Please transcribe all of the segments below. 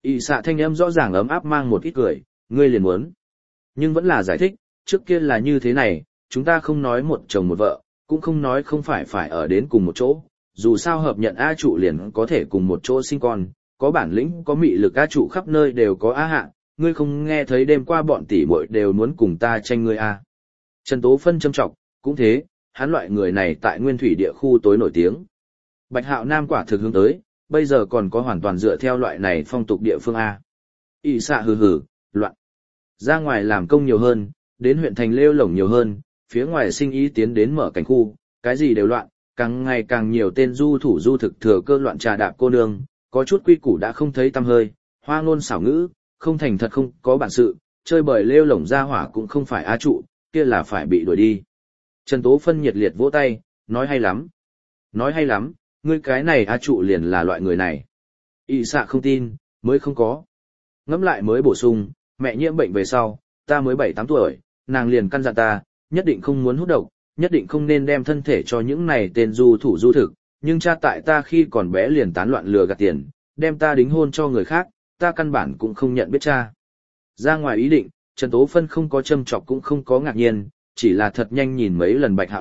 Y xạ thanh âm rõ ràng ấm áp mang một ít cười, ngươi liền muốn. Nhưng vẫn là giải thích, trước kia là như thế này, chúng ta không nói một chồng một vợ, cũng không nói không phải ở đến cùng một chỗ, dù sao hợp nhận A trụ liền có thể cùng một chỗ sinh con, có bản lĩnh có mị lực A trụ khắp nơi đều có A hạ, ngươi không nghe thấy đêm qua bọn tỷ muội đều muốn cùng ta tranh ngươi A. Trần Tố Phân châm trọng, cũng thế, hắn loại người này tại nguyên thủy địa khu tối nổi tiếng. Bạch Hạo Nam quả thực hướng tới, bây giờ còn có hoàn toàn dựa theo loại này phong tục địa phương A. Y xạ hừ hừ, loạn. Ra ngoài làm công nhiều hơn, đến huyện thành lêu lổng nhiều hơn, phía ngoài sinh ý tiến đến mở cảnh khu, cái gì đều loạn, càng ngày càng nhiều tên du thủ du thực thừa cơ loạn trà đạp cô nương, có chút quy củ đã không thấy tăm hơi, hoa ngôn xảo ngữ, không thành thật không có bản sự, chơi bời lêu lổng ra hỏa cũng không phải á trụ, kia là phải bị đuổi đi. Trần Tố Phân nhiệt liệt vỗ tay, nói hay lắm. Nói hay lắm, ngươi cái này á trụ liền là loại người này. Y xạ không tin, mới không có. Ngẫm lại mới bổ sung, mẹ nhiễm bệnh về sau, ta mới 7-8 tuổi, nàng liền căn dặn ta, nhất định không muốn hút độc, nhất định không nên đem thân thể cho những này tên du thủ du thực, nhưng cha tại ta khi còn bé liền tán loạn lừa gạt tiền, đem ta đính hôn cho người khác, ta căn bản cũng không nhận biết cha. Ra ngoài ý định, Trần Tố Phân không có châm chọc cũng không có ngạc nhiên, chỉ là thật nhanh nhìn mấy lần Bạch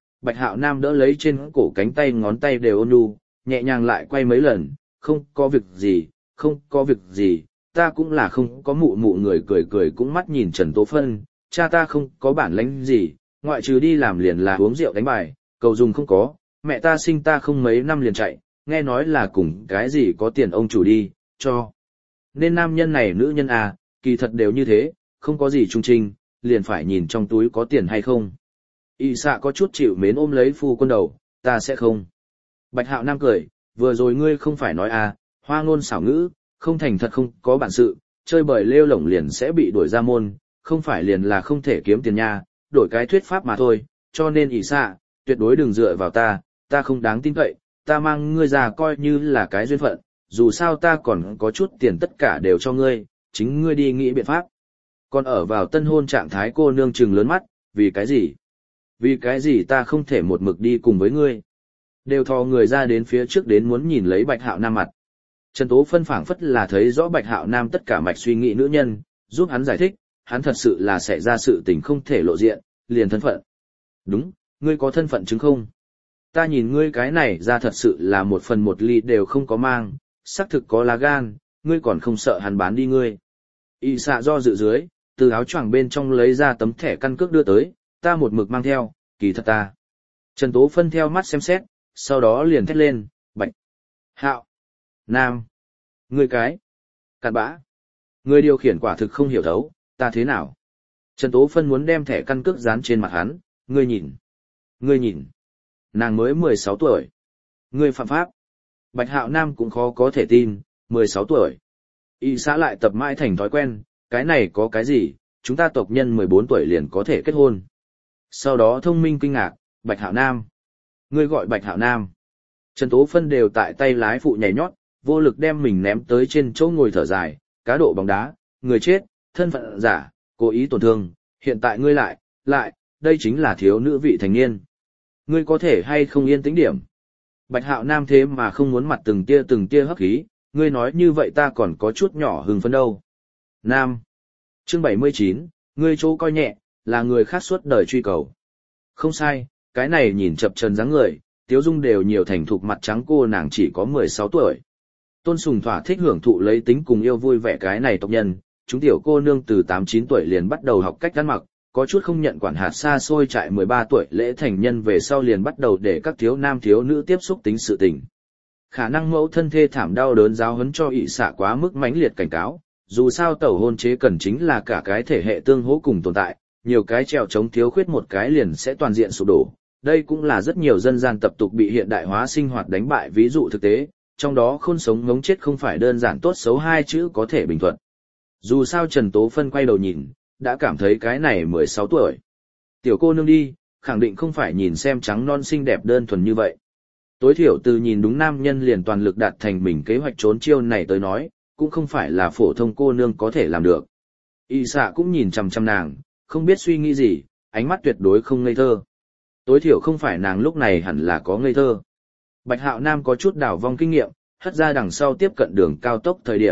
Hạo Nam đỡ lấy trên cổ cánh tay ngón tay đều ôn nhu, nhẹ nhàng lại quay mấy lần, không có việc gì, không có việc gì, ta cũng là không có mụ mụ người cười cười cũng mắt nhìn Trần Tố Phân, cha ta không có bản lĩnh gì, ngoại trừ đi làm liền là uống rượu đánh bài, cầu dùng không có, mẹ ta sinh ta không mấy năm liền chạy, nghe nói là cùng cái gì có tiền ông chủ đi, cho. Nên nam nhân này nữ nhân à, kỳ thật đều như thế, không có gì trung trinh, liền phải nhìn trong túi có tiền hay không. Y xạ có chút chịu mến ôm lấy phu quân đầu, ta sẽ không. Bạch Hạo Nam cười, vừa rồi ngươi không phải nói à, hoa ngôn xảo ngữ, không thành thật không có bản sự, chơi bời lêu lổng liền sẽ bị đuổi ra môn, không phải liền là không thể kiếm tiền nha, đổi cái thuyết pháp mà thôi, cho nên ỷ xạ, tuyệt đối đừng dựa vào ta không đáng tin cậy, ta mang ngươi ra coi như là cái duyên phận, dù sao ta còn có chút tiền tất cả đều cho ngươi, chính ngươi đi nghĩ biện pháp. Còn ở vào tân hôn trạng thái cô nương trừng lớn mắt, vì cái gì? Vì cái gì ta không thể một mực đi cùng với ngươi? Đều thò người ra đến phía trước đến muốn nhìn lấy Bạch Hạo Nam mặt. Trần Tố Phân phảng phất là thấy rõ Bạch Hạo Nam tất cả mạch suy nghĩ nữ nhân, giúp hắn giải thích, hắn thật sự là xảy ra sự tình không thể lộ diện, liền thân phận. Đúng, ngươi có thân phận chứng không? Ta nhìn ngươi cái này ra thật sự là 1/1 ly đều không có mang, xác thực có lá gan, ngươi còn không sợ hắn bán đi ngươi. Y xạ do dự dưới, từ áo choàng bên trong lấy ra tấm thẻ căn cước đưa tới, ta một mực mang theo, kỳ thật ta. Trần Tố Phân theo mắt xem xét, sau đó liền thét lên, Bạch Hạo Nam, ngươi cái cặn bã. Ngươi điều khiển quả thực không hiểu thấu, ta thế nào? Trần Tố Phân muốn đem thẻ căn cước dán trên mặt hắn, ngươi nhìn. Nàng mới 16 tuổi. Ngươi phạm pháp. Bạch Hạo Nam cũng khó có thể tin, 16 tuổi. Y xã lại tập mãi thành thói quen, cái này có cái gì, chúng ta tộc nhân 14 tuổi liền có thể kết hôn. Sau đó thông minh kinh ngạc, Bạch Hạo Nam. Ngươi gọi Bạch Hạo Nam. Trần Tố Phân đều tại tay lái phụ nhảy nhót, vô lực đem mình ném tới trên chỗ ngồi thở dài, cá độ bóng đá, người chết, thân phận giả, cố ý tổn thương, hiện tại ngươi lại, đây chính là thiếu nữ vị thành niên. Ngươi có thể hay không yên tĩnh điểm. Bạch Hạo Nam thế mà không muốn mặt từng tia hấp khí, ngươi nói như vậy ta còn có chút nhỏ hưng phấn đâu. Nam. Chương 79, ngươi chỗ coi nhẹ, là người khác suốt đời truy cầu. Không sai, cái này nhìn chập chờn dáng người, tiếu dung đều nhiều thành thục mặt trắng cô nàng chỉ có 16 tuổi. Tôn Sùng thỏa thích hưởng thụ lấy tính cùng yêu vui vẻ cái này tộc nhân, chúng tiểu cô nương từ 8-9 tuổi liền bắt đầu học cách ăn mặc, có chút không nhận quản hạt xa xôi trại 13 tuổi lễ thành nhân về sau liền bắt đầu để các thiếu nam thiếu nữ tiếp xúc tính sự tình. Khả năng mẫu thân thê thảm đau đớn giáo huấn cho ỷ xạ quá mức mãnh liệt cảnh cáo, dù sao tẩu hôn chế cần chính là cả cái thể hệ tương hỗ cùng tồn tại, nhiều cái trèo chống thiếu khuyết một cái liền sẽ toàn diện sụp đổ. Đây cũng là rất nhiều dân gian tập tục bị hiện đại hóa sinh hoạt đánh bại ví dụ thực tế, trong đó khôn sống ngống chết không phải đơn giản tốt xấu hai chữ có thể bình thuận. Dù sao Trần Tố Phân quay đầu nhìn, đã cảm thấy cái này 16 tuổi. Tiểu cô nương đi, khẳng định không phải nhìn xem trắng non xinh đẹp đơn thuần như vậy. Tối thiểu từ nhìn đúng nam nhân liền toàn lực đạt thành mình kế hoạch trốn chiêu này tới nói, cũng không phải là phổ thông cô nương có thể làm được. Y xạ cũng nhìn chằm chằm nàng, không biết suy nghĩ gì, ánh mắt tuyệt đối không ngây thơ. Tối thiểu không phải nàng lúc này hẳn là có ngây thơ. Bạch Hạo Nam có chút đảo vong kinh nghiệm, hất ra đằng sau tiếp cận đường cao tốc thời điểm,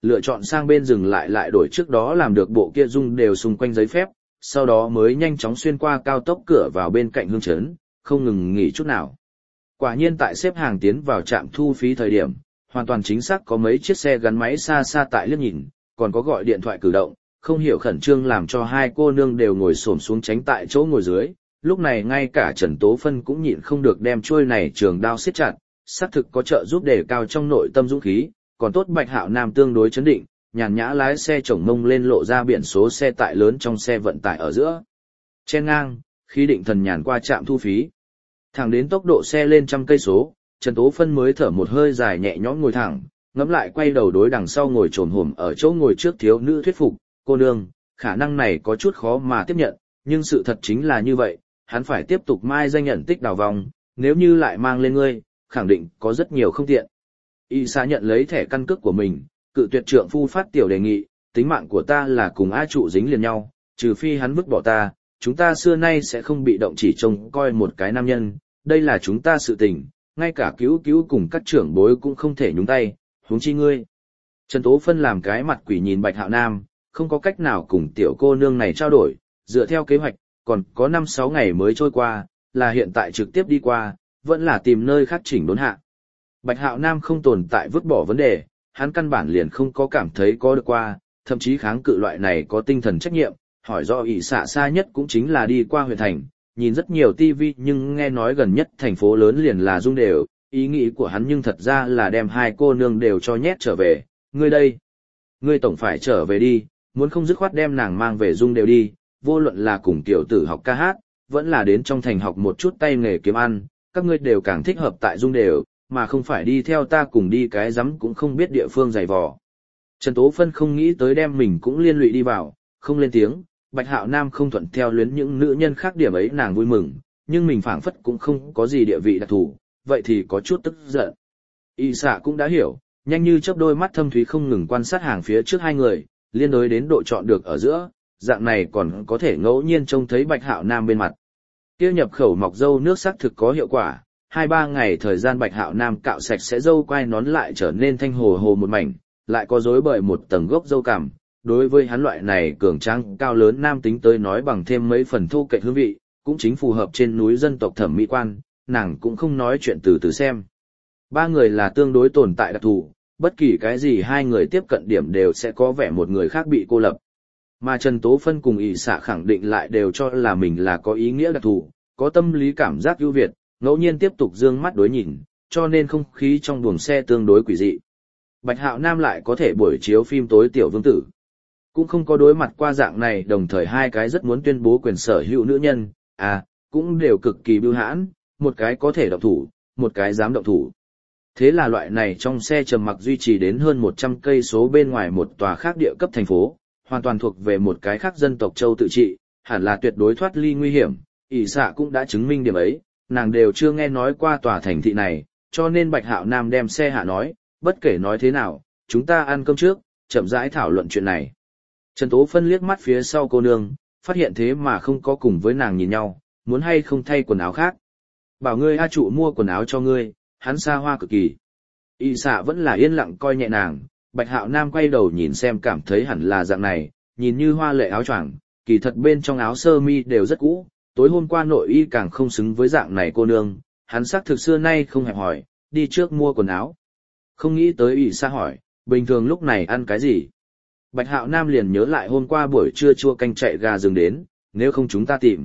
lựa chọn sang bên dừng lại đổi trước đó làm được bộ kia dung đều xung quanh giấy phép, sau đó mới nhanh chóng xuyên qua cao tốc cửa vào bên cạnh hương trấn, không ngừng nghỉ chút nào. Quả nhiên tại xếp hàng tiến vào trạm thu phí thời điểm, hoàn toàn chính xác có mấy chiếc xe gắn máy xa xa tại liếc nhìn, còn có gọi điện thoại cử động, không hiểu khẩn trương làm cho hai cô nương đều ngồi xổm xuống tránh tại chỗ ngồi dưới. Lúc này ngay cả Trần Tố Phân cũng nhịn không được đem chuôi này trường đao siết chặt, xác thực có trợ giúp đề cao trong nội tâm dũng khí, còn tốt Bạch Hạo Nam tương đối chấn định, nhàn nhã lái xe chổng mông lên lộ ra biển số xe tải lớn trong xe vận tải ở giữa. Chen ngang, khí định thần nhàn qua trạm thu phí. Thẳng đến tốc độ xe lên 100 cây số, Trần Tố Phân mới thở một hơi dài nhẹ nhõm ngồi thẳng, ngẫm lại quay đầu đối đằng sau ngồi trồm hổm ở chỗ ngồi trước thiếu nữ thuyết phục, cô nương, khả năng này có chút khó mà tiếp nhận, nhưng sự thật chính là như vậy, hắn phải tiếp tục mai danh nhận tích đào vòng, nếu như lại mang lên ngươi, khẳng định có rất nhiều không tiện. Y Sa nhận lấy thẻ căn cước của mình, cự tuyệt trượng phu phát tiểu đề nghị, tính mạng của ta là cùng A trụ dính liền nhau, trừ phi hắn vứt bỏ ta, chúng ta xưa nay sẽ không bị động chỉ trông coi một cái nam nhân, đây là chúng ta sự tình, ngay cả cứu cứu cùng các trưởng bối cũng không thể nhúng tay, huống chi ngươi. Trần Tố Phân làm cái mặt quỷ nhìn Bạch Hạo Nam, không có cách nào cùng tiểu cô nương này trao đổi, dựa theo kế hoạch, còn có 5-6 ngày mới trôi qua, là hiện tại trực tiếp đi qua, vẫn là tìm nơi khác chỉnh đốn hạ. Bạch Hạo Nam không tồn tại vứt bỏ vấn đề, hắn căn bản liền không có cảm thấy có được qua, thậm chí kháng cự loại này có tinh thần trách nhiệm, hỏi rõ ỷ xạ xa nhất cũng chính là đi qua huyện thành, nhìn rất nhiều tivi nhưng nghe nói gần nhất thành phố lớn liền là Dung Đều, ý nghĩ của hắn nhưng thật ra là đem hai cô nương đều cho nhét trở về, ngươi đây, ngươi tổng phải trở về đi, muốn không dứt khoát đem nàng mang về Dung Đều đi, vô luận là cùng tiểu tử học ca hát, vẫn là đến trong thành học một chút tay nghề kiếm ăn, các ngươi đều càng thích hợp tại Dung Đều, mà không phải đi theo ta cùng đi cái rắm cũng không biết địa phương dày vò. Trần Tố Phân không nghĩ tới đem mình cũng liên lụy đi vào, không lên tiếng, Bạch Hạo Nam không thuận theo luyến những nữ nhân khác điểm ấy nàng vui mừng, nhưng mình phảng phất cũng không có gì địa vị đặc thù, vậy thì có chút tức giận. Y xạ cũng đã hiểu, nhanh như chớp đôi mắt thâm thúy không ngừng quan sát hàng phía trước hai người, liên đối đến độ chọn được ở giữa, dạng này còn có thể ngẫu nhiên trông thấy Bạch Hạo Nam bên mặt. Kia nhập khẩu mọc dâu nước sắc thực có hiệu quả, 2-3 ngày thời gian Bạch Hạo Nam cạo sạch sẽ dâu quai nón lại trở nên thanh hồ hồ một mảnh, lại có rối bời một tầng gốc dâu cằm. Đối với hắn loại này cường tráng cao lớn nam tính tới nói bằng thêm mấy phần thô kệch hương vị, cũng chính phù hợp trên núi dân tộc thẩm mỹ quan, nàng cũng không nói chuyện từ từ xem. Ba người là tương đối tồn tại đặc thù, bất kỳ cái gì hai người tiếp cận điểm đều sẽ có vẻ một người khác bị cô lập. Mà Trần Tố Phân cùng ỷ xạ khẳng định lại đều cho là mình là có ý nghĩa đặc thù, có tâm lý cảm giác ưu việt, ngẫu nhiên tiếp tục dương mắt đối nhìn, cho nên không khí trong buồng xe tương đối quỷ dị. Bạch Hạo Nam lại có thể buổi chiếu phim tối tiểu vương tử. Cũng không có đối mặt qua dạng này đồng thời hai cái rất muốn tuyên bố quyền sở hữu nữ nhân, cũng đều cực kỳ bưu hãn, một cái có thể động thủ, một cái dám động thủ. Thế là loại này trong xe trầm mặc duy trì đến hơn 100 cây số bên ngoài một tòa khác địa cấp thành phố, hoàn toàn thuộc về một cái khác dân tộc châu tự trị, hẳn là tuyệt đối thoát ly nguy hiểm, ỷ xạ cũng đã chứng minh điểm ấy, nàng đều chưa nghe nói qua tòa thành thị này, cho nên Bạch Hạo Nam đem xe hạ nói, bất kể nói thế nào, chúng ta ăn cơm trước, chậm rãi thảo luận chuyện này. Trần Tố Phân liếc mắt phía sau cô nương, phát hiện thế mà không có cùng với nàng nhìn nhau, muốn hay không thay quần áo khác. Bảo ngươi A trụ mua quần áo cho ngươi, hắn xa hoa cực kỳ. Y xạ vẫn là yên lặng coi nhẹ nàng, Bạch Hạo Nam quay đầu nhìn xem cảm thấy hẳn là dạng này, nhìn như hoa lệ áo choàng, kỳ thật bên trong áo sơ mi đều rất cũ, tối hôm qua nội y càng không xứng với dạng này cô nương, hắn xác thực xưa nay không hẹp hỏi, đi trước mua quần áo. Không nghĩ tới Y xạ hỏi, bình thường lúc này ăn cái gì? Bạch Hạo Nam liền nhớ lại hôm qua buổi trưa chua canh chạy gà rừng đến, nếu không chúng ta tìm.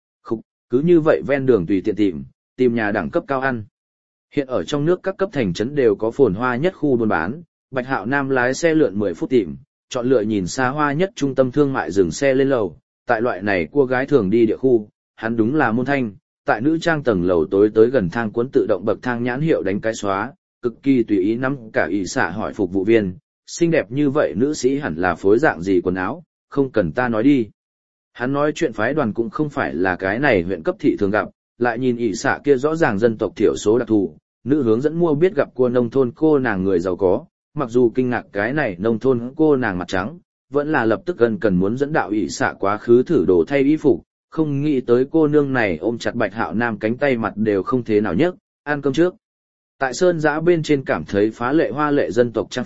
Cứ như vậy ven đường tùy tiện tìm nhà đẳng cấp cao ăn. Hiện ở trong nước các cấp thành trấn đều có phồn hoa nhất khu buôn bán, Bạch Hạo Nam lái xe lượn 10 phút tìm, chọn lựa nhìn xa hoa nhất trung tâm thương mại dừng xe lên lầu, tại loại này cua gái thường đi địa khu, hắn đúng là môn thanh, tại nữ trang tầng lầu tối tới gần thang cuốn tự động bậc thang nhãn hiệu đánh cái xóa, cực kỳ tùy ý nắm cả ỷ xạ hỏi phục vụ viên, xinh đẹp như vậy nữ sĩ hẳn là phối dạng gì quần áo, không cần ta nói đi. Hắn nói chuyện phái đoàn cũng không phải là cái này huyện cấp thị thường gặp, lại nhìn ỷ xạ kia rõ ràng dân tộc thiểu số đặc thù, nữ hướng dẫn mua biết gặp cua nông thôn cô nàng người giàu có, mặc dù kinh ngạc cái này nông thôn cô nàng mặt trắng, vẫn là lập tức gần cần muốn dẫn đạo ỷ xạ quá khứ thử đồ thay y phục, không nghĩ tới cô nương này ôm chặt Bạch Hạo Nam cánh tay mặt đều không thế nào nhấc, ăn cơm trước. Tại sơn giã bên trên cảm thấy phá lệ hoa lệ dân tộc trang phục,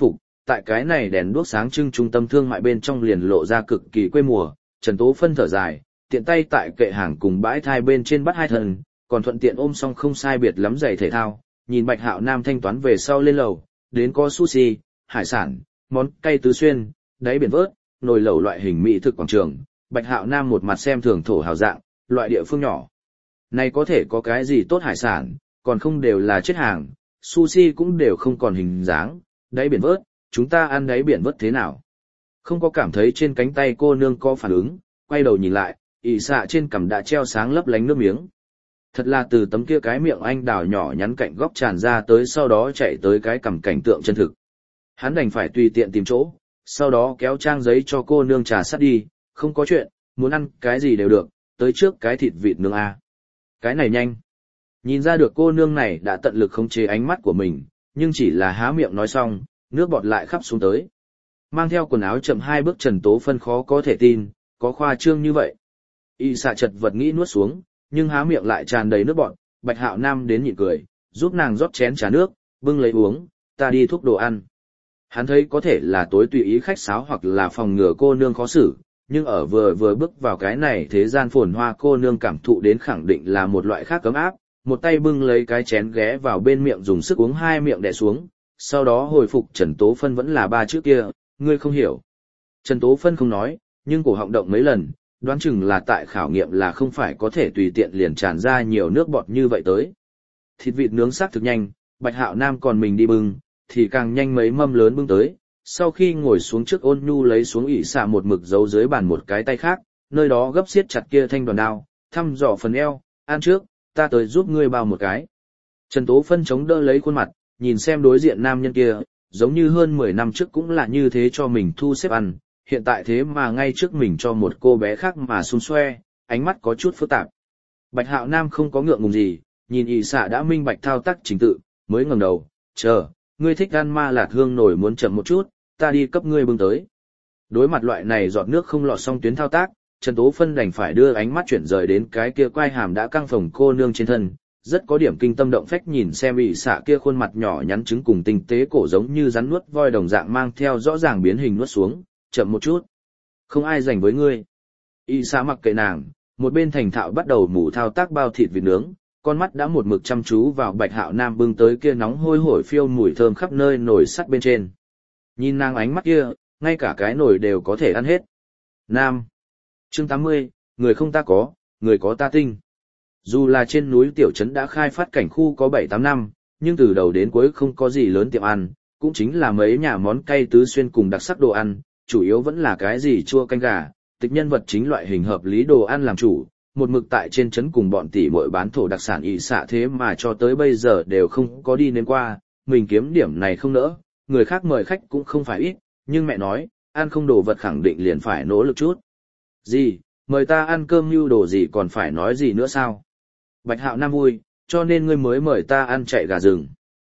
tại cái này đèn đuốc sáng trưng trung tâm thương mại bên trong liền lộ ra cực kỳ quê mùa. Trần Tố Phân thở dài, tiện tay tại kệ hàng cùng bãi thai bên trên bắt hai thần, còn thuận tiện ôm xong không sai biệt lắm giày thể thao, nhìn Bạch Hạo Nam thanh toán về sau lên lầu, đến có sushi, hải sản, món cay tứ xuyên, đáy biển vớt, nồi lẩu loại hình mỹ thực quảng trường. Bạch Hạo Nam một mặt xem thường thổ hào dạng, loại địa phương nhỏ. Này có thể có cái gì tốt hải sản, còn không đều là chết hàng, sushi cũng đều không còn hình dáng, đáy biển vớt, chúng ta ăn đáy biển vớt thế nào? Không có cảm thấy trên cánh tay cô nương có phản ứng, quay đầu nhìn lại, ỉ xạ trên cằm đã treo sáng lấp lánh nước miếng. Thật là từ tấm kia cái miệng anh đào nhỏ nhắn cạnh góc tràn ra tới sau đó chạy tới cái cằm cảnh tượng chân thực. Hắn đành phải tùy tiện tìm chỗ, sau đó kéo trang giấy cho cô nương trà sắt đi, không có chuyện, muốn ăn cái gì đều được, tới trước cái thịt vịt nướng a. Cái này nhanh. Nhìn ra được cô nương này đã tận lực khống chế ánh mắt của mình, nhưng chỉ là há miệng nói xong, nước bọt lại khắp xuống tới. Mang theo quần áo chậm 2 bước Trần Tố Phân khó có thể tin, có khoa trương như vậy. Y xạ chật vật nghĩ nuốt xuống, nhưng há miệng lại tràn đầy nước bọt. Bạch Hạo Nam đến nhịn cười, giúp nàng rót chén trà nước, bưng lấy uống, ta đi thúc đồ ăn. Hắn thấy có thể là tối tùy ý khách sáo hoặc là phòng ngừa cô nương khó xử, nhưng ở vừa bước vào cái này thế gian phồn hoa cô nương cảm thụ đến khẳng định là một loại khác cấm áp, một tay bưng lấy cái chén ghé vào bên miệng dùng sức uống 2 miệng đè xuống, sau đó hồi phục Trần Tố Phân vẫn là 3 chữ kia, ngươi không hiểu. Trần Tố Phân không nói, nhưng cổ họng động mấy lần, đoán chừng là tại khảo nghiệm là không phải có thể tùy tiện liền tràn ra nhiều nước bọt như vậy tới. Thịt vịt nướng sắc thực nhanh, Bạch Hạo Nam còn mình đi bưng, thì càng nhanh mấy mâm lớn bưng tới. Sau khi ngồi xuống trước Ôn Nhu lấy xuống ỉ xạ một mực giấu dưới bàn một cái tay khác, nơi đó gấp siết chặt kia thanh đoàn đao, thăm dò phần eo, ăn trước, ta tới giúp ngươi bao một cái. Trần Tố Phân chống đỡ lấy khuôn mặt, nhìn xem đối diện nam nhân kia, giống như hơn 10 năm trước cũng là như thế cho mình thu xếp ăn, hiện tại thế mà ngay trước mình cho một cô bé khác mà xun xoe, ánh mắt có chút phức tạp. Bạch Hạo Nam không có ngượng ngùng gì, nhìn ỉ xạ đã minh bạch thao tác trình tự, mới ngẩng đầu, chờ, ngươi thích ăn ma lạc hương nổi muốn chậm một chút, ta đi cấp ngươi bưng tới. Đối mặt loại này giọt nước không lọt xong tuyến thao tác, Trần Tố Phân đành phải đưa ánh mắt chuyển rời đến cái kia quai hàm đã căng phồng cô nương trên thân, rất có điểm kinh tâm động phách nhìn xem ỉ xạ kia khuôn mặt nhỏ nhắn trứng cùng tinh tế cổ giống như rắn nuốt voi đồng dạng mang theo rõ ràng biến hình nuốt xuống, chậm một chút. Không ai dành với ngươi. ỉ xạ mặc kệ nàng, một bên thành thạo bắt đầu mủ thao tác bao thịt vịt nướng, con mắt đã một mực chăm chú vào Bạch Hạo Nam bưng tới kia nóng hôi hổi phiêu mùi thơm khắp nơi nồi sắt bên trên. Nhìn nàng ánh mắt kia, ngay cả cái nồi đều có thể ăn hết. Nam. Chương 80, người không ta có, người có ta tinh. Dù là trên núi tiểu trấn đã khai phát cảnh khu có 7-8 năm, nhưng từ đầu đến cuối không có gì lớn tiệm ăn, cũng chính là mấy nhà món cay tứ xuyên cùng đặc sắc đồ ăn, chủ yếu vẫn là cái gì chua canh gà, tịch nhân vật chính loại hình hợp lý đồ ăn làm chủ, một mực tại trên trấn cùng bọn tỷ muội bán thổ đặc sản ỉ xạ thế mà cho tới bây giờ đều không có đi đến qua, mình kiếm điểm này không nỡ, người khác mời khách cũng không phải ít, nhưng mẹ nói, ăn không đồ vật khẳng định liền phải nỗ lực chút. Gì, mời ta ăn cơm như đồ gì còn phải nói gì nữa sao? Bạch Hạo Nam vui, cho nên ngươi mới mời ta ăn chạy gà rừng.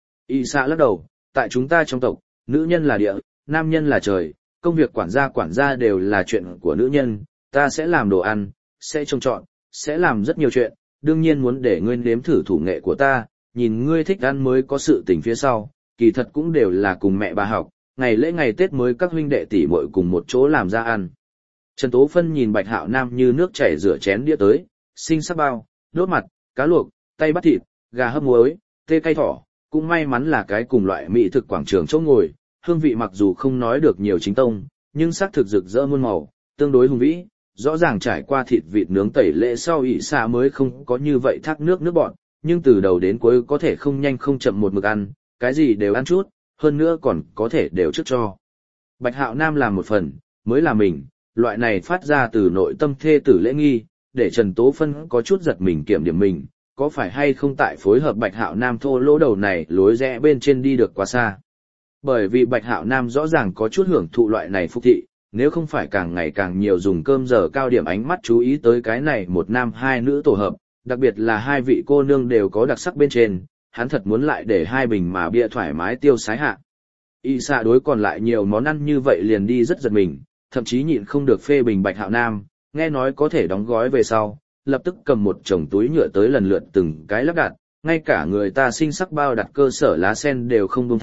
ỉ xạ lắc đầu, tại chúng ta trong tộc, nữ nhân là địa, nam nhân là trời, công việc quản gia đều là chuyện của nữ nhân, ta sẽ làm đồ ăn, sẽ trông trọt, sẽ làm rất nhiều chuyện, đương nhiên muốn để ngươi nếm thử thủ nghệ của ta, nhìn ngươi thích ăn mới có sự tình phía sau, kỳ thật cũng đều là cùng mẹ bà học, ngày lễ ngày Tết mới các huynh đệ tỷ muội cùng một chỗ làm ra ăn. Trần Tố Phân nhìn Bạch Hạo Nam như nước chảy rửa chén đĩa tới, xinh sắc bao, đốt mặt, cá luộc, tay bắt thịt, gà hấp muối, tê cay thỏ, cũng may mắn là cái cùng loại mỹ thực quảng trường chỗ ngồi, hương vị mặc dù không nói được nhiều chính tông, nhưng sắc thực rực rỡ muôn màu, tương đối hùng vĩ. Rõ ràng trải qua thịt vịt nướng tẩy lễ sau ỉ xạ mới không có như vậy thác nước bọt, nhưng từ đầu đến cuối có thể không nhanh không chậm một mực ăn, cái gì đều ăn chút, hơn nữa còn có thể đều trước cho. Bạch Hạo Nam làm một phần, mới là mình, loại này phát ra từ nội tâm thê tử lễ nghi, để Trần Tố Phân có chút giật mình kiểm điểm mình, có phải hay không tại phối hợp Bạch Hạo Nam thô lỗ đầu này lối rẽ bên trên đi được quá xa. Bởi vì Bạch Hạo Nam rõ ràng có chút hưởng thụ loại này phục thị, nếu không phải càng ngày càng nhiều dùng cơm giờ cao điểm ánh mắt chú ý tới cái này một nam hai nữ tổ hợp, đặc biệt là hai vị cô nương đều có đặc sắc bên trên, hắn thật muốn lại để hai bình mà bia thoải mái tiêu sái hạ. Y xạ đối còn lại nhiều món ăn như vậy liền đi rất giật mình, thậm chí nhịn không được phê bình Bạch Hạo Nam, nghe nói có thể đóng gói về sau, lập tức cầm một chồng túi nhựa tới lần lượt từng cái lắp đặt, ngay cả người ta sinh sắc bao đặt cơ sở lá sen đều không buông tha,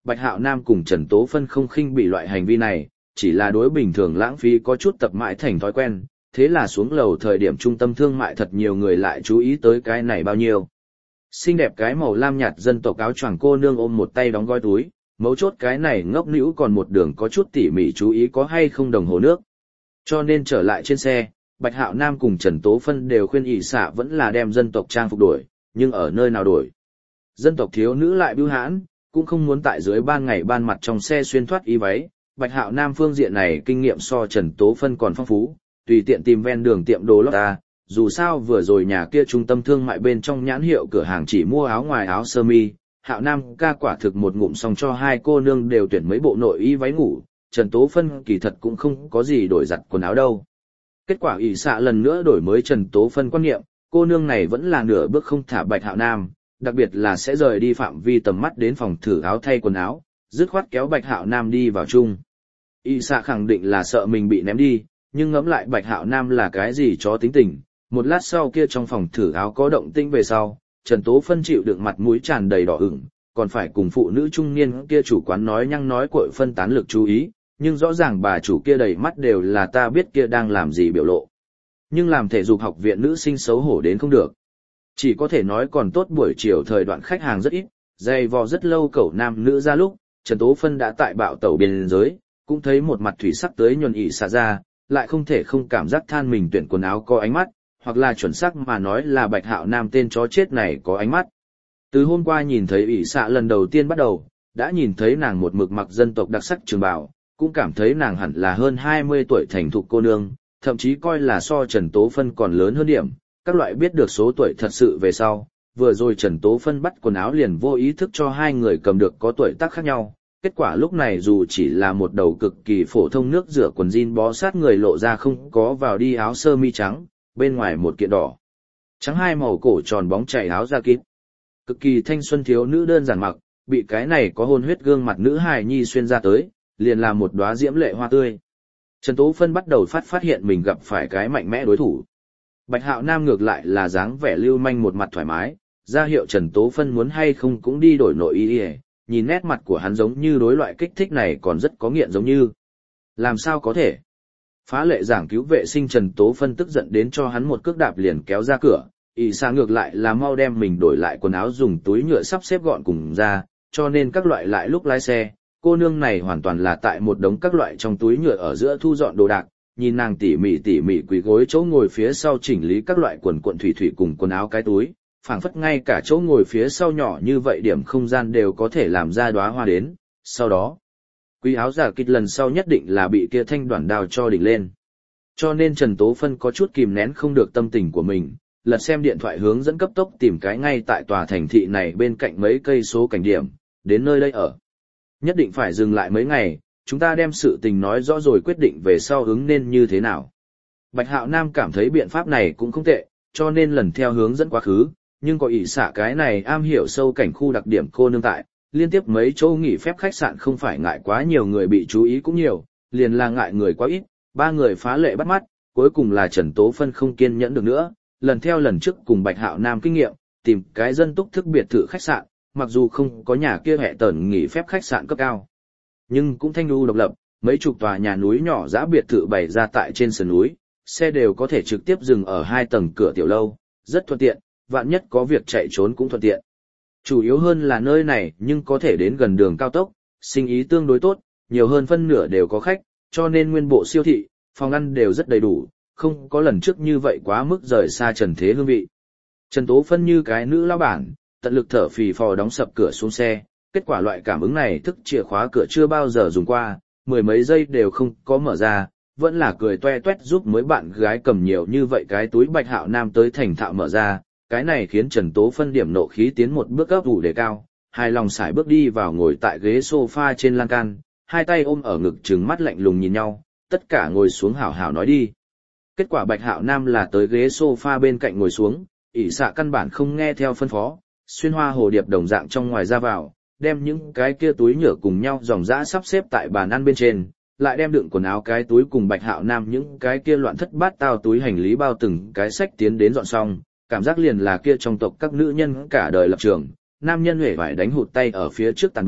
Bạch Hạo Nam cùng Trần Tố Phân không khinh bị loại hành vi này, chỉ là đối bình thường lãng phí có chút tập mãi thành thói quen, thế là xuống lầu thời điểm trung tâm thương mại thật nhiều người lại chú ý tới cái này bao nhiêu. Xinh đẹp cái màu lam nhạt dân tộc áo choàng cô nương ôm một tay đóng gói túi, mấu chốt cái này ngốc nĩu còn một đường có chút tỉ mỉ chú ý có hay không đồng hồ nước. Cho nên trở lại trên xe, Bạch Hạo Nam cùng Trần Tố Phân đều khuyên ỷ xạ vẫn là đem dân tộc trang phục đổi, nhưng ở nơi nào đổi. Dân tộc thiếu nữ lại bưu hãn, cũng không muốn tại dưới ban ngày ban mặt trong xe xuyên thoát y váy. Bạch Hạo Nam phương diện này kinh nghiệm so Trần Tố Phân còn phong phú, tùy tiện tìm ven đường tiệm đồ lót ta, dù sao vừa rồi nhà kia trung tâm thương mại bên trong nhãn hiệu cửa hàng chỉ mua áo ngoài áo sơ mi, Hạo Nam ca quả thực một ngụm xong cho hai cô nương đều tuyển mấy bộ nội y váy ngủ, Trần Tố Phân kỳ thật cũng không có gì đổi giặt quần áo đâu. Kết quả ỷ xạ lần nữa đổi mới Trần Tố Phân quan niệm, cô nương này vẫn là nửa bước không thả Bạch Hạo Nam, đặc biệt là sẽ rời đi phạm vi tầm mắt đến phòng thử áo thay quần áo, dứt khoát kéo Bạch Hạo Nam đi vào chung. ỷ xạ khẳng định là sợ mình bị ném đi, nhưng ngẫm lại Bạch Hạo Nam là cái gì chó tính tình, một lát sau kia trong phòng thử áo có động tĩnh về sau, Trần Tố Phân chịu đựng mặt mũi tràn đầy đỏ ửng, còn phải cùng phụ nữ trung niên kia chủ quán nói nhăng nói cuội phân tán lực chú ý, nhưng rõ ràng bà chủ kia đầy mắt đều là ta biết kia đang làm gì biểu lộ. Nhưng làm thể dục học viện nữ sinh xấu hổ đến không được. Chỉ có thể nói còn tốt buổi chiều thời đoạn khách hàng rất ít, dày vò rất lâu cậu nam nữ ra lúc, Trần Tố Phân đã tại bạo tẩu biên giới, cũng thấy một mặt thủy sắc tới nhuần ỉ xả ra, lại không thể không cảm giác than mình tuyển quần áo có ánh mắt, hoặc là chuẩn xác mà nói là Bạch Hạo Nam tên chó chết này có ánh mắt. Từ hôm qua nhìn thấy ỉ xạ lần đầu tiên bắt đầu, đã nhìn thấy nàng một mực mặc dân tộc đặc sắc trường bào, cũng cảm thấy nàng hẳn là hơn 20 tuổi thành thục cô nương, thậm chí coi là so Trần Tố Phân còn lớn hơn điểm, các loại biết được số tuổi thật sự về sau. Vừa rồi Trần Tố Phân bắt quần áo liền vô ý thức cho hai người cầm được có tuổi tác khác nhau, kết quả lúc này dù chỉ là một đầu cực kỳ phổ thông nước rửa quần jean bó sát người lộ ra không có vào đi áo sơ mi trắng, bên ngoài một kiện đỏ trắng hai màu cổ tròn bóng chảy áo da kín. Cực kỳ thanh xuân thiếu nữ đơn giản mặc, bị cái này có hôn huyết gương mặt nữ hài nhi xuyên ra tới, liền là một đóa diễm lệ hoa tươi. Trần Tố Phân bắt đầu phát hiện mình gặp phải cái mạnh mẽ đối thủ. Bạch Hạo Nam ngược lại là dáng vẻ lưu manh một mặt thoải mái, ra hiệu Trần Tố Phân muốn hay không cũng đi đổi nội y, nhìn nét mặt của hắn giống như đối loại kích thích này còn rất có nghiện giống như. Làm sao có thể? Phá lệ giảng cứu vệ sinh Trần Tố Phân tức giận đến cho hắn một cước đạp liền kéo ra cửa, ỷ xa ngược lại là mau đem mình đổi lại quần áo dùng túi nhựa sắp xếp gọn cùng ra, cho nên các loại lại lúc lái xe, cô nương này hoàn toàn là tại một đống các loại trong túi nhựa ở giữa thu dọn đồ đạc, nhìn nàng tỉ mỉ quỳ gối chỗ ngồi phía sau chỉnh lý các loại quần cuộn thủy cùng quần áo cái túi, phảng phất ngay cả chỗ ngồi phía sau nhỏ như vậy điểm không gian đều có thể làm ra đóa hoa đến, sau đó quý áo giả kịch lần sau nhất định là bị kia thanh đoạn đao cho đỉnh lên. Cho nên Trần Tố Phân có chút kìm nén không được tâm tình của mình, lật xem điện thoại hướng dẫn cấp tốc tìm cái ngay tại tòa thành thị này bên cạnh mấy cây số cảnh điểm, đến nơi đây ở. Nhất định phải dừng lại mấy ngày, chúng ta đem sự tình nói rõ rồi quyết định về sau ứng nên như thế nào. Bạch Hạo Nam cảm thấy biện pháp này cũng không tệ, cho nên lần theo hướng dẫn quá khứ, nhưng có ỷ xả cái này am hiểu sâu cảnh khu đặc điểm cô nương tại, liên tiếp mấy chỗ nghỉ phép khách sạn không phải ngại quá nhiều người bị chú ý cũng nhiều, liền là ngại người quá ít, ba người phá lệ bắt mắt, cuối cùng là Trần Tố Phân không kiên nhẫn được nữa, lần theo lần trước cùng Bạch Hạo Nam kinh nghiệm, tìm cái dân túc thức biệt thự khách sạn, mặc dù không có nhà kia hệ tần nghỉ phép khách sạn cấp cao, nhưng cũng thanh lưu độc lập, mấy chục tòa nhà núi nhỏ dã biệt thự bày ra tại trên sườn núi, xe đều có thể trực tiếp dừng ở 2 tầng cửa tiểu lâu, rất thuận tiện, vạn nhất có việc chạy trốn cũng thuận tiện. Chủ yếu hơn là nơi này nhưng có thể đến gần đường cao tốc, sinh ý tương đối tốt, nhiều hơn phân nửa đều có khách, cho nên nguyên bộ siêu thị, phòng ăn đều rất đầy đủ, không có lần trước như vậy quá mức rời xa trần thế hương vị. Trần Tố Phân như cái nữ lão bản, tận lực thở phì phò đóng sập cửa xuống xe, kết quả loại cảm ứng này thức chìa khóa cửa chưa bao giờ dùng qua, mười mấy giây đều không có mở ra, vẫn là cười toe toét giúp mới bạn gái cầm nhiều như vậy cái túi Bạch Hạo Nam tới thành thạo mở ra, cái này khiến Trần Tố Phân điểm nộ khí tiến một bước gấp ủ đề cao, hài lòng sải bước đi vào ngồi tại ghế sofa trên lan can, hai tay ôm ở ngực trừng mắt lạnh lùng nhìn nhau, tất cả ngồi xuống hảo hảo nói đi. Kết quả Bạch Hạo Nam là tới ghế sofa bên cạnh ngồi xuống, ỷ xạ căn bản không nghe theo phân phó, xuyên hoa hồ điệp đồng dạng trong ngoài ra vào, đem những cái kia túi nhựa cùng nhau dòng dã sắp xếp tại bàn ăn bên trên, lại đem đựng quần áo cái túi cùng Bạch Hạo Nam những cái kia loạn thất bát tao túi hành lý bao từng cái sách tiến đến dọn xong, cảm giác liền là kia trong tộc các nữ nhân cả đời lập trường, nam nhân huệ phải đánh hụt tay ở phía trước tàn bộ,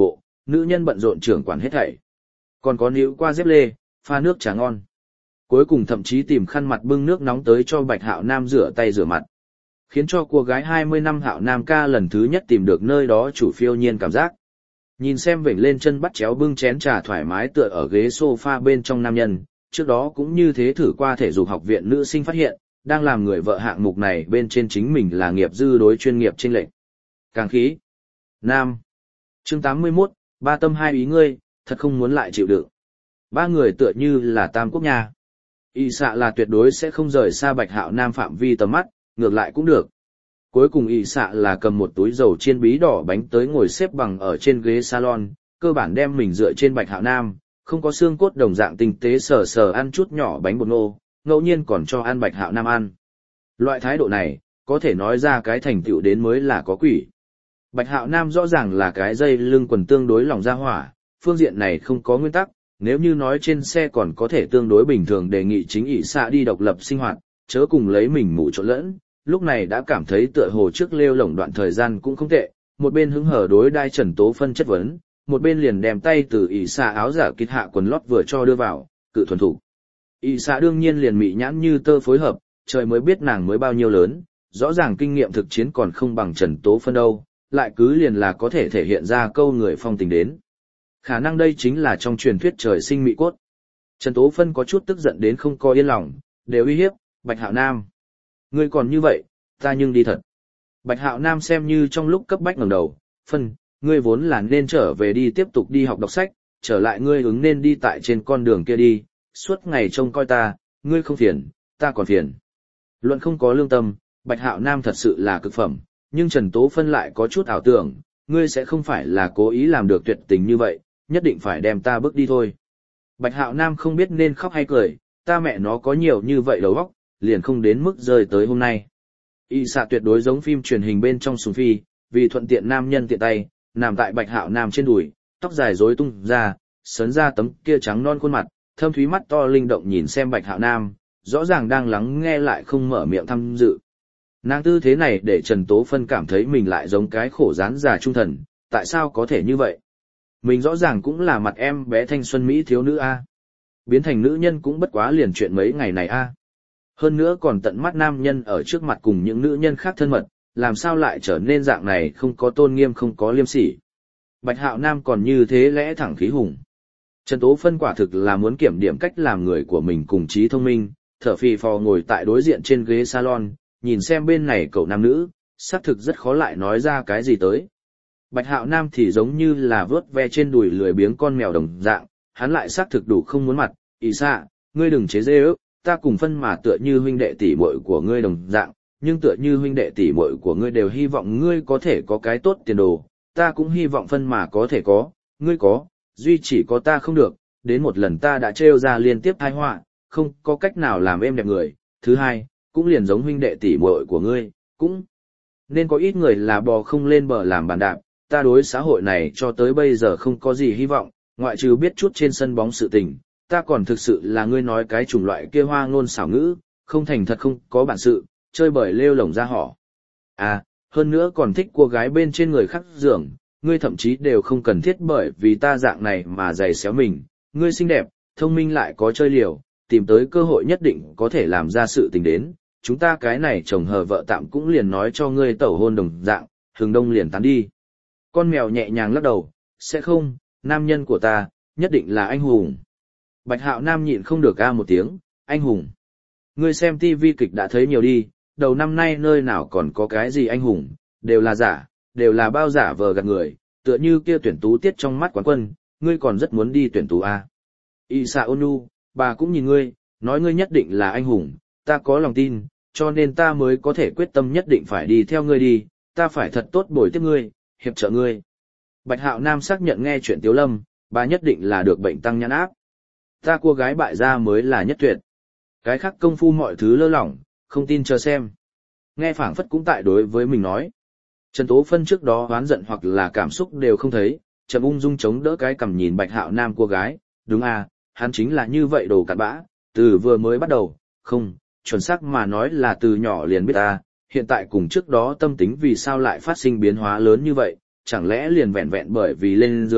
nữ nhân bận rộn trưởng quản hết thảy. Còn có níu qua dép lê, pha nước trà ngon. Cuối cùng thậm chí tìm khăn mặt bưng nước nóng tới cho Bạch Hạo Nam rửa tay rửa mặt. Khiến cho cô gái 20 năm Hạo Nam ca lần thứ nhất tìm được nơi đó chủ phiêu nhiên cảm giác. Nhìn xem vểnh lên chân bắt chéo bưng chén trà thoải mái tựa ở ghế sofa bên trong nam nhân, trước đó cũng như thế thử qua thể dục học viện nữ sinh phát hiện, đang làm người vợ hạng mục này bên trên chính mình là nghiệp dư đối chuyên nghiệp chênh lệch. Càng khí. Nam. Chương 81, ba tâm hai ý ngươi, thật không muốn lại chịu đựng. Ba người tựa như là tam quốc nhà. Y xạ là tuyệt đối sẽ không rời xa Bạch Hạo Nam phạm vi tầm mắt, ngược lại cũng được. Cuối cùng y xạ là cầm một túi dầu chiên bí đỏ bánh tới ngồi xếp bằng ở trên ghế salon, cơ bản đem mình dựa trên Bạch Hạo Nam, không có xương cốt đồng dạng tinh tế sờ sờ ăn chút nhỏ bánh bột ngô, ngẫu nhiên còn cho ăn Bạch Hạo Nam ăn. Loại thái độ này, có thể nói ra cái thành tựu đến mới là có quỷ. Bạch Hạo Nam rõ ràng là cái dây lưng quần tương đối lòng ra hỏa, phương diện này không có nguyên tắc, nếu như nói trên xe còn có thể tương đối bình thường đề nghị chính ỷ xạ đi độc lập sinh hoạt, chớ cùng lấy mình mụ trộn lẫn, lúc này đã cảm thấy tựa hồ trước lêu lổng đoạn thời gian cũng không tệ, một bên hứng hở đối đai Trần Tố Phân chất vấn, một bên liền đem tay từ ỷ xạ áo giả kít hạ quần lót vừa cho đưa vào, cự thuần thủ. ỷ xạ đương nhiên liền mị nhãn như tơ phối hợp, trời mới biết nàng mới bao nhiêu lớn, rõ ràng kinh nghiệm thực chiến còn không bằng Trần Tố Phân đâu, lại cứ liền là có thể thể hiện ra câu người phong tình đến. Khả năng đây chính là trong truyền thuyết trời sinh mị cốt. Trần Tố Phân có chút tức giận đến không có yên lòng, đều uy hiếp, Bạch Hạo Nam. Ngươi còn như vậy, ta nhưng đi thật. Bạch Hạo Nam xem như trong lúc cấp bách ngẩng đầu, Phân, ngươi vốn là nên trở về đi tiếp tục đi học đọc sách, trở lại ngươi ứng nên đi tại trên con đường kia đi, suốt ngày trông coi ta, ngươi không phiền, ta còn phiền. Luận không có lương tâm, Bạch Hạo Nam thật sự là cực phẩm, nhưng Trần Tố Phân lại có chút ảo tưởng, ngươi sẽ không phải là cố ý làm được tuyệt tình như vậy, nhất định phải đem ta bước đi thôi. Bạch Hạo Nam không biết nên khóc hay cười, ta mẹ nó có nhiều như vậy đầu óc, liền không đến mức rơi tới hôm nay. Y xạ tuyệt đối giống phim truyền hình bên trong Sùng Phi, vì thuận tiện nam nhân tiện tay, nằm tại Bạch Hạo Nam trên đùi, tóc dài rối tung ra, sấn ra tấm kia trắng non khuôn mặt, thâm thúy mắt to linh động nhìn xem Bạch Hạo Nam, rõ ràng đang lắng nghe lại không mở miệng tham dự. Nàng tư thế này để Trần Tố Phân cảm thấy mình lại giống cái khổ rán già trung thần, tại sao có thể như vậy? Mình rõ ràng cũng là mặt em bé thanh xuân Mỹ thiếu nữ A. Biến thành nữ nhân cũng bất quá liền chuyện mấy ngày này A. Hơn nữa còn tận mắt nam nhân ở trước mặt cùng những nữ nhân khác thân mật, làm sao lại trở nên dạng này không có tôn nghiêm không có liêm sỉ. Bạch Hạo Nam còn như thế lẽ thẳng khí hùng. Trần Tố Phân quả thực là muốn kiểm điểm cách làm người của mình cùng trí thông minh, thở phì phò ngồi tại đối diện trên ghế salon, nhìn xem bên này cậu nam nữ, xác thực rất khó lại nói ra cái gì tới. Bạch Hạo Nam thì giống như là vớt ve trên đùi lười biếng con mèo đồng dạng, hắn lại xác thực đủ không muốn mặt, ý xạ, ngươi đừng chế dê ước, ta cùng Phân mà tựa như huynh đệ tỷ muội của ngươi đồng dạng, nhưng tựa như huynh đệ tỷ muội của ngươi đều hy vọng ngươi có thể có cái tốt tiền đồ, ta cũng hy vọng Phân mà có thể có, ngươi có, duy chỉ có ta không được, đến một lần ta đã trêu ra liên tiếp tai họa, không có cách nào làm êm đẹp người, thứ hai, cũng liền giống huynh đệ tỷ muội của ngươi, cũng nên có ít người là bò không lên bờ làm bàn đạp, ta đối xã hội này cho tới bây giờ không có gì hy vọng, ngoại trừ biết chút trên sân bóng sự tình, ta còn thực sự là ngươi nói cái chủng loại kia hoa ngôn xảo ngữ, không thành thật không có bản sự, chơi bời lêu lổng ra họ. À, hơn nữa còn thích cô gái bên trên người khác giường, ngươi thậm chí đều không cần thiết bởi vì ta dạng này mà giày xéo mình, ngươi xinh đẹp, thông minh lại có chơi liều, tìm tới cơ hội nhất định có thể làm ra sự tình đến, chúng ta cái này chồng hờ vợ tạm cũng liền nói cho ngươi tẩu hôn đồng dạng, hừng đông liền tán đi. Con mèo nhẹ nhàng lắc đầu, sẽ không, nam nhân của ta, nhất định là anh hùng. Bạch Hạo Nam nhịn không được một tiếng, anh hùng. Ngươi xem TV kịch đã thấy nhiều đi, đầu năm nay nơi nào còn có cái gì anh hùng, đều là giả, đều là bao giả vờ gạt người, tựa như kia tuyển tú tiết trong mắt quán quân, ngươi còn rất muốn đi tuyển tú à. Isa Onu, bà cũng nhìn ngươi, nói ngươi nhất định là anh hùng, ta có lòng tin, cho nên ta mới có thể quyết tâm nhất định phải đi theo ngươi đi, ta phải thật tốt bồi tiếp ngươi, hiệp trợ ngươi. Bạch Hạo Nam xác nhận nghe chuyện Tiếu Lâm, bà nhất định là được bệnh tăng nhãn áp. Ta cô gái bại gia mới là nhất tuyệt. Cái khác công phu mọi thứ lơ lỏng, không tin chờ xem. Nghe phảng phất cũng tại đối với mình nói. Trần Tố Phân trước đó oán giận hoặc là cảm xúc đều không thấy, trầm ung dung chống đỡ cái cằm nhìn Bạch Hạo Nam cô gái, đúng à, hắn chính là như vậy đồ cặn bã, từ vừa mới bắt đầu, không, chuẩn xác mà nói là từ nhỏ liền biết ta, hiện tại cùng trước đó tâm tính vì sao lại phát sinh biến hóa lớn như vậy, chẳng lẽ liền vẹn vẹn bởi vì lên giường,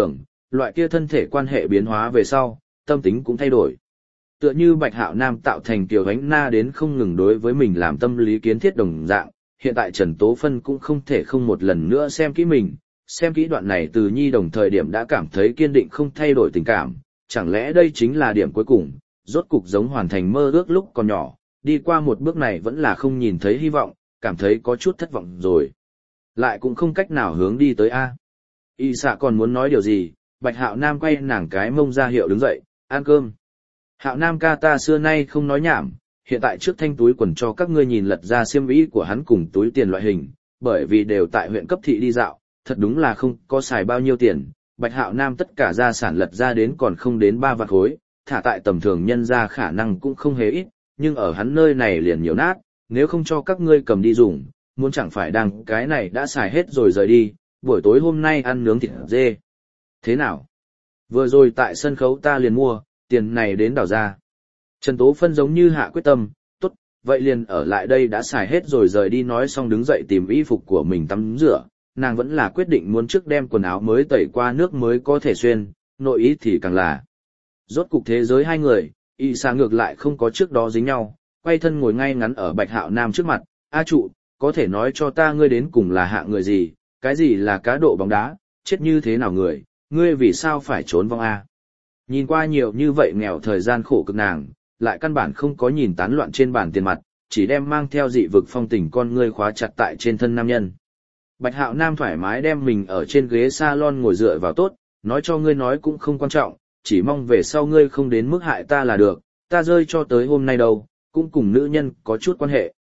loại kia thân thể quan hệ biến hóa về sau, tâm tính cũng thay đổi. Tựa như Bạch Hạo Nam tạo thành Kiều Ánh Na đến không ngừng đối với mình làm tâm lý kiến thiết đồng dạng, hiện tại Trần Tố Phân cũng không thể không một lần nữa xem kỹ mình, xem kỹ đoạn này từ nhi đồng thời điểm đã cảm thấy kiên định không thay đổi tình cảm, chẳng lẽ đây chính là điểm cuối cùng, rốt cục giống hoàn thành mơ ước lúc còn nhỏ, đi qua một bước này vẫn là không nhìn thấy hy vọng, cảm thấy có chút thất vọng rồi. Lại cũng không cách nào hướng đi tới A. Y xạ còn muốn nói điều gì, Bạch Hạo Nam quay nàng cái mông ra hiệu đứng dậy, ăn cơm. Hạo Nam ca ta xưa nay không nói nhảm, hiện tại trước thanh túi quần cho các ngươi nhìn lật ra xiêm y của hắn cùng túi tiền loại hình, bởi vì đều tại huyện cấp thị đi dạo, thật đúng là không có xài bao nhiêu tiền. Bạch Hạo Nam tất cả gia sản lật ra đến còn không đến 3 vạn khối, thả tại tầm thường nhân ra khả năng cũng không hề ít, nhưng ở hắn nơi này liền nhiều nát, nếu không cho các ngươi cầm đi dùng, muốn chẳng phải đăng cái này đã xài hết rồi rời đi, buổi tối hôm nay ăn nướng thịt dê. Thế nào? Vừa rồi tại sân khấu ta liền mua, tiền này đến đảo ra. Trần Tố Phân giống như hạ quyết tâm, tốt, vậy liền ở lại đây đã xài hết rồi rời đi nói xong đứng dậy tìm y phục của mình tắm rửa, nàng vẫn là quyết định muốn trước đem quần áo mới tẩy qua nước mới có thể xuyên, nội ý thì càng là. Rốt cục thế giới hai người, y xa ngược lại không có trước đó dính nhau, quay thân ngồi ngay ngắn ở Bạch Hạo Nam trước mặt, A trụ, có thể nói cho ta ngươi đến cùng là hạ người gì, cái gì là cá độ bóng đá, chết như thế nào người, ngươi vì sao phải trốn vong A. Nhìn qua nhiều như vậy nghèo thời gian khổ cực nàng, lại căn bản không có nhìn tán loạn trên bàn tiền mặt, chỉ đem mang theo dị vực phong tình con ngươi khóa chặt tại trên thân nam nhân. Bạch Hạo Nam thoải mái đem mình ở trên ghế salon ngồi dựa vào tốt, nói cho ngươi nói cũng không quan trọng, chỉ mong về sau ngươi không đến mức hại ta là được, ta rơi cho tới hôm nay đâu, cũng cùng nữ nhân có chút quan hệ.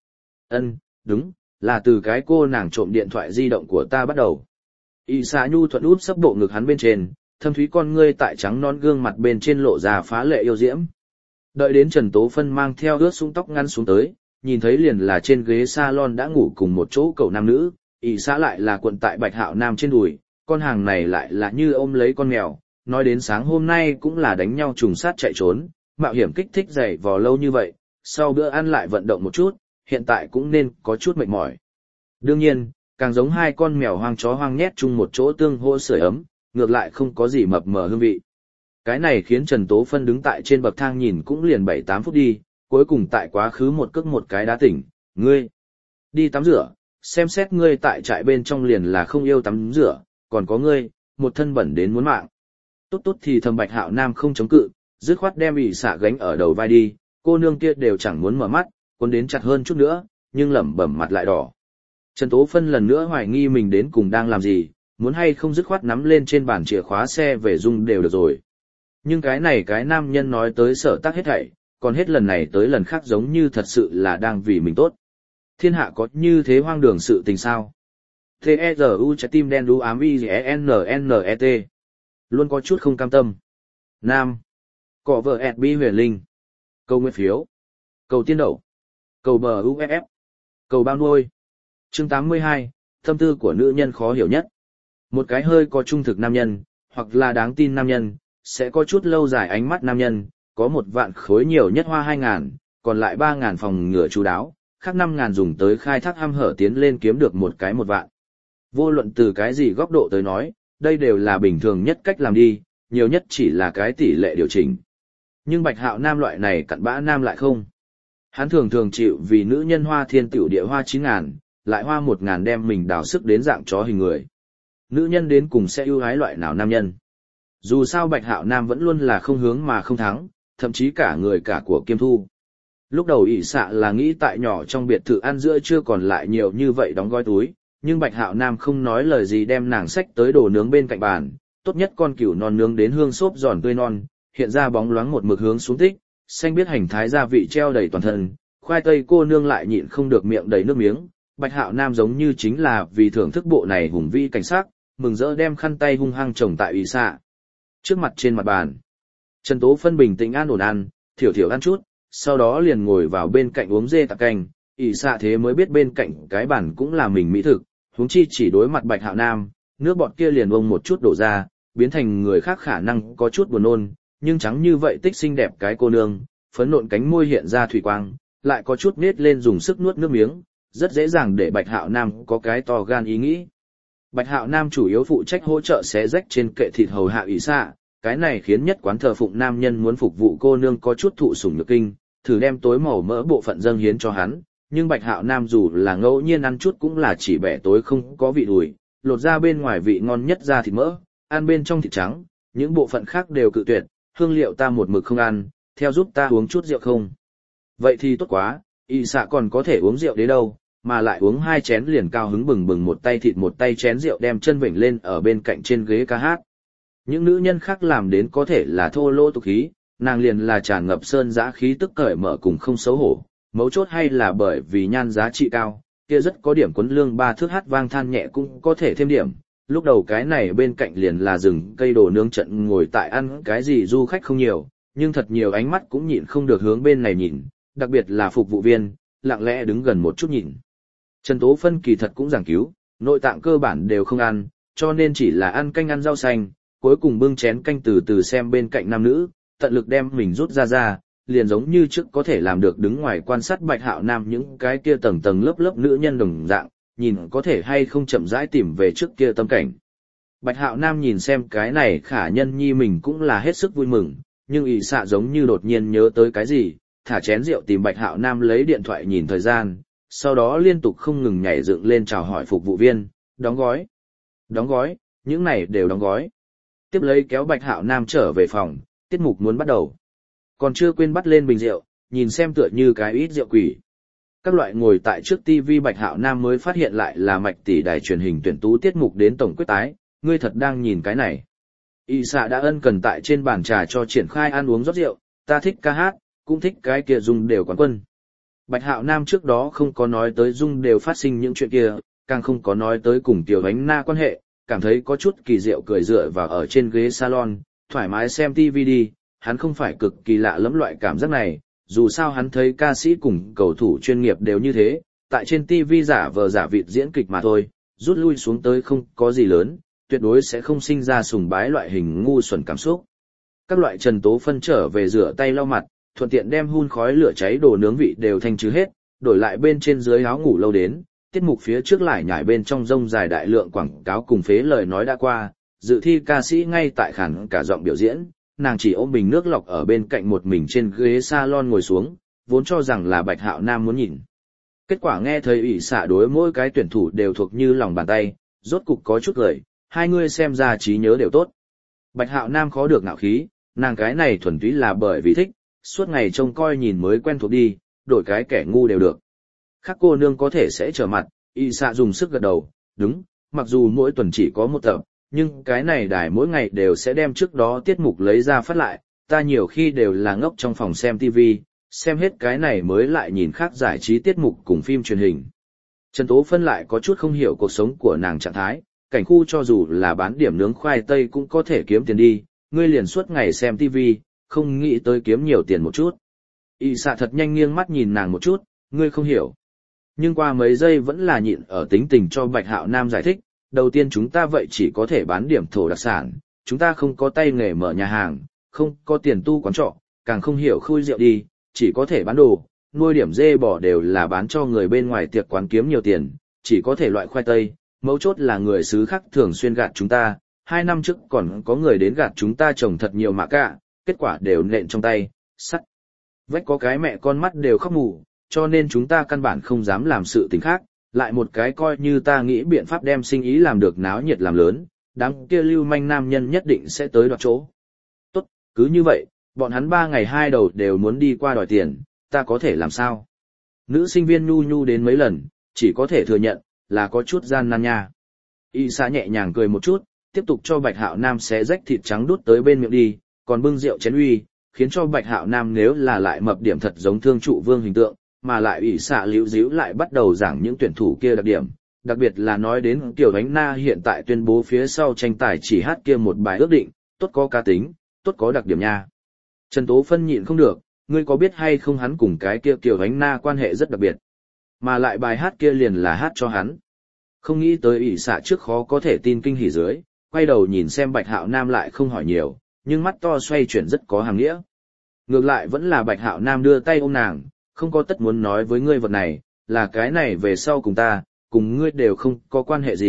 Đúng, là từ cái cô nàng trộm điện thoại di động của ta bắt đầu. Y xạ nhu thuận úp sấp bộ ngực hắn bên trên, thâm thúy con ngươi tại trắng non gương mặt bên trên lộ ra phá lệ yêu diễm. Đợi đến Trần Tố Phân mang theo ướt sũng tóc ngắn xuống tới, nhìn thấy liền là trên ghế salon đã ngủ cùng một chỗ cậu nam nữ, Y xạ lại là cuộn tại Bạch Hạo Nam trên đùi, con hàng này lại là như ôm lấy con mèo, nói đến sáng hôm nay cũng là đánh nhau trùng sát chạy trốn, mạo hiểm kích thích dày vò lâu như vậy, sau bữa ăn lại vận động một chút, hiện tại cũng nên có chút mệt mỏi. Đương nhiên, càng giống hai con mèo hoang chó hoang nhét chung một chỗ tương hỗ sưởi ấm, ngược lại không có gì mập mờ hương vị. Cái này khiến Trần Tố Phân đứng tại trên bậc thang nhìn cũng liền 7-8 phút đi, cuối cùng tại quá khứ một cước một cái đá tỉnh, ngươi đi tắm rửa, xem xét ngươi tại trại bên trong liền là không yêu tắm rửa, còn có ngươi, một thân bẩn đến muốn mạng. Tốt thì thầm Bạch Hạo Nam không chống cự, dứt khoát đem ỉ xạ gánh ở đầu vai đi, cô nương kia đều chẳng muốn mở mắt, cuốn đến chặt hơn chút nữa, nhưng lẩm bẩm mặt lại đỏ. Trần Tố Phân lần nữa hoài nghi mình đến cùng đang làm gì, muốn hay không dứt khoát nắm lên trên bàn chìa khóa xe về dung đều được rồi. Nhưng cái này cái nam nhân nói tới sở tác hết thảy, còn hết lần này tới lần khác giống như thật sự là đang vì mình tốt. Thiên hạ có như thế hoang đường sự tình sao? T-E-Z-U trái tim đen đú ám I-N-N-E-T. Luôn có chút không cam tâm. Nam. Cọ vợ ẹt bi huyền linh. Cầu nguyện phiếu. Cầu tiên đậu. Cầu bờ UFF. Cầu bao nuôi. Chương 82, tâm tư của nữ nhân khó hiểu nhất. Một cái hơi có trung thực nam nhân, hoặc là đáng tin nam nhân, sẽ có chút lâu dài ánh mắt nam nhân, có 1 vạn khối nhiều nhất hoa 2.000, còn lại 3.000 phòng ngừa chú đáo, khác 5.000 dùng tới khai thác hăm hở tiến lên kiếm được một cái 1 vạn. Vô luận từ cái gì góc độ tới nói, đây đều là bình thường nhất cách làm đi, nhiều nhất chỉ là cái tỷ lệ điều chỉnh. Nhưng Bạch Hạo Nam loại này cặn bã nam lại không. Hắn thường chịu vì nữ nhân hoa thiên tiểu địa hoa 9.000, lại hoa 1.000 đem mình đào sức đến dạng chó hình người. Nữ nhân đến cùng sẽ ưu ái loại nào nam nhân. Dù sao Bạch Hạo Nam vẫn luôn là không hướng mà không thắng, thậm chí cả người cả của Kiêm Thu. Lúc đầu ỷ xạ là nghĩ tại nhỏ trong biệt thự ăn giữa chưa còn lại nhiều như vậy đóng gói túi, nhưng Bạch Hạo Nam không nói lời gì đem nàng xách tới đồ nướng bên cạnh bàn, tốt nhất con cừu non nướng đến hương xốp giòn tươi non, hiện ra bóng loáng một mực hướng xuống tích, xanh biết hành thái gia vị treo đầy toàn thân, khoai tây cô nương lại nhịn không được miệng đầy nước miếng. Bạch Hạo Nam giống như chính là vì thưởng thức bộ này hùng vĩ cảnh sắc, mừng rỡ đem khăn tay hung hăng chồng tại ỷ xạ trước mặt trên mặt bàn. Trần Tố Phân bình tĩnh an ổn ăn, thiểu ăn chút, sau đó liền ngồi vào bên cạnh uống dê tạc canh. ỷ xạ thế mới biết bên cạnh cái bàn cũng là mình mỹ thực, huống chi chỉ đối mặt Bạch Hạo Nam, nước bọt kia liền bông một chút đổ ra, biến thành người khác khả năng có chút buồn nôn, nhưng trắng như vậy tích xinh đẹp cái cô nương, phấn nộn cánh môi hiện ra thủy quang, lại có chút nết lên dùng sức nuốt nước miếng, rất dễ dàng để Bạch Hạo Nam có cái to gan ý nghĩ. Bạch Hạo Nam chủ yếu phụ trách hỗ trợ xé rách trên kệ thịt hầu hạ ỷ xạ, cái này khiến nhất quán thờ phụng nam nhân muốn phục vụ cô nương có chút thụ sủng nhược kinh, thử đem tối màu mỡ bộ phận dâng hiến cho hắn, nhưng Bạch Hạo Nam dù là ngẫu nhiên ăn chút cũng là chỉ bẻ tối không có vị đùi, lột ra bên ngoài vị ngon nhất ra thịt mỡ, ăn bên trong thịt trắng, những bộ phận khác đều cự tuyệt, hương liệu ta một mực không ăn, theo giúp ta uống chút rượu không. Vậy thì tốt quá, ỷ xạ còn có thể uống rượu đấy đâu, mà lại uống 2 chén liền cao hứng bừng bừng, một tay thịt một tay chén rượu đem chân vểnh lên ở bên cạnh trên ghế ca hát. Những nữ nhân khác làm đến có thể là thô lỗ tục khí, nàng liền là tràn ngập sơn dã khí tức cởi mở cùng không xấu hổ, mấu chốt hay là bởi vì nhan giá trị cao, kia rất có điểm quấn lương 3 thước hát vang than nhẹ cũng có thể thêm điểm. Lúc đầu cái này bên cạnh liền là rừng cây đồ nướng trận ngồi tại ăn cái gì du khách không nhiều, nhưng thật nhiều ánh mắt cũng nhịn không được hướng bên này nhìn, đặc biệt là phục vụ viên, lặng lẽ đứng gần một chút nhìn. Trần Tố Phân kỳ thật cũng giảng cứu, nội tạng cơ bản đều không ăn, cho nên chỉ là ăn canh ăn rau xanh, cuối cùng bưng chén canh từ từ xem bên cạnh nam nữ, tận lực đem mình rút ra, liền giống như trước có thể làm được đứng ngoài quan sát Bạch Hạo Nam những cái kia tầng tầng lớp lớp nữ nhân đồng dạng, nhìn có thể hay không chậm rãi tìm về trước kia tâm cảnh. Bạch Hạo Nam nhìn xem cái này khả nhân nhi mình cũng là hết sức vui mừng, nhưng ỷ xạ giống như đột nhiên nhớ tới cái gì, thả chén rượu tìm Bạch Hạo Nam lấy điện thoại nhìn thời gian, sau đó liên tục không ngừng nhảy dựng lên chào hỏi phục vụ viên, đóng gói, những này đều đóng gói. Tiếp lấy kéo Bạch Hạo Nam trở về phòng, tiết mục muốn bắt đầu. Còn chưa quên bắt lên bình rượu, nhìn xem tựa như cái ít rượu quỷ. Các loại ngồi tại trước TV Bạch Hạo Nam mới phát hiện lại là Mạch tỷ đài truyền hình tuyển tú tiết mục đến tổng quyết tái, ngươi thật đang nhìn cái này. Y xạ đã ân cần tại trên bàn trà cho triển khai ăn uống rót rượu, ta thích ca hát, cũng thích cái kia Dung đều quán quân. Bạch Hạo Nam trước đó không có nói tới Dung đều phát sinh những chuyện kia, càng không có nói tới cùng Tiểu Ánh Na quan hệ, cảm thấy có chút kỳ diệu cười dựa vào ở trên ghế salon, thoải mái xem TV đi, hắn không phải cực kỳ lạ lẫm loại cảm giác này, dù sao hắn thấy ca sĩ cùng cầu thủ chuyên nghiệp đều như thế, tại trên TV giả vờ giả vịt diễn kịch mà thôi, rút lui xuống tới không có gì lớn, tuyệt đối sẽ không sinh ra sùng bái loại hình ngu xuẩn cảm xúc. Các loại Trần Tố Phân trở về rửa tay lau mặt, thuận tiện đem hun khói lửa cháy đồ nướng vị đều thanh trừ hết, đổi lại bên trên dưới áo ngủ lâu đến, tiết mục phía trước lại nhảy bên trong rông dài đại lượng quảng cáo cùng phế lời nói đã qua, dự thi ca sĩ ngay tại khản cả giọng biểu diễn, nàng chỉ ôm bình nước lọc ở bên cạnh một mình trên ghế salon ngồi xuống, vốn cho rằng là Bạch Hạo Nam muốn nhìn. Kết quả nghe thấy ỷ xạ đối mỗi cái tuyển thủ đều thuộc như lòng bàn tay, rốt cục có chút lời, hai người xem ra trí nhớ đều tốt. Bạch Hạo Nam khó được ngạo khí, nàng cái này thuần túy là bởi vì thích, suốt ngày trông coi nhìn mới quen thuộc đi, đổi cái kẻ ngu đều được. Khác cô nương có thể sẽ trở mặt, ỷ xạ dùng sức gật đầu, đúng, mặc dù mỗi tuần chỉ có một tập, nhưng cái này đài mỗi ngày đều sẽ đem trước đó tiết mục lấy ra phát lại, ta nhiều khi đều là ngốc trong phòng xem TV, xem hết cái này mới lại nhìn khác giải trí tiết mục cùng phim truyền hình. Trần Tố Phân lại có chút không hiểu cuộc sống của nàng trạng thái, cảnh khu cho dù là bán điểm nướng khoai tây cũng có thể kiếm tiền đi, ngươi liền suốt ngày xem TV, không nghĩ tới kiếm nhiều tiền một chút. Y xạ thật nhanh nghiêng mắt nhìn nàng một chút, ngươi không hiểu. Nhưng qua mấy giây vẫn là nhịn ở tính tình cho Bạch Hạo Nam giải thích, đầu tiên chúng ta vậy chỉ có thể bán điểm thổ đặc sản, chúng ta không có tay nghề mở nhà hàng, không có tiền tu quán trọ, càng không hiểu khui rượu đi, chỉ có thể bán đồ, nuôi điểm dê bò đều là bán cho người bên ngoài tiệc quán kiếm nhiều tiền, chỉ có thể loại khoai tây, mấu chốt là người xứ khác thường xuyên gạt chúng ta, 2 năm trước còn có người đến gạt chúng ta trồng thật nhiều mạ cả, kết quả đều nện trong tay, sắt. Vách có cái mẹ con mắt đều khóc mù, cho nên chúng ta căn bản không dám làm sự tình khác, lại một cái coi như ta nghĩ biện pháp đem sinh ý làm được náo nhiệt làm lớn, đám kia lưu manh nam nhân nhất định sẽ tới đoạt chỗ. Tốt, cứ như vậy, bọn hắn 3 ngày 2 đầu đều muốn đi qua đòi tiền, ta có thể làm sao? Nữ sinh viên nhu nhu đến mấy lần, chỉ có thể thừa nhận, là có chút gian nan nha. Y xạ nhẹ nhàng cười một chút, tiếp tục cho Bạch Hạo Nam xé rách thịt trắng đút tới bên miệng đi, còn bưng rượu chén uy, khiến cho Bạch Hạo Nam nếu là lại mập điểm thật giống Thương Trụ Vương hình tượng, mà lại ỷ xạ liễu díu lại bắt đầu giảng những tuyển thủ kia đặc điểm, đặc biệt là nói đến Tiểu Ánh Na hiện tại tuyên bố phía sau tranh tài chỉ hát kia một bài ước định, tốt có cá tính, tốt có đặc điểm nha. Trần Tố Phân nhịn không được, ngươi có biết hay không hắn cùng cái kia Tiểu Ánh Na quan hệ rất đặc biệt, mà lại bài hát kia liền là hát cho hắn. Không nghĩ tới ỷ xạ trước khó có thể tin kinh hỉ dưới, quay đầu nhìn xem Bạch Hạo Nam lại không hỏi nhiều, nhưng mắt to xoay chuyển rất có hàm nghĩa. Ngược lại vẫn là Bạch Hạo Nam đưa tay ôm nàng, không có tất muốn nói với ngươi vật này, là cái này về sau cùng ta, cùng ngươi đều không có quan hệ gì,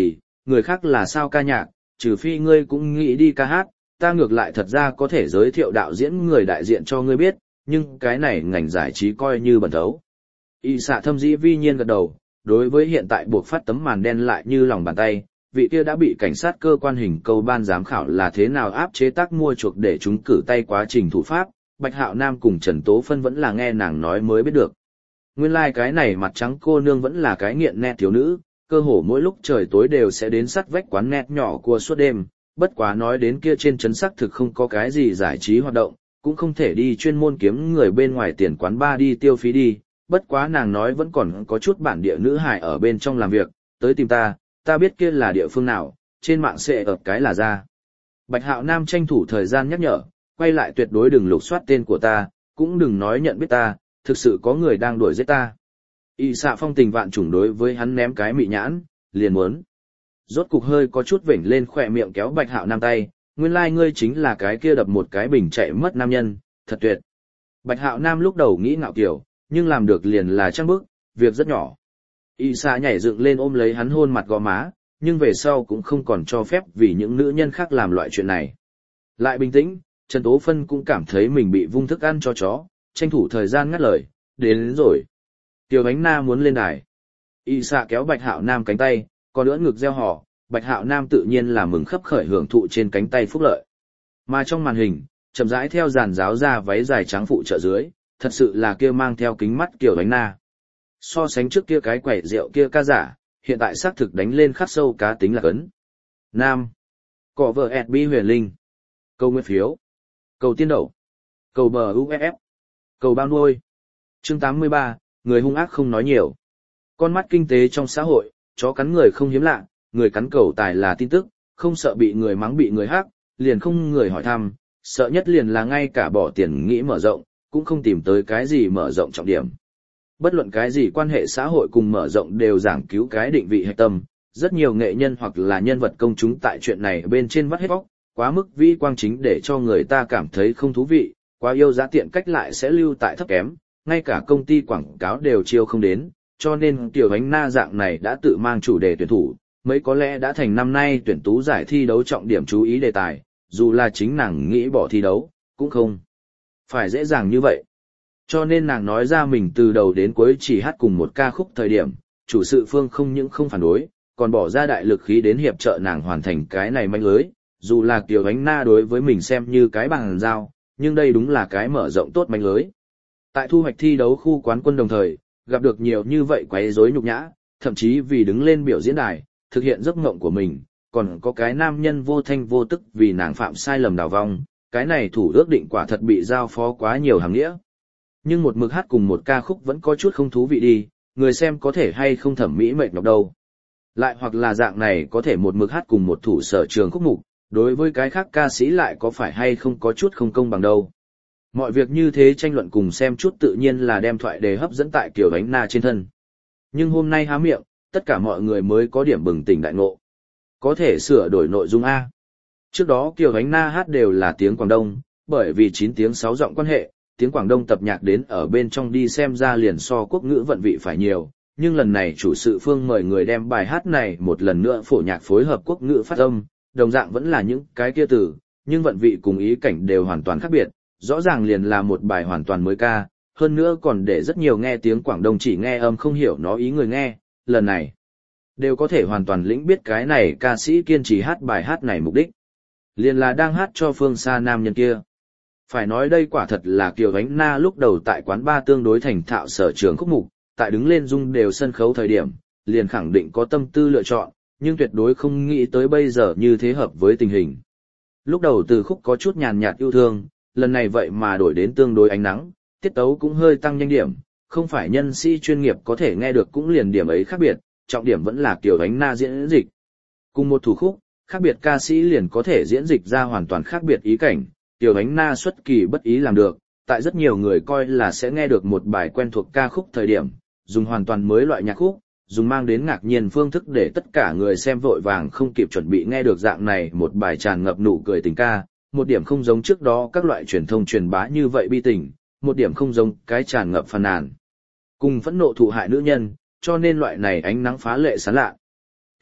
người khác là sao ca nhạc, trừ phi ngươi cũng nghĩ đi ca hát, ta ngược lại thật ra có thể giới thiệu đạo diễn người đại diện cho ngươi biết, nhưng cái này ngành giải trí coi như bẩn thấu. Y xạ thâm dĩ vi nhiên gật đầu, đối với hiện tại buộc phát tấm màn đen lại như lòng bàn tay, vị kia đã bị cảnh sát cơ quan hình câu ban giám khảo là thế nào áp chế tác mua chuộc để chúng cử tay quá trình thủ pháp, Bạch Hạo Nam cùng Trần Tố Phân vẫn là nghe nàng nói mới biết được. Nguyên lai cái này mặt trắng cô nương vẫn là cái nghiện net thiếu nữ, cơ hồ mỗi lúc trời tối đều sẽ đến sắt vách quán net nhỏ của suốt đêm, bất quá nói đến kia trên trấn xác thực không có cái gì giải trí hoạt động, cũng không thể đi chuyên môn kiếm người bên ngoài tiền quán bar đi tiêu phí đi, bất quá nàng nói vẫn còn có chút bản địa nữ hài ở bên trong làm việc, tới tìm ta biết kia là địa phương nào, trên mạng sẽ ập cái là ra. Bạch Hạo Nam tranh thủ thời gian nhắc nhở, quay lại tuyệt đối đừng lục soát tên của ta, cũng đừng nói nhận biết ta, thực sự có người đang đuổi giết ta. Y xạ phong tình vạn trùng đối với hắn ném cái mị nhãn, liền muốn. Rốt cục hơi có chút vểnh lên khỏe miệng kéo Bạch Hạo Nam tay, nguyên lai ngươi chính là cái kia đập một cái bình chạy mất nam nhân, thật tuyệt. Bạch Hạo Nam lúc đầu nghĩ ngạo kiểu, nhưng làm được liền là trăng bức, việc rất nhỏ. Y xạ nhảy dựng lên ôm lấy hắn hôn mặt gò má, nhưng về sau cũng không còn cho phép vì những nữ nhân khác làm loại chuyện này. Lại bình tĩnh, Trần Tố Phân cũng cảm thấy mình bị vung thức ăn cho chó, tranh thủ thời gian ngắt lời, đến rồi. Tiểu Ánh Na muốn lên đài. Y xạ kéo Bạch Hạo Nam cánh tay, còn ưỡn ngực gieo hò, Bạch Hạo Nam tự nhiên là mừng khấp khởi hưởng thụ trên cánh tay phúc lợi. Mà trong màn hình, chậm rãi theo dàn giáo ra váy dài trắng phụ trợ dưới, thật sự là kia mang theo kính mắt Kiều Ánh Na. So sánh trước kia cái quẩy rượu kia ca giả, hiện tại xác thực đánh lên khắc sâu cá tính là cấn. Nam. Cỏ vợ ẹt bi huyền linh. Câu nguyên phiếu. Cầu tiên đậu. Cầu bờ UFF. Cầu bao nuôi. Chương 83, người hung ác không nói nhiều. Con mắt kinh tế trong xã hội, chó cắn người không hiếm lạ, người cắn cầu tài là tin tức, không sợ bị người mắng bị người hắc, liền không người hỏi thăm, sợ nhất liền là ngay cả bỏ tiền nghĩ mở rộng, cũng không tìm tới cái gì mở rộng trọng điểm. Bất luận cái gì quan hệ xã hội cùng mở rộng đều giảng cứu cái định vị hạch tâm, rất nhiều nghệ nhân hoặc là nhân vật công chúng tại chuyện này bên trên vắt hết vóc, quá mức vĩ quang chính để cho người ta cảm thấy không thú vị, quá yêu giá tiện cách lại sẽ lưu tại thấp kém, ngay cả công ty quảng cáo đều chiêu không đến, cho nên Tiểu Ánh Na dạng này đã tự mang chủ đề tuyển thủ, mấy có lẽ đã thành năm nay tuyển tú giải thi đấu trọng điểm chú ý đề tài, dù là chính nàng nghĩ bỏ thi đấu, cũng không phải dễ dàng như vậy. Cho nên nàng nói ra mình từ đầu đến cuối chỉ hát cùng một ca khúc thời điểm, chủ sự phương không những không phản đối, còn bỏ ra đại lực khí đến hiệp trợ nàng hoàn thành cái này manh lưới, dù là Kiều Ánh Na đối với mình xem như cái bằng giao, nhưng đây đúng là cái mở rộng tốt manh lưới. Tại thu hoạch thi đấu khu quán quân đồng thời, gặp được nhiều như vậy quấy rối nhục nhã, thậm chí vì đứng lên biểu diễn đài, thực hiện giấc mộng của mình, còn có cái nam nhân vô thanh vô tức vì nàng phạm sai lầm đào vong, cái này thủ ước định quả thật bị giao phó quá nhiều hàng nghĩa. Nhưng một mực hát cùng một ca khúc vẫn có chút không thú vị đi, người xem có thể hay không thẩm mỹ mệt nhọc đâu. Lại hoặc là dạng này có thể một mực hát cùng một thủ sở trường khúc mục, đối với cái khác ca sĩ lại có phải hay không có chút không công bằng đâu. Mọi việc như thế tranh luận cùng xem chút tự nhiên là đem thoại đề hấp dẫn tại Kiều Ánh Na trên thân. Nhưng hôm nay há miệng, tất cả mọi người mới có điểm bừng tỉnh đại ngộ. Có thể sửa đổi nội dung A. Trước đó Kiều Ánh Na hát đều là tiếng Quảng Đông, bởi vì 9 tiếng 6 giọng quan hệ, tiếng Quảng Đông tập nhạc đến ở bên trong đi xem ra liền so quốc ngữ vận vị phải nhiều, nhưng lần này chủ sự phương mời người đem bài hát này một lần nữa phổ nhạc phối hợp quốc ngữ phát âm, đồng dạng vẫn là những cái kia từ, nhưng vận vị cùng ý cảnh đều hoàn toàn khác biệt, rõ ràng liền là một bài hoàn toàn mới ca, hơn nữa còn để rất nhiều nghe tiếng Quảng Đông chỉ nghe âm không hiểu nó ý người nghe, lần này đều có thể hoàn toàn lĩnh biết cái này ca sĩ kiên trì hát bài hát này mục đích, liền là đang hát cho phương xa nam nhân kia. Phải nói đây quả thật là Kiều Ánh Na lúc đầu tại quán bar tương đối thành thạo sở trường khúc mục, tại đứng lên dung đều sân khấu thời điểm, liền khẳng định có tâm tư lựa chọn, nhưng tuyệt đối không nghĩ tới bây giờ như thế hợp với tình hình. Lúc đầu từ khúc có chút nhàn nhạt yêu thương, lần này vậy mà đổi đến tương đối ánh nắng, tiết tấu cũng hơi tăng nhanh điểm, không phải nhân sĩ chuyên nghiệp có thể nghe được cũng liền điểm ấy khác biệt, trọng điểm vẫn là Kiều Ánh Na diễn dịch. Cùng một thủ khúc, khác biệt ca sĩ liền có thể diễn dịch ra hoàn toàn khác biệt ý cảnh, Kiều Ánh Na xuất kỳ bất ý làm được, tại rất nhiều người coi là sẽ nghe được một bài quen thuộc ca khúc thời điểm, dùng hoàn toàn mới loại nhạc khúc, dùng mang đến ngạc nhiên phương thức để tất cả người xem vội vàng không kịp chuẩn bị nghe được dạng này một bài tràn ngập nụ cười tình ca, một điểm không giống trước đó các loại truyền thông truyền bá như vậy bi tình, một điểm không giống cái tràn ngập phàn nàn. Cùng phẫn nộ thụ hại nữ nhân, cho nên loại này ánh nắng phá lệ sáng lạ.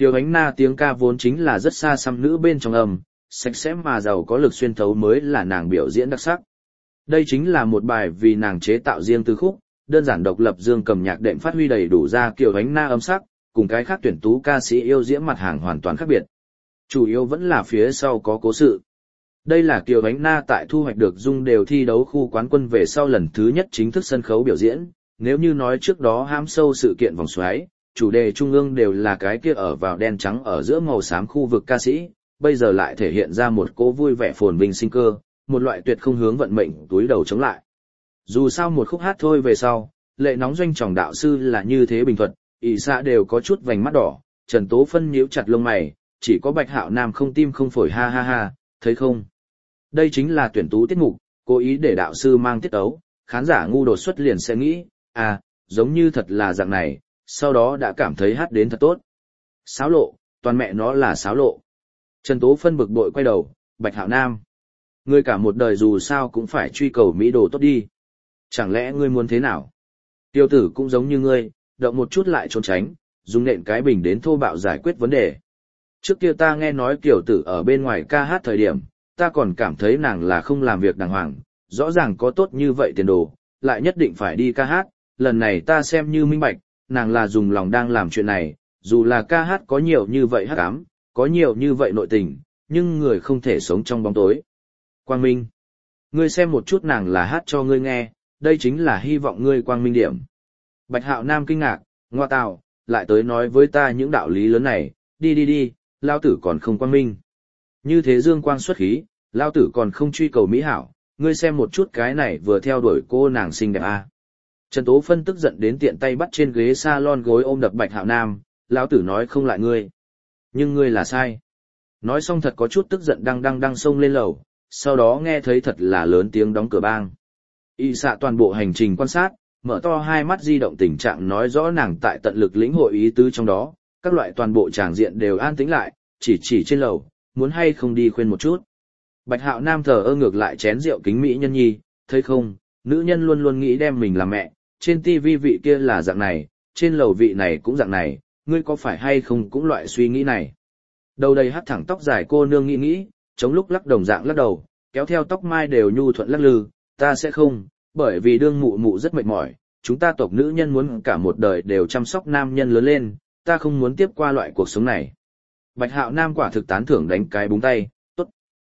Tiêu Ánh Na tiếng ca vốn chính là rất xa xăm nữ bên trong âm, sạch sẽ mà giàu có lực xuyên thấu mới là nàng biểu diễn đặc sắc. Đây chính là một bài vì nàng chế tạo riêng từ khúc, đơn giản độc lập dương cầm nhạc đệm phát huy đầy đủ ra Kiều Ánh Na âm sắc, cùng cái khác tuyển tú ca sĩ yêu diễm mặt hàng hoàn toàn khác biệt. Chủ yếu vẫn là phía sau có cố sự. Đây là Kiều Ánh Na tại thu hoạch được dung đều thi đấu khu quán quân về sau lần thứ nhất chính thức sân khấu biểu diễn, nếu như nói trước đó hãm sâu sự kiện vòng xoáy, chủ đề trung ương đều là cái kia ở vào đen trắng ở giữa màu xám khu vực ca sĩ, bây giờ lại thể hiện ra một cố vui vẻ phồn vinh sinh cơ, một loại tuyệt không hướng vận mệnh túi đầu chống lại. Dù sao một khúc hát thôi về sau, lệ nóng doanh tròng đạo sư là như thế bình thuận, ỷ xạ đều có chút vành mắt đỏ, Trần Tố Phân nhíu chặt lông mày, chỉ có Bạch Hạo Nam không tim không phổi ha ha ha, thấy không? Đây chính là tuyển tú tiết mục, cố ý để đạo sư mang tiết ấu, khán giả ngu đột xuất liền sẽ nghĩ, à, giống như thật là dạng này, sau đó đã cảm thấy hát đến thật tốt. Xáo lộ, toàn mẹ nó là xáo lộ. Trần Tố Phân bực bội quay đầu, Bạch Hạo Nam. Ngươi cả một đời dù sao cũng phải truy cầu mỹ đồ tốt đi. Chẳng lẽ ngươi muốn thế nào? Tiêu tử cũng giống như ngươi, động một chút lại trốn tránh, dùng nện cái bình đến thô bạo giải quyết vấn đề. Trước kia ta nghe nói Kiều tử ở bên ngoài ca hát thời điểm, ta còn cảm thấy nàng là không làm việc đàng hoàng, rõ ràng có tốt như vậy tiền đồ, lại nhất định phải đi ca hát, lần này ta xem như minh bạch, nàng là dùng lòng đang làm chuyện này, dù là ca hát có nhiều như vậy hắc ám, có nhiều như vậy nội tình, nhưng người không thể sống trong bóng tối. Quang minh, ngươi xem một chút nàng là hát cho ngươi nghe, đây chính là hy vọng ngươi quang minh điểm. Bạch Hạo Nam kinh ngạc, ngoa tào, lại tới nói với ta những đạo lý lớn này, đi, lao tử còn không quang minh. Như thế dương quang xuất khí, lao tử còn không truy cầu mỹ hảo, ngươi xem một chút cái này vừa theo đuổi cô nàng xinh đẹp à. Trần Tố Phân tức giận đến tiện tay bắt trên ghế salon gối ôm đập Bạch Hạo Nam, lão tử nói không lại ngươi. Nhưng ngươi là sai. Nói xong thật có chút tức giận đang xông lên lầu, sau đó nghe thấy thật là lớn tiếng đóng cửa bang. Y xạ toàn bộ hành trình quan sát, mở to hai mắt di động tình trạng nói rõ nàng tại tận lực lĩnh hội ý tứ trong đó, các loại toàn bộ tràng diện đều an tĩnh lại, chỉ trên lầu, muốn hay không đi khuyên một chút. Bạch Hạo Nam thờ ơ ngược lại chén rượu kính mỹ nhân nhi, thấy không, nữ nhân luôn luôn nghĩ đem mình làm mẹ, trên tivi vị kia là dạng này, trên lầu vị này cũng dạng này, ngươi có phải hay không cũng loại suy nghĩ này. Đầu đầy hắt thẳng tóc dài cô nương nghĩ, chống lúc lắc đồng dạng lắc đầu, kéo theo tóc mai đều nhu thuận lắc lư, ta sẽ không, bởi vì đương mụ mụ rất mệt mỏi, chúng ta tộc nữ nhân muốn cả một đời đều chăm sóc nam nhân lớn lên, ta không muốn tiếp qua loại cuộc sống này. Bạch Hạo Nam quả thực tán thưởng đánh cái búng tay, tốt.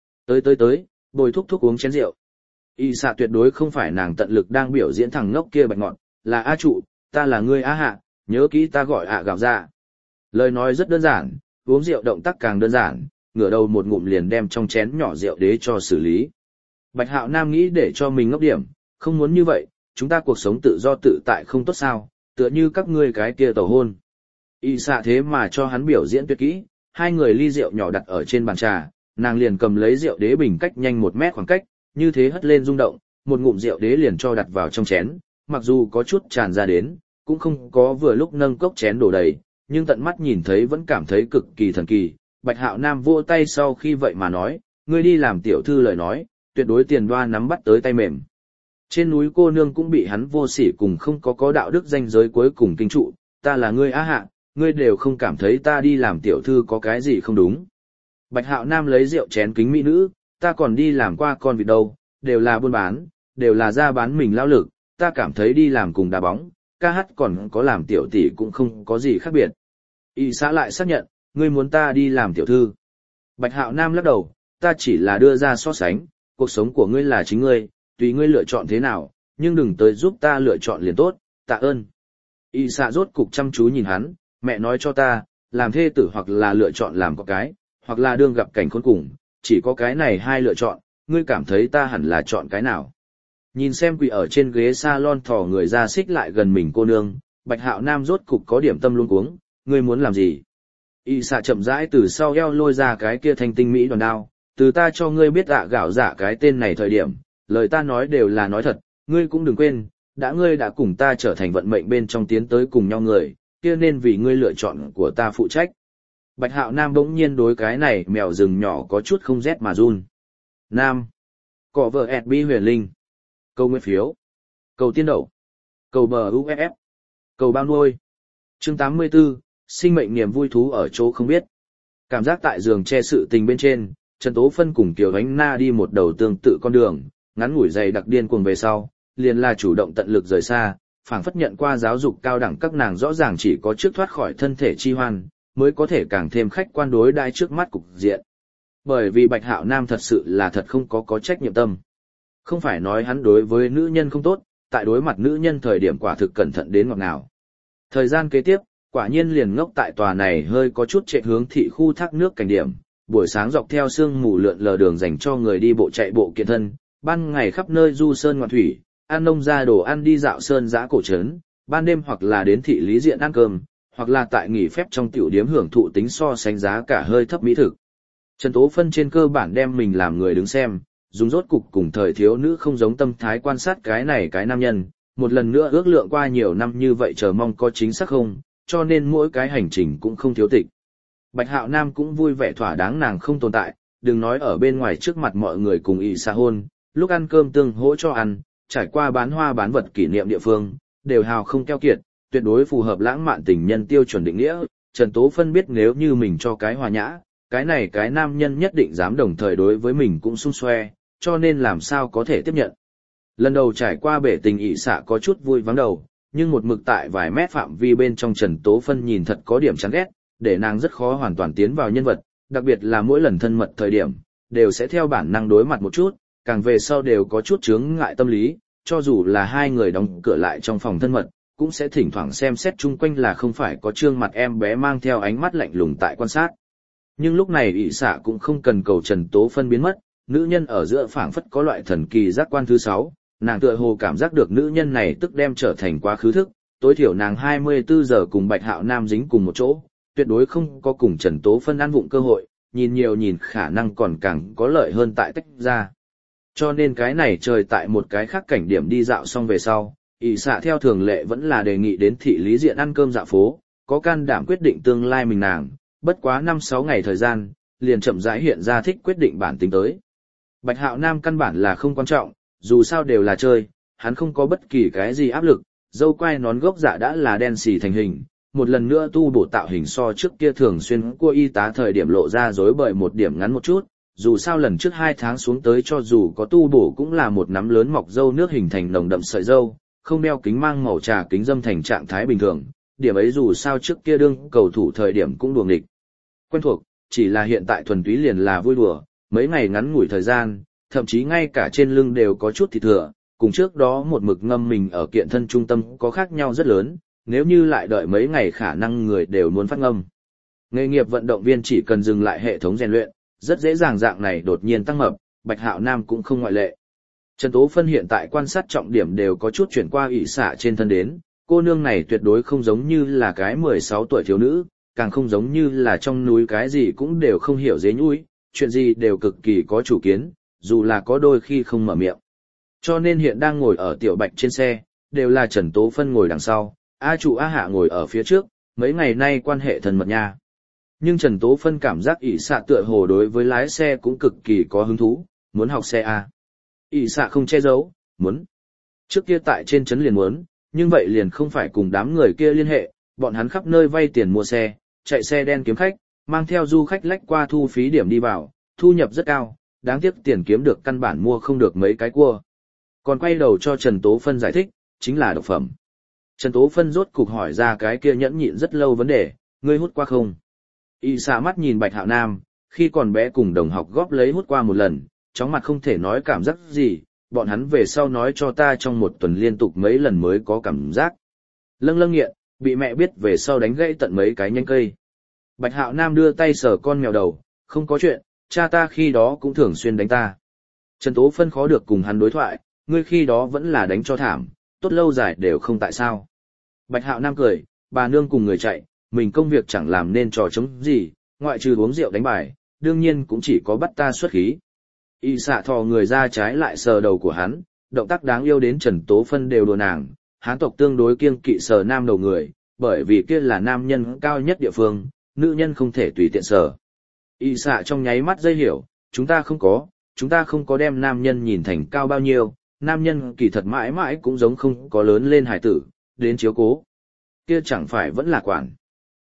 Tới, bồi thúc uống chén rượu. Y xạ tuyệt đối không phải nàng tận lực đang biểu diễn thằng ngốc kia bạch ngọn, là A trụ, ta là ngươi A hạ, nhớ kỹ ta gọi ạ gạo ra. Lời nói rất đơn giản, uống rượu động tác càng đơn giản, ngửa đầu một ngụm liền đem trong chén nhỏ rượu đế cho xử lý. Bạch Hạo Nam nghĩ để cho mình ngốc điểm, không muốn như vậy, chúng ta cuộc sống tự do tự tại không tốt sao, tựa như các ngươi cái kia tàu hôn. Y xạ thế mà cho hắn biểu diễn tuyệt kỹ, hai người ly rượu nhỏ đặt ở trên bàn trà, nàng liền cầm lấy rượu đế bình cách nhanh 1 mét khoảng cách, như thế hất lên rung động, một ngụm rượu đế liền cho đặt vào trong chén, mặc dù có chút tràn ra đến, cũng không có vừa lúc nâng cốc chén đổ đầy, nhưng tận mắt nhìn thấy vẫn cảm thấy cực kỳ thần kỳ. Bạch Hạo Nam vỗ tay sau khi vậy mà nói, ngươi đi làm tiểu thư lời nói, tuyệt đối tiền đoa nắm bắt tới tay mềm. Trên núi cô nương cũng bị hắn vô sỉ cùng không có đạo đức danh giới cuối cùng kinh trụ, ta là ngươi á hạ, ngươi đều không cảm thấy ta đi làm tiểu thư có cái gì không đúng. Bạch Hạo Nam lấy rượu chén kính mỹ nữ, ta còn đi làm qua con vịt đâu, đều là buôn bán, đều là ra bán mình lao lực, ta cảm thấy đi làm cùng đá bóng, ca hát còn có làm tiểu tỷ cũng không có gì khác biệt. Y xã lại xác nhận, ngươi muốn ta đi làm tiểu thư. Bạch Hạo Nam lắc đầu, ta chỉ là đưa ra so sánh, cuộc sống của ngươi là chính ngươi, tùy ngươi lựa chọn thế nào, nhưng đừng tới giúp ta lựa chọn liền tốt, tạ ơn. Y xã rốt cục chăm chú nhìn hắn, mẹ nói cho ta, làm thê tử hoặc là lựa chọn làm có cái, hoặc là đương gặp cảnh khốn cùng, chỉ có cái này hai lựa chọn, ngươi cảm thấy ta hẳn là chọn cái nào. Nhìn xem quỳ ở trên ghế salon thò người ra xích lại gần mình cô nương, Bạch Hạo Nam rốt cục có điểm tâm luống cuống, ngươi muốn làm gì? Y xạ chậm rãi từ sau eo lôi ra cái kia thanh tinh mỹ đoàn đao, từ ta cho ngươi biết gạo dạ cái tên này thời điểm, lời ta nói đều là nói thật, ngươi cũng đừng quên, ngươi đã cùng ta trở thành vận mệnh bên trong tiến tới cùng nhau người, kia nên vì ngươi lựa chọn của ta phụ trách. Bạch Hạo Nam bỗng nhiên đối cái này mèo rừng nhỏ có chút không rét mà run. Nam. Cọ vợ ẹt bi huyền linh. Câu nguyên phiếu. Cầu tiên đậu. Cầu bờ UFF. Cầu bao nuôi. Chương 84, sinh mệnh niềm vui thú ở chỗ không biết. Cảm giác tại giường che sự tình bên trên, Trần Tố Phân cùng Kiều Ánh Na đi một đầu tương tự con đường, ngắn ngủi dày đặc điên cuồng về sau, liền là chủ động tận lực rời xa, phảng phất nhận qua giáo dục cao đẳng các nàng rõ ràng chỉ có trước thoát khỏi thân thể chi hoan, mới có thể càng thêm khách quan đối đãi trước mắt cục diện. Bởi vì Bạch Hạo Nam thật sự là thật không có trách nhiệm tâm. Không phải nói hắn đối với nữ nhân không tốt, tại đối mặt nữ nhân thời điểm quả thực cẩn thận đến ngọt ngào. Thời gian kế tiếp, quả nhiên liền ngốc tại tòa này hơi có chút chạy hướng thị khu thác nước cảnh điểm, buổi sáng dọc theo sương mù lượn lờ đường dành cho người đi bộ chạy bộ kiện thân, ban ngày khắp nơi du sơn ngoạn thủy, ăn nông ra đồ ăn đi dạo sơn dã cổ trấn, ban đêm hoặc là đến thị lý diện ăn cơm, hoặc là tại nghỉ phép trong tiểu điếm hưởng thụ tính so sánh giá cả hơi thấp mỹ thực. Trần Tố Phân trên cơ bản đem mình làm người đứng xem, dùng rốt cục cùng thời thiếu nữ không giống tâm thái quan sát cái này cái nam nhân, một lần nữa ước lượng qua nhiều năm như vậy chờ mong có chính xác không, cho nên mỗi cái hành trình cũng không thiếu tịch. Bạch Hạo Nam cũng vui vẻ thỏa đáng nàng không tồn tại, đừng nói ở bên ngoài trước mặt mọi người cùng ị xa hôn, lúc ăn cơm tương hỗ cho ăn, trải qua bán hoa bán vật kỷ niệm địa phương, đều hào không keo kiệt, tuyệt đối phù hợp lãng mạn tình nhân tiêu chuẩn định nghĩa. Trần Tố Phân biết nếu như mình cho cái hòa nhã, cái này cái nam nhân nhất định dám đồng thời đối với mình cũng xung xoe, cho nên làm sao có thể tiếp nhận. Lần đầu trải qua bể tình ị xạ có chút vui vắng đầu, nhưng một mực tại vài mét phạm vi bên trong Trần Tố Phân nhìn thật có điểm chán ghét, để nàng rất khó hoàn toàn tiến vào nhân vật, đặc biệt là mỗi lần thân mật thời điểm, đều sẽ theo bản năng đối mặt một chút, càng về sau đều có chút chướng ngại tâm lý, cho dù là hai người đóng cửa lại trong phòng thân mật, cũng sẽ thỉnh thoảng xem xét chung quanh là không phải có trương mặt em bé mang theo ánh mắt lạnh lùng tại quan sát. Nhưng lúc này ị xạ cũng không cần cầu Trần Tố Phân biến mất, nữ nhân ở giữa phảng phất có loại thần kỳ giác quan thứ 6, nàng tựa hồ cảm giác được nữ nhân này tức đem trở thành quá khứ thức, tối thiểu nàng 24 giờ cùng Bạch Hạo Nam dính cùng một chỗ, tuyệt đối không có cùng Trần Tố Phân ăn vụng cơ hội, nhìn nhiều nhìn khả năng còn càng có lợi hơn tại tách ra. Cho nên cái này trời tại một cái khác cảnh điểm đi dạo xong về sau, ỷ xạ theo thường lệ vẫn là đề nghị đến thị lý diện ăn cơm dạo phố, có can đảm quyết định tương lai mình nàng, bất quá 5-6 ngày thời gian, liền chậm rãi hiện ra thích quyết định bản tính tới. Bạch Hạo Nam căn bản là không quan trọng, dù sao đều là chơi, hắn không có bất kỳ cái gì áp lực, dâu quai nón gốc dạ đã là đen xì thành hình, một lần nữa tu bổ tạo hình so trước kia thường xuyên cua y tá thời điểm lộ ra rối bời một điểm ngắn một chút, dù sao lần trước 2 tháng xuống tới cho dù có tu bổ cũng là một nắm lớn mọc râu nước hình thành nồng đậm sợi râu, không đeo kính mang màu trà kính dâm thành trạng thái bình thường, điểm ấy dù sao trước kia đương cầu thủ thời điểm cũng đùa nghịch. Quen thuộc, chỉ là hiện tại thuần túy liền là vui đùa, mấy ngày ngắn ngủi thời gian, thậm chí ngay cả trên lưng đều có chút thịt thừa, cùng trước đó một mực ngâm mình ở kiện thân trung tâm có khác nhau rất lớn, nếu như lại đợi mấy ngày khả năng người đều muốn phát ngâm. Nghề nghiệp vận động viên chỉ cần dừng lại hệ thống rèn luyện, rất dễ dàng dạng này đột nhiên tăng mập, Bạch Hạo Nam cũng không ngoại lệ. Trần Tố Phân hiện tại quan sát trọng điểm đều có chút chuyển qua ỷ xạ trên thân đến, cô nương này tuyệt đối không giống như là cái 16 tuổi thiếu nữ, càng không giống như là trong núi cái gì cũng đều không hiểu dế nhúi, chuyện gì đều cực kỳ có chủ kiến, dù là có đôi khi không mở miệng. Cho nên hiện đang ngồi ở tiểu Bạch trên xe, đều là Trần Tố Phân ngồi đằng sau, A Trụ A Hạ ngồi ở phía trước, mấy ngày nay quan hệ thân mật nha. Nhưng Trần Tố Phân cảm giác ỷ xạ tựa hồ đối với lái xe cũng cực kỳ có hứng thú, muốn học xe A. ỷ xạ không che giấu, muốn. Trước kia tại trên trấn liền muốn, nhưng vậy liền không phải cùng đám người kia liên hệ, bọn hắn khắp nơi vay tiền mua xe, chạy xe đen kiếm khách, mang theo du khách lách qua thu phí điểm đi vào, thu nhập rất cao, đáng tiếc tiền kiếm được căn bản mua không được mấy cái cua. Còn quay đầu cho Trần Tố Phân giải thích, chính là độc phẩm. Trần Tố Phân rốt cục hỏi ra cái kia nhẫn nhịn rất lâu vấn đề, ngươi hút qua không? Y xạ mắt nhìn Bạch Hạo Nam, khi còn bé cùng đồng học góp lấy hút qua một lần, chóng mặt không thể nói cảm giác gì, bọn hắn về sau nói cho ta trong một tuần liên tục mấy lần mới có cảm giác. Lâng lâng nghiện, bị mẹ biết về sau đánh gãy tận mấy cái nhánh cây. Bạch Hạo Nam đưa tay sờ con mèo đầu, không có chuyện, cha ta khi đó cũng thường xuyên đánh ta. Trần Tố Phân khó được cùng hắn đối thoại, ngươi khi đó vẫn là đánh cho thảm, tốt lâu dài đều không tại sao. Bạch Hạo Nam cười, bà nương cùng người chạy, mình công việc chẳng làm nên trò chống gì, ngoại trừ uống rượu đánh bài, đương nhiên cũng chỉ có bắt ta xuất khí. Y xạ thò người ra trái lại sờ đầu của hắn, động tác đáng yêu đến Trần Tố Phân đều đùa nàng, hán tộc tương đối kiêng kỵ sờ nam đầu người, bởi vì kia là nam nhân cao nhất địa phương, nữ nhân không thể tùy tiện sờ. Y xạ trong nháy mắt dây hiểu, chúng ta không có đem nam nhân nhìn thành cao bao nhiêu, nam nhân kỳ thật mãi mãi cũng giống không có lớn lên hải tử, đến chiếu cố. Kia chẳng phải vẫn là quản.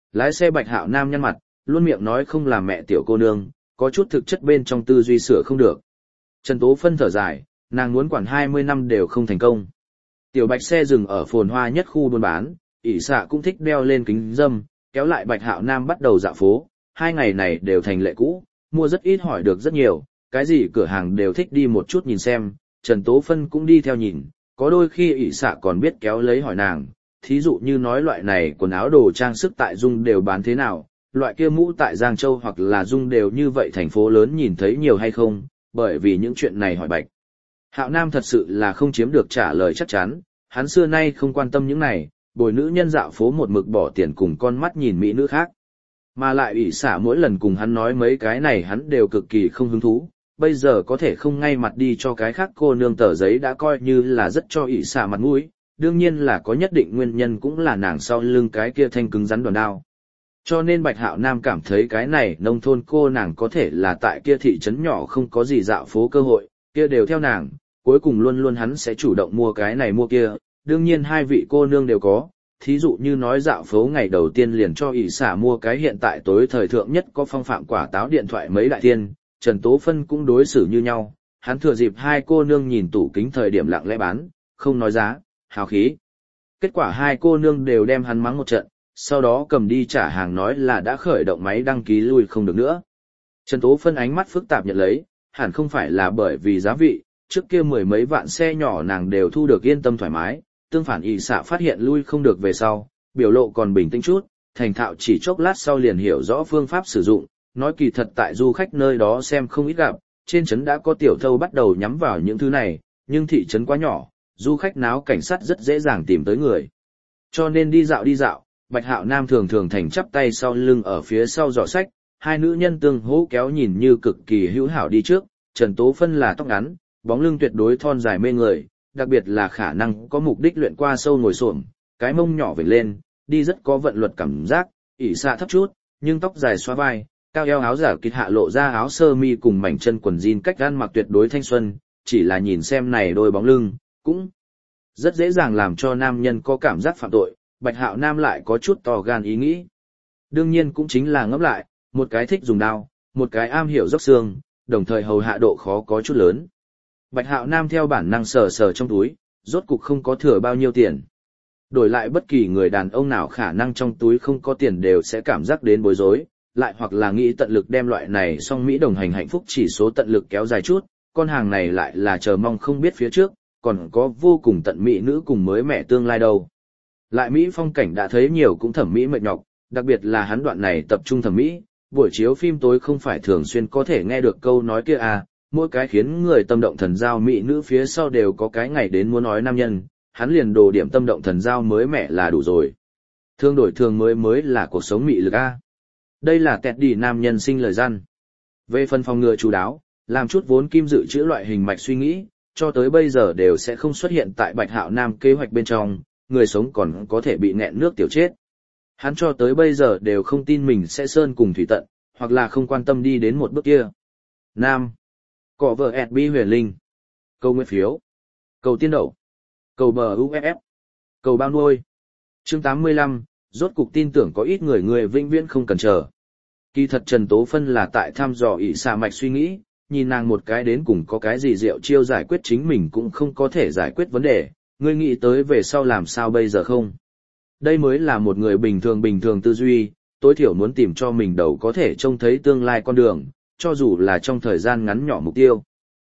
Lái xe Bạch Hạo Nam nhăn mặt, luôn miệng nói không làm mẹ tiểu cô nương, có chút thực chất bên trong tư duy sửa không được. Trần Tố Phân thở dài, nàng muốn quản 20 năm đều không thành công. Tiểu Bạch xe dừng ở phồn hoa nhất khu buôn bán, ỷ xạ cũng thích đeo lên kính dâm, kéo lại Bạch Hạo Nam bắt đầu dạo phố, 2 ngày này đều thành lệ cũ, mua rất ít hỏi được rất nhiều, cái gì cửa hàng đều thích đi một chút nhìn xem, Trần Tố Phân cũng đi theo nhìn, có đôi khi ỷ xạ còn biết kéo lấy hỏi nàng, thí dụ như nói loại này quần áo đồ trang sức tại Dung đều bán thế nào, loại kia mũ tại Giang Châu hoặc là Dung đều như vậy thành phố lớn nhìn thấy nhiều hay không, bởi vì những chuyện này hỏi Bạch Hạo Nam thật sự là không chiếm được trả lời chắc chắn, hắn xưa nay không quan tâm những này, bồi nữ nhân dạo phố một mực bỏ tiền cùng con mắt nhìn mỹ nữ khác. Mà lại ỷ xả mỗi lần cùng hắn nói mấy cái này hắn đều cực kỳ không hứng thú, bây giờ có thể không ngay mặt đi cho cái khác cô nương tờ giấy đã coi như là rất cho ỷ xả mặt mũi, đương nhiên là có nhất định nguyên nhân cũng là nàng sau lưng cái kia thanh cứng rắn đòn đao. Cho nên Bạch Hạo Nam cảm thấy cái này nông thôn cô nàng có thể là tại kia thị trấn nhỏ không có gì dạo phố cơ hội, kia đều theo nàng, cuối cùng luôn luôn hắn sẽ chủ động mua cái này mua kia, đương nhiên hai vị cô nương đều có, thí dụ như nói dạo phố ngày đầu tiên liền cho ỷ xả mua cái hiện tại tối thời thượng nhất có phong phạm quả táo điện thoại mấy đại thiên, Trần Tố Phân cũng đối xử như nhau, hắn thừa dịp hai cô nương nhìn tủ kính thời điểm lặng lẽ bán, không nói giá, hào khí. Kết quả hai cô nương đều đem hắn mắng một trận, sau đó cầm đi trả hàng nói là đã khởi động máy đăng ký lui không được nữa. Trần Tố Phân ánh mắt phức tạp nhận lấy, hẳn không phải là bởi vì giá vị, trước kia 10 mấy vạn xe nhỏ nàng đều thu được yên tâm thoải mái, tương phản ỷ xạ phát hiện lui không được về sau, biểu lộ còn bình tĩnh chút, thành thạo chỉ chốc lát sau liền hiểu rõ phương pháp sử dụng, nói kỳ thật tại du khách nơi đó xem không ít gặp, trên trấn đã có tiểu thâu bắt đầu nhắm vào những thứ này, nhưng thị trấn quá nhỏ, du khách náo cảnh sát rất dễ dàng tìm tới người. Cho nên đi dạo, Bạch Hạo Nam thường thường thành chắp tay sau lưng ở phía sau giỏ sách, hai nữ nhân tương hỗ kéo nhìn như cực kỳ hữu hảo đi trước, Trần Tố Phân là tóc ngắn, bóng lưng tuyệt đối thon dài mê người, đặc biệt là khả năng có mục đích luyện qua sâu ngồi xổm, cái mông nhỏ vểnh lên, đi rất có vận luật cảm giác, ỷ xạ thấp chút, nhưng tóc dài xóa vai, cao eo áo giả kịch hạ lộ ra áo sơ mi cùng mảnh chân quần jean cách ăn mặc tuyệt đối thanh xuân, chỉ là nhìn xem này đôi bóng lưng, cũng rất dễ dàng làm cho nam nhân có cảm giác phạm tội, Bạch Hạo Nam lại có chút to gan ý nghĩ. Đương nhiên cũng chính là ngẫm lại, một cái thích dùng đao, một cái am hiểu dốc xương, đồng thời hầu hạ độ khó có chút lớn. Bạch Hạo Nam theo bản năng sờ sờ trong túi, rốt cục không có thừa bao nhiêu tiền. Đổi lại bất kỳ người đàn ông nào khả năng trong túi không có tiền đều sẽ cảm giác đến bối rối, lại hoặc là nghĩ tận lực đem loại này song Mỹ đồng hành hạnh phúc chỉ số tận lực kéo dài chút, con hàng này lại là chờ mong không biết phía trước, còn có vô cùng tận Mỹ nữ cùng mới mẻ tương lai đâu. Lại Mỹ phong cảnh đã thấy nhiều cũng thẩm mỹ mệt nhọc, đặc biệt là hắn đoạn này tập trung thẩm mỹ, buổi chiếu phim tối không phải thường xuyên có thể nghe được câu nói kia à, mỗi cái khiến người tâm động thần giao mỹ nữ phía sau đều có cái ngày đến muốn nói nam nhân, hắn liền đồ điểm tâm động thần giao mới mẻ là đủ rồi. Thương đổi thường mới là cuộc sống mị lực a. Đây là tẹt đi nam nhân sinh lời răn. Về phần phòng ngừa chú đáo, làm chút vốn kim dự trữ loại hình mạch suy nghĩ, cho tới bây giờ đều sẽ không xuất hiện tại Bạch Hạo Nam kế hoạch bên trong, người sống còn có thể bị nghẹn nước tiểu chết. Hắn cho tới bây giờ đều không tin mình sẽ sơn cùng thủy tận, hoặc là không quan tâm đi đến một bước kia. Nam. Cọ vợ ẹt bi huyền linh. Cầu nguyện phiếu. Cầu tiên đậu. Cầu bờ UFF. Cầu bao nuôi. Chương 85, rốt cục tin tưởng có ít người vĩnh viễn không cần chờ. Kỳ thật Trần Tố Phân là tại thăm dò ỷ xạ mạch suy nghĩ, nhìn nàng một cái đến cùng có cái gì diệu chiêu giải quyết chính mình cũng không có thể giải quyết vấn đề, ngươi nghĩ tới về sau làm sao bây giờ không? Đây mới là một người bình thường tư duy, tối thiểu muốn tìm cho mình đầu có thể trông thấy tương lai con đường, cho dù là trong thời gian ngắn nhỏ mục tiêu.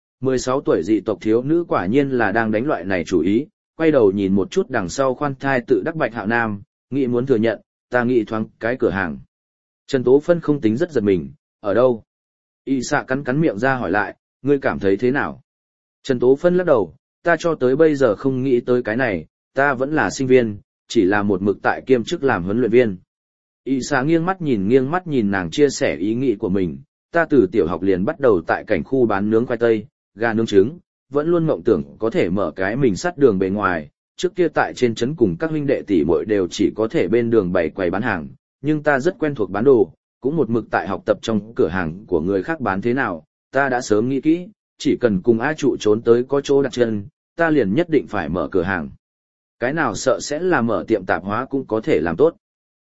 16 tuổi dị tộc thiếu nữ quả nhiên là đang đánh loại này chủ ý, quay đầu nhìn một chút đằng sau khoan thai tự đắc Bạch Hạo Nam, nghĩ muốn thừa nhận, ta nghĩ thoáng cái cửa hàng. Trần Tố Phân không tính rất giật mình, ở đâu? Y xạ cắn miệng ra hỏi lại, ngươi cảm thấy thế nào? Trần Tố Phân lắc đầu, ta cho tới bây giờ không nghĩ tới cái này, ta vẫn là sinh viên, chỉ là một mực tại kiêm chức làm huấn luyện viên. Y xạ nghiêng mắt nhìn nàng chia sẻ ý nghĩ của mình, ta từ tiểu học liền bắt đầu tại cảnh khu bán nướng khoai tây, gà nướng trứng, vẫn luôn mộng tưởng có thể mở cái mình sắt đường bề ngoài, trước kia tại trên trấn cùng các huynh đệ tỷ muội đều chỉ có thể bên đường bày quầy bán hàng, nhưng ta rất quen thuộc bán đồ, cũng một mực tại học tập trong cửa hàng của người khác bán thế nào, ta đã sớm nghĩ kỹ, chỉ cần cùng A trụ trốn tới có chỗ đặt chân, ta liền nhất định phải mở cửa hàng. Cái nào sợ sẽ là mở tiệm tạp hóa cũng có thể làm tốt.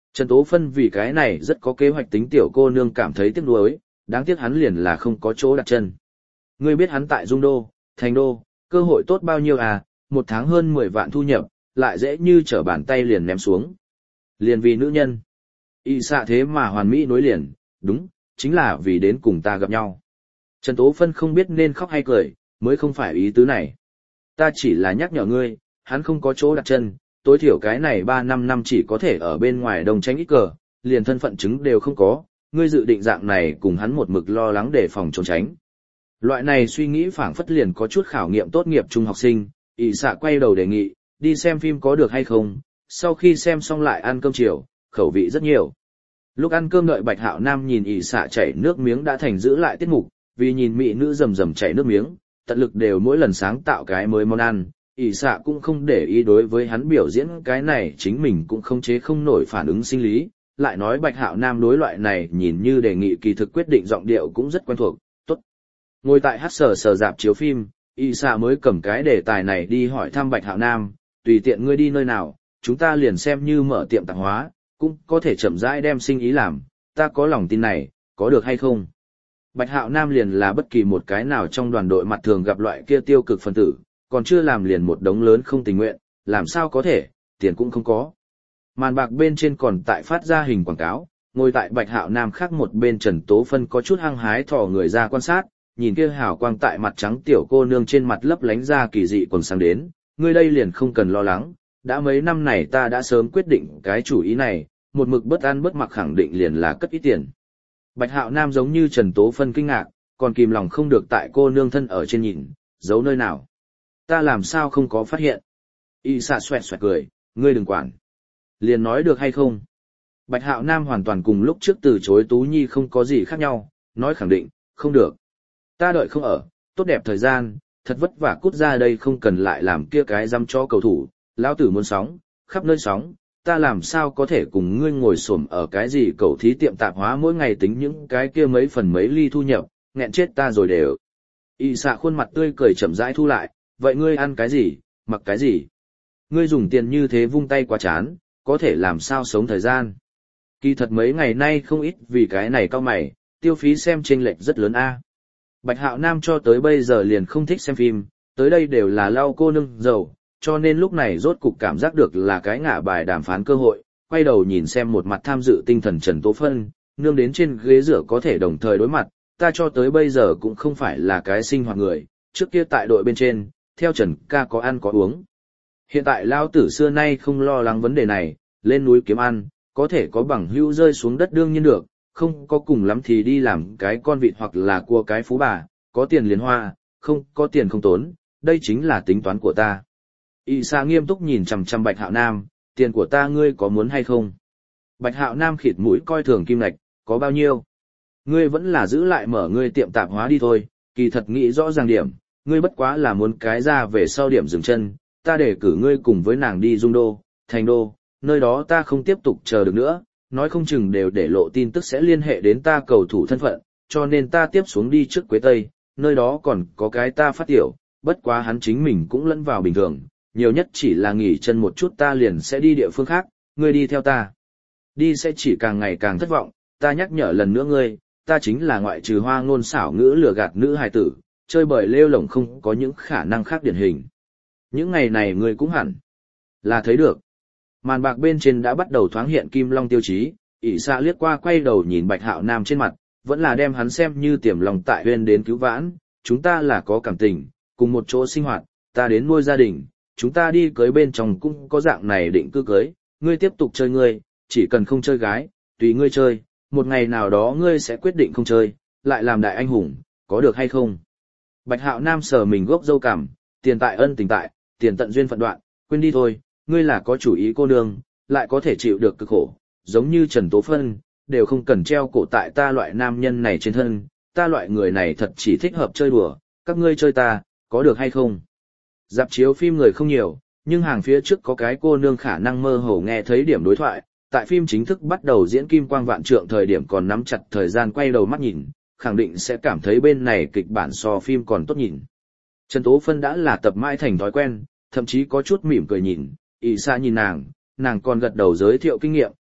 Trần Tố Phân vì cái này rất có kế hoạch tính tiểu cô nương cảm thấy tiếc nuối, đáng tiếc hắn liền là không có chỗ đặt chân. Ngươi biết hắn tại Dung Đô, Thành Đô, cơ hội tốt bao nhiêu à, một tháng hơn 10 vạn thu nhập, lại dễ như trở bàn tay liền ném xuống. Liền vì nữ nhân. Y xạ thế mà hoàn mỹ nối liền, đúng, chính là vì đến cùng ta gặp nhau. Trần Tố Phân không biết nên khóc hay cười, mới không phải ý tứ này. Ta chỉ là nhắc nhở ngươi, hắn không có chỗ đặt chân, tối thiểu cái này 3-5 năm chỉ có thể ở bên ngoài đồng tránh ít cờ, liền thân phận chứng đều không có, ngươi dự định dạng này cùng hắn một mực lo lắng để phòng trốn tránh. Loại này suy nghĩ phảng phất liền có chút khảo nghiệm tốt nghiệp trung học sinh, ỷ xạ quay đầu đề nghị, đi xem phim có được hay không, sau khi xem xong lại ăn cơm chiều, khẩu vị rất nhiều. Lúc ăn cơm đợi Bạch Hạo Nam nhìn ỷ xạ chảy nước miếng đã thành giữ lại tiết mục, vì nhìn mỹ nữ rầm rầm chảy nước miếng, tận lực đều mỗi lần sáng tạo cái mới món ăn, ỷ xạ cũng không để ý đối với hắn biểu diễn cái này chính mình cũng không chế không nổi phản ứng sinh lý, lại nói Bạch Hạo Nam đối loại này nhìn như đề nghị kỳ thực quyết định giọng điệu cũng rất quen thuộc, tốt. Ngồi tại hát sờ dạp chiếu phim, ỷ xạ mới cầm cái đề tài này đi hỏi thăm Bạch Hạo Nam, tùy tiện ngươi đi nơi nào, chúng ta liền xem như mở tiệm tạp hóa, cũng có thể chậm rãi đem sinh ý làm, ta có lòng tin này, có được hay không? Bạch Hạo Nam liền là bất kỳ một cái nào trong đoàn đội mặt thường gặp loại kia tiêu cực phân tử, còn chưa làm liền một đống lớn không tình nguyện, làm sao có thể, tiền cũng không có. Màn bạc bên trên còn tại phát ra hình quảng cáo, ngồi tại Bạch Hạo Nam khác một bên Trần Tố Phân có chút hăng hái thò người ra quan sát, nhìn kia hào quang tại mặt trắng tiểu cô nương trên mặt lấp lánh ra kỳ dị quần sáng đến, ngươi đây liền không cần lo lắng, đã mấy năm này ta đã sớm quyết định cái chủ ý này, một mực bất ăn bất mặc khẳng định liền là cất ít tiền. Bạch Hạo Nam giống như Trần Tố Phân kinh ngạc, còn kìm lòng không được tại cô nương thân ở trên nhìn, giấu nơi nào. Ta làm sao không có phát hiện. Y xạ xoẹt xoẹt cười, ngươi đừng quản. Liền nói được hay không. Bạch Hạo Nam hoàn toàn cùng lúc trước từ chối Tú Nhi không có gì khác nhau, nói khẳng định, không được. Ta đợi không ở, tốt đẹp thời gian, thật vất vả cút ra đây không cần lại làm kia cái dăm cho cầu thủ, lão tử muốn sóng, khắp nơi sóng, ta làm sao có thể cùng ngươi ngồi xổm ở cái gì cầu thí tiệm tạp hóa mỗi ngày tính những cái kia mấy phần mấy ly thu nhập, nghẹn chết ta rồi đều. Y xạ khuôn mặt tươi cười chậm rãi thu lại, vậy ngươi ăn cái gì, mặc cái gì? Ngươi dùng tiền như thế vung tay quá chán, có thể làm sao sống thời gian? Kỳ thật mấy ngày nay không ít vì cái này cao mày, tiêu phí xem chênh lệch rất lớn a. Bạch Hạo Nam cho tới bây giờ liền không thích xem phim, tới đây đều là lau cô nương dầu, cho nên lúc này rốt cục cảm giác được là cái ngả bài đàm phán cơ hội, quay đầu nhìn xem một mặt tham dự tinh thần Trần Tố Phân, nương đến trên ghế rửa có thể đồng thời đối mặt, ta cho tới bây giờ cũng không phải là cái sinh hoạt người, trước kia tại đội bên trên, theo Trần ca có ăn có uống. Hiện tại lao tử xưa nay không lo lắng vấn đề này, lên núi kiếm ăn, có thể có bằng hữu rơi xuống đất đương nhiên được, không có cùng lắm thì đi làm cái con vịt hoặc là cua cái phú bà, có tiền liền hoa, không có tiền không tốn, đây chính là tính toán của ta. Y Sa nghiêm túc nhìn chằm chằm Bạch Hạo Nam, tiền của ta ngươi có muốn hay không? Bạch Hạo Nam khịt mũi coi thường kim lạch, có bao nhiêu? Ngươi vẫn là giữ lại mở ngươi tiệm tạp hóa đi thôi, kỳ thật nghĩ rõ ràng điểm, ngươi bất quá là muốn cái ra về sau điểm dừng chân, ta để cử ngươi cùng với nàng đi Dung Đô, Thành Đô, nơi đó ta không tiếp tục chờ được nữa, nói không chừng đều để lộ tin tức sẽ liên hệ đến ta cầu thủ thân phận, cho nên ta tiếp xuống đi trước Quế Tây, nơi đó còn có cái ta phát tiểu, bất quá hắn chính mình cũng lẫn vào bình thường, nhiều nhất chỉ là nghỉ chân một chút ta liền sẽ đi địa phương khác, ngươi đi theo ta. Đi sẽ chỉ càng ngày càng thất vọng, ta nhắc nhở lần nữa ngươi, ta chính là ngoại trừ hoa ngôn xảo ngữ lừa gạt nữ hài tử, chơi bời lêu lổng không có những khả năng khác điển hình. Những ngày này ngươi cũng hẳn là thấy được. Màn bạc bên trên đã bắt đầu thoáng hiện kim long tiêu chí, ỷ xạ liếc qua quay đầu nhìn Bạch Hạo Nam trên mặt, vẫn là đem hắn xem như tiềm lòng tại huyên đến cứu vãn, chúng ta là có cảm tình, cùng một chỗ sinh hoạt, ta đến nuôi gia đình, chúng ta đi cưới bên trong cũng có dạng này định cư cưới, ngươi tiếp tục chơi ngươi, chỉ cần không chơi gái, tùy ngươi chơi, một ngày nào đó ngươi sẽ quyết định không chơi, lại làm đại anh hùng, có được hay không? Bạch Hạo Nam sờ mình gốc dâu cằm, tiền tại ân tình tại, tiền tận duyên phận đoạn, quên đi thôi, ngươi là có chủ ý cô nương, lại có thể chịu được cực khổ, giống như Trần Tố Phân, đều không cần treo cổ tại ta loại nam nhân này trên thân, ta loại người này thật chỉ thích hợp chơi đùa, các ngươi chơi ta, có được hay không? Dạp chiếu phim người không nhiều, nhưng hàng phía trước có cái cô nương khả năng mơ hồ nghe thấy điểm đối thoại, tại phim chính thức bắt đầu diễn kim quang vạn trượng thời điểm còn nắm chặt thời gian quay đầu mắt nhìn, khẳng định sẽ cảm thấy bên này kịch bản so phim còn tốt nhìn. Trần Tố Phân đã là tập mãi thành thói quen, thậm chí có chút mỉm cười nhìn, ỷ xa nhìn nàng còn gật đầu giới thiệu kinh nghiệm,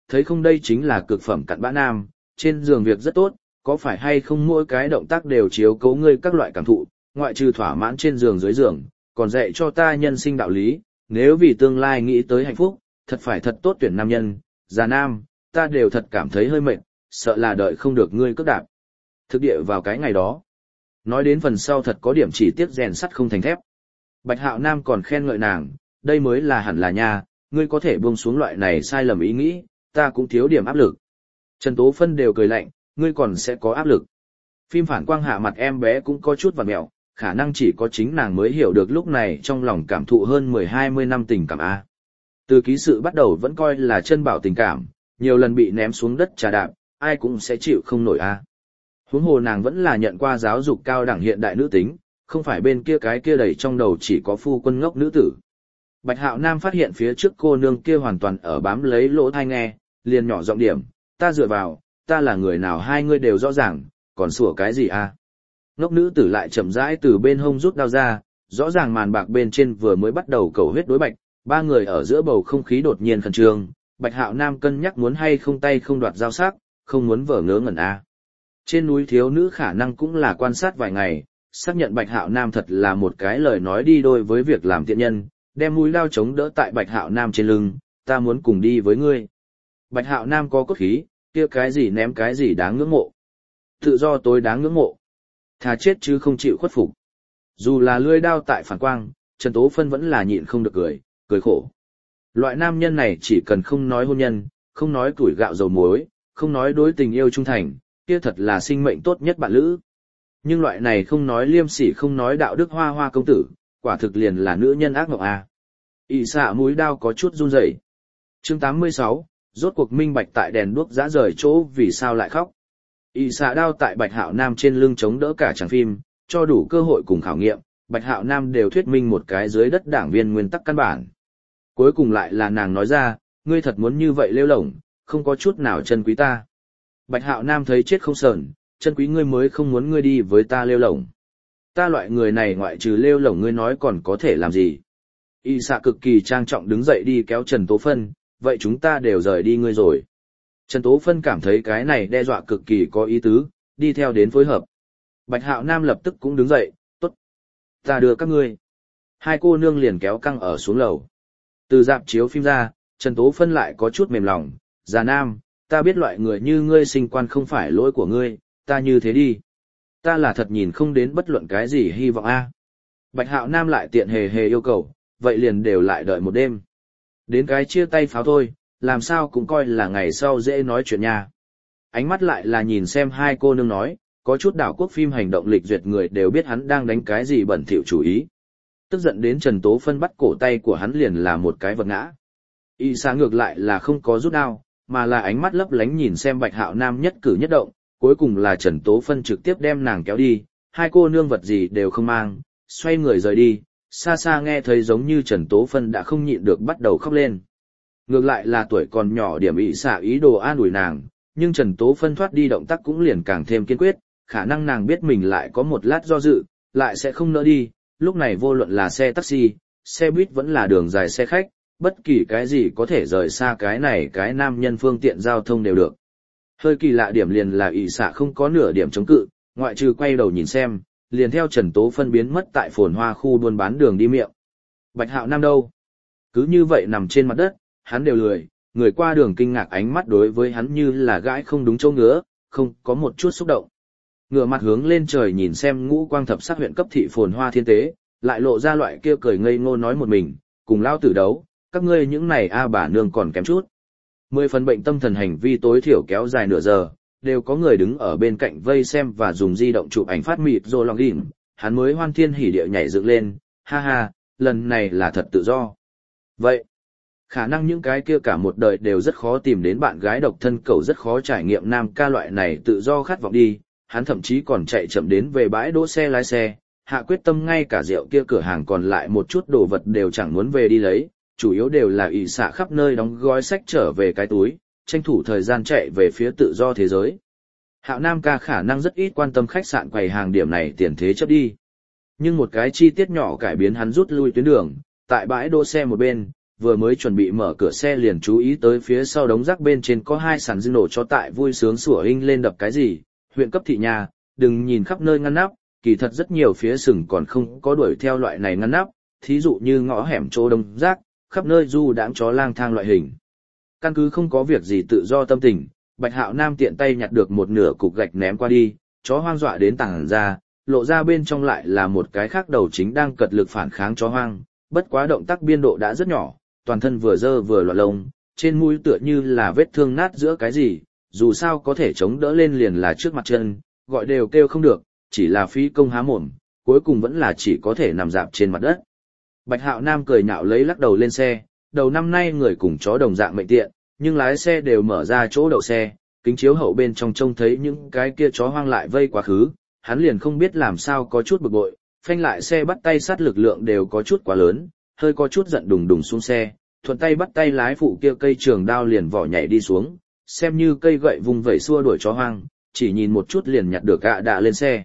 thấy không đây chính là cực phẩm cặn bã nam, trên giường việc rất tốt, có phải hay không mỗi cái động tác đều chiếu cố ngươi các loại cảm thụ, ngoại trừ thỏa mãn trên giường dưới giường, còn dạy cho ta nhân sinh đạo lý, nếu vì tương lai nghĩ tới hạnh phúc, thật phải thật tốt tuyển nam nhân, già nam, ta đều thật cảm thấy hơi mệt, sợ là đợi không được ngươi cước đạp. Thực địa vào cái ngày đó. Nói đến phần sau thật có điểm chỉ tiếc rèn sắt không thành thép. Bạch Hạo Nam còn khen ngợi nàng, đây mới là hẳn là nha, ngươi có thể buông xuống loại này sai lầm ý nghĩ, ta cũng thiếu điểm áp lực. Trần Tố Phân đều cười lạnh, ngươi còn sẽ có áp lực. Phim phản quang hạ mặt em bé cũng có chút vặn mẹo, khả năng chỉ có chính nàng mới hiểu được lúc này trong lòng cảm thụ hơn 10-20 năm tình cảm A. Từ ký sự bắt đầu vẫn coi là chân bảo tình cảm, nhiều lần bị ném xuống đất trà đạp, ai cũng sẽ chịu không nổi A. Huống hồ nàng vẫn là nhận qua giáo dục cao đẳng hiện đại nữ tính, không phải bên kia cái kia đầy trong đầu chỉ có phu quân ngốc nữ tử. Bạch Hạo Nam phát hiện phía trước cô nương kia hoàn toàn ở bám lấy lỗ tai nghe, liền nhỏ giọng điểm, ta dựa vào, ta là người nào hai ngươi đều rõ ràng, còn sủa cái gì a? Ngốc nữ tử lại chậm rãi từ bên hông rút đao ra, rõ ràng màn bạc bên trên vừa mới bắt đầu cầu huyết đối bạch, ba người ở giữa bầu không khí đột nhiên khẩn trương, Bạch Hạo Nam cân nhắc muốn hay không tay không đoạt dao sắc, không muốn vờ ngớ ngẩn a. Trên núi thiếu nữ khả năng cũng là quan sát vài ngày, xác nhận Bạch Hạo Nam thật là một cái lời nói đi đôi với việc làm tiện nhân, đem mũi đao chống đỡ tại Bạch Hạo Nam trên lưng, ta muốn cùng đi với ngươi. Bạch Hạo Nam có cốt khí, kia cái gì ném cái gì đáng ngưỡng mộ. Tự do tối đáng ngưỡng mộ. Thà chết chứ không chịu khuất phục. Dù là lưỡi đao tại phản quang, Trần Tố Phân vẫn là nhịn không được cười, cười khổ. Loại nam nhân này chỉ cần không nói hôn nhân, không nói tuổi gạo dầu muối, không nói đối tình yêu trung thành, kia thật là sinh mệnh tốt nhất bạn lữ. Nhưng loại này không nói liêm sỉ không nói đạo đức hoa hoa công tử, quả thực liền là nữ nhân ác mộng a. ỷ xạ mũi đao có chút run rẩy. Chương 86, rốt cuộc minh bạch tại đèn đuốc dã rời chỗ vì sao lại khóc. ỷ xạ đao tại Bạch Hạo Nam trên lưng chống đỡ cả tràng phim, cho đủ cơ hội cùng khảo nghiệm, Bạch Hạo Nam đều thuyết minh một cái dưới đất đảng viên nguyên tắc căn bản. Cuối cùng lại là nàng nói ra, ngươi thật muốn như vậy lêu lổng, không có chút nào chân quý ta. Bạch Hạo Nam thấy chết không sờn, chân quý ngươi mới không muốn ngươi đi với ta lêu lổng. Ta loại người này ngoại trừ lêu lổng ngươi nói còn có thể làm gì. Y xạ cực kỳ trang trọng đứng dậy đi kéo Trần Tố Phân, vậy chúng ta đều rời đi ngươi rồi. Trần Tố Phân cảm thấy cái này đe dọa cực kỳ có ý tứ, đi theo đến phối hợp. Bạch Hạo Nam lập tức cũng đứng dậy, tốt. Ta đưa các ngươi. Hai cô nương liền kéo căng ở xuống lầu. Từ dạp chiếu phim ra, Trần Tố Phân lại có chút mềm lòng, già nam, ta biết loại người như ngươi sinh quan không phải lỗi của ngươi, ta như thế đi. Ta là thật nhìn không đến bất luận cái gì hy vọng a. Bạch Hạo Nam lại tiện hề hề yêu cầu, vậy liền đều lại đợi một đêm. Đến cái chia tay pháo thôi, làm sao cũng coi là ngày sau dễ nói chuyện nha. Ánh mắt lại là nhìn xem hai cô nương nói, có chút đảo quốc phim hành động lịch duyệt người đều biết hắn đang đánh cái gì bẩn thỉu chủ ý. Tức giận đến Trần Tố Phân bắt cổ tay của hắn liền là một cái vật ngã. Y xạ ngược lại là không có rút đao, mà là ánh mắt lấp lánh nhìn xem Bạch Hạo Nam nhất cử nhất động, cuối cùng là Trần Tố Phân trực tiếp đem nàng kéo đi, hai cô nương vật gì đều không mang, xoay người rời đi, xa xa nghe thấy giống như Trần Tố Phân đã không nhịn được bắt đầu khóc lên. Ngược lại là tuổi còn nhỏ điểm ỷ xạ ý đồ an ủi nàng, nhưng Trần Tố Phân thoát đi động tác cũng liền càng thêm kiên quyết, khả năng nàng biết mình lại có một lát do dự, lại sẽ không nỡ đi, lúc này vô luận là xe taxi, xe buýt vẫn là đường dài xe khách, bất kỳ cái gì có thể rời xa cái này cái nam nhân phương tiện giao thông đều được. Hơi kỳ lạ điểm liền là ỷ xạ không có nửa điểm chống cự, ngoại trừ quay đầu nhìn xem, liền theo Trần Tố Phân biến mất tại phồn hoa khu buôn bán đường đi miệng. Bạch Hạo Nam đâu? Cứ như vậy nằm trên mặt đất, hắn đều lười, người qua đường kinh ngạc ánh mắt đối với hắn như là gãi không đúng chỗ ngứa, không có một chút xúc động. Ngửa mặt hướng lên trời nhìn xem ngũ quang thập sắc huyện cấp thị phồn hoa thiên tế, lại lộ ra loại kia cười ngây ngô nói một mình, cùng lao tử đấu, các ngươi những này bà nương còn kém chút. 10 phần bệnh tâm thần hành vi tối thiểu kéo dài nửa giờ, đều có người đứng ở bên cạnh vây xem và dùng di động chụp ảnh phát mịt rồi lòng đỉnh, hắn mới hoan thiên hỉ điệu nhảy dựng lên, ha ha, lần này là thật tự do. Vậy, khả năng những cái kia cả một đời đều rất khó tìm đến bạn gái độc thân cầu rất khó trải nghiệm nam ca loại này tự do khát vọng đi, hắn thậm chí còn chạy chậm đến về bãi đỗ xe lái xe, hạ quyết tâm ngay cả rượu kia cửa hàng còn lại một chút đồ vật đều chẳng muốn về đi lấy, chủ yếu đều là ỷ xạ khắp nơi đóng gói sách trở về cái túi, tranh thủ thời gian chạy về phía tự do thế giới. Hạo Nam ca khả năng rất ít quan tâm khách sạn quầy hàng điểm này tiền thế chấp đi. Nhưng một cái chi tiết nhỏ cải biến hắn rút lui tuyến đường, tại bãi đỗ xe một bên, vừa mới chuẩn bị mở cửa xe liền chú ý tới phía sau đống rác bên trên có hai sàn dư nổ cho tại vui sướng sủa inh lên đập cái gì, huyện cấp thị nhà, đừng nhìn khắp nơi ngăn nắp, kỳ thật rất nhiều phía sừng còn không có đuổi theo loại này ngăn nắp, thí dụ như ngõ hẻm chỗ đống rác, khắp nơi du đãng chó lang thang loại hình. Căn cứ không có việc gì tự do tâm tình, Bạch Hạo Nam tiện tay nhặt được một nửa cục gạch ném qua đi, chó hoang dọa đến tàng ra, lộ ra bên trong lại là một cái khác đầu chính đang cật lực phản kháng chó hoang, bất quá động tác biên độ đã rất nhỏ, toàn thân vừa dơ vừa loạn lông, trên mũi tựa như là vết thương nát giữa cái gì, dù sao có thể chống đỡ lên liền là trước mặt chân, gọi đều kêu không được, chỉ là phí công há mồm, cuối cùng vẫn là chỉ có thể nằm dạp trên mặt đất. Bạch Hạo Nam cười nhạo lấy lắc đầu lên xe, đầu năm nay người cùng chó đồng dạng mệnh tiện, nhưng lái xe đều mở ra chỗ đậu xe, kính chiếu hậu bên trong trông thấy những cái kia chó hoang lại vây quá khứ, hắn liền không biết làm sao có chút bực bội, phanh lại xe bắt tay sát lực lượng đều có chút quá lớn, hơi có chút giận đùng đùng xuống xe, thuận tay bắt tay lái phụ kia cây trường đao liền vỏ nhảy đi xuống, xem như cây gậy vùng vẩy xua đuổi chó hoang, chỉ nhìn một chút liền nhặt được ạ đạ lên xe.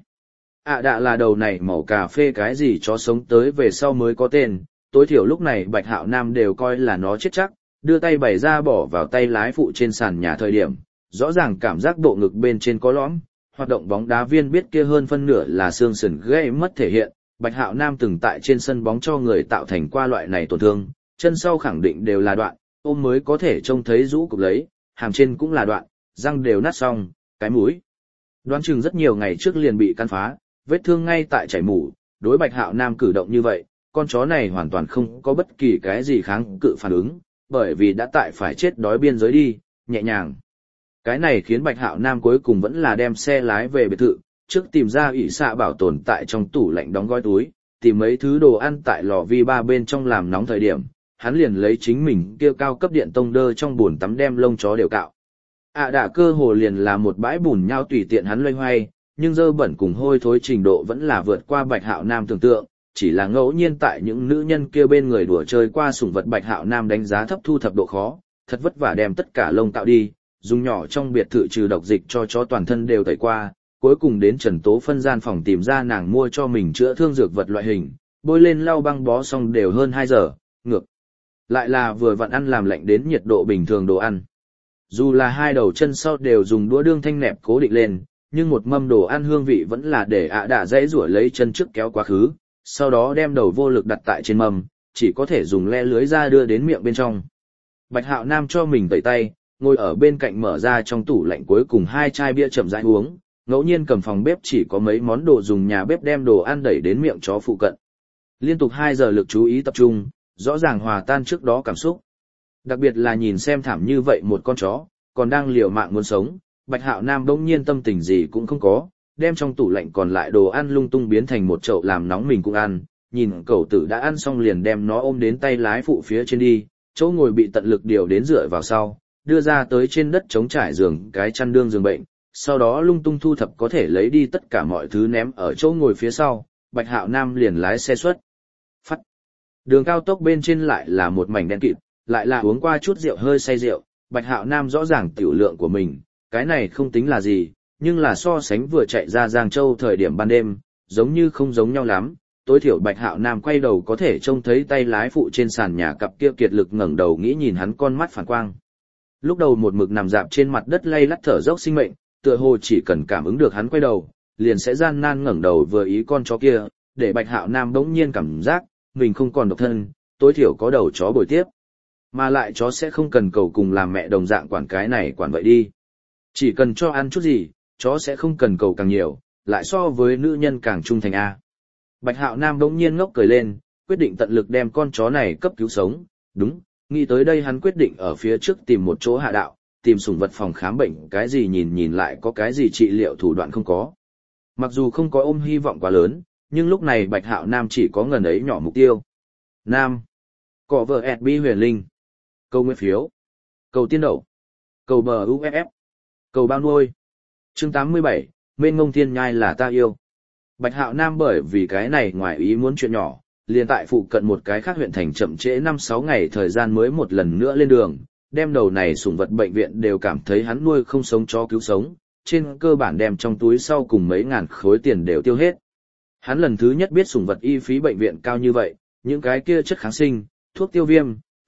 ạ đạ là đầu này màu cà phê cái gì chó sống tới về sau mới có tên, tối thiểu lúc này Bạch Hạo Nam đều coi là nó chết chắc, đưa tay bày ra bỏ vào tay lái phụ trên sàn nhà thời điểm, rõ ràng cảm giác bộ ngực bên trên có lõm, hoạt động bóng đá viên biết kia hơn phân nửa là xương sườn gãy mất thể hiện, Bạch Hạo Nam từng tại trên sân bóng cho người tạo thành qua loại này tổn thương, chân sau khẳng định đều là đoạn, ôm mới có thể trông thấy rũ cục lấy, hàm trên cũng là đoạn, răng đều nát xong, cái mũi. Đoán chừng rất nhiều ngày trước liền bị căn phá, vết thương ngay tại chảy mủ, đối Bạch Hạo Nam cử động như vậy, con chó này hoàn toàn không có bất kỳ cái gì kháng cự phản ứng, bởi vì đã tại phải chết đói biên giới đi, nhẹ nhàng. Cái này khiến Bạch Hạo Nam cuối cùng vẫn là đem xe lái về biệt thự, trước tìm ra ỷ xạ bảo tồn tại trong tủ lạnh đóng gói túi, tìm mấy thứ đồ ăn tại lò vi ba bên trong làm nóng thời điểm, hắn liền lấy chính mình kia cao cấp điện tông đơ trong bồn tắm đem lông chó đều cạo. Đạ cơ hồ liền là một bãi bùn nhau tùy tiện hắn loay hoay, nhưng dơ bẩn cùng hôi thối trình độ vẫn là vượt qua Bạch Hạo Nam tưởng tượng, chỉ là ngẫu nhiên tại những nữ nhân kia bên người đùa chơi qua sủng vật Bạch Hạo Nam đánh giá thấp thu thập độ khó, thật vất vả đem tất cả lông cạo đi, dùng nhỏ trong biệt thự trừ độc dịch cho chó toàn thân đều tẩy qua, cuối cùng đến Trần Tố phân gian phòng tìm ra nàng mua cho mình chữa thương dược vật loại hình, bôi lên lau băng bó xong đều hơn 2 giờ, ngược lại là vừa vặn ăn làm lạnh đến nhiệt độ bình thường đồ ăn. Dù là hai đầu chân sau đều dùng đũa đương thanh nẹp cố định lên, nhưng một mâm đồ ăn hương vị vẫn là để đạ dãy rủa lấy chân trước kéo quá khứ, sau đó đem đầu vô lực đặt tại trên mâm, chỉ có thể dùng le lưới ra đưa đến miệng bên trong. Bạch Hạo Nam cho mình tẩy tay, ngồi ở bên cạnh mở ra trong tủ lạnh cuối cùng 2 chai bia chậm rãi uống, ngẫu nhiên cầm phòng bếp chỉ có mấy món đồ dùng nhà bếp đem đồ ăn đẩy đến miệng chó phụ cận. Liên tục 2 giờ lực chú ý tập trung, rõ ràng hòa tan trước đó cảm xúc. Đặc biệt là nhìn xem thảm như vậy một con chó, còn đang liều mạng muốn sống, Bạch Hạo Nam bỗng nhiên tâm tình gì cũng không có, đem trong tủ lạnh còn lại đồ ăn lung tung biến thành một chậu làm nóng mình cũng ăn, nhìn cẩu tử đã ăn xong liền đem nó ôm đến tay lái phụ phía trên đi, chỗ ngồi bị tận lực điều đến dựa vào sau, đưa ra tới trên đất chống trải giường cái chăn đương giường bệnh, sau đó lung tung thu thập có thể lấy đi tất cả mọi thứ ném ở chỗ ngồi phía sau, Bạch Hạo Nam liền lái xe xuất phát. Đường cao tốc bên trên lại là một mảnh đen kịt, lại là uống qua chút rượu hơi say rượu, Bạch Hạo Nam rõ ràng tiểu lượng của mình, cái này không tính là gì, nhưng là so sánh vừa chạy ra Giang Châu thời điểm ban đêm, giống như không giống nhau lắm. Tối thiểu Bạch Hạo Nam quay đầu có thể trông thấy tay lái phụ trên sàn nhà cặp kia kiệt lực ngẩng đầu nghĩ nhìn hắn con mắt phản quang. Lúc đầu một mực nằm dạp trên mặt đất lay lắt thở dốc sinh mệnh, tựa hồ chỉ cần cảm ứng được hắn quay đầu, liền sẽ gian nan ngẩng đầu vừa ý con chó kia, để Bạch Hạo Nam bỗng nhiên cảm giác mình không còn độc thân, tối thiểu có đầu chó bồi tiếp. Mà lại chó sẽ không cần cầu cùng làm mẹ đồng dạng quản cái này quản vậy đi. Chỉ cần cho ăn chút gì, chó sẽ không cần cầu càng nhiều, lại so với nữ nhân càng trung thành A. Bạch Hạo Nam bỗng nhiên ngốc cười lên, quyết định tận lực đem con chó này cấp cứu sống, đúng, nghĩ tới đây hắn quyết định ở phía trước tìm một chỗ hạ đạo, tìm sủng vật phòng khám bệnh cái gì nhìn lại có cái gì trị liệu thủ đoạn không có. Mặc dù không có ôm hy vọng quá lớn, nhưng lúc này Bạch Hạo Nam chỉ có ngần ấy nhỏ mục tiêu. Nam. Cọ vợ ẹt bi huyền linh. Câu nguyên phiếu. Cầu tiên đậu. Cầu bờ UFF. Cầu bao nuôi. Chương 87, mênh ngông thiên nhai là ta yêu. Bạch Hạo Nam bởi vì cái này ngoài ý muốn chuyện nhỏ, liền tại phụ cận một cái khác huyện thành chậm trễ 5-6 ngày thời gian mới một lần nữa lên đường, đem đầu này sủng vật bệnh viện đều cảm thấy hắn nuôi không sống chó cứu sống, trên cơ bản đem trong túi sau cùng mấy ngàn khối tiền đều tiêu hết. Hắn lần thứ nhất biết sủng vật y phí bệnh viện cao như vậy, những cái kia chất kháng sinh, thuốc tiêu viêm,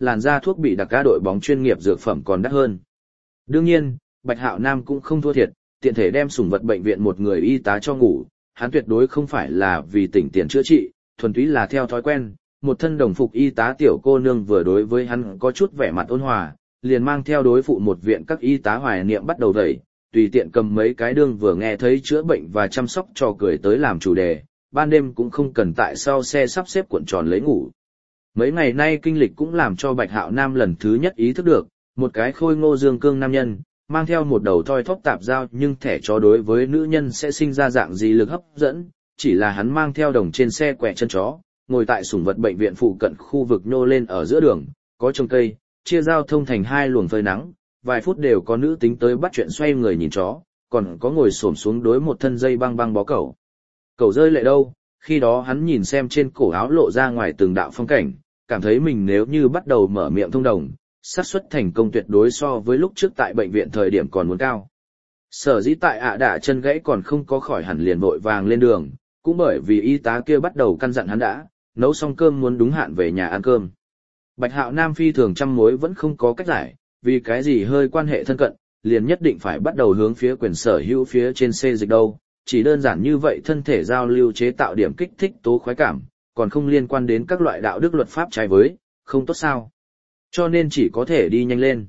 làn da thuốc bị đặc ca đội bóng chuyên nghiệp dược phẩm còn đắt hơn. Đương nhiên, Bạch Hạo Nam cũng không thua thiệt, tiện thể đem sủng vật bệnh viện một người y tá cho ngủ, hắn tuyệt đối không phải là vì tỉnh tiền chữa trị, thuần túy là theo thói quen. Một thân đồng phục y tá tiểu cô nương vừa đối với hắn có chút vẻ mặt ôn hòa, liền mang theo đối phụ một viện các y tá hoài niệm bắt đầu đẩy, tùy tiện cầm mấy cái đương vừa nghe thấy chữa bệnh và chăm sóc trò cười tới làm chủ đề, ban đêm cũng không cần tại sau xe sắp xếp cuộn tròn lấy ngủ. Mấy ngày nay kinh lịch cũng làm cho Bạch Hạo Nam lần thứ nhất ý thức được, một cái khôi ngô dương cương nam nhân, mang theo một đầu thoi thóp tạp dao nhưng thẻ chó đối với nữ nhân sẽ sinh ra dạng gì lực hấp dẫn, chỉ là hắn mang theo đồng trên xe quẹ chân chó, ngồi tại sủng vật bệnh viện phụ cận khu vực nhô lên ở giữa đường, có trồng cây, chia giao thông thành hai luồng phơi nắng, vài phút đều có nữ tính tới bắt chuyện xoay người nhìn chó, còn có ngồi xổm xuống đối một thân dây băng băng bó cẩu. Cẩu rơi lệ đâu, khi đó hắn nhìn xem trên cổ áo lộ ra ngoài từng đạo phong cảnh, cảm thấy mình nếu như bắt đầu mở miệng thông đồng, xác suất thành công tuyệt đối so với lúc trước tại bệnh viện thời điểm còn muốn cao. Sở dĩ tại đạ chân gãy còn không có khỏi hẳn liền vội vàng lên đường, cũng bởi vì y tá kia bắt đầu căn dặn hắn đã, nấu xong cơm muốn đúng hạn về nhà ăn cơm. Bạch Hạo Nam phi thường trăm mối vẫn không có cách giải, vì cái gì hơi quan hệ thân cận, liền nhất định phải bắt đầu hướng phía quyền sở hữu phía trên xê dịch đâu, chỉ đơn giản như vậy thân thể giao lưu chế tạo điểm kích thích tố khoái cảm, còn không liên quan đến các loại đạo đức luật pháp trái với, không tốt sao. Cho nên chỉ có thể đi nhanh lên.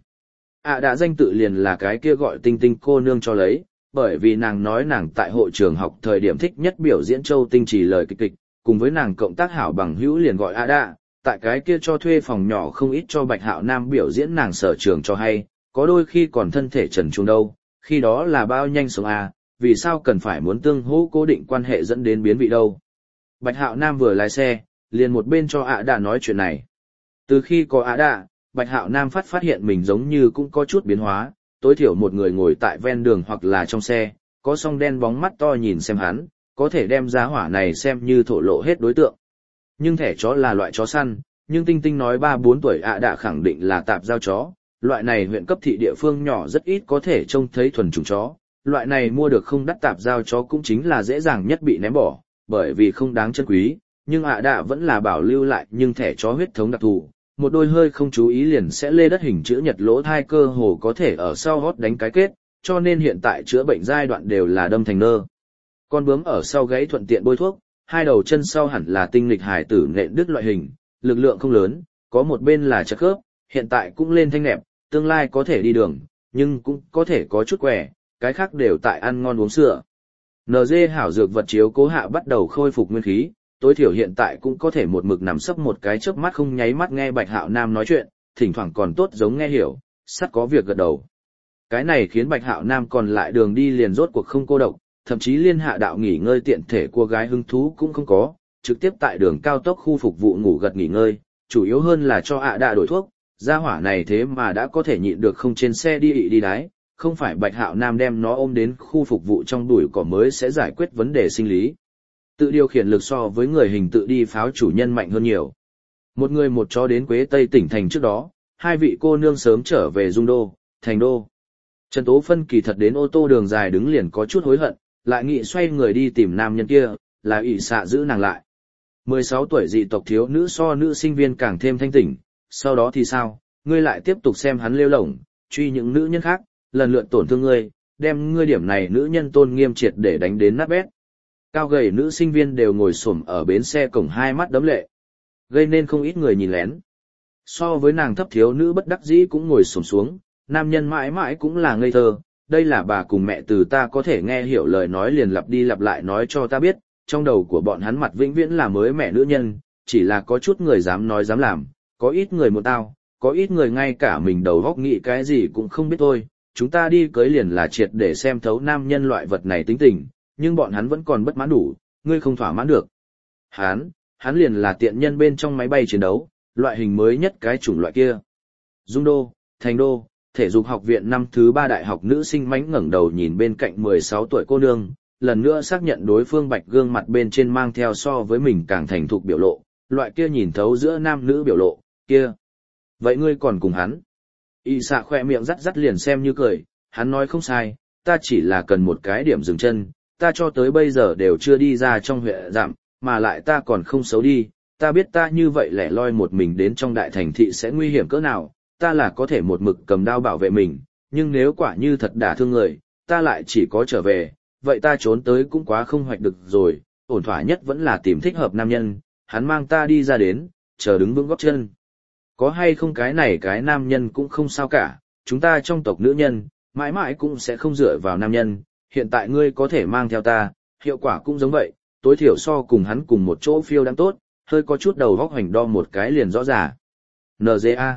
Đã danh tự liền là cái kia gọi Tinh Tinh cô nương cho lấy, bởi vì nàng nói nàng tại hội trường học thời điểm thích nhất biểu diễn Châu Tinh chỉ lời kịch kịch, cùng với nàng cộng tác hảo bằng hữu liền gọi Đạ, tại cái kia cho thuê phòng nhỏ không ít cho Bạch Hạo Nam biểu diễn nàng sở trường cho hay, có đôi khi còn thân thể trần truồng đâu, khi đó là bao nhanh sống vì sao cần phải muốn tương hỗ cố định quan hệ dẫn đến biến vị đâu. Bạch Hạo Nam vừa lái xe, liền một bên cho Đạ nói chuyện này. Từ khi có Đạ, Bạch Hạo Nam phát hiện mình giống như cũng có chút biến hóa, tối thiểu một người ngồi tại ven đường hoặc là trong xe, có song đen bóng mắt to nhìn xem hắn, có thể đem giá hỏa này xem như thổ lộ hết đối tượng. Nhưng thẻ chó là loại chó săn, nhưng Tinh Tinh nói 3-4 tuổi đã khẳng định là tạp giao chó, loại này huyện cấp thị địa phương nhỏ rất ít có thể trông thấy thuần chủng chó, loại này mua được không đắt tạp giao chó cũng chính là dễ dàng nhất bị ném bỏ, bởi vì không đáng chân quý, nhưng đã vẫn là bảo lưu lại nhưng thẻ chó huyết thống đặc thù, một đôi hơi không chú ý liền sẽ lê đất hình chữ nhật lỗ thai cơ hồ có thể ở sau hót đánh cái kết, cho nên hiện tại chữa bệnh giai đoạn đều là đâm thành nơ. Con bướm ở sau gáy thuận tiện bôi thuốc, hai đầu chân sau hẳn là tinh lịch hải tử nện đứt loại hình, lực lượng không lớn, có một bên là chật khớp, hiện tại cũng lên thanh nẹp, tương lai có thể đi đường, nhưng cũng có thể có chút quẻ, cái khác đều tại ăn ngon uống sữa. NG hảo dược vật chiếu cố hạ bắt đầu khôi phục nguyên khí, tối thiểu hiện tại cũng có thể một mực nằm sấp một cái chớp mắt không nháy mắt nghe Bạch Hạo Nam nói chuyện, thỉnh thoảng còn tốt giống nghe hiểu, sắt có việc gật đầu. Cái này khiến Bạch Hạo Nam còn lại đường đi liền rốt cuộc không cô độc, thậm chí liên hạ đạo nghỉ ngơi tiện thể cô gái hứng thú cũng không có, trực tiếp tại đường cao tốc khu phục vụ ngủ gật nghỉ ngơi, chủ yếu hơn là cho đã đổi thuốc, gia hỏa này thế mà đã có thể nhịn được không trên xe đi đái, không phải Bạch Hạo Nam đem nó ôm đến khu phục vụ trong đùi cỏ mới sẽ giải quyết vấn đề sinh lý. Tự điều khiển lực so với người hình tự đi pháo chủ nhân mạnh hơn nhiều. Một người một chó đến Quế Tây tỉnh thành trước đó, hai vị cô nương sớm trở về Dung Đô, Thành Đô. Trần Tố Phân kỳ thật đến ô tô đường dài đứng liền có chút hối hận, lại nghĩ xoay người đi tìm nam nhân kia, là ỷ xạ giữ nàng lại. 16 tuổi dị tộc thiếu nữ so nữ sinh viên càng thêm thanh tỉnh, sau đó thì sao, ngươi lại tiếp tục xem hắn lêu lổng, truy những nữ nhân khác, lần lượt tổn thương ngươi, đem ngươi điểm này nữ nhân tôn nghiêm triệt để đánh đến nát bét. Cao gầy nữ sinh viên đều ngồi xổm ở bến xe cổng hai mắt đấm lệ, gây nên không ít người nhìn lén. So với nàng thấp thiếu nữ bất đắc dĩ cũng ngồi xổm xuống, nam nhân mãi mãi cũng là ngây thơ, đây là bà cùng mẹ từ ta có thể nghe hiểu lời nói liền lặp đi lặp lại nói cho ta biết, trong đầu của bọn hắn mặt vĩnh viễn là mới mẹ nữ nhân, chỉ là có chút người dám nói dám làm, có ít người một tao, có ít người ngay cả mình đầu góc nghĩ cái gì cũng không biết thôi, chúng ta đi cưới liền là triệt để xem thấu nam nhân loại vật này tính tình, nhưng bọn hắn vẫn còn bất mãn đủ, ngươi không thỏa mãn được. Hắn liền là tiện nhân bên trong máy bay chiến đấu, loại hình mới nhất cái chủng loại kia. Dung Đô, Thành Đô, thể dục học viện năm thứ 3 đại học nữ sinh mánh ngẩng đầu nhìn bên cạnh 16 tuổi cô nương, lần nữa xác nhận đối phương bạch gương mặt bên trên mang theo so với mình càng thành thục biểu lộ, loại kia nhìn thấu giữa nam nữ biểu lộ, kia. Vậy ngươi còn cùng hắn? Y xạ khoe miệng rắt liền xem như cười, hắn nói không sai, ta chỉ là cần một cái điểm dừng chân, ta cho tới bây giờ đều chưa đi ra trong huyện dặm, mà lại ta còn không xấu đi, ta biết ta như vậy lẻ loi một mình đến trong đại thành thị sẽ nguy hiểm cỡ nào, ta là có thể một mực cầm đao bảo vệ mình, nhưng nếu quả như thật đả thương người, ta lại chỉ có trở về, vậy ta trốn tới cũng quá không hoạch được rồi, ổn thỏa nhất vẫn là tìm thích hợp nam nhân, hắn mang ta đi ra đến, chờ đứng vững gót chân. Có hay không cái này cái nam nhân cũng không sao cả, chúng ta trong tộc nữ nhân, mãi mãi cũng sẽ không dựa vào nam nhân, hiện tại ngươi có thể mang theo ta, hiệu quả cũng giống vậy, tối thiểu so cùng hắn cùng một chỗ phiêu đang tốt, hơi có chút đầu góc hoành đo một cái liền rõ ràng. NGA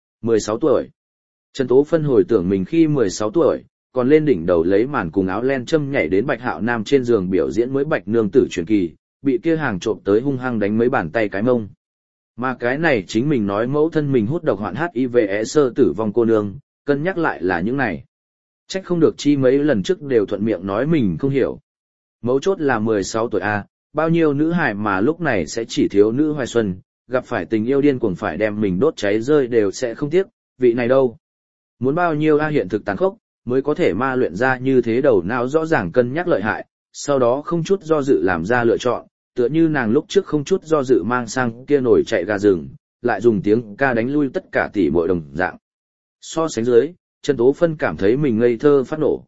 16 tuổi. Trần Tố Phân hồi tưởng mình khi 16 tuổi, còn lên đỉnh đầu lấy màn cùng áo len châm nhảy đến Bạch Hạo Nam trên giường biểu diễn mới Bạch Nương tử truyền kỳ, bị kia hàng trộm tới hung hăng đánh mấy bàn tay cái mông. Mà cái này chính mình nói mẫu thân mình hút độc hoạn HIV sơ tử vong cô nương, cân nhắc lại là những này. Trách không được chi mấy lần trước đều thuận miệng nói mình không hiểu. Mấu chốt là 16 tuổi A, bao nhiêu nữ hài mà lúc này sẽ chỉ thiếu nữ hoài xuân, gặp phải tình yêu điên cuồng phải đem mình đốt cháy rơi đều sẽ không tiếc, vị này đâu. Muốn bao nhiêu A hiện thực tàn khốc, mới có thể ma luyện ra như thế đầu não rõ ràng cân nhắc lợi hại, sau đó không chút do dự làm ra lựa chọn, tựa như nàng lúc trước không chút do dự mang sang kia nổi chạy gà rừng, lại dùng tiếng ca đánh lui tất cả tỷ muội đồng dạng. So sánh dưới, Trần Tố Phân cảm thấy mình ngây thơ phát nổ,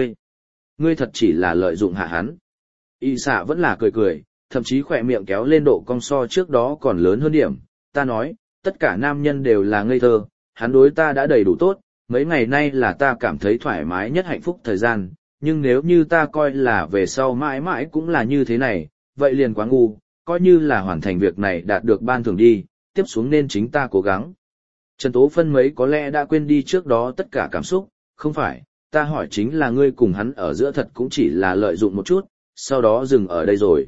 ngươi thật chỉ là lợi dụng hạ hắn. Y xạ vẫn là cười cười, thậm chí khỏe miệng kéo lên độ cong so trước đó còn lớn hơn điểm, ta nói, tất cả nam nhân đều là ngây thơ, hắn đối ta đã đầy đủ tốt, mấy ngày nay là ta cảm thấy thoải mái nhất hạnh phúc thời gian, nhưng nếu như ta coi là về sau mãi mãi cũng là như thế này, vậy liền quá ngu, coi như là hoàn thành việc này đạt được ban thưởng đi, tiếp xuống nên chính ta cố gắng. Trần Tố Phân mấy có lẽ đã quên đi trước đó tất cả cảm xúc, không phải, ta hỏi chính là ngươi cùng hắn ở giữa thật cũng chỉ là lợi dụng một chút, sau đó dừng ở đây rồi.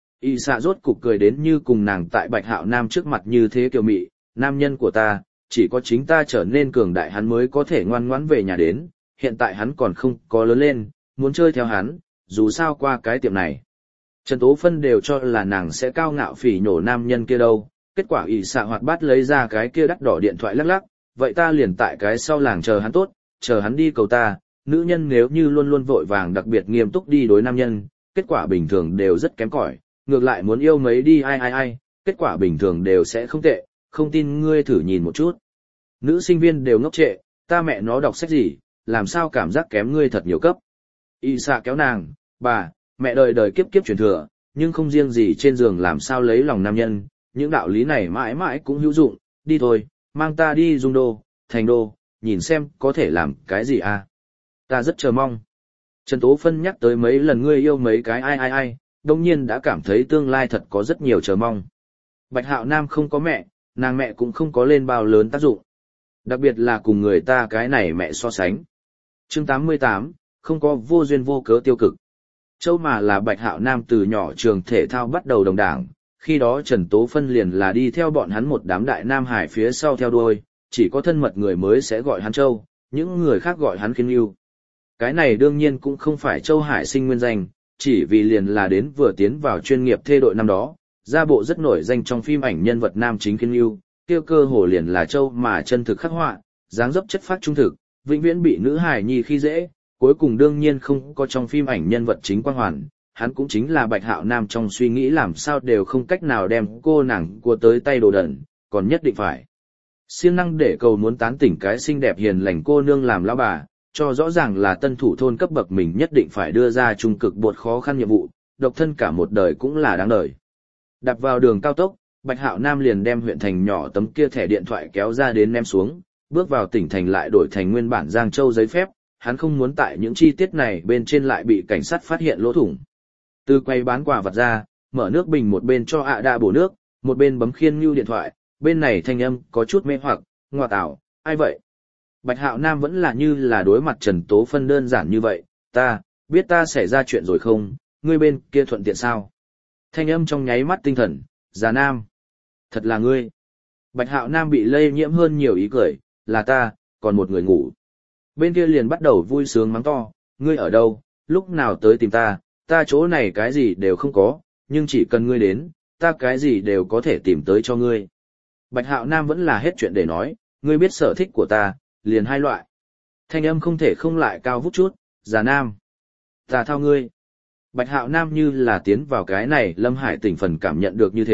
Y xạ rốt cục cười đến như cùng nàng tại Bạch Hạo Nam trước mặt như thế kiều mị, nam nhân của ta, chỉ có chính ta trở nên cường đại hắn mới có thể ngoan ngoãn về nhà đến, hiện tại hắn còn không có lớn lên, muốn chơi theo hắn, dù sao qua cái tiệm này. Trần Tố Phân đều cho là nàng sẽ cao ngạo phỉ nhổ nam nhân kia đâu, kết quả Y xạ hoạt bát lấy ra cái kia đắt đỏ điện thoại lắc lắc, vậy ta liền tại cái sau làng chờ hắn tốt, chờ hắn đi cầu ta, nữ nhân nếu như luôn luôn vội vàng đặc biệt nghiêm túc đi đối nam nhân, kết quả bình thường đều rất kém cỏi, ngược lại muốn yêu mấy đi ai, kết quả bình thường đều sẽ không tệ, không tin ngươi thử nhìn một chút. Nữ sinh viên đều ngốc trệ, ta mẹ nó đọc sách gì, làm sao cảm giác kém ngươi thật nhiều cấp. Y xạ kéo nàng, bà, mẹ đời đời kiếp kiếp truyền thừa, nhưng không riêng gì trên giường làm sao lấy lòng nam nhân, những đạo lý này mãi mãi cũng hữu dụng, đi thôi, mang ta đi Dung Đô, Thành Đô, nhìn xem có thể làm cái gì à. Ta rất chờ mong. Trần Tố Phân nhắc tới mấy lần ngươi yêu mấy cái ai, đông nhiên đã cảm thấy tương lai thật có rất nhiều chờ mong. Bạch Hạo Nam không có mẹ, nàng mẹ cũng không có lên bao lớn tác dụng. Đặc biệt là cùng người ta cái này mẹ so sánh. Chương 88, không có vô duyên vô cớ tiêu cực. Châu mà là Bạch Hạo Nam từ nhỏ trường thể thao bắt đầu đồng đảng, khi đó Trần Tố Phân liền là đi theo bọn hắn một đám đại nam hải phía sau theo đuôi, chỉ có thân mật người mới sẽ gọi hắn Châu, những người khác gọi hắn Khiên Yêu. Cái này đương nhiên cũng không phải Châu Hải Sinh nguyên danh, chỉ vì liền là đến vừa tiến vào chuyên nghiệp thê đội năm đó, ra bộ rất nổi danh trong phim ảnh nhân vật nam chính Khiên Yêu, tiêu cơ hồ liền là Châu mà chân thực khắc họa, dáng dấp chất phát trung thực, vĩnh viễn bị nữ hài nhi khi dễ, cuối cùng đương nhiên không có trong phim ảnh nhân vật chính quang hoàn, hắn cũng chính là Bạch Hạo Nam trong suy nghĩ làm sao đều không cách nào đem cô nàng cua tới tay đồ đần, còn nhất định phải siêng năng để cầu muốn tán tỉnh cái xinh đẹp hiền lành cô nương làm lão bà, cho rõ ràng là tân thủ thôn cấp bậc mình nhất định phải đưa ra trung cực bột khó khăn nhiệm vụ, độc thân cả một đời cũng là đáng đời. Đạp vào đường cao tốc, Bạch Hạo Nam liền đem huyện thành nhỏ tấm kia thẻ điện thoại kéo ra đến ném xuống, bước vào tỉnh thành lại đổi thành nguyên bản Giang Châu giấy phép, hắn không muốn tại những chi tiết này bên trên lại bị cảnh sát phát hiện lỗ thủng. Từ quay bán quà vật ra, mở nước bình một bên cho đa bổ nước, một bên bấm Khiên Ngưu điện thoại, bên này thanh âm có chút mê hoặc, ngoa tảo, ai vậy? Bạch Hạo Nam vẫn là như là đối mặt Trần Tố Phân đơn giản như vậy, ta, biết ta xảy ra chuyện rồi không, ngươi bên kia thuận tiện sao? Thanh âm trong nháy mắt tinh thần, già Nam. Thật là ngươi. Bạch Hạo Nam bị lây nhiễm hơn nhiều ý cười, là ta, còn một người ngủ. Bên kia liền bắt đầu vui sướng mắng to, ngươi ở đâu, lúc nào tới tìm ta chỗ này cái gì đều không có, nhưng chỉ cần ngươi đến, ta cái gì đều có thể tìm tới cho ngươi. Bạch Hạo Nam vẫn là hết chuyện để nói, ngươi biết sở thích của ta, liền hai loại. Thanh âm không thể không lại cao vút chút, già Nam. Ta thao ngươi. Bạch Hạo Nam như là tiến vào cái này Lâm Hải tỉnh phần cảm nhận được như thế,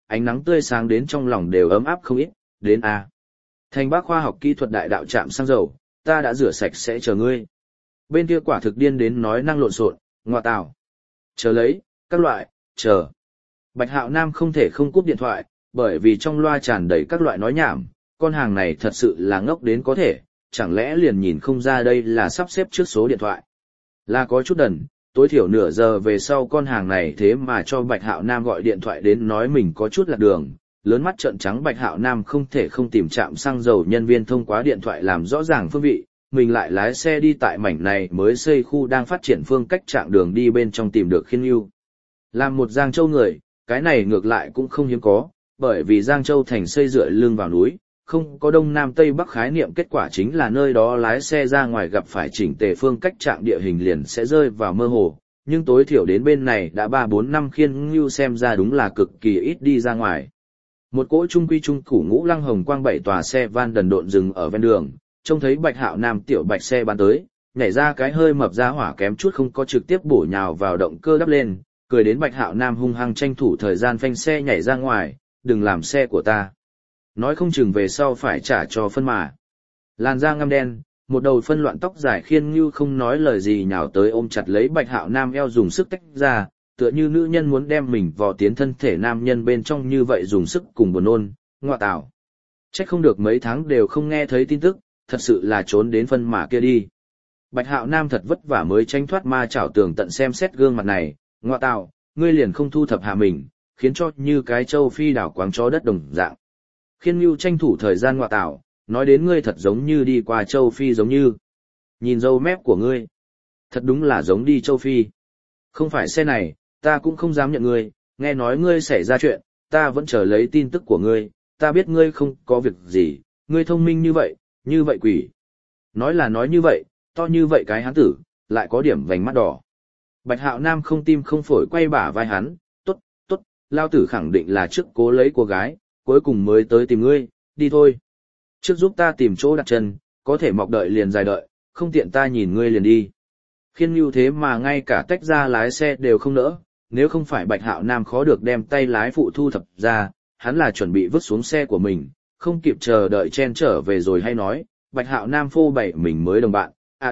ánh nắng tươi sáng đến trong lòng đều ấm áp không ít, đến a. Thành Bắc khoa học kỹ thuật đại đạo trạm xăng dầu, ta đã rửa sạch sẽ chờ ngươi. Bên kia quả thực điên đến nói năng lộn xộn, ngoa tào. Chờ lấy, các loại, chờ. Bạch Hạo Nam không thể không cúp điện thoại, bởi vì trong loa tràn đầy các loại nói nhảm, con hàng này thật sự là ngốc đến có thể, chẳng lẽ liền nhìn không ra đây là sắp xếp trước số điện thoại. Là có chút đần, tối thiểu nửa giờ về sau con hàng này thế mà cho Bạch Hạo Nam gọi điện thoại đến nói mình có chút lạc đường, lớn mắt trợn trắng Bạch Hạo Nam không thể không tìm trạm xăng dầu nhân viên thông qua điện thoại làm rõ ràng phương vị, mình lại lái xe đi tại mảnh này mới xây khu đang phát triển phương cách trạng đường đi bên trong tìm được Khiên Nhu. Làm một Giang Châu người, cái này ngược lại cũng không hiếm có, bởi vì Giang Châu thành xây dựa lưng vào núi, không có đông nam tây bắc khái niệm, kết quả chính là nơi đó lái xe ra ngoài gặp phải chỉnh tề phương cách trạng địa hình liền sẽ rơi vào mơ hồ, nhưng tối thiểu đến bên này đã 3-4 năm Khiên Nhu xem ra đúng là cực kỳ ít đi ra ngoài. Một cỗ trung quy trung củ ngũ lăng hồng quang 7 tòa xe van đần độn dừng ở ven đường, trông thấy Bạch Hạo Nam tiểu bạch xe bán tới, nhảy ra cái hơi mập ra hỏa kém chút không có trực tiếp bổ nhào vào động cơ đắp lên, cười đến Bạch Hạo Nam hung hăng tranh thủ thời gian phanh xe nhảy ra ngoài, đừng làm xe của ta. Nói không chừng về sau phải trả cho phân mà. Làn da ngăm đen, một đầu phân loạn tóc dài Khiên Nhu không nói lời gì nhào tới ôm chặt lấy Bạch Hạo Nam eo dùng sức tách ra, tựa như nữ nhân muốn đem mình vò tiến thân thể nam nhân bên trong như vậy dùng sức cùng buồn nôn, ngọa tảo. Trách không được mấy tháng đều không nghe thấy tin tức, thật sự là trốn đến phân mà kia đi. Bạch Hạo Nam thật vất vả mới tránh thoát ma chảo tường tận xem xét gương mặt này, ngọa tảo, ngươi liền không thu thập hạ mình, khiến cho như cái châu phi đảo quáng chó đất đồng dạng. Khiên Nhu tranh thủ thời gian ngọa tảo, nói đến ngươi thật giống như đi qua châu phi giống như. Nhìn râu mép của ngươi, thật đúng là giống đi châu phi. Không phải xe này, ta cũng không dám nhận ngươi, nghe nói ngươi xảy ra chuyện, ta vẫn chờ lấy tin tức của ngươi, ta biết ngươi không có việc gì, ngươi thông minh như vậy quỷ. Nói là nói như vậy, to như vậy cái hán tử, lại có điểm vành mắt đỏ. Bạch Hạo Nam không tim không phổi quay bả vai hắn, tốt, lao tử khẳng định là trước cố lấy cô gái, cuối cùng mới tới tìm ngươi, đi thôi. Trước giúp ta tìm chỗ đặt chân, có thể mọc đợi liền dài đợi, không tiện ta nhìn ngươi liền đi. Khiên Nhu thế mà ngay cả tách ra lái xe đều không nỡ, nếu không phải Bạch Hạo Nam khó được đem tay lái phụ thu thập ra, hắn là chuẩn bị vứt xuống xe của mình, không kịp chờ đợi chen trở về rồi hay nói, Bạch Hạo Nam phô bày mình mới đồng bạn,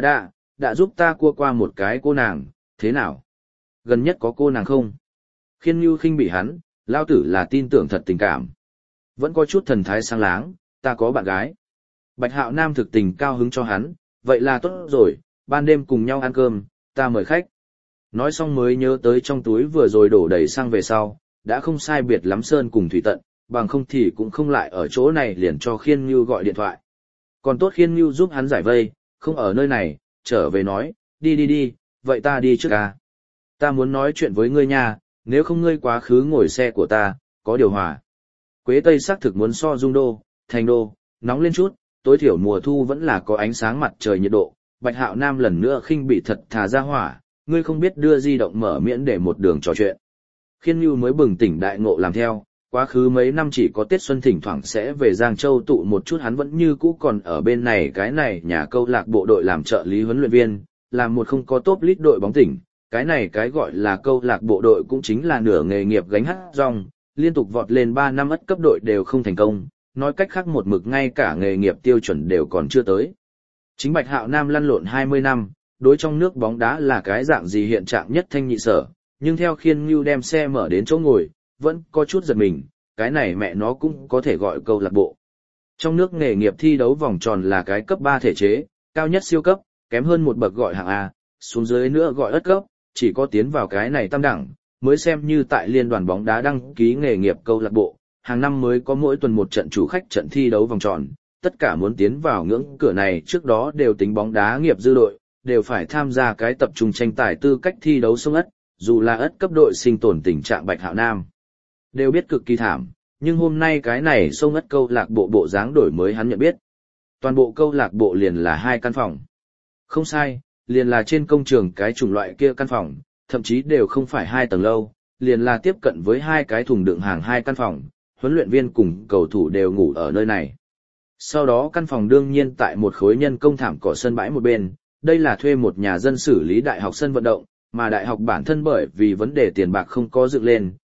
đã giúp ta cua qua một cái cô nàng, thế nào? Gần nhất có cô nàng không? Khiên Nhu khinh bị hắn, lao tử là tin tưởng thật tình cảm. Vẫn có chút thần thái sáng láng, ta có bạn gái. Bạch Hạo Nam thực tình cao hứng cho hắn, vậy là tốt rồi, ban đêm cùng nhau ăn cơm, ta mời khách. Nói xong mới nhớ tới trong túi vừa rồi đổ đầy xăng về sau, đã không sai biệt lắm Sơn cùng Thủy Tận, bằng không thì cũng không lại ở chỗ này liền cho Khiên Nhu gọi điện thoại. Còn tốt Khiên Nhu giúp hắn giải vây, không ở nơi này, trở về nói, đi, vậy ta đi trước à. Ta muốn nói chuyện với ngươi nha, nếu không ngươi quá khứ ngồi xe của ta, có điều hòa. Quế Tây xác thực muốn so Dung Đô, Thành Đô, nóng lên chút, tối thiểu mùa thu vẫn là có ánh sáng mặt trời nhiệt độ. Bạch Hạo Nam lần nữa khinh bị thật thà ra hỏa, ngươi không biết đưa di động mở miễn để một đường trò chuyện. Khiên Nhu mới bừng tỉnh đại ngộ làm theo, quá khứ mấy năm chỉ có Tết Xuân thỉnh thoảng sẽ về Giang Châu tụ một chút, hắn vẫn như cũ còn ở bên này cái này nhà câu lạc bộ đội làm trợ lý huấn luyện viên, làm một không có top list đội bóng tỉnh, cái này cái gọi là câu lạc bộ đội cũng chính là nửa nghề nghiệp gánh hát rong, liên tục vọt lên 3 năm ất cấp đội đều không thành công, nói cách khác một mực ngay cả nghề nghiệp tiêu chuẩn đều còn chưa tới. Chính Bạch Hạo Nam lăn lộn 20 năm, đối trong nước bóng đá là cái dạng gì hiện trạng nhất thanh nhị sở, nhưng theo Khiên Nhu đem xe mở đến chỗ ngồi, vẫn có chút giật mình, cái này mẹ nó cũng có thể gọi câu lạc bộ. Trong nước nghề nghiệp thi đấu vòng tròn là cái cấp 3 thể chế, cao nhất siêu cấp, kém hơn một bậc gọi hạng A, xuống dưới nữa gọi ất cấp, chỉ có tiến vào cái này tam đẳng, mới xem như tại liên đoàn bóng đá đăng ký nghề nghiệp câu lạc bộ, hàng năm mới có mỗi tuần một trận chủ khách trận thi đấu vòng tròn, tất cả muốn tiến vào ngưỡng cửa này trước đó đều tính bóng đá nghiệp dư đội, đều phải tham gia cái tập trung tranh tài tư cách thi đấu sông ất, dù là ất cấp đội sinh tồn tình trạng Bạch Hạo Nam. Đều biết cực kỳ thảm, nhưng hôm nay cái này sông ất câu lạc bộ bộ dáng đổi mới hắn nhận biết. Toàn bộ câu lạc bộ liền là 2 căn phòng. Không sai, liền là trên công trường cái chủng loại kia căn phòng, thậm chí đều không phải 2 tầng lâu, liền là tiếp cận với 2 cái thùng đựng hàng 2 căn phòng, huấn luyện viên cùng cầu thủ đều ngủ ở nơi này. Sau đó căn phòng đương nhiên tại một khối nhân công thảm cỏ sân bãi một bên, đây là thuê một nhà dân xử lý đại học sân vận động, mà đại học bản thân bởi vì vấn đề tiền bạc không có dựng lên,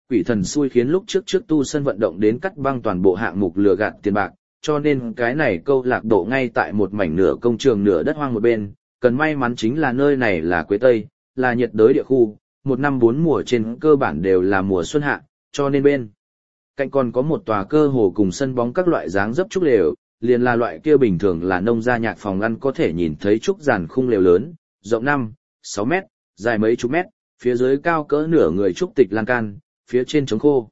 quỷ thần xui khiến lúc trước tu sân vận động đến cắt băng toàn bộ hạng mục lừa gạt tiền bạc, cho nên cái này câu lạc bộ ngay tại một mảnh nửa công trường nửa đất hoang một bên, cần may mắn chính là nơi này là Quế Tây, là nhiệt đới địa khu, một năm 4 mùa trên cơ bản đều là mùa xuân hạ, cho nên bên cạnh còn có một tòa cơ hồ cùng sân bóng các loại dáng dấp trúc lều, liền là loại kia bình thường là nông gia nhạc phòng ăn có thể nhìn thấy trúc giàn khung lều lớn, rộng 5-6 mét, dài mấy chục mét, phía dưới cao cỡ nửa người trúc tịch lan can, phía trên trống khô.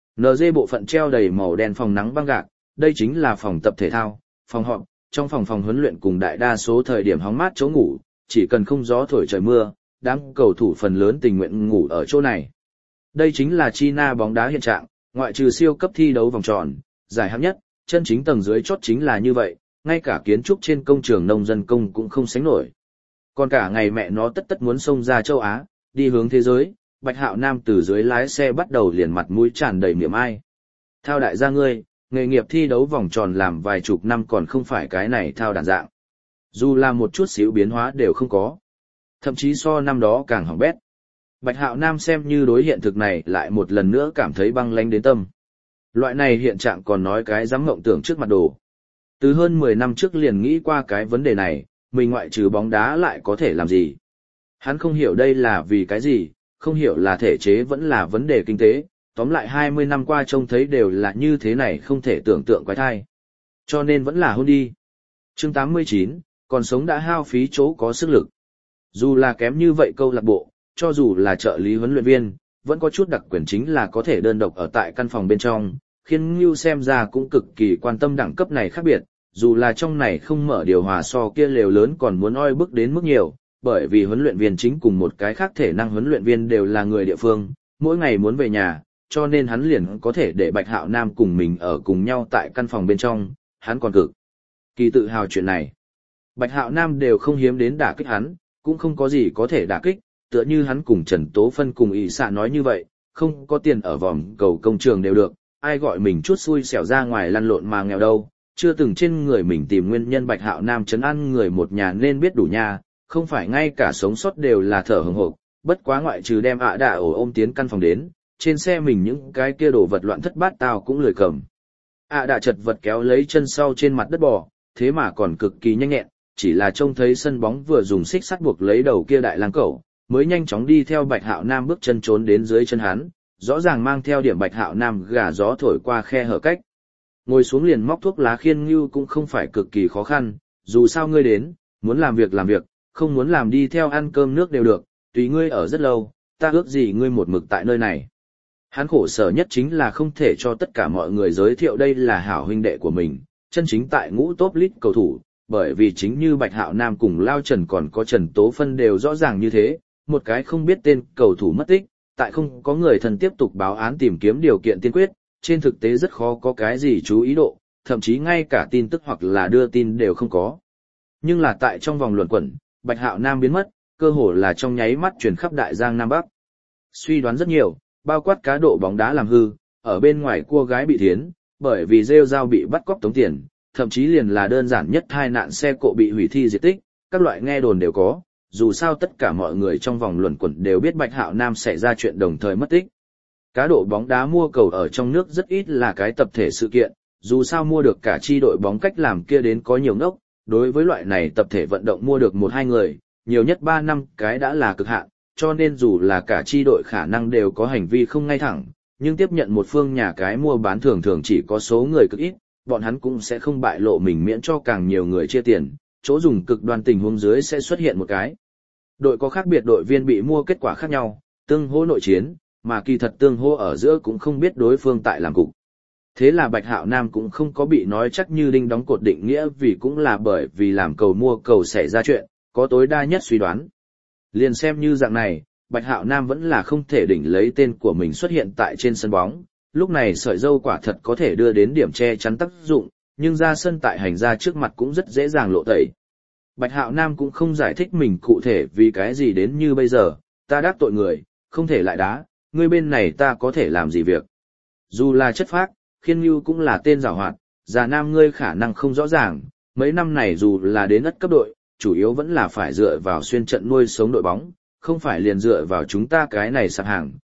NG bộ phận treo đầy màu đen phòng nắng băng gạc, đây chính là phòng tập thể thao, phòng họp, trong phòng huấn luyện cùng đại đa số thời điểm hóng mát chỗ ngủ, chỉ cần không gió thổi trời mưa, đám cầu thủ phần lớn tình nguyện ngủ ở chỗ này. Đây chính là China bóng đá hiện trạng, ngoại trừ siêu cấp thi đấu vòng tròn, giải hạng nhất, chân chính tầng dưới chót chính là như vậy, ngay cả kiến trúc trên công trường nông dân công cũng không sánh nổi. Còn cả ngày mẹ nó tất muốn xông ra châu Á, đi hướng thế giới, Bạch Hạo Nam từ dưới lái xe bắt đầu liền mặt mũi tràn đầy miệng ai. Thao đại gia ngươi, nghề nghiệp thi đấu vòng tròn làm vài chục năm còn không phải cái này thao đàn dạng. Dù là một chút xíu biến hóa đều không có. Thậm chí so năm đó càng hỏng bét. Bạch Hạo Nam xem như đối hiện thực này lại một lần nữa cảm thấy băng lãnh đến tâm. Loại này hiện trạng còn nói cái dám mộng tưởng trước mặt đồ. Từ hơn 10 năm trước liền nghĩ qua cái vấn đề này, mình ngoại trừ bóng đá lại có thể làm gì. Hắn không hiểu đây là vì cái gì, không hiểu là thể chế vẫn là vấn đề kinh tế, tóm lại 20 năm qua trông thấy đều là như thế này không thể tưởng tượng quái thai. Cho nên vẫn là hôn đi. Chương 89, còn sống đã hao phí chỗ có sức lực. Dù là kém như vậy câu lạc bộ, cho dù là trợ lý huấn luyện viên, vẫn có chút đặc quyền chính là có thể đơn độc ở tại căn phòng bên trong, khiến Ngưu xem ra cũng cực kỳ quan tâm đẳng cấp này khác biệt, dù là trong này không mở điều hòa so kia lều lớn còn muốn oi bức đến mức nhiều, bởi vì huấn luyện viên chính cùng một cái khác thể năng huấn luyện viên đều là người địa phương, mỗi ngày muốn về nhà, cho nên hắn liền có thể để Bạch Hạo Nam cùng mình ở cùng nhau tại căn phòng bên trong, hắn còn cực kỳ tự hào chuyện này. Bạch Hạo Nam đều không hiếm đến đả kích hắn, cũng không có gì có thể đả kích, tựa như hắn cùng Trần Tố Phân cùng ý xạ nói như vậy, không có tiền ở vòng cầu công trường đều được, ai gọi mình chút xui xẻo ra ngoài lăn lộn mà nghèo đâu, chưa từng trên người mình tìm nguyên nhân. Bạch Hạo Nam trấn an người một nhà nên biết đủ nha, không phải ngay cả sống sót đều là thở hừng hực, bất quá ngoại trừ đem đạ ổ ôm tiến căn phòng đến, trên xe mình những cái kia đồ vật loạn thất bát tao cũng lười cầm. Đạ chật vật kéo lấy chân sau trên mặt đất bò, thế mà còn cực kỳ nhanh nhẹn, chỉ là trông thấy sân bóng vừa dùng xích sắt buộc lấy đầu kia đại lang cẩu, mới nhanh chóng đi theo Bạch Hạo Nam bước chân trốn đến dưới chân hắn, rõ ràng mang theo điểm Bạch Hạo Nam gà gió thổi qua khe hở cách. Ngồi xuống liền móc thuốc lá khiên Ngưu cũng không phải cực kỳ khó khăn, dù sao ngươi đến, muốn làm việc, không muốn làm đi theo ăn cơm nước đều được, tùy ngươi ở rất lâu, ta ước gì ngươi một mực tại nơi này. Hắn khổ sở nhất chính là không thể cho tất cả mọi người giới thiệu đây là hảo huynh đệ của mình, chân chính tại ngũ top list cầu thủ, bởi vì chính như Bạch Hạo Nam cùng Lao Trần còn có Trần Tố Phân đều rõ ràng như thế, một cái không biết tên cầu thủ mất tích, tại không có người thân tiếp tục báo án tìm kiếm điều kiện tiên quyết, trên thực tế rất khó có cái gì chú ý độ, thậm chí ngay cả tin tức hoặc là đưa tin đều không có. Nhưng là tại trong vòng luận quẩn, Bạch Hạo Nam biến mất, cơ hồ là trong nháy mắt truyền khắp đại giang Nam Bắc. Suy đoán rất nhiều, bao quát cá độ bóng đá làm hư, ở bên ngoài cua gái bị thiến, bởi vì rêu rao bị bắt cóc tống tiền, thậm chí liền là đơn giản nhất tai nạn xe cộ bị hủy thi diệt tích, các loại nghe đồn đều có, dù sao tất cả mọi người trong vòng luẩn quẩn đều biết Bạch Hạo Nam xảy ra chuyện đồng thời mất tích. Cá độ bóng đá mua cầu ở trong nước rất ít là cái tập thể sự kiện, dù sao mua được cả chi đội bóng cách làm kia đến có nhiều ngốc, đối với loại này tập thể vận động mua được 1-2 người, nhiều nhất 3 năm cái đã là cực hạn, cho nên dù là cả chi đội khả năng đều có hành vi không ngay thẳng, nhưng tiếp nhận một phương nhà cái mua bán thường thường chỉ có số người cực ít, bọn hắn cũng sẽ không bại lộ mình miễn cho càng nhiều người chia tiền, chỗ dùng cực đoan tình huống dưới sẽ xuất hiện một cái. Đội có khác biệt đội viên bị mua kết quả khác nhau, tương hỗ nội chiến, mà kỳ thật tương hỗ ở giữa cũng không biết đối phương tại làm cục. Thế là Bạch Hạo Nam cũng không có bị nói chắc như đinh đóng cột định nghĩa vì cũng là bởi vì làm cầu mua cầu xảy ra chuyện, có tối đa nhất suy đoán. Liền xem như dạng này, Bạch Hạo Nam vẫn là không thể đỉnh lấy tên của mình xuất hiện tại trên sân bóng, lúc này sợi dâu quả thật có thể đưa đến điểm che chắn tác dụng, nhưng ra sân tại hành gia trước mặt cũng rất dễ dàng lộ tẩy. Bạch Hạo Nam cũng không giải thích mình cụ thể vì cái gì đến như bây giờ, ta đắc tội người, không thể lại đá, ngươi bên này ta có thể làm gì việc. Dù là chất phác, Khiên Nhu cũng là tên giàu hoạt, già nam ngươi khả năng không rõ ràng, mấy năm này dù là đến ất cấp đội, chủ yếu vẫn là phải dựa vào xuyên trận nuôi sống đội bóng, không phải liền dựa vào chúng ta cái này sạp hàng,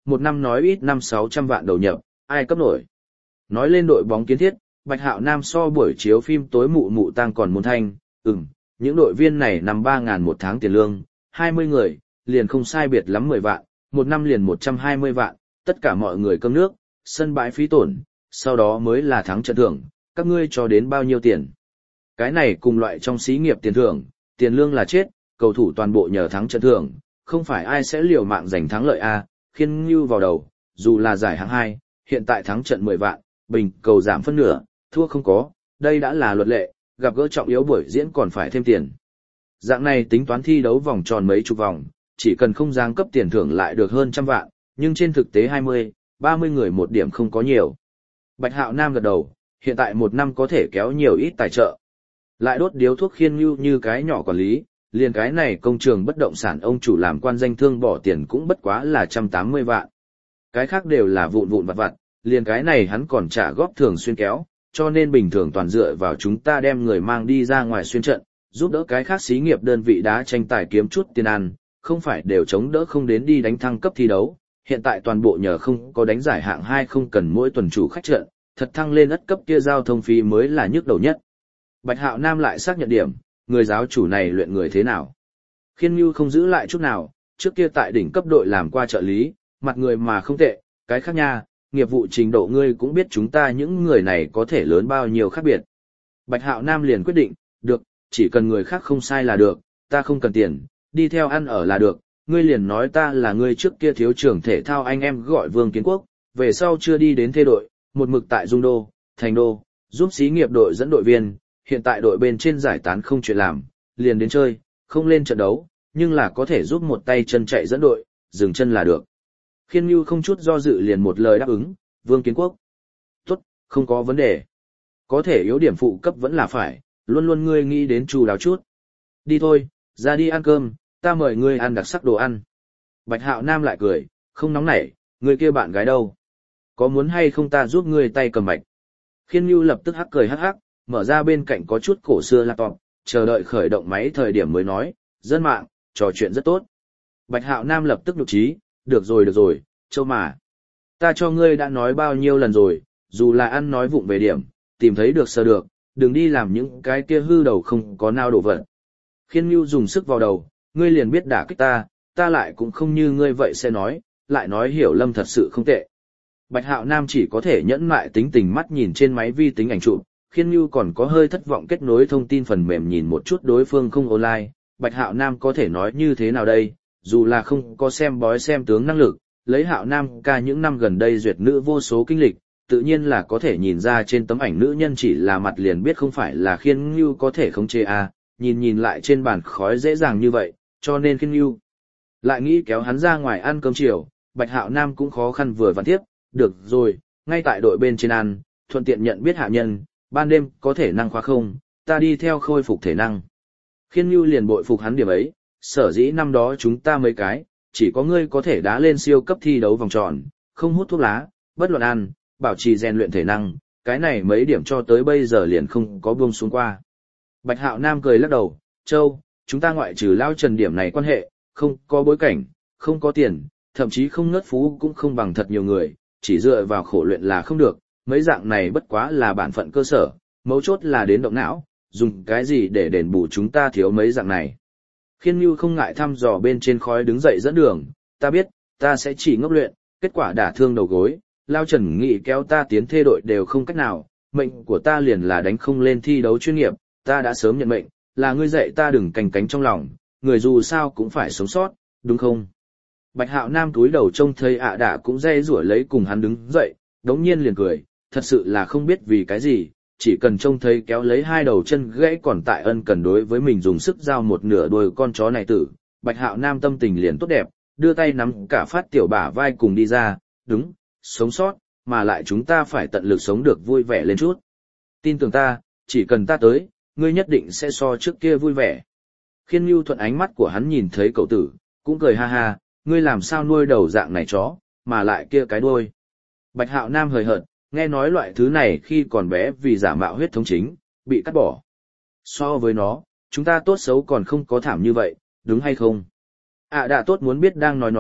một năm nói ít 500-600 vạn đầu nhập, ai cấp nổi. Nói lên đội bóng kiến thiết, Bạch Hạo Nam so buổi chiếu phim tối mụ mụ tăng còn muốn thanh, những đội viên này nằm 3.000 một tháng tiền lương, 20 người, liền không sai biệt lắm 10 vạn, một năm liền 120 vạn, tất cả mọi người cơm nước, sân bãi phí tổn, sau đó mới là thắng trận thưởng, các ngươi cho đến bao nhiêu tiền. Cái này cùng loại trong xí nghiệp tiền thưởng, tiền lương là chết, cầu thủ toàn bộ nhờ thắng trận thưởng, không phải ai sẽ liều mạng giành thắng lợi A, Khiên Ngưu vào đầu, dù là giải hạng 2, hiện tại thắng trận 10 vạn, bình cầu giảm phân nửa, thua không có, đây đã là luật lệ, gặp gỡ trọng yếu buổi diễn còn phải thêm tiền. Dạng này tính toán thi đấu vòng tròn mấy chục vòng, chỉ cần không giáng cấp tiền thưởng lại được hơn 100 vạn, nhưng trên thực tế 20-30 người một điểm không có nhiều. Bạch Hạo Nam gật đầu, hiện tại một năm có thể kéo nhiều ít tài trợ. Lại đốt điếu thuốc Khiên Ngưu như cái nhỏ quản lý, liền cái này công trường bất động sản ông chủ làm quan danh thương bỏ tiền cũng bất quá là 180 vạn. Cái khác đều là vụn vụn vặt vặt, liền cái này hắn còn trả góp thường xuyên kéo, cho nên bình thường toàn dựa vào chúng ta đem người mang đi ra ngoài xuyên trận, giúp đỡ cái khác xí nghiệp đơn vị đá tranh tài kiếm chút tiền ăn, không phải đều chống đỡ không đến đi đánh thăng cấp thi đấu. Hiện tại toàn bộ nhờ không có đánh giải hạng 2 không cần mỗi tuần chủ khách trận, thật thăng lên ất cấp kia giao thông phí mới là nhức đầu nhất. Bạch Hạo Nam lại xác nhận điểm, người giáo chủ này luyện người thế nào. Khiên Ngưu không giữ lại chút nào, trước kia tại đỉnh cấp đội làm qua trợ lý, mặt người mà không tệ, cái khác nha, nghiệp vụ trình độ ngươi cũng biết chúng ta những người này có thể lớn bao nhiêu khác biệt. Bạch Hạo Nam liền quyết định, được, chỉ cần người khác không sai là được, ta không cần tiền, đi theo ăn ở là được, ngươi liền nói ta là ngươi trước kia thiếu trưởng thể thao anh em gọi Vương Kiến Quốc, về sau chưa đi đến thê đội, một mực tại Dung Đô, Thành Đô, giúp xí nghiệp đội dẫn đội viên, hiện tại đội bên trên giải tán không chuyện làm, liền đến chơi, không lên trận đấu, nhưng là có thể giúp một tay chân chạy dẫn đội, dừng chân là được. Khiên Ngưu không chút do dự liền một lời đáp ứng, Vương Kiến Quốc. Tốt, không có vấn đề. Có thể yếu điểm phụ cấp vẫn là phải, luôn luôn ngươi nghĩ đến chu đáo chút. Đi thôi, ra đi ăn cơm, ta mời ngươi ăn đặc sắc đồ ăn. Bạch Hạo Nam lại cười, không nóng nảy, người kia bạn gái đâu? Có muốn hay không ta giúp ngươi tay cầm mạch? Khiên Ngưu lập tức hắc cười hắc hắc, mở ra bên cạnh có chút cổ xưa laptop, chờ đợi khởi động máy thời điểm mới nói, dân mạng, trò chuyện rất tốt. Bạch Hạo Nam lập tức nhục trí, được rồi, châu mà. Ta cho ngươi đã nói bao nhiêu lần rồi, dù là ăn nói vụng về điểm, tìm thấy được sờ được, đừng đi làm những cái kia hư đầu không có nao đổ vật. Khiên Ngưu dùng sức vào đầu, ngươi liền biết đả kích ta lại cũng không như ngươi vậy sẽ nói, lại nói Hiểu Lâm thật sự không tệ. Bạch Hạo Nam chỉ có thể nhẫn mại tính tình mắt nhìn trên máy vi tính ảnh chụp, Khiên Ngưu còn có hơi thất vọng kết nối thông tin phần mềm nhìn một chút đối phương không online, Bạch Hạo Nam có thể nói như thế nào đây, dù là không có xem bói xem tướng năng lực, lấy Hạo Nam ca những năm gần đây duyệt nữ vô số kinh lịch, tự nhiên là có thể nhìn ra trên tấm ảnh nữ nhân chỉ là mặt liền biết không phải là Khiên Ngưu có thể khống chế nhìn lại trên bàn khói dễ dàng như vậy, cho nên Khiên Ngưu lại nghĩ kéo hắn ra ngoài ăn cơm chiều, Bạch Hạo Nam cũng khó khăn vừa vặn tiếp, được rồi, ngay tại đội bên trên ăn, thuận tiện nhận biết hạ nhân, ban đêm có thể năng khóa không, ta đi theo khôi phục thể năng. Khiên Ngưu liền bội phục hắn điểm ấy, sở dĩ năm đó chúng ta mấy cái, chỉ có ngươi có thể đá lên siêu cấp thi đấu vòng tròn, không hút thuốc lá, bất luận ăn, bảo trì rèn luyện thể năng, cái này mấy điểm cho tới bây giờ liền không có buông xuống qua. Bạch Hạo Nam cười lắc đầu, Châu, chúng ta ngoại trừ Lao Trần điểm này quan hệ, không có bối cảnh, không có tiền, thậm chí không ngất phú cũng không bằng thật nhiều người, chỉ dựa vào khổ luyện là không được, mấy dạng này bất quá là bản phận cơ sở, mấu chốt là đến động não, dùng cái gì để đền bù chúng ta thiếu mấy dạng này. Khiên Ngưu không ngại thăm dò bên trên khói đứng dậy dẫn đường, ta biết, ta sẽ chỉ ngốc luyện, kết quả đả thương đầu gối, Lao Trần nghị kéo ta tiến thê đội đều không cách nào, mệnh của ta liền là đánh không lên thi đấu chuyên nghiệp, ta đã sớm nhận mệnh, là ngươi dạy ta đừng canh cánh trong lòng, người dù sao cũng phải sống sót, đúng không? Bạch Hạo Nam túi đầu trông thấy đả cũng dây rủa lấy cùng hắn đứng dậy, đống nhiên liền cười, thật sự là không biết vì cái gì, chỉ cần trông thấy kéo lấy hai đầu chân gãy còn tại ân cần đối với mình dùng sức giao một nửa đuôi con chó này tử, Bạch Hạo Nam tâm tình liền tốt đẹp, đưa tay nắm cả Phát tiểu bả vai cùng đi ra, đúng, sống sót, mà lại chúng ta phải tận lực sống được vui vẻ lên chút. Tin tưởng ta, chỉ cần ta tới, ngươi nhất định sẽ so trước kia vui vẻ. Khiên Ngưu thuận ánh mắt của hắn nhìn thấy cậu tử, cũng cười ha ha, ngươi làm sao nuôi đầu dạng này chó, mà lại kia cái đuôi. Bạch Hạo Nam hời hợt, nghe nói loại thứ này khi còn bé vì giả mạo huyết thống chính, bị cắt bỏ. So với nó, chúng ta tốt xấu còn không có thảm như vậy, đúng hay không? Đã tốt muốn biết đang nói nó,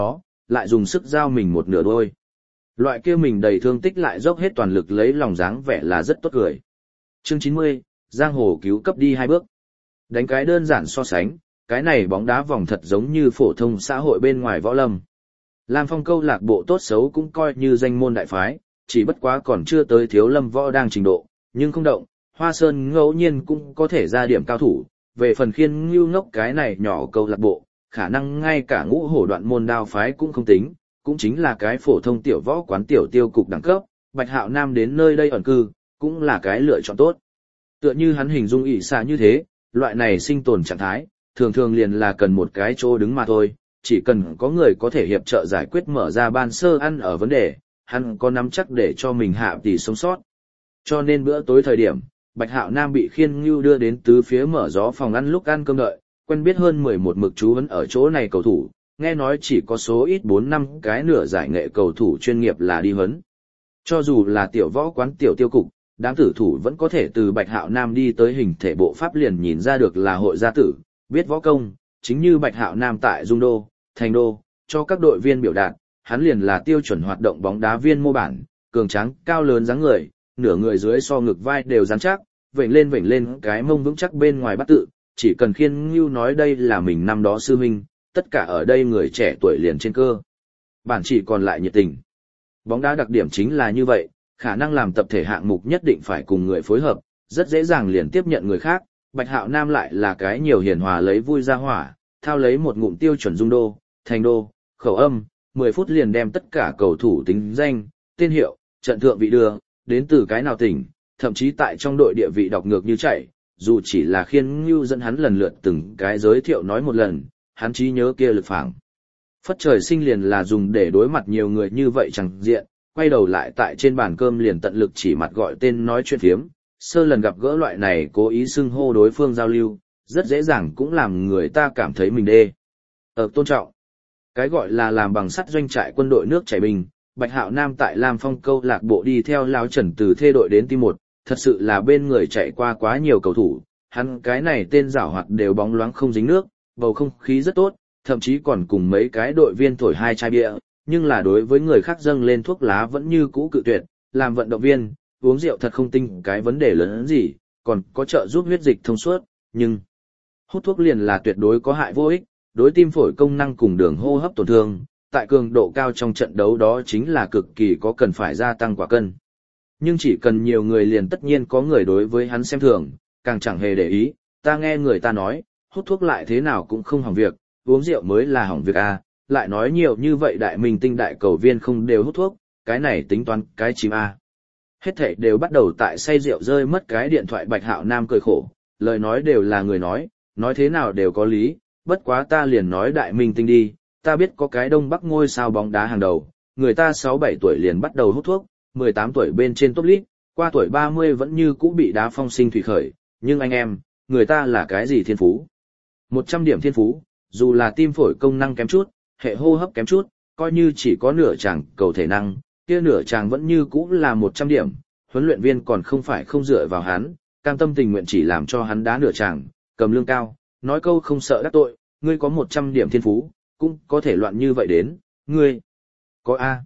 lại dùng sức giao mình một nửa đôi. Loại kia mình đầy thương tích lại dốc hết toàn lực lấy lòng dáng vẻ là rất tốt cười. Chương 90, giang hồ cứu cấp đi 2 bước. Đánh cái đơn giản so sánh, cái này bóng đá vòng thật giống như phổ thông xã hội bên ngoài võ lâm. Lam Phong câu lạc bộ tốt xấu cũng coi như danh môn đại phái, chỉ bất quá còn chưa tới thiếu lâm võ đang trình độ, nhưng không động, Hoa Sơn ngẫu nhiên cũng có thể ra điểm cao thủ. Về phần Khiên Ngưu Ngốc cái này nhỏ câu lạc bộ, khả năng ngay cả ngũ hổ đoạn môn đao phái cũng không tính, cũng chính là cái phổ thông tiểu võ quán tiểu tiêu cục đẳng cấp, Bạch Hạo Nam đến nơi đây ẩn cư, cũng là cái lựa chọn tốt. Tựa như hắn hình dung ỷ xạ như thế, loại này sinh tồn trạng thái, thường thường liền là cần một cái chỗ đứng mà thôi, chỉ cần có người có thể hiệp trợ giải quyết mở ra ban sơ ăn ở vấn đề, hắn có nắm chắc để cho mình hạ tỷ sống sót. Cho nên bữa tối thời điểm, Bạch Hạo Nam bị Khiên Ngưu đưa đến tứ phía mở gió phòng ăn lúc ăn cơm đợi, quen biết hơn 11 mực chú vẫn ở chỗ này cầu thủ, nghe nói chỉ có số ít 4 năm cái nửa giải nghệ cầu thủ chuyên nghiệp là đi huấn. Cho dù là tiểu võ quán tiểu tiêu cục, đám tử thủ vẫn có thể từ Bạch Hạo Nam đi tới hình thể bộ pháp liền nhìn ra được là hội gia tử, biết võ công, chính như Bạch Hạo Nam tại Dung Đô, Thành Đô, cho các đội viên biểu đạt, hắn liền là tiêu chuẩn hoạt động bóng đá viên mô bản, cường tráng, cao lớn dáng người, nửa người dưới so ngực vai đều rắn chắc, vểnh lên cái mông vững chắc bên ngoài bắt tự, chỉ cần Khiên Ngưu nói đây là mình năm đó sư huynh, tất cả ở đây người trẻ tuổi liền trên cơ. Bản chỉ còn lại nhiệt tình. Bóng đá đặc điểm chính là như vậy, khả năng làm tập thể hạng mục nhất định phải cùng người phối hợp, rất dễ dàng liền tiếp nhận người khác. Bạch Hạo Nam lại là cái nhiều hiền hòa lấy vui ra hỏa, thao lấy một ngụm tiêu chuẩn Dung Đô, Thành Đô, khẩu âm, 10 phút liền đem tất cả cầu thủ tính danh, tên hiệu, trận thượng vị đưa, đến từ cái nào tỉnh, thậm chí tại trong đội địa vị đọc ngược như chạy, dù chỉ là Khiên Ngưu dẫn hắn lần lượt từng cái giới thiệu nói một lần, hắn trí nhớ kia lực phảng. Phất trời sinh liền là dùng để đối mặt nhiều người như vậy chẳng diện, quay đầu lại tại trên bàn cơm liền tận lực chỉ mặt gọi tên nói chuyện phiếm, sơ lần gặp gỡ loại này cố ý xưng hô đối phương giao lưu, rất dễ dàng cũng làm người ta cảm thấy mình đê. Tôn trọng. Cái gọi là làm bằng sắt doanh trại quân đội nước chảy bình, Bạch Hạo Nam tại Lam Phong câu lạc bộ đi theo Lão Trần từ thê đội đến team 1, thật sự là bên người chạy qua quá nhiều cầu thủ, hắn cái này tên giảo hoạt đều bóng loáng không dính nước, bầu không khí rất tốt, thậm chí còn cùng mấy cái đội viên thổi 2 chai bia, nhưng là đối với người khác dâng lên thuốc lá vẫn như cũ cự tuyệt, làm vận động viên, uống rượu thật không tinh cái vấn đề lớn hơn gì, còn có trợ giúp huyết dịch thông suốt, nhưng hút thuốc liền là tuyệt đối có hại vô ích, đối tim phổi công năng cùng đường hô hấp tổn thương, tại cường độ cao trong trận đấu đó chính là cực kỳ có cần phải gia tăng quả cân. Nhưng chỉ cần nhiều người liền tất nhiên có người đối với hắn xem thường, càng chẳng hề để ý, ta nghe người ta nói, hút thuốc lại thế nào cũng không hỏng việc, uống rượu mới là hỏng việc a, lại nói nhiều như vậy đại minh tinh đại cầu viên không đều hút thuốc, cái này tính toán cái chim a. Hết thảy đều bắt đầu tại say rượu rơi mất cái điện thoại. Bạch Hạo Nam cười khổ, lời nói đều là người nói thế nào đều có lý, bất quá ta liền nói đại minh tinh đi, ta biết có cái Đông Bắc ngôi sao bóng đá hàng đầu, người ta 6-7 tuổi liền bắt đầu hút thuốc, 18 tuổi bên trên top league, qua tuổi 30 vẫn như cũ bị đá phong sinh thủy khởi, nhưng anh em, người ta là cái gì thiên phú? 100 điểm thiên phú, dù là tim phổi công năng kém chút, hệ hô hấp kém chút, coi như chỉ có nửa chàng cầu thể năng, kia nửa chàng vẫn như cũ là 100 điểm, huấn luyện viên còn không phải không dựa vào hắn, cam tâm tình nguyện chỉ làm cho hắn đá nửa chàng, cầm lương cao, nói câu không sợ đắc tội, ngươi có 100 điểm thiên phú, cũng có thể loạn như vậy đến, ngươi có A.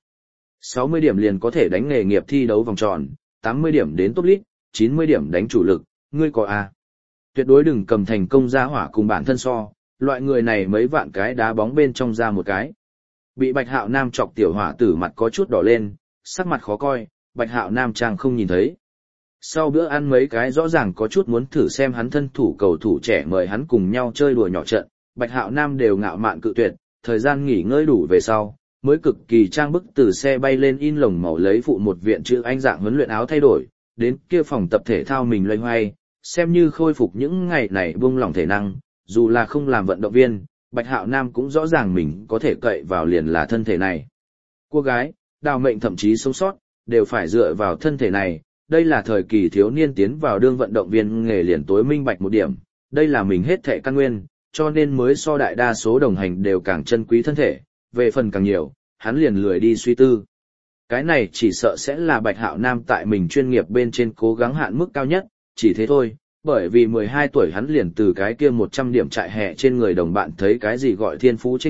60 điểm liền có thể đánh nghề nghiệp thi đấu vòng tròn, 80 điểm đến top league, 90 điểm đánh chủ lực, ngươi có A. Tuyệt đối đừng cầm thành công ra hỏa cùng bản thân so, loại người này mấy vạn cái đá bóng bên trong ra một cái. Bị Bạch Hạo Nam chọc tiểu hỏa tử mặt có chút đỏ lên, sắc mặt khó coi, Bạch Hạo Nam trang không nhìn thấy. Sau bữa ăn mấy cái rõ ràng có chút muốn thử xem hắn thân thủ cầu thủ trẻ mời hắn cùng nhau chơi đùa nhỏ trận, Bạch Hạo Nam đều ngạo mạn cự tuyệt, thời gian nghỉ ngơi đủ về sau, mới cực kỳ trang bức từ xe bay lên in lồng màu lấy phụ một viện chữ anh dạng huấn luyện áo thay đổi, đến kia phòng tập thể thao mình loay hoay, xem như khôi phục những ngày này buông lỏng thể năng, dù là không làm vận động viên, Bạch Hạo Nam cũng rõ ràng mình có thể cậy vào liền là thân thể này. Cô gái, đào mệnh thậm chí sống sót, đều phải dựa vào thân thể này, đây là thời kỳ thiếu niên tiến vào đương vận động viên nghề liền tối minh bạch một điểm, đây là mình hết thệ căn nguyên, cho nên mới so đại đa số đồng hành đều càng chân quý thân thể, về phần càng nhiều, hắn liền lười đi suy tư. Cái này chỉ sợ sẽ là Bạch Hạo Nam tại mình chuyên nghiệp bên trên cố gắng hạn mức cao nhất, chỉ thế thôi, bởi vì 12 tuổi hắn liền từ cái kia 100 điểm trại hè trên người đồng bạn thấy cái gì gọi thiên phú chênh lệch,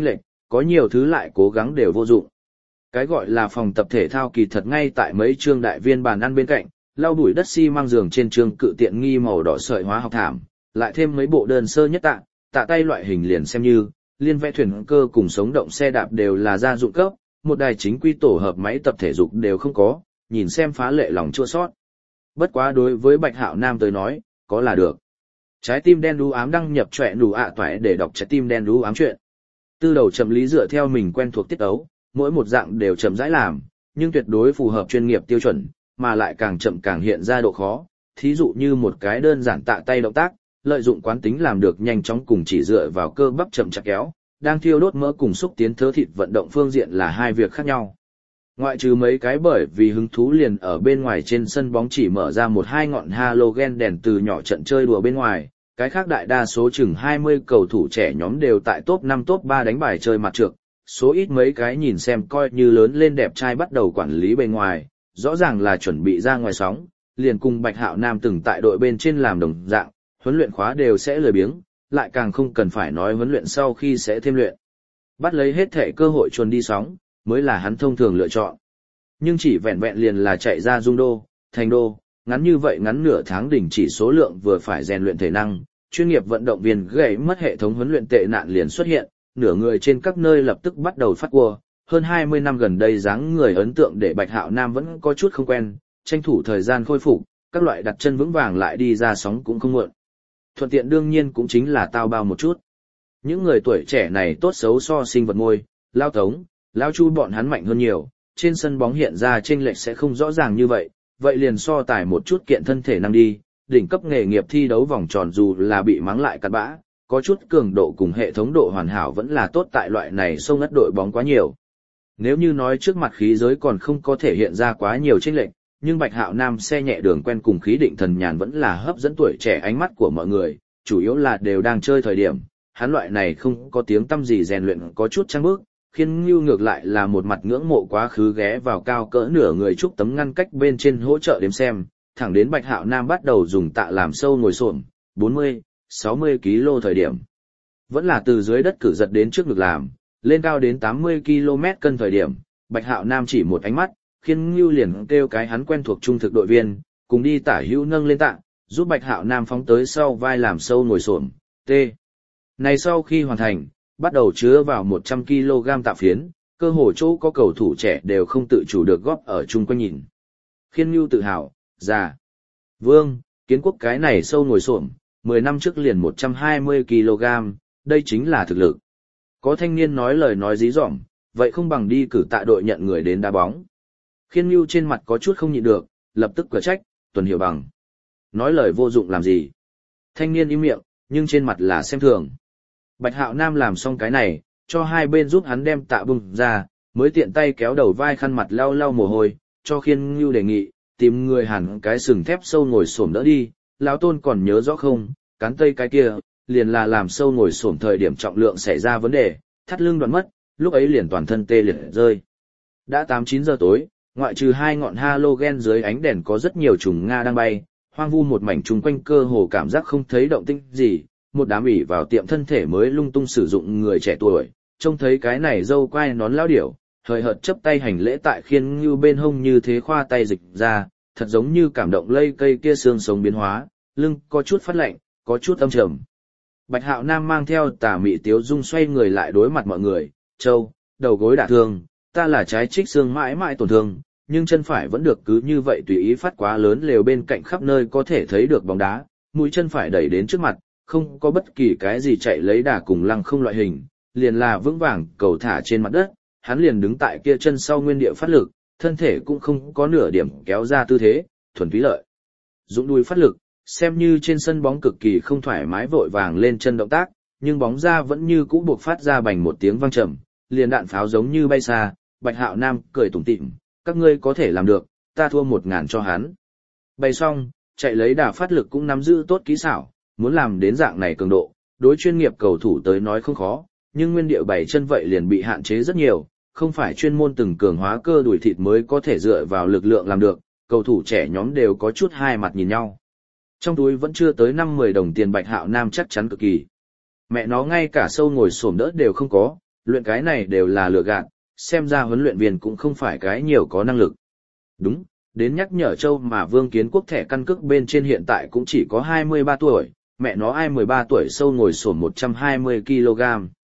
có nhiều thứ lại cố gắng đều vô dụng. Cái gọi là phòng tập thể thao kỳ thật ngay tại mấy trương đại viên bàn ăn bên cạnh, lau bụi đất xi măng giường trên trương cự tiện nghi màu đỏ sợi hóa học thảm, lại thêm mấy bộ đơn sơ nhất tạ tay loại hình liền xem như, liên vẽ thuyền cơ cùng sống động xe đạp đều là gia dụng cấp, một đài chính quy tổ hợp máy tập thể dục đều không có, nhìn xem phá lệ lòng chua sót. Bất quá đối với Bạch Hạo Nam tới nói, có là được. Trái tim đen đú ám đăng nhập trọe đủ toại để đọc trái tim đen đú ám chuyện. Tư đầu chậm lý dựa theo mình quen thuộc tiết ấu, mỗi một dạng đều chậm rãi làm, nhưng tuyệt đối phù hợp chuyên nghiệp tiêu chuẩn, mà lại càng chậm càng hiện ra độ khó. Thí dụ như một cái đơn giản tạ tay động tác, lợi dụng quán tính làm được nhanh chóng cùng chỉ dựa vào cơ bắp chậm chạp kéo, đang thiêu đốt mỡ cùng xúc tiến thớ thịt vận động phương diện là hai việc khác nhau. Ngoại trừ mấy cái bởi vì hứng thú liền ở bên ngoài trên sân bóng chỉ mở ra một hai ngọn halogen đèn từ nhỏ trận chơi đùa bên ngoài, cái khác đại đa số chừng 20 cầu thủ trẻ nhóm đều tại top 5 top 3 đánh bài chơi mặt trược, số ít mấy cái nhìn xem coi như lớn lên đẹp trai bắt đầu quản lý bề ngoài, rõ ràng là chuẩn bị ra ngoài sóng, liền cùng Bạch Hạo Nam từng tại đội bên trên làm đồng dạng, huấn luyện khóa đều sẽ lười biếng, lại càng không cần phải nói huấn luyện sau khi sẽ thêm luyện. Bắt lấy hết thể cơ hội chuồn đi sóng, mới là hắn thông thường lựa chọn. Nhưng chỉ vẹn vẹn liền là chạy ra dung đô, thành đô, ngắn như vậy ngắn nửa tháng đỉnh chỉ số lượng vừa phải rèn luyện thể năng, chuyên nghiệp vận động viên gãy mất hệ thống huấn luyện tệ nạn liền xuất hiện, nửa người trên các nơi lập tức bắt đầu phát cua. Hơn 20 năm gần đây dáng người ấn tượng để Bạch Hạo Nam vẫn có chút không quen, tranh thủ thời gian khôi phục, các loại đặt chân vững vàng lại đi ra sóng cũng không muộn. Thuận tiện đương nhiên cũng chính là tao bao một chút. Những người tuổi trẻ này tốt xấu so sinh vật môi, Lao Tống, Lao Chu bọn hắn mạnh hơn nhiều, trên sân bóng hiện ra chênh lệch sẽ không rõ ràng như vậy, vậy liền so tài một chút kiện thân thể năng đi, đỉnh cấp nghề nghiệp thi đấu vòng tròn dù là bị mắng lại cắt bã, có chút cường độ cùng hệ thống độ hoàn hảo vẫn là tốt tại loại này sông ngất đội bóng quá nhiều. Nếu như nói trước mặt khí giới còn không có thể hiện ra quá nhiều chênh lệch, nhưng Bạch Hạo Nam xe nhẹ đường quen cùng khí định thần nhàn vẫn là hấp dẫn tuổi trẻ ánh mắt của mọi người, chủ yếu là đều đang chơi thời điểm, hắn loại này không có tiếng tăm gì rèn luyện có chút trăng bước, khiến Nưu ngược lại là một mặt ngưỡng mộ quá khứ ghé vào cao cỡ nửa người trúc tấm ngăn cách bên trên hỗ trợ đếm xem, thẳng đến Bạch Hạo Nam bắt đầu dùng tạ làm sâu ngồi xổm, 40, 60 kg thời điểm. Vẫn là từ dưới đất cử giật đến trước ngực làm, lên cao đến 80 km cân thời điểm, Bạch Hạo Nam chỉ một ánh mắt, khiến Nưu liền kêu cái hắn quen thuộc trung thực đội viên, cùng đi tả hữu nâng lên tạ, giúp Bạch Hạo Nam phóng tới sau vai làm sâu ngồi xổm, T. Này sau khi hoàn thành, bắt đầu chứa vào 100 kg tạ phiến, cơ hồ chỗ có cầu thủ trẻ đều không tự chủ được góp ở chung quanh nhìn. Khiên Nưu tự hào, già. Vương, Kiến Quốc cái này sâu ngồi xổm, 10 năm trước liền 120 kg, đây chính là thực lực. Có thanh niên nói lời nói dí dỏm, vậy không bằng đi cử tạ đội nhận người đến đá bóng. Khiên Nưu trên mặt có chút không nhịn được, lập tức cửa trách, Tuần Hiểu Bằng. Nói lời vô dụng làm gì? Thanh niên im miệng, nhưng trên mặt là xem thường. Bạch Hạo Nam làm xong cái này, cho hai bên giúp hắn đem tạ bung ra, mới tiện tay kéo đầu vai khăn mặt lau lau mồ hôi, cho Khiên Nưu đề nghị, tìm người hẳn cái sừng thép sâu ngồi xổm đỡ đi, lão Tôn còn nhớ rõ không, cán tây cái kia, liền là làm sâu ngồi xổm thời điểm trọng lượng xảy ra vấn đề, thắt lưng đoạn mất, lúc ấy liền toàn thân tê liệt rơi. Đã 8-9 giờ tối, ngoại trừ hai ngọn halogen dưới ánh đèn có rất nhiều trùng Nga đang bay, hoang vu một mảnh chung quanh cơ hồ cảm giác không thấy động tĩnh gì, một đám ỉ vào tiệm thân thể mới lung tung sử dụng người trẻ tuổi, trông thấy cái này dâu quai nón lão điểu, hời hợt chấp tay hành lễ tại Khiên Nưu bên hông như thế khoa tay dịch ra, thật giống như cảm động lây cây kia xương sống biến hóa, lưng có chút phát lạnh, có chút âm trầm. Bạch Hạo Nam mang theo tà mị tiếu dung xoay người lại đối mặt mọi người, Châu, đầu gối đả thương, ta là trái trích xương mãi mãi tổn thương, nhưng chân phải vẫn được cứ như vậy tùy ý phát quá lớn lều bên cạnh khắp nơi có thể thấy được bóng đá, mũi chân phải đẩy đến trước mặt, không có bất kỳ cái gì chạy lấy đà cùng lăng không loại hình, liền là vững vàng cầu thả trên mặt đất, hắn liền đứng tại kia chân sau nguyên địa phát lực, thân thể cũng không có nửa điểm kéo ra tư thế, thuần túy lợi. Dũng đuôi phát lực, xem như trên sân bóng cực kỳ không thoải mái vội vàng lên chân động tác, nhưng bóng ra vẫn như cũ buộc phát ra bành một tiếng vang trầm, liền đạn pháo giống như bay xa, Bạch Hạo Nam cười tủm tỉm, các ngươi có thể làm được, ta thua 1.000 cho hắn. Bay xong, chạy lấy đà phát lực cũng nắm giữ tốt kỹ xảo, muốn làm đến dạng này cường độ, đối chuyên nghiệp cầu thủ tới nói không khó, nhưng nguyên điệu bảy chân vậy liền bị hạn chế rất nhiều, không phải chuyên môn từng cường hóa cơ đùi thịt mới có thể dựa vào lực lượng làm được, cầu thủ trẻ nhóm đều có chút hai mặt nhìn nhau. Trong túi vẫn chưa tới 5-10 đồng tiền Bạch Hạo Nam chắc chắn cực kỳ. Mẹ nó ngay cả sâu ngồi xổm đỡ đều không có, Luyện cái này đều là lừa gạt, xem ra huấn luyện viên cũng không phải cái nhiều có năng lực. Đúng, đến nhắc nhở Châu mà Vương Kiến Quốc thẻ căn cước bên trên hiện tại cũng chỉ có 23 tuổi, mẹ nó ai 13 tuổi sâu ngồi sổn 120 kg.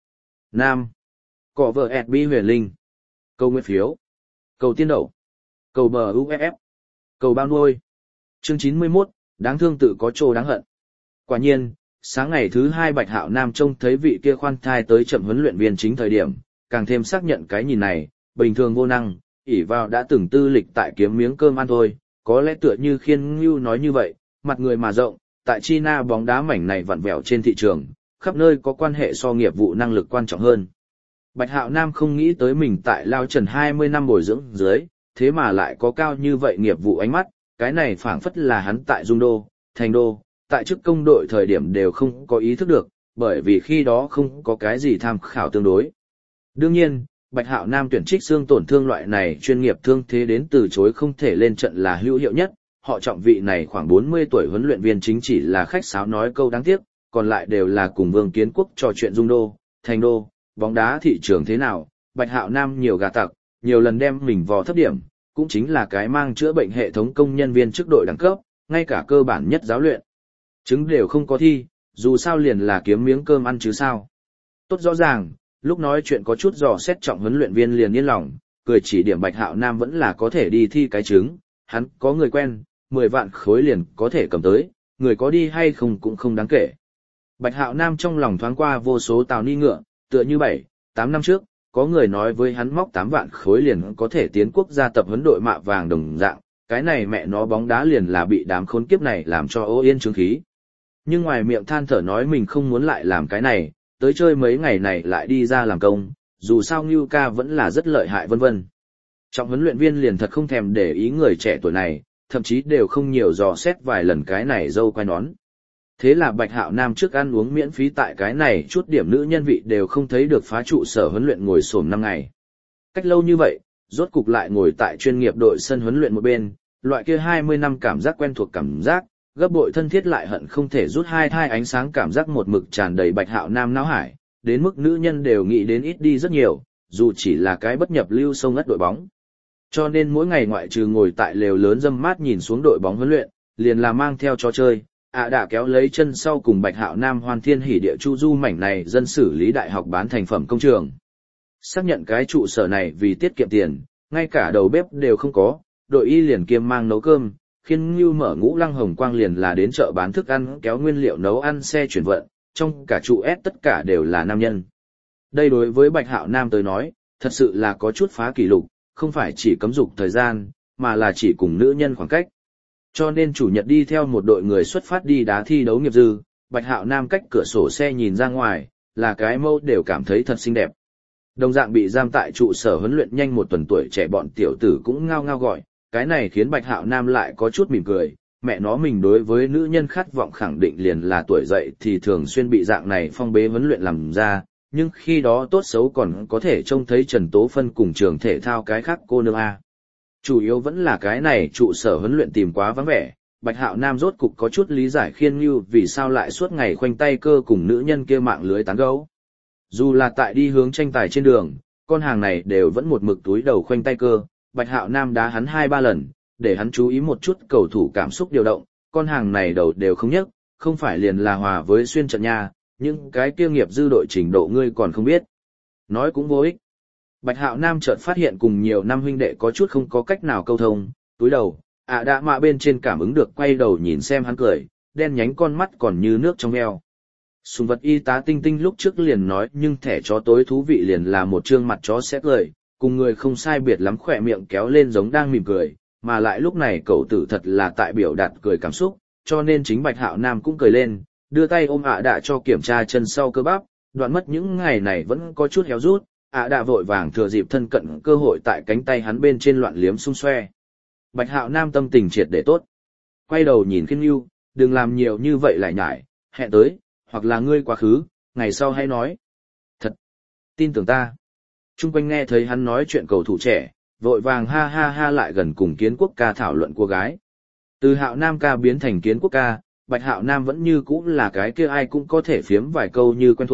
Nam. Cọ vợ ẹt bi huyền linh. Câu nguyên phiếu. Cầu tiên đậu. Cầu bờ UFF. Cầu bao nuôi. Chương 91, đáng thương tự có trô đáng hận. Quả nhiên, sáng ngày thứ 2 Bạch Hạo Nam trông thấy vị kia khoan thai tới chậm huấn luyện viên chính thời điểm, càng thêm xác nhận cái nhìn này, bình thường vô năng, ỷ vào đã từng tư lịch tại kiếm miếng cơm ăn thôi, có lẽ tựa như Khiên Ngưu nói như vậy, mặt người mà rộng, tại China bóng đá mảnh này vặn vẹo trên thị trường, khắp nơi có quan hệ so nghiệp vụ năng lực quan trọng hơn. Bạch Hạo Nam không nghĩ tới mình tại Lao Trần 20 năm bồi dưỡng dưới, thế mà lại có cao như vậy nghiệp vụ ánh mắt, cái này phảng phất là hắn tại Dung Đô, Thành Đô, tại chức công đội thời điểm đều không có ý thức được, bởi vì khi đó không có cái gì tham khảo tương đối. Đương nhiên, Bạch Hạo Nam tuyển trích xương tổn thương loại này chuyên nghiệp thương thế đến từ chối không thể lên trận là hữu hiệu nhất, họ trọng vị này khoảng 40 tuổi huấn luyện viên chính chỉ là khách sáo nói câu đáng tiếc, còn lại đều là cùng Vương Kiến Quốc trò chuyện Dung Đô, Thành Đô, bóng đá thị trường thế nào, Bạch Hạo Nam nhiều gà tặc, nhiều lần đem mình vò thấp điểm, cũng chính là cái mang chữa bệnh hệ thống công nhân viên chức đội đẳng cấp, ngay cả cơ bản nhất giáo luyện. Chứng đều không có thi, dù sao liền là kiếm miếng cơm ăn chứ sao. Tốt rõ ràng, lúc nói chuyện có chút dò xét trọng huấn luyện viên liền yên lòng, cười chỉ điểm Bạch Hạo Nam vẫn là có thể đi thi cái chứng, hắn có người quen, 10 vạn khối liền có thể cầm tới, người có đi hay không cũng không đáng kể. Bạch Hạo Nam trong lòng thoáng qua vô số tàu ni ngựa, tựa như 7-8 năm trước, có người nói với hắn móc 8 vạn khối liền có thể tiến quốc gia tập huấn đội mạ vàng đồng dạng, cái này mẹ nó bóng đá liền là bị đám khốn kiếp này làm cho ô yên chứng khí. Nhưng ngoài miệng than thở nói mình không muốn lại làm cái này, tới chơi mấy ngày này lại đi ra làm công, dù sao Ngưu ca vẫn là rất lợi hại vân vân. Trọng huấn luyện viên liền thật không thèm để ý người trẻ tuổi này, thậm chí đều không nhiều dò xét vài lần cái này dâu quai nón. Thế là Bạch Hạo Nam trước ăn uống miễn phí tại cái này chút điểm nữ nhân vị đều không thấy được phá trụ sở huấn luyện ngồi xổm 5 ngày. Cách lâu như vậy, rốt cục lại ngồi tại chuyên nghiệp đội sân huấn luyện một bên, loại kia 20 năm cảm giác quen thuộc cảm giác, gấp bội thân thiết lại hận không thể rút hai thai ánh sáng cảm giác một mực tràn đầy Bạch Hạo Nam não hải, đến mức nữ nhân đều nghĩ đến ít đi rất nhiều, dù chỉ là cái bất nhập lưu sông ất đội bóng. Cho nên mỗi ngày ngoại trừ ngồi tại lều lớn dâm mát nhìn xuống đội bóng huấn luyện, liền là mang theo trò chơi, đã kéo lấy chân sau cùng Bạch Hạo Nam hoan thiên hỉ địa chu du mảnh này dân xử lý đại học bán thành phẩm công trường. Xác nhận cái trụ sở này vì tiết kiệm tiền, ngay cả đầu bếp đều không có, đội y liền kiêm mang nấu cơm, Khiên Ngưu mở Ngũ Lăng Hồng Quang liền là đến chợ bán thức ăn kéo nguyên liệu nấu ăn xe chuyển vận, trong cả trụ S tất cả đều là nam nhân. Đây đối với Bạch Hạo Nam tới nói, thật sự là có chút phá kỷ lục, không phải chỉ cấm dục thời gian, mà là chỉ cùng nữ nhân khoảng cách. Cho nên chủ nhật đi theo một đội người xuất phát đi đá thi đấu nghiệp dư, Bạch Hạo Nam cách cửa sổ xe nhìn ra ngoài, là cái mẫu đều cảm thấy thật xinh đẹp. Đồng dạng bị giam tại trụ sở huấn luyện nhanh một tuần tuổi trẻ bọn tiểu tử cũng ngao ngao gọi, cái này khiến Bạch Hạo Nam lại có chút mỉm cười, mẹ nó mình đối với nữ nhân khát vọng khẳng định liền là tuổi dậy thì thường xuyên bị dạng này phong bế huấn luyện làm ra, nhưng khi đó tốt xấu còn có thể trông thấy Trần Tố Phân cùng trường thể thao cái khác cô nương A. Chủ yếu vẫn là cái này trụ sở huấn luyện tìm quá vắng vẻ, Bạch Hạo Nam rốt cục có chút lý giải Khiên Ngưu vì sao lại suốt ngày khoanh tay cơ cùng nữ nhân kia mạng lưới tán gẫu. Dù là tại đi hướng tranh tài trên đường, con hàng này đều vẫn một mực túi đầu khoanh tay cơ, Bạch Hạo Nam đá hắn 2-3 lần, để hắn chú ý một chút cầu thủ cảm xúc điều động, con hàng này đầu đều không nhấc, không phải liền là hòa với xuyên trận nha, nhưng cái kia nghiệp dư đội trình độ ngươi còn không biết. Nói cũng vô ích. Bạch Hạo Nam chợt phát hiện cùng nhiều năm huynh đệ có chút không có cách nào câu thông, túi đầu, đã mạ bên trên cảm ứng được quay đầu nhìn xem hắn cười, đen nhánh con mắt còn như nước trong eo. Sùng vật y tá Tinh Tinh lúc trước liền nói nhưng thẻ chó tối thú vị liền là một trương mặt chó sẽ cười, cùng người không sai biệt lắm khỏe miệng kéo lên giống đang mỉm cười, mà lại lúc này cậu tử thật là tại biểu đạt cười cảm xúc, cho nên chính Bạch Hạo Nam cũng cười lên, đưa tay ôm đã cho kiểm tra chân sau cơ bắp, đoạn mất những ngày này vẫn có chút héo rút, đã vội vàng thừa dịp thân cận cơ hội tại cánh tay hắn bên trên loạn liếm xung xoe. Bạch Hạo Nam tâm tình triệt để tốt. Quay đầu nhìn Khiên Ngưu, đừng làm nhiều như vậy lại nhải, hẹn tới, hoặc là ngươi quá khứ, ngày sau hãy nói. Thật, tin tưởng ta. Trung quanh nghe thấy hắn nói chuyện cầu thủ trẻ, vội vàng ha ha ha lại gần cùng Kiến Quốc ca thảo luận cô gái. Từ Hạo Nam ca biến thành Kiến Quốc ca, Bạch Hạo Nam vẫn như cũ là cái kia ai cũng có thể phiếm vài câu như quen thuộc,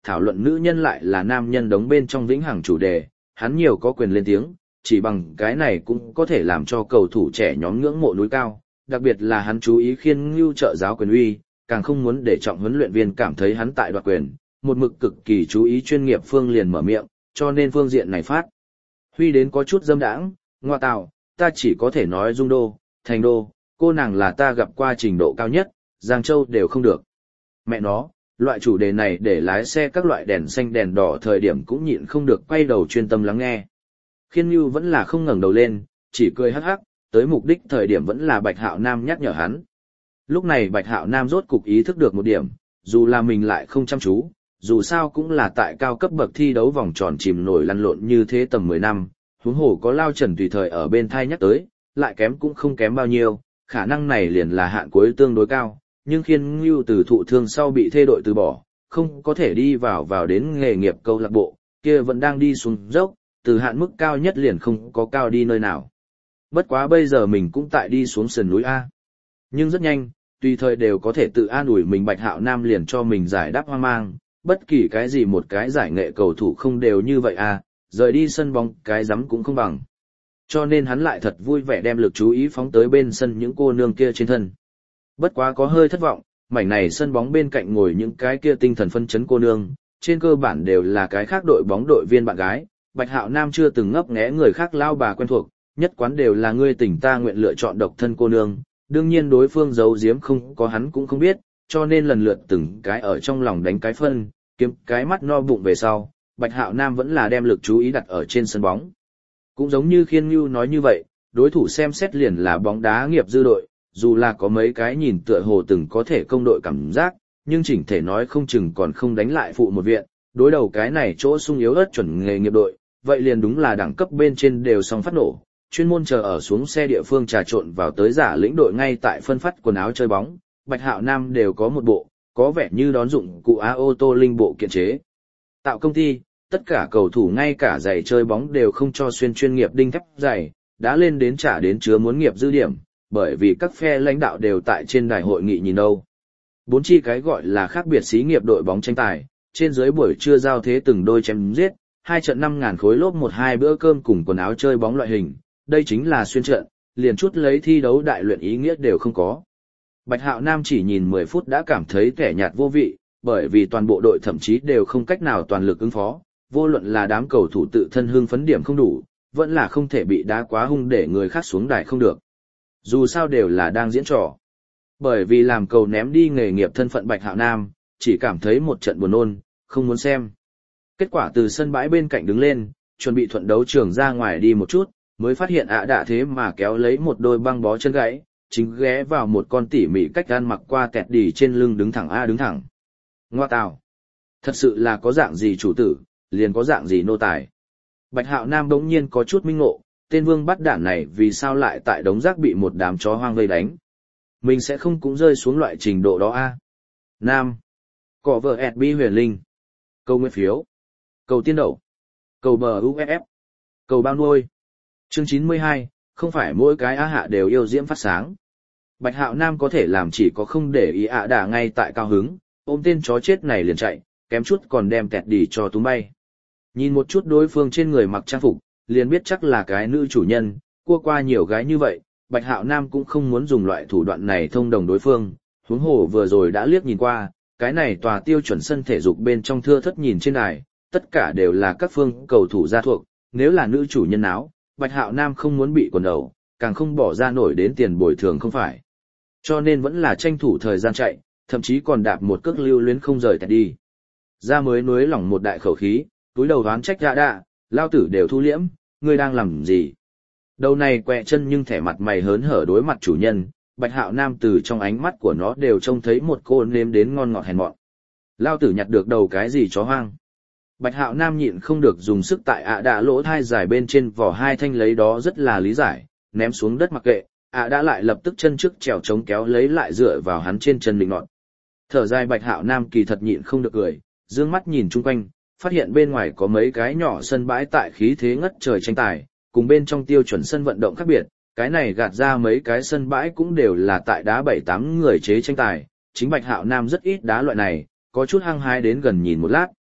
thảo luận nữ nhân lại là nam nhân đống bên trong vĩnh hằng chủ đề, hắn nhiều có quyền lên tiếng, chỉ bằng cái này cũng có thể làm cho cầu thủ trẻ nhóm ngưỡng mộ núi cao, đặc biệt là hắn chú ý khiên ngưu trợ giáo quyền uy, càng không muốn để trọng huấn luyện viên cảm thấy hắn tại đoạt quyền, một mực cực kỳ chú ý chuyên nghiệp phương liền mở miệng, cho nên phương diện này phát huy đến có chút dâm đãng, ngoa tạo, ta chỉ có thể nói Dung Đô, Thành Đô, cô nàng là ta gặp qua trình độ cao nhất, Giang Châu đều không được. Mẹ nó, loại chủ đề này để lái xe các loại đèn xanh đèn đỏ thời điểm cũng nhịn không được quay đầu chuyên tâm lắng nghe. Khiên Nhu vẫn là không ngẩng đầu lên, chỉ cười hắc hắc, tới mục đích thời điểm vẫn là Bạch Hạo Nam nhắc nhở hắn. Lúc này Bạch Hạo Nam rốt cục ý thức được một điểm, dù là mình lại không chăm chú, dù sao cũng là tại cao cấp bậc thi đấu vòng tròn chìm nổi lăn lộn như thế tầm 10 năm, huống hồ có Lao Trần tùy thời ở bên thai nhắc tới, lại kém cũng không kém bao nhiêu, khả năng này liền là hạn cuối tương đối cao, nhưng Khiên Nhu từ thụ thương sau bị thê đội từ bỏ, không có thể đi vào đến nghề nghiệp câu lạc bộ, kia vẫn đang đi xuống dốc, từ hạn mức cao nhất liền không có cao đi nơi nào. Bất quá bây giờ mình cũng tại đi xuống sườn núi A. Nhưng rất nhanh, tùy thời đều có thể tự an ủi mình Bạch Hạo Nam liền cho mình giải đáp hoang mang, bất kỳ cái gì một cái giải nghệ cầu thủ không đều như vậy A, rời đi sân bóng cái rắm cũng không bằng. Cho nên hắn lại thật vui vẻ đem lực chú ý phóng tới bên sân những cô nương kia trên thân. Bất quá có hơi thất vọng, mảnh này sân bóng bên cạnh ngồi những cái kia tinh thần phân chấn cô nương, trên cơ bản đều là cái khác đội bóng đội viên bạn gái, Bạch Hạo Nam chưa từng ngấp nghé người khác lao bà quen thuộc, nhất quán đều là ngươi tỉnh ta nguyện lựa chọn độc thân cô nương, đương nhiên đối phương giấu giếm không có hắn cũng không biết, cho nên lần lượt từng cái ở trong lòng đánh cái phân, kiếm cái mắt no bụng về sau, Bạch Hạo Nam vẫn là đem lực chú ý đặt ở trên sân bóng. Cũng giống như Khiên Nhu nói như vậy, đối thủ xem xét liền là bóng đá nghiệp dư đội, dù là có mấy cái nhìn tựa hồ từng có thể công đội cảm giác, nhưng chỉnh thể nói không chừng còn không đánh lại phụ một viện, đối đầu cái này chỗ sung yếu ớt chuẩn nghề nghiệp đội, vậy liền đúng là đẳng cấp bên trên đều xong phát nổ, chuyên môn chờ ở xuống xe địa phương trà trộn vào tới giả lĩnh đội ngay tại phân phát quần áo chơi bóng, Bạch Hạo Nam đều có một bộ, có vẻ như đón dụng cụ ô tô linh bộ kiện chế. Tạo công ty, tất cả cầu thủ ngay cả giày chơi bóng đều không cho xuyên chuyên nghiệp đinh thép giày, đã lên đến trả đến chứa muốn nghiệp dư điểm, bởi vì các phe lãnh đạo đều tại trên đài hội nghị nhìn đâu. Bốn chi cái gọi là khác biệt xí nghiệp đội bóng tranh tài, trên dưới buổi trưa giao thế từng đôi chém giết, 2 trận 5.000 khối lốp 1-2 bữa cơm cùng quần áo chơi bóng loại hình, đây chính là xuyên trận, liền chút lấy thi đấu đại luyện ý nghĩa đều không có. Bạch Hạo Nam chỉ nhìn 10 phút đã cảm thấy kẻ nhạt vô vị, bởi vì toàn bộ đội thậm chí đều không cách nào toàn lực ứng phó, vô luận là đám cầu thủ tự thân hưng phấn điểm không đủ, vẫn là không thể bị đá quá hung để người khác xuống đài không được. Dù sao đều là đang diễn trò. Bởi vì làm cầu ném đi nghề nghiệp thân phận Bạch Hạo Nam, chỉ cảm thấy một trận buồn nôn, không muốn xem. Kết quả từ sân bãi bên cạnh đứng lên, chuẩn bị thuận đấu trường ra ngoài đi một chút, mới phát hiện đã thế mà kéo lấy một đôi băng bó chân gãy, chính ghé vào một con tỉ mỉ cách gan mặc qua kẹt đỉ trên lưng đứng thẳng đứng thẳng. Ngoa tào. Thật sự là có dạng gì chủ tử, liền có dạng gì nô tài. Bạch Hạo Nam bỗng nhiên có chút minh ngộ, tên vương bắt đản này vì sao lại tại đống rác bị một đám chó hoang vây đánh. Mình sẽ không cũng rơi xuống loại trình độ đó a. Nam. Cỏ vợ ẹt bi huyền linh. Câu nguyên phiếu. Cầu tiên đậu. Cầu bờ UFF. Cầu bao nuôi. Chương 92, không phải mỗi cái á hạ đều yêu diễm phát sáng. Bạch Hạo Nam có thể làm chỉ có không để ý đả ngay tại cao hứng, ôm tên chó chết này liền chạy, kém chút còn đem kẹt đỉ cho túm bay. Nhìn một chút đối phương trên người mặc trang phục, liền biết chắc là cái nữ chủ nhân, cua qua nhiều gái như vậy, Bạch Hạo Nam cũng không muốn dùng loại thủ đoạn này thông đồng đối phương, huống hồ vừa rồi đã liếc nhìn qua, cái này tòa tiêu chuẩn sân thể dục bên trong thưa thất nhìn trên đài, tất cả đều là các phương cầu thủ gia thuộc, nếu là nữ chủ nhân áo, Bạch Hạo Nam không muốn bị quần đầu, càng không bỏ ra nổi đến tiền bồi thường không phải. Cho nên vẫn là tranh thủ thời gian chạy, thậm chí còn đạp một cước lưu luyến không rời tại đi. Ra mới nuối lỏng một đại khẩu khí, túi đầu đoán trách đạ, lao tử đều thu liễm, ngươi đang làm gì? Đầu này quẹ chân nhưng thẻ mặt mày hớn hở đối mặt chủ nhân, Bạch Hạo Nam từ trong ánh mắt của nó đều trông thấy một cô nếm đến ngon ngọt hèn mọn. Lao tử nhặt được đầu cái gì chó hoang? Bạch Hạo Nam nhịn không được dùng sức tại đạ lỗ thai dài bên trên vỏ hai thanh lấy đó rất là lý giải, ném xuống đất mặc kệ, đã lại lập tức chân trước trèo chống kéo lấy lại dựa vào hắn trên chân định nọt. Thở dài Bạch Hạo Nam kỳ thật nhịn không được cười, dương mắt nhìn chung quanh, phát hiện bên ngoài có mấy cái nhỏ sân bãi tại khí thế ngất trời tranh tài, cùng bên trong tiêu chuẩn sân vận động khác biệt, cái này gạt ra mấy cái sân bãi cũng đều là tại đá 7-8 người chế tranh tài, chính Bạch Hạo Nam rất ít đá loại này, có chút hăng hái đến gần nhìn một lát,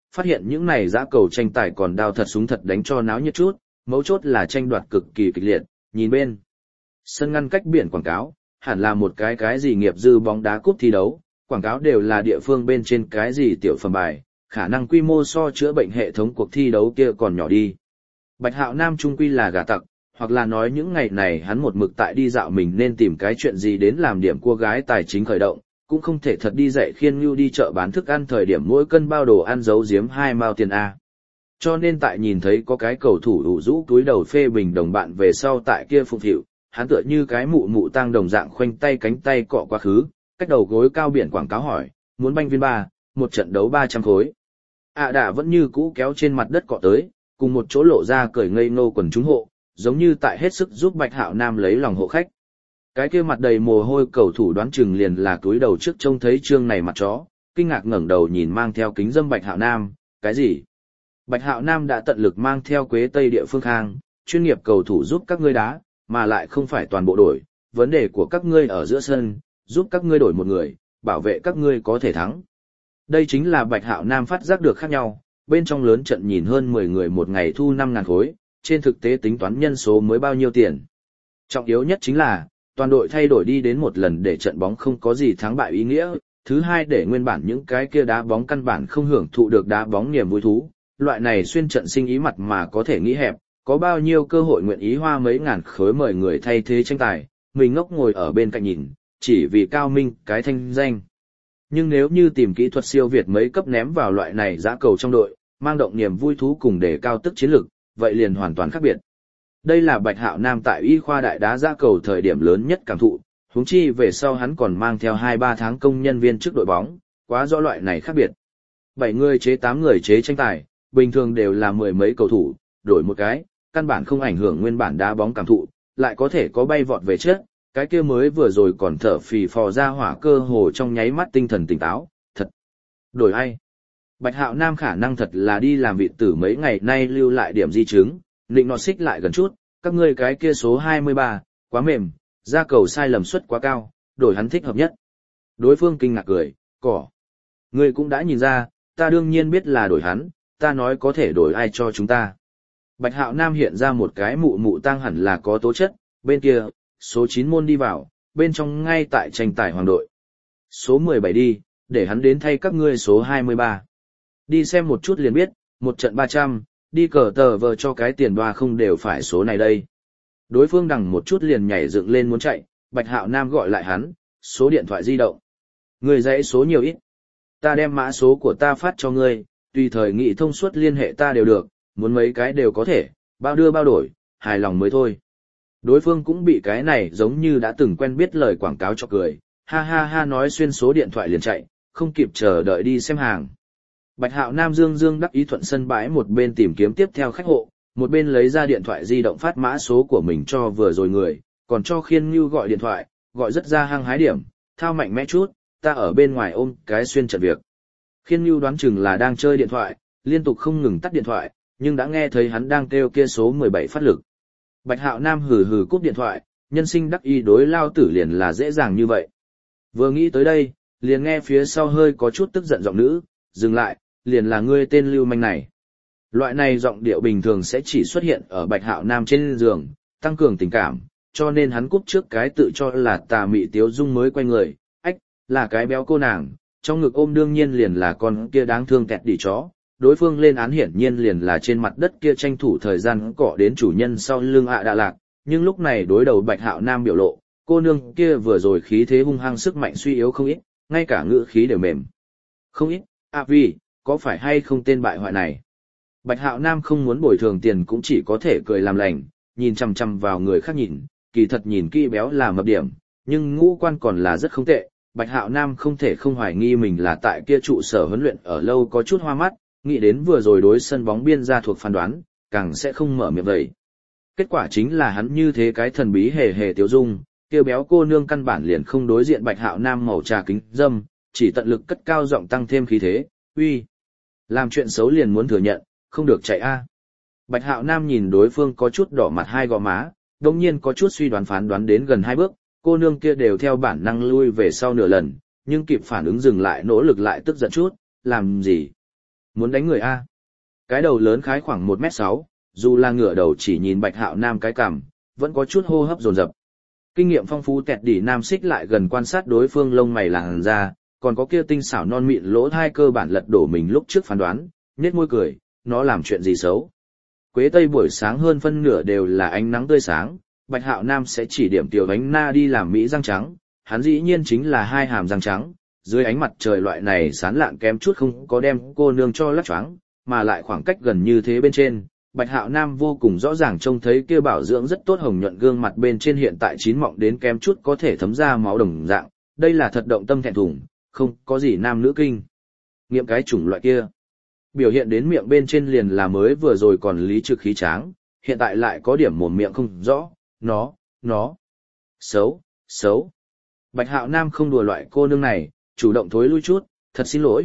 phát hiện những này dã cầu tranh tài còn đao thật súng thật đánh cho náo nhiệt chút, mấu chốt là tranh đoạt cực kỳ kịch liệt, nhìn bên. Sân ngăn cách biển quảng cáo, hẳn là một cái gì nghiệp dư bóng đá cúp thi đấu, quảng cáo đều là địa phương bên trên cái gì tiểu phẩm bài, khả năng quy mô so chữa bệnh hệ thống cuộc thi đấu kia còn nhỏ đi. Bạch Hạo Nam trung quy là gà tặc, hoặc là nói những ngày này hắn một mực tại đi dạo mình nên tìm cái chuyện gì đến làm điểm cua gái tài chính khởi động, cũng không thể thật đi dạy Khiên Nhu đi chợ bán thức ăn thời điểm mỗi cân bao đồ ăn giấu giếm 2 mao tiền A. Cho nên tại nhìn thấy có cái cầu thủ ủ rũ túi đầu phê bình đồng bạn về sau tại kia phục hiệu, hắn tựa như cái mụ mụ tang đồng dạng khoanh tay cánh tay cọ quá khứ, cách đầu gối cao biển quảng cáo hỏi, muốn banh viên 3, một trận đấu 300 khối. Đã vẫn như cũ kéo trên mặt đất cọ tới, cùng một chỗ lộ ra cười ngây ngô quần chúng hộ, giống như tại hết sức giúp Bạch Hạo Nam lấy lòng hộ khách. Cái kia mặt đầy mồ hôi cầu thủ đoán chừng liền là túi đầu trước trông thấy trương này mặt chó, kinh ngạc ngẩng đầu nhìn mang theo kính dâm Bạch Hạo Nam, cái gì? Bạch Hạo Nam đã tận lực mang theo Quế Tây địa phương khang, chuyên nghiệp cầu thủ giúp các ngươi đá, mà lại không phải toàn bộ đội, vấn đề của các ngươi ở giữa sân, giúp các ngươi đổi một người, bảo vệ các ngươi có thể thắng. Đây chính là Bạch Hạo Nam phát giác được khác nhau, bên trong lớn trận nhìn hơn 10 người một ngày thu 5.000 khối, trên thực tế tính toán nhân số mới bao nhiêu tiền. Trọng yếu nhất chính là, toàn đội thay đổi đi đến một lần để trận bóng không có gì thắng bại ý nghĩa, thứ hai để nguyên bản những cái kia đá bóng căn bản không hưởng thụ được đá bóng niềm vui thú, loại này xuyên trận sinh ý mặt mà có thể nghĩ hẹp, có bao nhiêu cơ hội nguyện ý hoa mấy ngàn khối mời người thay thế tranh tài, mình ngốc ngồi ở bên cạnh nhìn, chỉ vì cao minh cái thanh danh. Nhưng nếu như tìm kỹ thuật siêu việt mấy cấp ném vào loại này giã cầu trong đội, mang động niềm vui thú cùng để cao tức chiến lực, vậy liền hoàn toàn khác biệt. Đây là Bạch Hạo Nam tại y khoa đại đá giã cầu thời điểm lớn nhất cảm thụ, huống chi về sau hắn còn mang theo 2-3 tháng công nhân viên trước đội bóng, quá rõ loại này khác biệt. 7 người chế 8 người chế tranh tài, bình thường đều là mười mấy cầu thủ, đổi một cái, căn bản không ảnh hưởng nguyên bản đá bóng cảm thụ, lại có thể có bay vọt về trước, cái kia mới vừa rồi còn thở phì phò ra hỏa cơ hồ trong nháy mắt tinh thần tỉnh táo, thật. Đổi ai? Bạch Hạo Nam khả năng thật là đi làm vị tử mấy ngày nay lưu lại điểm di chứng, định nọ xích lại gần chút, các ngươi cái kia số 23, quá mềm, ra cầu sai lầm suất quá cao, đổi hắn thích hợp nhất. Đối phương kinh ngạc cười, cỏ. Ngươi cũng đã nhìn ra, ta đương nhiên biết là đổi hắn, ta nói có thể đổi ai cho chúng ta. Bạch Hạo Nam hiện ra một cái mụ mụ tang hẳn là có tố chất, bên kia, số 9 môn đi vào, bên trong ngay tại tranh tài hoàng đội. Số 17 đi, để hắn đến thay các ngươi số 23. Đi xem một chút liền biết, một trận 300, đi cờ tờ vờ cho cái tiền đoa không đều phải số này đây. Đối phương đằng một chút liền nhảy dựng lên muốn chạy, Bạch Hạo Nam gọi lại hắn, số điện thoại di động. Người dãy số nhiều ít. Ta đem mã số của ta phát cho ngươi, tùy thời nghị thông suốt liên hệ ta đều được, muốn mấy cái đều có thể, bao đưa bao đổi, hài lòng mới thôi. Đối phương cũng bị cái này giống như đã từng quen biết lời quảng cáo cho cười, ha ha ha nói xuyên số điện thoại liền chạy, không kịp chờ đợi đi xem hàng. Bạch Hạo Nam dương đắc ý thuận sân bãi một bên tìm kiếm tiếp theo khách hộ, một bên lấy ra điện thoại di động phát mã số của mình cho vừa rồi người, còn cho Khiên Nhu gọi điện thoại, gọi rất ra hăng hái điểm, thao mạnh mẽ chút, ta ở bên ngoài ôm cái xuyên trận việc. Khiên Nhu đoán chừng là đang chơi điện thoại, liên tục không ngừng tắt điện thoại, nhưng đã nghe thấy hắn đang kêu kia số 17 phát lực. Bạch Hạo Nam hừ hừ cúp điện thoại, nhân sinh đắc ý đối lao tử liền là dễ dàng như vậy. Vừa nghĩ tới đây, liền nghe phía sau hơi có chút tức giận giọng nữ, dừng lại, liền là ngươi tên lưu manh này. Loại này giọng điệu bình thường sẽ chỉ xuất hiện ở Bạch Hạo Nam trên giường, tăng cường tình cảm, cho nên hắn cúp trước cái tự cho là tà mị tiếu dung mới quay người, ách, là cái béo cô nàng, trong ngực ôm đương nhiên liền là con kia đáng thương kẹt đỉ chó. Đối phương lên án hiển nhiên liền là trên mặt đất kia tranh thủ thời gian cọ đến chủ nhân sau lưng Đà Lạc, nhưng lúc này đối đầu Bạch Hạo Nam biểu lộ, cô nương kia vừa rồi khí thế hung hăng sức mạnh suy yếu không ít, ngay cả ngữ khí đều mềm. Không ít, vì, có phải hay không tên bại hoại này? Bạch Hạo Nam không muốn bồi thường tiền cũng chỉ có thể cười làm lành, nhìn chằm chằm vào người khác nhìn, kỳ thật nhìn kỹ béo là mập điểm, nhưng ngũ quan còn là rất không tệ. Bạch Hạo Nam không thể không hoài nghi mình là tại kia trụ sở huấn luyện ở lâu có chút hoa mắt, nghĩ đến vừa rồi đối sân bóng biên ra thuộc phán đoán, càng sẽ không mở miệng vậy. Kết quả chính là hắn như thế cái thần bí hề hề tiêu dung, kia béo cô nương căn bản liền không đối diện Bạch Hạo Nam màu trà kính dâm, chỉ tận lực cất cao giọng tăng thêm khí thế, uy. Làm chuyện xấu liền muốn thừa nhận, không được chạy a. Bạch Hạo Nam nhìn đối phương có chút đỏ mặt hai gò má, đồng nhiên có chút suy đoán phán đoán đến gần 2 bước, cô nương kia đều theo bản năng lui về sau nửa lần, nhưng kịp phản ứng dừng lại nỗ lực lại tức giận chút, làm gì? Muốn đánh người A. Cái đầu lớn khái khoảng 1m6, dù là ngửa đầu chỉ nhìn Bạch Hạo Nam cái cằm, vẫn có chút hô hấp dồn dập. Kinh nghiệm phong phú Tẹt Đỉ Nam xích lại gần quan sát đối phương lông mày làn da, còn có kia tinh xảo non mịn lỗ thai cơ bản lật đổ mình lúc trước phán đoán, nhếch môi cười, nó làm chuyện gì xấu. Quế Tây buổi sáng hơn phân nửa đều là ánh nắng tươi sáng, Bạch Hạo Nam sẽ chỉ điểm Tiểu Ánh Na đi làm mỹ răng trắng, hắn dĩ nhiên chính là hai hàm răng trắng, dưới ánh mặt trời loại này sán lạng kém chút không có đem cô nương cho lắc choáng, mà lại khoảng cách gần như thế bên trên, Bạch Hạo Nam vô cùng rõ ràng trông thấy kia bảo dưỡng rất tốt hồng nhuận gương mặt bên trên hiện tại chín mọng đến kém chút có thể thấm ra máu đồng dạng, đây là thật động tâm thẹn thùng, không có gì nam nữ kinh. Nghiệm cái chủng loại kia. Biểu hiện đến miệng bên trên liền là mới vừa rồi còn lý trực khí tráng, hiện tại lại có điểm mồm miệng không rõ, nó. Xấu. Bạch Hạo Nam không đùa loại cô nương này, chủ động thối lui chút, thật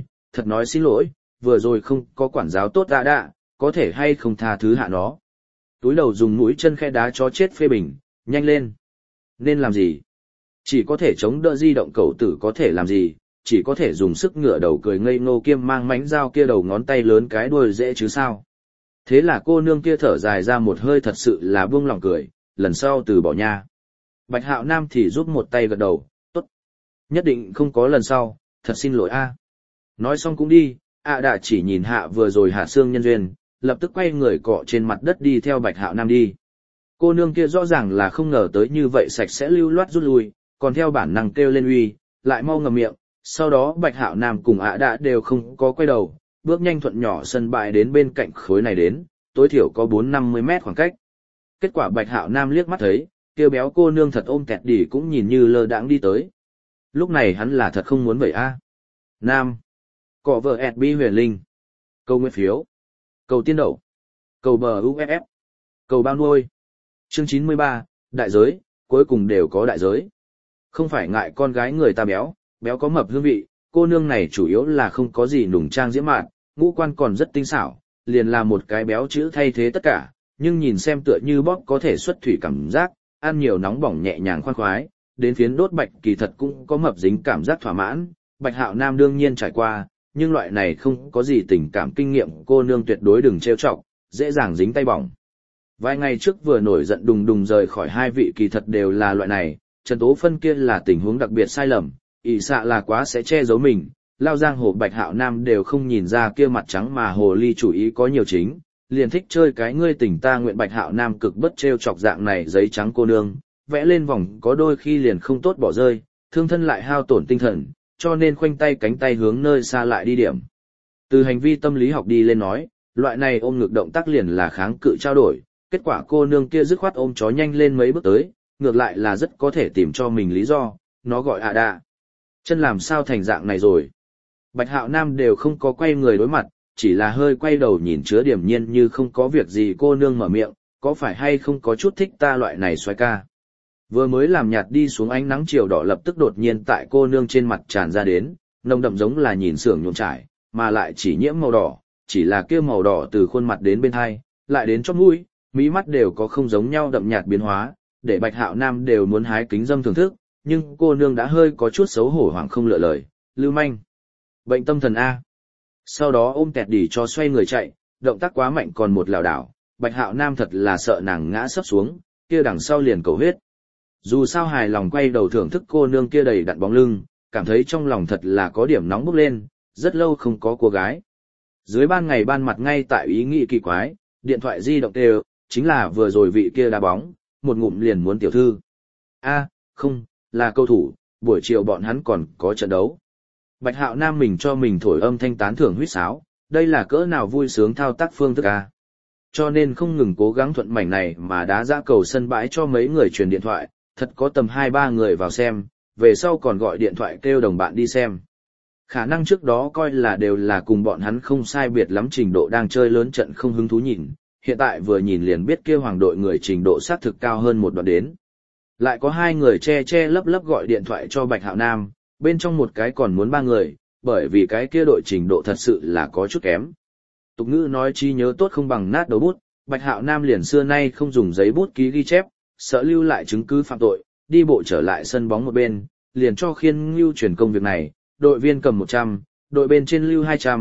nói xin lỗi, vừa rồi không có quản giáo tốt đạ, có thể hay không tha thứ hạ nó. Túi đầu dùng mũi chân khe đá chó chết phê bình, nhanh lên. Nên làm gì? Chỉ có thể chống đỡ di động cậu tử có thể làm gì, chỉ có thể dùng sức ngửa đầu cười ngây ngô kiêm mang mánh dao kia đầu ngón tay lớn cái đuôi dễ chứ sao. Thế là cô nương kia thở dài ra một hơi thật sự là buông lòng cười, lần sau từ bỏ nha. Bạch Hạo Nam thì giúp một tay gật đầu, tốt. Nhất định không có lần sau, thật xin lỗi a. Nói xong cũng đi, đã chỉ nhìn hạ vừa rồi hạ xương nhân duyên, lập tức quay người cọ trên mặt đất đi theo Bạch Hạo Nam đi. Cô nương kia rõ ràng là không ngờ tới như vậy sạch sẽ lưu loát rút lui, còn theo bản năng kêu lên uy, lại mau ngậm miệng, sau đó Bạch Hạo Nam cùng đã đều không có quay đầu, bước nhanh thuận nhỏ sân bãi đến bên cạnh khối này đến, tối thiểu có 4-50 mét khoảng cách. Kết quả Bạch Hạo Nam liếc mắt thấy, kia béo cô nương thật ôm Tẹt Đỉ cũng nhìn như lơ đãng đi tới. Lúc này hắn là thật không muốn vậy a. Nam. Cọ vợ ẹt bi huyền linh. Câu nguyên phiếu. Cầu tiên đậu. Cầu bờ UFF. Cầu bao nuôi. Chương 93, đại giới, cuối cùng đều có đại giới. Không phải ngại con gái người ta béo, béo có mập hương vị, cô nương này chủ yếu là không có gì nùng trang diễm mạn, ngũ quan còn rất tinh xảo, liền là một cái béo chữ thay thế tất cả, nhưng nhìn xem tựa như bóp có thể xuất thủy cảm giác, ăn nhiều nóng bỏng nhẹ nhàng khoan khoái, đến phiến đốt bạch kỳ thật cũng có mập dính cảm giác thỏa mãn, Bạch Hạo Nam đương nhiên trải qua, nhưng loại này không có gì tình cảm kinh nghiệm cô nương tuyệt đối đừng trêu chọc, dễ dàng dính tay bỏng. Vài ngày trước vừa nổi giận đùng đùng rời khỏi hai vị kỳ thật đều là loại này, Trần Tố Phân kia là tình huống đặc biệt sai lầm, ỷ xạ là quá sẽ che giấu mình, lao giang hồ Bạch Hạo Nam đều không nhìn ra kia mặt trắng mà hồ ly chủ ý có nhiều chính, liền thích chơi cái ngươi tình ta nguyện. Bạch Hạo Nam cực bất trêu chọc dạng này giấy trắng cô nương, vẽ lên vòng có đôi khi liền không tốt bỏ rơi, thương thân lại hao tổn tinh thần, cho nên khoanh tay cánh tay hướng nơi xa lại đi điểm. Từ hành vi tâm lý học đi lên nói, loại này ôm ngực động tác liền là kháng cự trao đổi, kết quả cô nương kia dứt khoát ôm chó nhanh lên mấy bước tới, ngược lại là rất có thể tìm cho mình lý do, nó gọi đạ. Chân làm sao thành dạng này rồi. Bạch Hạo Nam đều không có quay người đối mặt, chỉ là hơi quay đầu nhìn chứa điểm nhiên như không có việc gì cô nương mở miệng, có phải hay không có chút thích ta loại này xoay ca. Vừa mới làm nhạt đi xuống ánh nắng chiều đỏ lập tức đột nhiên tại cô nương trên mặt tràn ra đến, nồng đậm giống là nhìn xưởng nhuộm trải, mà lại chỉ nhiễm màu đỏ, chỉ là kia màu đỏ từ khuôn mặt đến bên hai, lại đến chóp mũi, mí mắt đều có không giống nhau đậm nhạt biến hóa, để Bạch Hạo Nam đều muốn hái kính dâm thưởng thức, nhưng cô nương đã hơi có chút xấu hổ hoảng không lựa lời, lưu manh. Bệnh tâm thần A. Sau đó ôm Tẹt Đỉ cho xoay người chạy, động tác quá mạnh còn một lảo đảo, Bạch Hạo Nam thật là sợ nàng ngã sấp xuống, kia đằng sau liền cầu huyết. Dù sao hài lòng quay đầu thưởng thức cô nương kia đầy đặn bóng lưng, cảm thấy trong lòng thật là có điểm nóng bốc lên, rất lâu không có cô gái. Dưới ban ngày ban mặt ngay tại ý nghĩ kỳ quái, điện thoại di động đều, chính là vừa rồi vị kia đá bóng, một ngụm liền muốn tiểu thư. Không, là cầu thủ, buổi chiều bọn hắn còn có trận đấu. Bạch Hạo Nam mình cho mình thổi âm thanh tán thưởng huýt sáo, đây là cỡ nào vui sướng thao tác phương thức a. Cho nên không ngừng cố gắng thuận mảnh này mà đá ra cầu sân bãi cho mấy người truyền điện thoại, thật có tầm 2-3 người vào xem, về sau còn gọi điện thoại kêu đồng bạn đi xem. Khả năng trước đó coi là đều là cùng bọn hắn không sai biệt lắm trình độ đang chơi lớn trận không hứng thú nhìn, hiện tại vừa nhìn liền biết kia hoàng đội người trình độ xác thực cao hơn một đoạn đến. Lại có 2 người che lấp lấp gọi điện thoại cho Bạch Hạo Nam, bên trong một cái còn muốn 3 người, bởi vì cái kia đội trình độ thật sự là có chút kém. Tục ngữ nói trí nhớ tốt không bằng nát đầu bút, Bạch Hạo Nam liền xưa nay không dùng giấy bút ký ghi chép, sợ lưu lại chứng cứ phạm tội, đi bộ trở lại sân bóng một bên, liền cho Khiên Ngưu chuyển công việc này, đội viên cầm 100, đội bên trên lưu 200,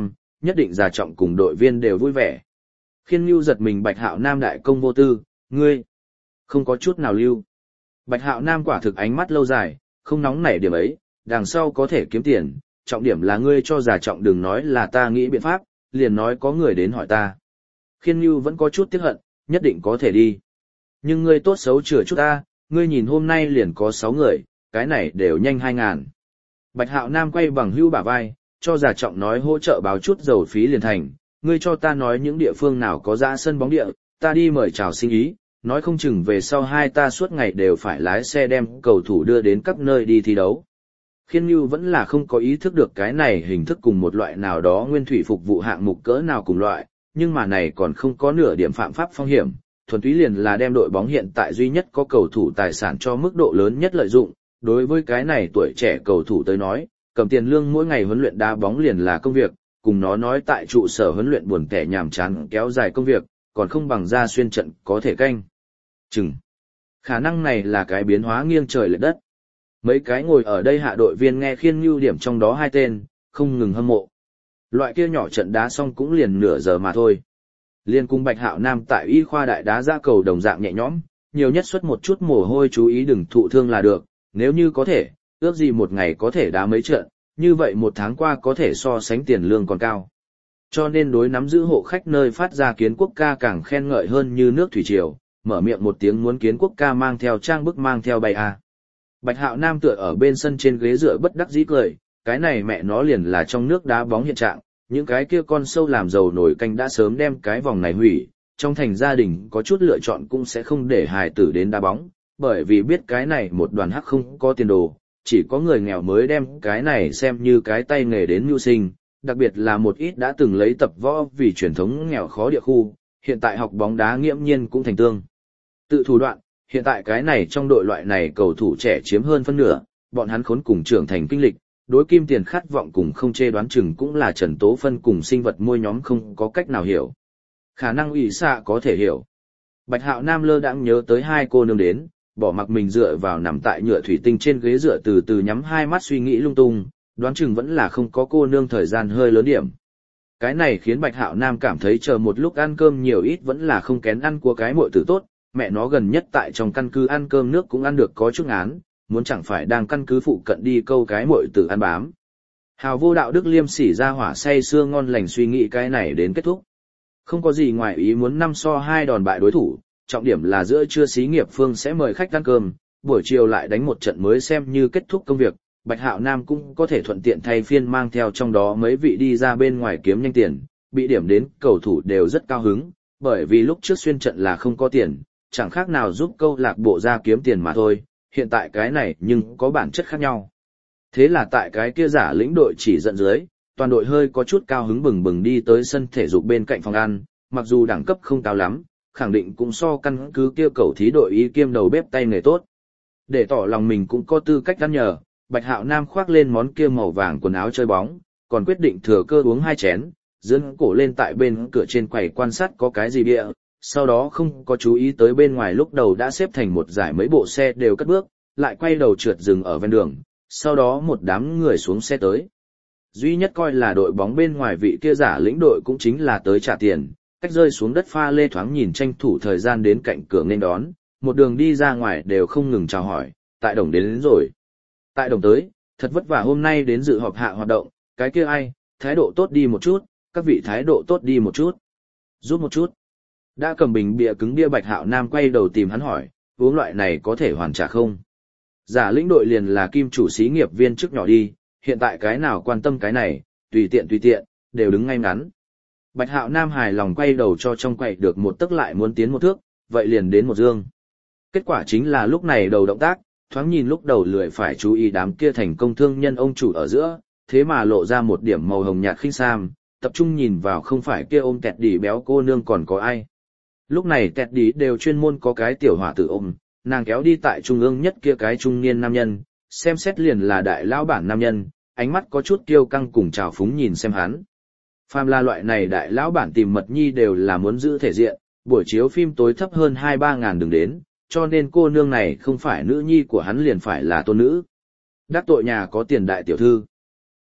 nhất định Già Trọng cùng đội viên đều vui vẻ. Khiên Nưu giật mình Bạch Hạo Nam đại công vô tư, ngươi không có chút nào lưu. Bạch Hạo Nam quả thực ánh mắt lâu dài, không nóng nảy điểm ấy, đằng sau có thể kiếm tiền, trọng điểm là ngươi cho Già Trọng đừng nói là ta nghĩ biện pháp, liền nói có người đến hỏi ta. Khiên Nưu vẫn có chút tiếc hận, nhất định có thể đi. Nhưng ngươi tốt xấu chừa chút ta, ngươi nhìn hôm nay liền có 6 người, cái này đều nhanh 2.000. Bạch Hạo Nam quay bằng hưu bả vai, cho Già Trọng nói hỗ trợ báo chút dầu phí liền thành, ngươi cho ta nói những địa phương nào có ra sân bóng địa, ta đi mời chào sinh ý, nói không chừng về sau hai ta suốt ngày đều phải lái xe đem cầu thủ đưa đến các nơi đi thi đấu. Khiên Nưu vẫn là không có ý thức được cái này hình thức cùng một loại nào đó nguyên thủy phục vụ hạng mục cỡ nào cùng loại, nhưng mà này còn không có nửa điểm phạm pháp phong hiểm, thuần túy liền là đem đội bóng hiện tại duy nhất có cầu thủ tài sản cho mức độ lớn nhất lợi dụng. Đối với cái này tuổi trẻ cầu thủ tới nói, cầm tiền lương mỗi ngày huấn luyện đá bóng liền là công việc, cùng nó nói tại trụ sở huấn luyện buồn tẻ nhàm chán kéo dài công việc, còn không bằng ra xuyên trận có thể canh chừng. Khả năng này là cái biến hóa nghiêng trời lệch đất. Mấy cái ngồi ở đây hạ đội viên nghe Khiên Nưu điểm trong đó 2 tên, không ngừng hâm mộ. Loại kia nhỏ trận đá xong cũng liền nửa giờ mà thôi. Liên cùng Bạch Hạo Nam tại y khoa đại đá ra cầu đồng dạng nhẹ nhõm, nhiều nhất xuất một chút mồ hôi chú ý đừng thụ thương là được, nếu như có thể, ước gì một ngày có thể đá mấy trận, như vậy một tháng qua có thể so sánh tiền lương còn cao. Cho nên đối nắm giữ hộ khách nơi phát ra Kiến Quốc ca càng khen ngợi hơn như nước thủy triều, mở miệng một tiếng muốn Kiến Quốc ca mang theo trang bức mang theo bay a. Bạch Hạo Nam tựa ở bên sân trên ghế dựa bất đắc dĩ cười, cái này mẹ nó liền là trong nước đá bóng hiện trạng, những cái kia con sâu làm dầu nổi canh đã sớm đem cái vòng này hủy, trong thành gia đình có chút lựa chọn cũng sẽ không để hài tử đến đá bóng, bởi vì biết cái này một đoàn hắc không có tiền đồ, chỉ có người nghèo mới đem cái này xem như cái tay nghề đến mưu sinh, đặc biệt là một ít đã từng lấy tập võ vì truyền thống nghèo khó địa khu, hiện tại học bóng đá nghiễm nhiên cũng thành tương tự thủ đoạn, hiện tại cái này trong đội loại này cầu thủ trẻ chiếm hơn phân nửa, bọn hắn khốn cùng trưởng thành kinh lịch, đối kim tiền khát vọng cùng không chê đoán chừng cũng là Trần Tố Phân cùng sinh vật môi nhóm không có cách nào hiểu. Khả năng ủy xạ có thể hiểu. Bạch Hạo Nam lơ đãng nhớ tới 2 cô nương đến, bỏ mặc mình dựa vào nằm tại nhựa thủy tinh trên ghế dựa từ từ nhắm 2 mắt suy nghĩ lung tung, đoán chừng vẫn là không có cô nương thời gian hơi lớn điểm. Cái này khiến Bạch Hạo Nam cảm thấy chờ một lúc ăn cơm nhiều ít vẫn là không kén ăn của cái muội tử tốt, mẹ nó gần nhất tại trong căn cứ ăn cơm nước cũng ăn được có chút ngán, muốn chẳng phải đang căn cứ phụ cận đi câu cái muội tử ăn bám. Hào vô đạo đức liêm sỉ ra hỏa say sưa ngon lành suy nghĩ cái này đến kết thúc. Không có gì ngoài ý muốn 5-2 đòn bại đối thủ, trọng điểm là giữa trưa xí nghiệp phương sẽ mời khách ăn cơm, buổi chiều lại đánh một trận mới xem như kết thúc công việc, Bạch Hạo Nam cũng có thể thuận tiện thay phiên mang theo trong đó mấy vị đi ra bên ngoài kiếm nhanh tiền, bị điểm đến cầu thủ đều rất cao hứng, bởi vì lúc trước xuyên trận là không có tiền, chẳng khác nào giúp câu lạc bộ ra kiếm tiền mà thôi, hiện tại cái này nhưng có bản chất khác nhau. Thế là tại cái kia giả lĩnh đội chỉ dẫn dưới, toàn đội hơi có chút cao hứng bừng bừng đi tới sân thể dục bên cạnh phòng ăn, mặc dù đẳng cấp không cao lắm, khẳng định cũng so căn cứ kia cầu thí đội y kiêm đầu bếp tay nghề tốt. Để tỏ lòng mình cũng có tư cách ăn nhờ, Bạch Hạo Nam khoác lên món kia màu vàng quần áo chơi bóng, còn quyết định thừa cơ uống 2 chén, dẫn cổ lên tại bên cửa trên quầy quan sát có cái gì bịa, sau đó không có chú ý tới bên ngoài lúc đầu đã xếp thành một dải mấy bộ xe đều cất bước, lại quay đầu trượt dừng ở ven đường, sau đó một đám người xuống xe tới. Duy nhất coi là đội bóng bên ngoài vị kia giả lĩnh đội cũng chính là tới trả tiền, cách rơi xuống đất pha lê thoáng nhìn tranh thủ thời gian đến cạnh cửa nên đón, một đường đi ra ngoài đều không ngừng chào hỏi, tại đồng đến rồi. Tại đồng tới, thật vất vả hôm nay đến dự họp hạ hoạt động, cái kia ai, thái độ tốt đi một chút, các vị thái độ tốt đi một chút. Giúp một chút. Đã cầm bình bia cứng bia Bạch Hạo Nam quay đầu tìm hắn hỏi, uống loại này có thể hoàn trả không? Giả lĩnh đội liền là kim chủ xí nghiệp viên chức nhỏ đi, hiện tại cái nào quan tâm cái này, tùy tiện, đều đứng ngay ngắn. Bạch Hạo Nam hài lòng quay đầu cho trong quầy được một tấc lại muốn tiến một thước, vậy liền đến một dương. Kết quả chính là lúc này đầu động tác, thoáng nhìn lúc đầu lười phải chú ý đám kia thành công thương nhân ông chủ ở giữa, thế mà lộ ra một điểm màu hồng nhạt khinh sam, tập trung nhìn vào không phải kia ôm tẹt đỉ béo cô nương còn có ai. Lúc này tẹt đỉ đều chuyên môn có cái tiểu hỏa tử ôm, nàng kéo đi tại trung ương nhất kia cái trung niên nam nhân, xem xét liền là đại lão bản nam nhân, ánh mắt có chút kiêu căng cùng trào phúng nhìn xem hắn. Phàm là loại này đại lão bản tìm mật nhi đều là muốn giữ thể diện, buổi chiếu phim tối thấp hơn 2-3 ngàn đừng đến, cho nên cô nương này không phải nữ nhi của hắn liền phải là tôn nữ. Đắc tội nhà có tiền đại tiểu thư.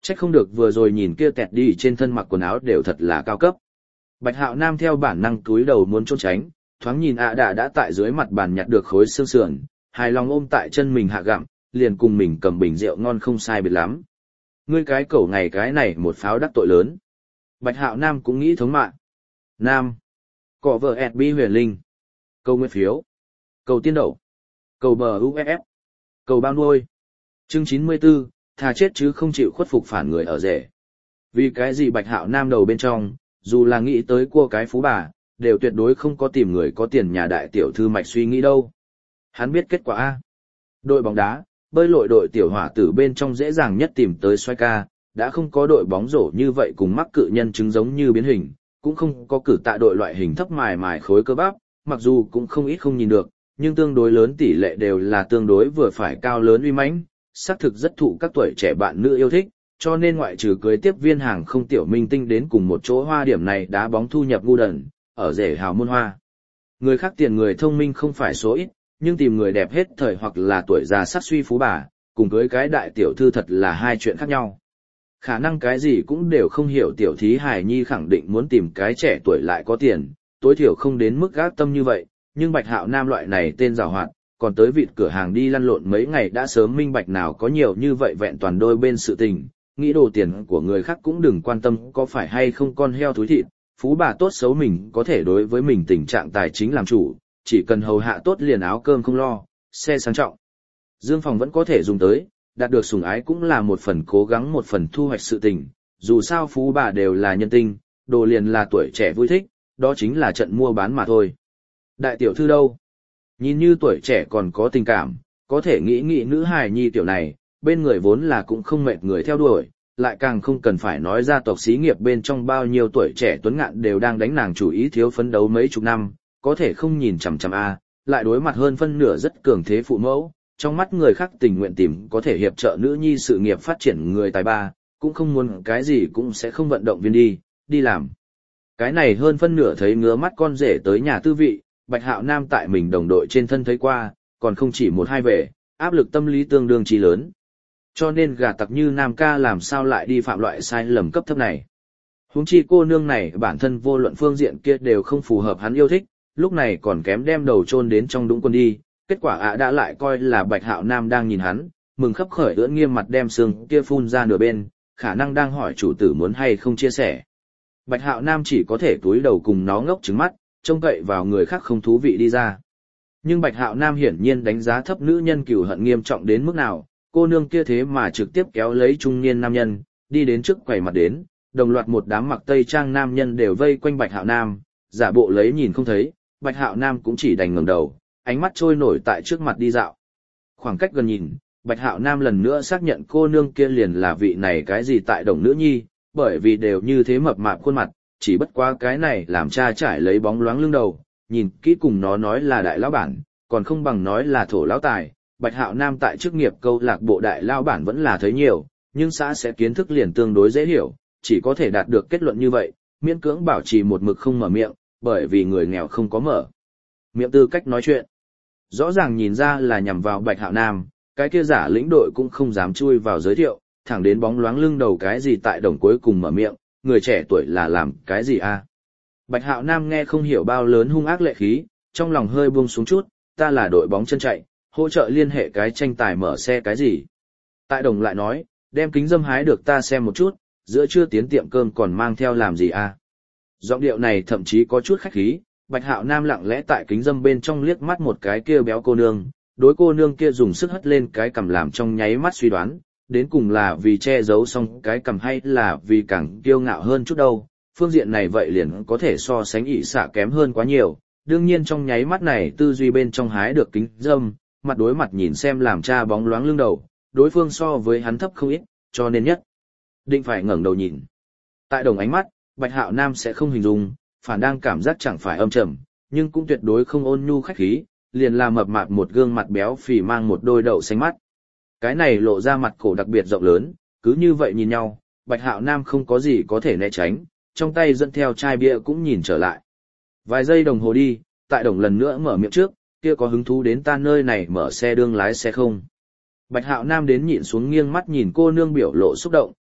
Trách không được vừa rồi nhìn kia tẹt đi trên thân mặc quần áo đều thật là cao cấp. Bạch Hạo Nam theo bản năng túi đầu muốn trốn tránh, thoáng nhìn ạ đã tại dưới mặt bàn nhặt được khối xương sườn, hài lòng ôm tại chân mình hạ gặm, liền cùng mình cầm bình rượu ngon không sai biệt lắm. Ngươi cái cẩu ngày cái này một pháo đắc tội lớn. Bạch Hạo Nam cũng nghĩ thống mạng. Nam. Cỏ vợ ẹt bi huyền linh. Câu nguyên phiếu. Cầu tiên đậu. Cầu bờ UFF. Cầu bao nuôi. Chương 94, thà chết chứ không chịu khuất phục phản người ở rể. Vì cái gì Bạch Hạo Nam đầu bên trong, dù là nghĩ tới cua cái phú bà, đều tuyệt đối không có tìm người có tiền nhà đại tiểu thư mạch suy nghĩ đâu. Hắn biết kết quả A. Đội bóng đá, bơi lội đội tiểu hỏa tử bên trong dễ dàng nhất tìm tới xoay ca, đã không có đội bóng rổ như vậy cùng mắc cự nhân chứng giống như biến hình, cũng không có cử tạ đội loại hình thấp mài mài khối cơ bắp, mặc dù cũng không ít không nhìn được, nhưng tương đối lớn tỷ lệ đều là tương đối vừa phải cao lớn uy mãnh, xác thực rất thụ các tuổi trẻ bạn nữ yêu thích, cho nên ngoại trừ cưới tiếp viên hàng không tiểu minh tinh đến cùng một chỗ hoa điểm này đá bóng thu nhập ngu đần, ở rể hào môn hoa. Người khác tiền người thông minh không phải số ít, nhưng tìm người đẹp hết thời hoặc là tuổi già sắc suy phú bà, cùng cưới cái đại tiểu thư thật là hai chuyện khác nhau. Khả năng cái gì cũng đều không hiểu tiểu thí hài nhi khẳng định muốn tìm cái trẻ tuổi lại có tiền, tối thiểu không đến mức gác tâm như vậy, nhưng Bạch Hạo Nam loại này tên giàu hoạt, còn tới vịt cửa hàng đi lăn lộn mấy ngày đã sớm minh bạch nào có nhiều như vậy vẹn toàn đôi bên sự tình, nghĩ đồ tiền của người khác cũng đừng quan tâm có phải hay không con heo thúi thịt, phú bà tốt xấu mình có thể đối với mình tình trạng tài chính làm chủ, chỉ cần hầu hạ tốt liền áo cơm không lo, xe sang trọng. Dương phòng vẫn có thể dùng tới, đạt được sủng ái cũng là một phần cố gắng một phần thu hoạch sự tình, dù sao phú bà đều là nhân tinh, đồ liền là tuổi trẻ vui thích, đó chính là trận mua bán mà thôi. Đại tiểu thư đâu? Nhìn như tuổi trẻ còn có tình cảm, có thể nghĩ nữ hài nhi tiểu này, bên người vốn là cũng không mệt người theo đuổi, lại càng không cần phải nói gia tộc xí nghiệp bên trong bao nhiêu tuổi trẻ tuấn ngạn đều đang đánh nàng chủ ý thiếu phấn đấu mấy chục năm, có thể không nhìn chằm chằm a, lại đối mặt hơn phân nửa rất cường thế phụ mẫu, trong mắt người khác tình nguyện tìm có thể hiệp trợ nữ nhi sự nghiệp phát triển người tài ba, cũng không muốn cái gì cũng sẽ không vận động viên đi làm. Cái này hơn phân nửa thấy ngứa mắt con rể tới nhà tư vị, Bạch Hạo Nam tại mình đồng đội trên thân thấy qua, còn không chỉ một hai về, áp lực tâm lý tương đương chí lớn. Cho nên gà tặc như Nam ca làm sao lại đi phạm loại sai lầm cấp thấp này. Huống chi cô nương này bản thân vô luận phương diện kia đều không phù hợp hắn yêu thích, lúc này còn kém đem đầu chôn đến trong đũng quân đi, kết quả đã lại coi là Bạch Hạo Nam đang nhìn hắn, mừng khấp khởi ưỡn nghiêm mặt đem xương kia phun ra nửa bên, khả năng đang hỏi chủ tử muốn hay không chia sẻ. Bạch Hạo Nam chỉ có thể túi đầu cùng nó ngốc trừng mắt, trông cậy vào người khác không thú vị đi ra. Nhưng Bạch Hạo Nam hiển nhiên đánh giá thấp nữ nhân cừu hận nghiêm trọng đến mức nào, cô nương kia thế mà trực tiếp kéo lấy trung niên nam nhân, đi đến trước quầy mặt đến, đồng loạt một đám mặc tây trang nam nhân đều vây quanh Bạch Hạo Nam, giả bộ lấy nhìn không thấy, Bạch Hạo Nam cũng chỉ đành ngẩng đầu, ánh mắt trôi nổi tại trước mặt đi dạo. Khoảng cách gần nhìn, Bạch Hạo Nam lần nữa xác nhận cô nương kia liền là vị này cái gì tại đồng nữ nhi, bởi vì đều như thế mập mạp khuôn mặt, chỉ bất quá cái này làm cha trải lấy bóng loáng lưng đầu, nhìn kỹ cùng nó nói là đại lão bản, còn không bằng nói là thổ lão tài. Bạch Hạo Nam tại chức nghiệp câu lạc bộ đại lão bản vẫn là thấy nhiều, nhưng xã sẽ kiến thức liền tương đối dễ hiểu, chỉ có thể đạt được kết luận như vậy, miễn cưỡng bảo trì một mực không mở miệng, bởi vì người nghèo không có mở miệng tư cách nói chuyện. Rõ ràng nhìn ra là nhằm vào Bạch Hạo Nam, cái kia giả lĩnh đội cũng không dám chui vào giới thiệu, thẳng đến bóng loáng lưng đầu cái gì tại đồng cuối cùng mở miệng, người trẻ tuổi là làm cái gì a? Bạch Hạo Nam nghe không hiểu bao lớn hung ác lệ khí, trong lòng hơi buông xuống chút, ta là đội bóng chân chạy, hỗ trợ liên hệ cái tranh tài mở xe cái gì. Tại đồng lại nói, đem kính dâm hái được ta xem một chút, giữa trưa tiến tiệm cơm còn mang theo làm gì a? Giọng điệu này thậm chí có chút khách khí, Bạch Hạo Nam lặng lẽ tại kính dâm bên trong liếc mắt một cái kia béo cô nương, đối cô nương kia dùng sức hất lên cái cằm làm trong nháy mắt suy đoán, đến cùng là vì che giấu xong cái cằm hay là vì càng kiêu ngạo hơn chút đâu, phương diện này vậy liền có thể so sánh ỷ xạ kém hơn quá nhiều, đương nhiên trong nháy mắt này tư duy bên trong hái được kính dâm, mặt đối mặt nhìn xem làm cha bóng loáng lưng đầu, đối phương so với hắn thấp không ít, cho nên nhất định phải ngẩng đầu nhìn. Tại đồng ánh mắt, Bạch Hạo Nam sẽ không hình dung, phản đang cảm giác chẳng phải âm trầm, nhưng cũng tuyệt đối không ôn nhu khách khí, liền là mập mạp một gương mặt béo phì mang một đôi đậu xanh mắt. Cái này lộ ra mặt cổ đặc biệt rộng lớn, cứ như vậy nhìn nhau, Bạch Hạo Nam không có gì có thể né tránh, trong tay dẫn theo chai bia cũng nhìn trở lại. Vài giây đồng hồ đi, tại đồng lần nữa mở miệng trước, kia có hứng thú đến ta nơi này mở xe đương lái xe không? Bạch Hạo Nam đến nhịn xuống nghiêng mắt nhìn cô nương biểu lộ xúc động,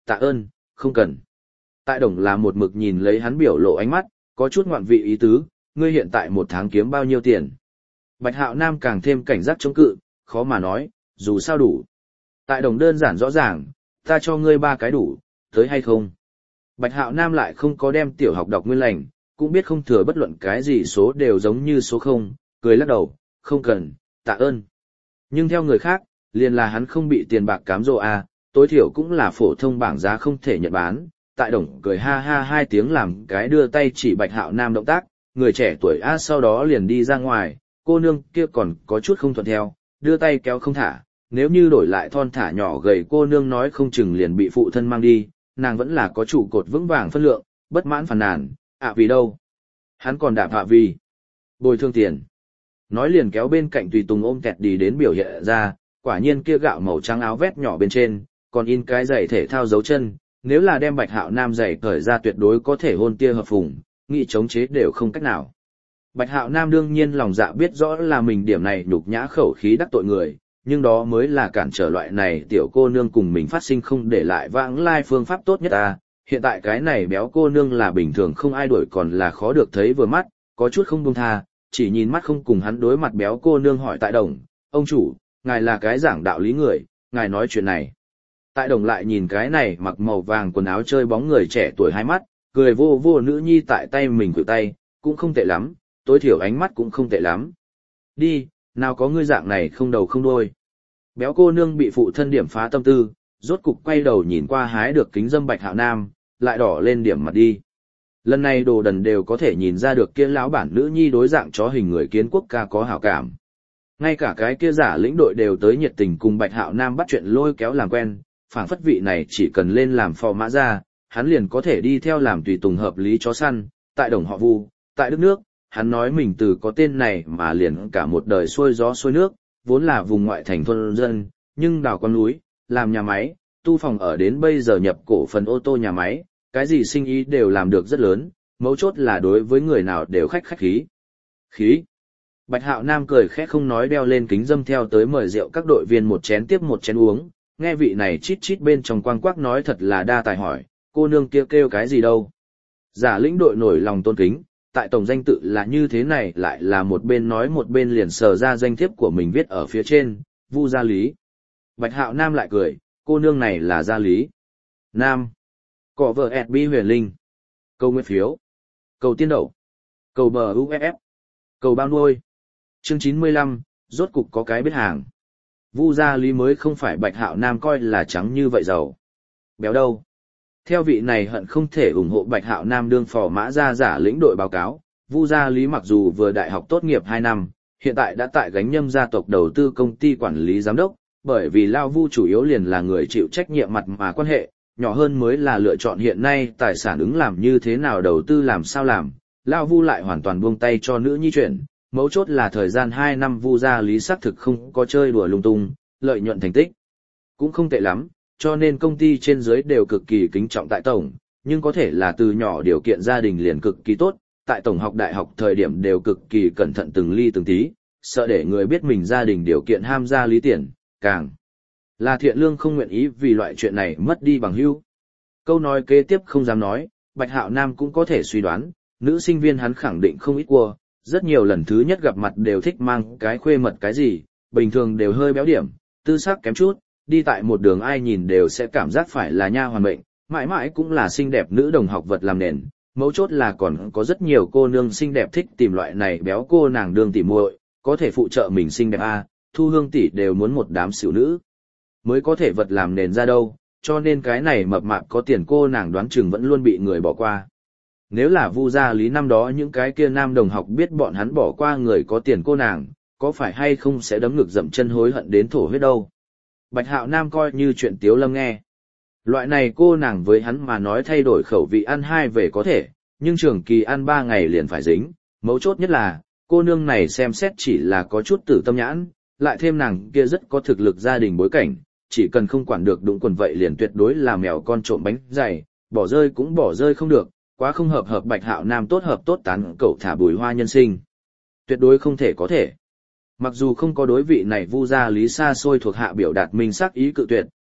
tạ ơn, không cần. Tại Đồng là một mực nhìn lấy hắn biểu lộ ánh mắt, có chút ngoạn vị ý tứ, ngươi hiện tại 1 tháng kiếm bao nhiêu tiền. Bạch Hạo Nam càng thêm cảnh giác chống cự, khó mà nói, dù sao đủ. Tại Đồng đơn giản rõ ràng, ta cho ngươi 3 cái đủ, tới hay không? Bạch Hạo Nam lại không có đem tiểu học đọc nguyên lành, cũng biết không thừa bất luận cái gì số đều giống như số 0, cười lắc đầu, không cần, tạ ơn. Nhưng theo người khác, liền là hắn không bị tiền bạc cám dỗ à, tối thiểu cũng là phổ thông bảng giá không thể nhận bán. Tại Đồng cười ha ha 2 tiếng làm cái đưa tay chỉ Bạch Hạo Nam động tác, người trẻ tuổi a sau đó liền đi ra ngoài, cô nương kia còn có chút không thuận theo, đưa tay kéo không thả, nếu như đổi lại thon thả nhỏ gầy cô nương nói không chừng liền bị phụ thân mang đi, nàng vẫn là có trụ cột vững vàng phân lượng, bất mãn phàn nàn, vì đâu? Hắn còn đạp vì bồi thường tiền. Nói liền kéo bên cạnh tùy tùng ôm kẹt đi đến biểu hiện ra, quả nhiên kia gạo màu trắng áo vest nhỏ bên trên, còn in cái giày thể thao dấu chân, nếu là đem Bạch Hạo Nam giày cởi ra tuyệt đối có thể hôn tia hợp phùng, nghị chống chế đều không cách nào. Bạch Hạo Nam đương nhiên lòng dạ biết rõ là mình điểm này nhục nhã khẩu khí đắc tội người, nhưng đó mới là cản trở loại này tiểu cô nương cùng mình phát sinh không để lại vãng lai phương pháp tốt nhất ta. Hiện tại cái này béo cô nương là bình thường không ai đuổi còn là khó được thấy vừa mắt, có chút không buông tha, chỉ nhìn mắt không cùng hắn đối mặt béo cô nương hỏi Tại Đồng, ông chủ, ngài là cái giảng đạo lý người, ngài nói chuyện này. Tại Đồng lại nhìn cái này mặc màu vàng quần áo chơi bóng người trẻ tuổi hai mắt, cười vô vô nữ nhi tại tay mình khuỷu tay, cũng không tệ lắm, tối thiểu ánh mắt cũng không tệ lắm. Đi, nào có ngươi dạng này không đầu không đuôi. Béo cô nương bị phụ thân điểm phá tâm tư, rốt cục quay đầu nhìn qua hái được kính dâm Bạch Hạo Nam, lại đỏ lên điểm mặt đi. Lần này đồ đần đều có thể nhìn ra được kia lão bản nữ nhi đối dạng chó hình người Kiến Quốc ca có hảo cảm. Ngay cả cái kia giả lĩnh đội đều tới nhiệt tình cùng Bạch Hạo Nam bắt chuyện lôi kéo làm quen, phảng phất vị này chỉ cần lên làm phò mã ra, hắn liền có thể đi theo làm tùy tùng hợp lý chó săn, tại Đồng họ Vu, tại đất nước, hắn nói mình từ có tên này mà liền cả một đời xuôi gió xuôi nước, vốn là vùng ngoại thành thôn dân, nhưng đào con núi, làm nhà máy, tu phòng ở đến bây giờ nhập cổ phần ô tô nhà máy, cái gì sinh ý đều làm được rất lớn, mấu chốt là đối với người nào đều khách khí. Khí. Bạch Hạo Nam cười khẽ không nói đeo lên kính dâm theo tới mời rượu các đội viên một chén tiếp một chén uống, nghe vị này chít chít bên trong quang quắc nói thật là đa tài hỏi, cô nương kia kêu cái gì đâu. Giả lĩnh đội nổi lòng tôn kính, tại tổng danh tự là như thế này lại là một bên nói một bên liền sờ ra danh thiếp của mình viết ở phía trên, Vu Gia Lý. Bạch Hạo Nam lại cười, cô nương này là Gia Lý. Nam. Cỏ vợ ẹt bi huyền linh. Câu nguyên phiếu. Cầu tiên đậu. Cầu bờ UFF. Cầu bao nuôi. Chương 95, rốt cục có cái biết hàng. Vu Gia Lý mới không phải Bạch Hạo Nam coi là trắng như vậy giàu. Béo đâu? Theo vị này hận không thể ủng hộ Bạch Hạo Nam đương phò mã ra giả lĩnh đội báo cáo, Vu Gia Lý mặc dù vừa đại học tốt nghiệp 2 năm, hiện tại đã tại gánh nhâm gia tộc đầu tư công ty quản lý giám đốc, bởi vì Lao Vu chủ yếu liền là người chịu trách nhiệm mặt mà quan hệ, nhỏ hơn mới là lựa chọn hiện nay tài sản ứng làm như thế nào đầu tư làm sao làm, Lao Vu lại hoàn toàn buông tay cho nữ nhi chuyển, mấu chốt là thời gian 2 năm Vu Gia Lý xác thực không có chơi đùa lung tung, lợi nhuận thành tích cũng không tệ lắm, cho nên công ty trên dưới đều cực kỳ kính trọng tại tổng, nhưng có thể là từ nhỏ điều kiện gia đình liền cực kỳ tốt, tại tổng học đại học thời điểm đều cực kỳ cẩn thận từng ly từng tí, sợ để người biết mình gia đình điều kiện ham gia lý tiền, càng là thiện lương không nguyện ý vì loại chuyện này mất đi bằng hữu. Câu nói kế tiếp không dám nói, Bạch Hạo Nam cũng có thể suy đoán, nữ sinh viên hắn khẳng định không ít qua, rất nhiều lần thứ nhất gặp mặt đều thích mang cái khuê mật cái gì, bình thường đều hơi béo điểm, tư sắc kém chút, đi tại một đường ai nhìn đều sẽ cảm giác phải là nha hoàn mệnh, mãi mãi cũng là xinh đẹp nữ đồng học vật làm nền, mấu chốt là còn có rất nhiều cô nương xinh đẹp thích tìm loại này béo cô nàng đương tỉ muội, có thể phụ trợ mình xinh đẹp a, Thu Hương tỷ đều muốn một đám xỉu nữ mới có thể vật làm nền ra đâu, cho nên cái này mập mạp có tiền cô nàng đoán chừng vẫn luôn bị người bỏ qua. Nếu là Vu Gia Lý năm đó những cái kia nam đồng học biết bọn hắn bỏ qua người có tiền cô nàng, có phải hay không sẽ đấm ngực dậm chân hối hận đến thổ huyết đâu. Bạch Hạo Nam coi như chuyện tiếu lâm nghe. Loại này cô nàng với hắn mà nói thay đổi khẩu vị ăn 2 về có thể, nhưng trường kỳ ăn 3 ngày liền phải dính. Mấu chốt nhất là, cô nương này xem xét chỉ là có chút tử tâm nhãn, lại thêm nàng kia rất có thực lực gia đình bối cảnh, chỉ cần không quản được đụng quần vậy liền tuyệt đối là mèo con trộm bánh dày, bỏ rơi cũng bỏ rơi không được, quá không hợp Bạch Hạo Nam tốt hợp tốt tán cậu thả bùi hoa nhân sinh. Tuyệt đối không thể có thể. Mặc dù không có đối vị này Vu Gia Lý xa xôi thuộc hạ biểu đạt minh xác ý cự tuyệt,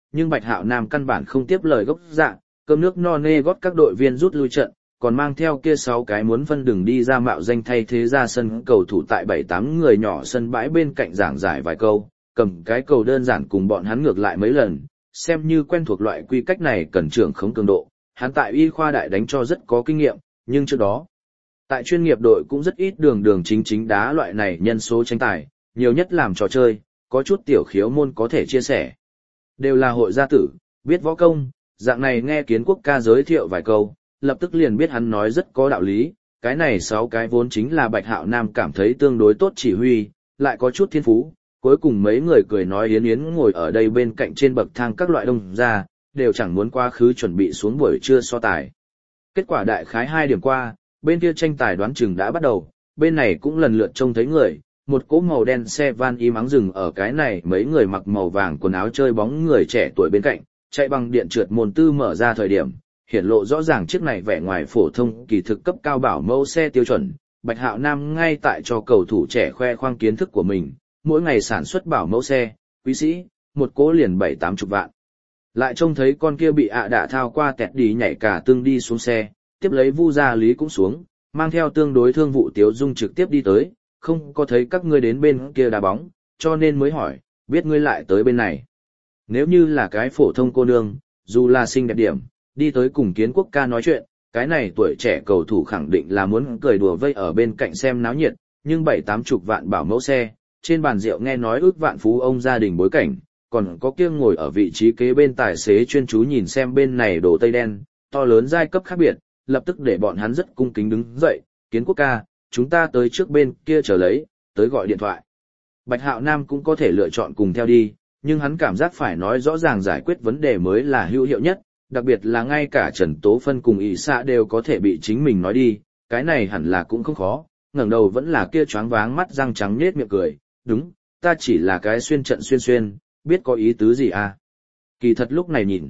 nhưng Bạch Hạo Nam căn bản không tiếp lời gốc dạ, cơm nước no nê gót các đội viên rút lui trận, còn mang theo kia 6 cái muốn phân đường đi ra mạo danh thay thế ra sân cầu thủ tại 7-8 người nhỏ sân bãi bên cạnh giảng giải vài câu, cầm cái cầu đơn giản cùng bọn hắn ngược lại mấy lần, xem như quen thuộc loại quy cách này cần trưởng khống cường độ, hắn tại y khoa đại đánh cho rất có kinh nghiệm, nhưng trước đó, tại chuyên nghiệp đội cũng rất ít đường chính đá loại này nhân số tranh tài, nhiều nhất làm trò chơi, có chút tiểu khiếu môn có thể chia sẻ. Đều là hội gia tử, biết võ công, dạng này nghe Kiến Quốc ca giới thiệu vài câu, lập tức liền biết hắn nói rất có đạo lý, cái này 6 cái vốn chính là Bạch Hạo Nam cảm thấy tương đối tốt chỉ huy, lại có chút thiên phú, cuối cùng mấy người cười nói yến yến ngồi ở đây bên cạnh trên bậc thang các loại đông ra, đều chẳng muốn quá khứ chuẩn bị xuống buổi trưa so tài. Kết quả đại khái 2 điểm qua, bên kia tranh tài đoán chừng đã bắt đầu, bên này cũng lần lượt trông thấy người, một cỗ màu đen xe van im ắng dừng ở cái này mấy người mặc màu vàng quần áo chơi bóng người trẻ tuổi bên cạnh, chạy bằng điện trượt môn tư mở ra thời điểm, hiển lộ rõ ràng chiếc này vẻ ngoài phổ thông kỳ thực cấp cao bảo mẫu xe tiêu chuẩn, Bạch Hạo Nam ngay tại cho cầu thủ trẻ khoe khoang kiến thức của mình, mỗi ngày sản xuất bảo mẫu xe, quý sĩ, một cỗ liền 7-80 vạn. Lại trông thấy con kia bị đạ thao qua tẹt đi nhảy cả tương đi xuống xe, tiếp lấy Vu Gia Lý cũng xuống, mang theo tương đối thương vụ Tiếu Dung trực tiếp đi tới, không có thấy các ngươi đến bên kia đá bóng, cho nên mới hỏi, biết ngươi lại tới bên này. Nếu như là cái phổ thông cô nương, dù là xinh đẹp điểm, đi tới cùng Kiến Quốc ca nói chuyện, cái này tuổi trẻ cầu thủ khẳng định là muốn cười đùa vây ở bên cạnh xem náo nhiệt, nhưng 7-80 vạn bảo mẫu xe, trên bàn rượu nghe nói ước vạn phú ông gia đình bối cảnh, còn có kia ngồi ở vị trí kế bên tài xế chuyên chú nhìn xem bên này đồ tây đen, to lớn giai cấp khác biệt, lập tức để bọn hắn rất cung kính đứng dậy, Kiến Quốc ca, chúng ta tới trước bên kia chờ lấy, tới gọi điện thoại. Bạch Hạo Nam cũng có thể lựa chọn cùng theo đi, nhưng hắn cảm giác phải nói rõ ràng giải quyết vấn đề mới là hữu hiệu nhất, đặc biệt là ngay cả Trần Tố Phân cùng ỷ xạ đều có thể bị chính mình nói đi, cái này hẳn là cũng không khó, ngẩng đầu vẫn là kia choáng váng mắt răng trắng nhếch miệng cười, đúng, ta chỉ là cái xuyên trận xuyên, biết có ý tứ gì à. Kỳ thật lúc này nhìn,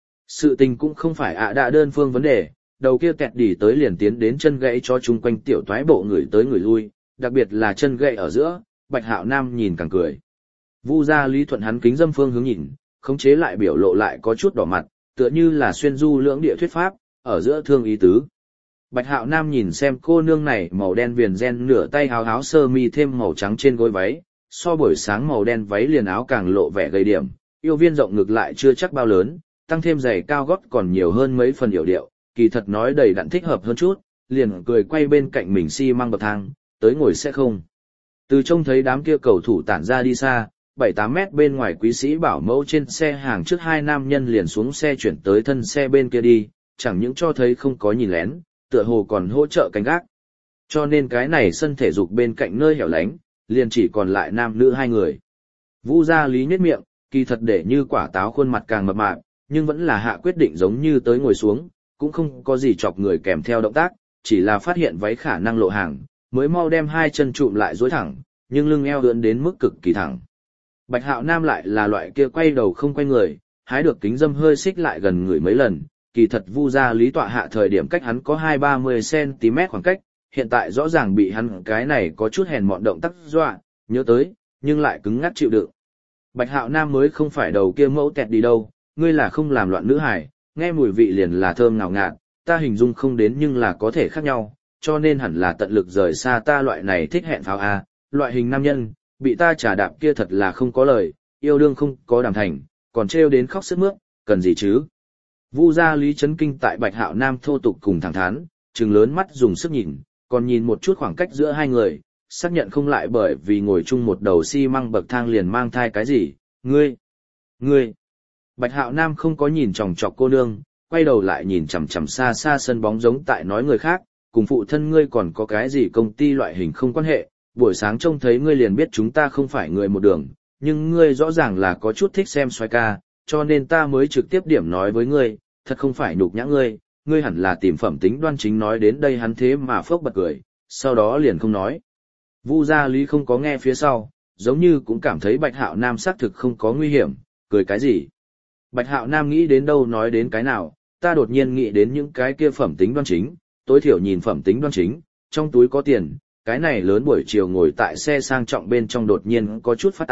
sự tình cũng không phải đã đơn phương vấn đề, đầu kia kẹt đỉ tới liền tiến đến chân gãy cho chung quanh tiểu toái bộ người tới người lui, đặc biệt là chân gãy ở giữa, Bạch Hạo Nam nhìn càng cười. Vu Gia Lý thuận hắn kính dâm phương hướng nhìn, khống chế lại biểu lộ lại có chút đỏ mặt, tựa như là xuyên du lưỡng địa thuyết pháp, ở giữa thương ý tứ. Bạch Hạo Nam nhìn xem cô nương này màu đen viền ren nửa tay áo sơ mi thêm màu trắng trên gối váy, so buổi sáng màu đen váy liền áo càng lộ vẻ gầy điểm, yêu viên rộng ngực lại chưa chắc bao lớn, tăng thêm giày cao gót còn nhiều hơn mấy phần yểu điệu, kỳ thật nói đầy đặn thích hợp hơn chút, liền cười quay bên cạnh mình xi măng bậc thang, tới ngồi sẽ không. Từ trông thấy đám kia cầu thủ tản ra đi xa, 7-8 mét bên ngoài quý sĩ bảo mẫu trên xe hàng trước 2 nam nhân liền xuống xe chuyển tới thân xe bên kia đi, chẳng những cho thấy không có nhìn lén, tựa hồ còn hỗ trợ canh gác. Cho nên cái này sân thể dục bên cạnh nơi hẻo lánh, liền chỉ còn lại nam nữ 2 người. Vu Gia Lý nhếch miệng, kỳ thật để như quả táo khuôn mặt càng mập mạp, nhưng vẫn là hạ quyết định giống như tới ngồi xuống, cũng không có gì chọc người kèm theo động tác, chỉ là phát hiện váy khả năng lộ hàng, mới mau đem 2 chân trụm lại duỗi thẳng, nhưng lưng eo ưỡn đến mức cực kỳ thẳng. Bạch Hạo Nam lại là loại kia quay đầu không quay người, hái được kính dâm hơi xích lại gần người mấy lần, kỳ thật Vu Gia Lý tọa hạ thời điểm cách hắn có 20-30 cm khoảng cách, hiện tại rõ ràng bị hắn cái này có chút hèn mọn động tác dọa, nhớ tới, nhưng lại cứng ngắc chịu đựng. Bạch Hạo Nam mới không phải đầu kia mẫu tẹt đi đâu, ngươi là không làm loạn nữ hải, nghe mùi vị liền là thơm ngào ngạt, ta hình dung không đến nhưng là có thể khác nhau, cho nên hẳn là tận lực rời xa ta loại này thích hẹn pháo a, loại hình nam nhân, bị ta trả đạp kia thật là không có lời, yêu đương không có đàm thành, còn trêu đến khóc sướt mướt, cần gì chứ? Vu Gia Lý chấn kinh tại Bạch Hạo Nam thô tục cùng thẳng thắn, trừng lớn mắt dùng sức nhìn, còn nhìn một chút khoảng cách giữa 2 người, xác nhận không lại bởi vì ngồi chung một đầu xi măng bậc thang liền mang thai cái gì, ngươi. Bạch Hạo Nam không có nhìn chòng chọc cô nương, quay đầu lại nhìn chằm chằm xa xa sân bóng giống tại nói người khác, cùng phụ thân ngươi còn có cái gì công ty loại hình không quan hệ, buổi sáng trông thấy ngươi liền biết chúng ta không phải người một đường, nhưng ngươi rõ ràng là có chút thích xem xoay ca, cho nên ta mới trực tiếp điểm nói với ngươi, thật không phải nhục nhã ngươi, ngươi hẳn là tìm phẩm tính đoan chính nói đến đây hắn thế mà phốc bật cười, sau đó liền không nói. Vu Gia Lý không có nghe phía sau, giống như cũng cảm thấy Bạch Hạo Nam xác thực không có nguy hiểm, cười cái gì. Bạch Hạo Nam nghĩ đến đâu nói đến cái nào, ta đột nhiên nghĩ đến những cái kia phẩm tính đoan chính, tối thiểu nhìn phẩm tính đoan chính, trong túi có tiền, cái này lớn buổi chiều ngồi tại xe sang trọng bên trong đột nhiên có chút phát ao,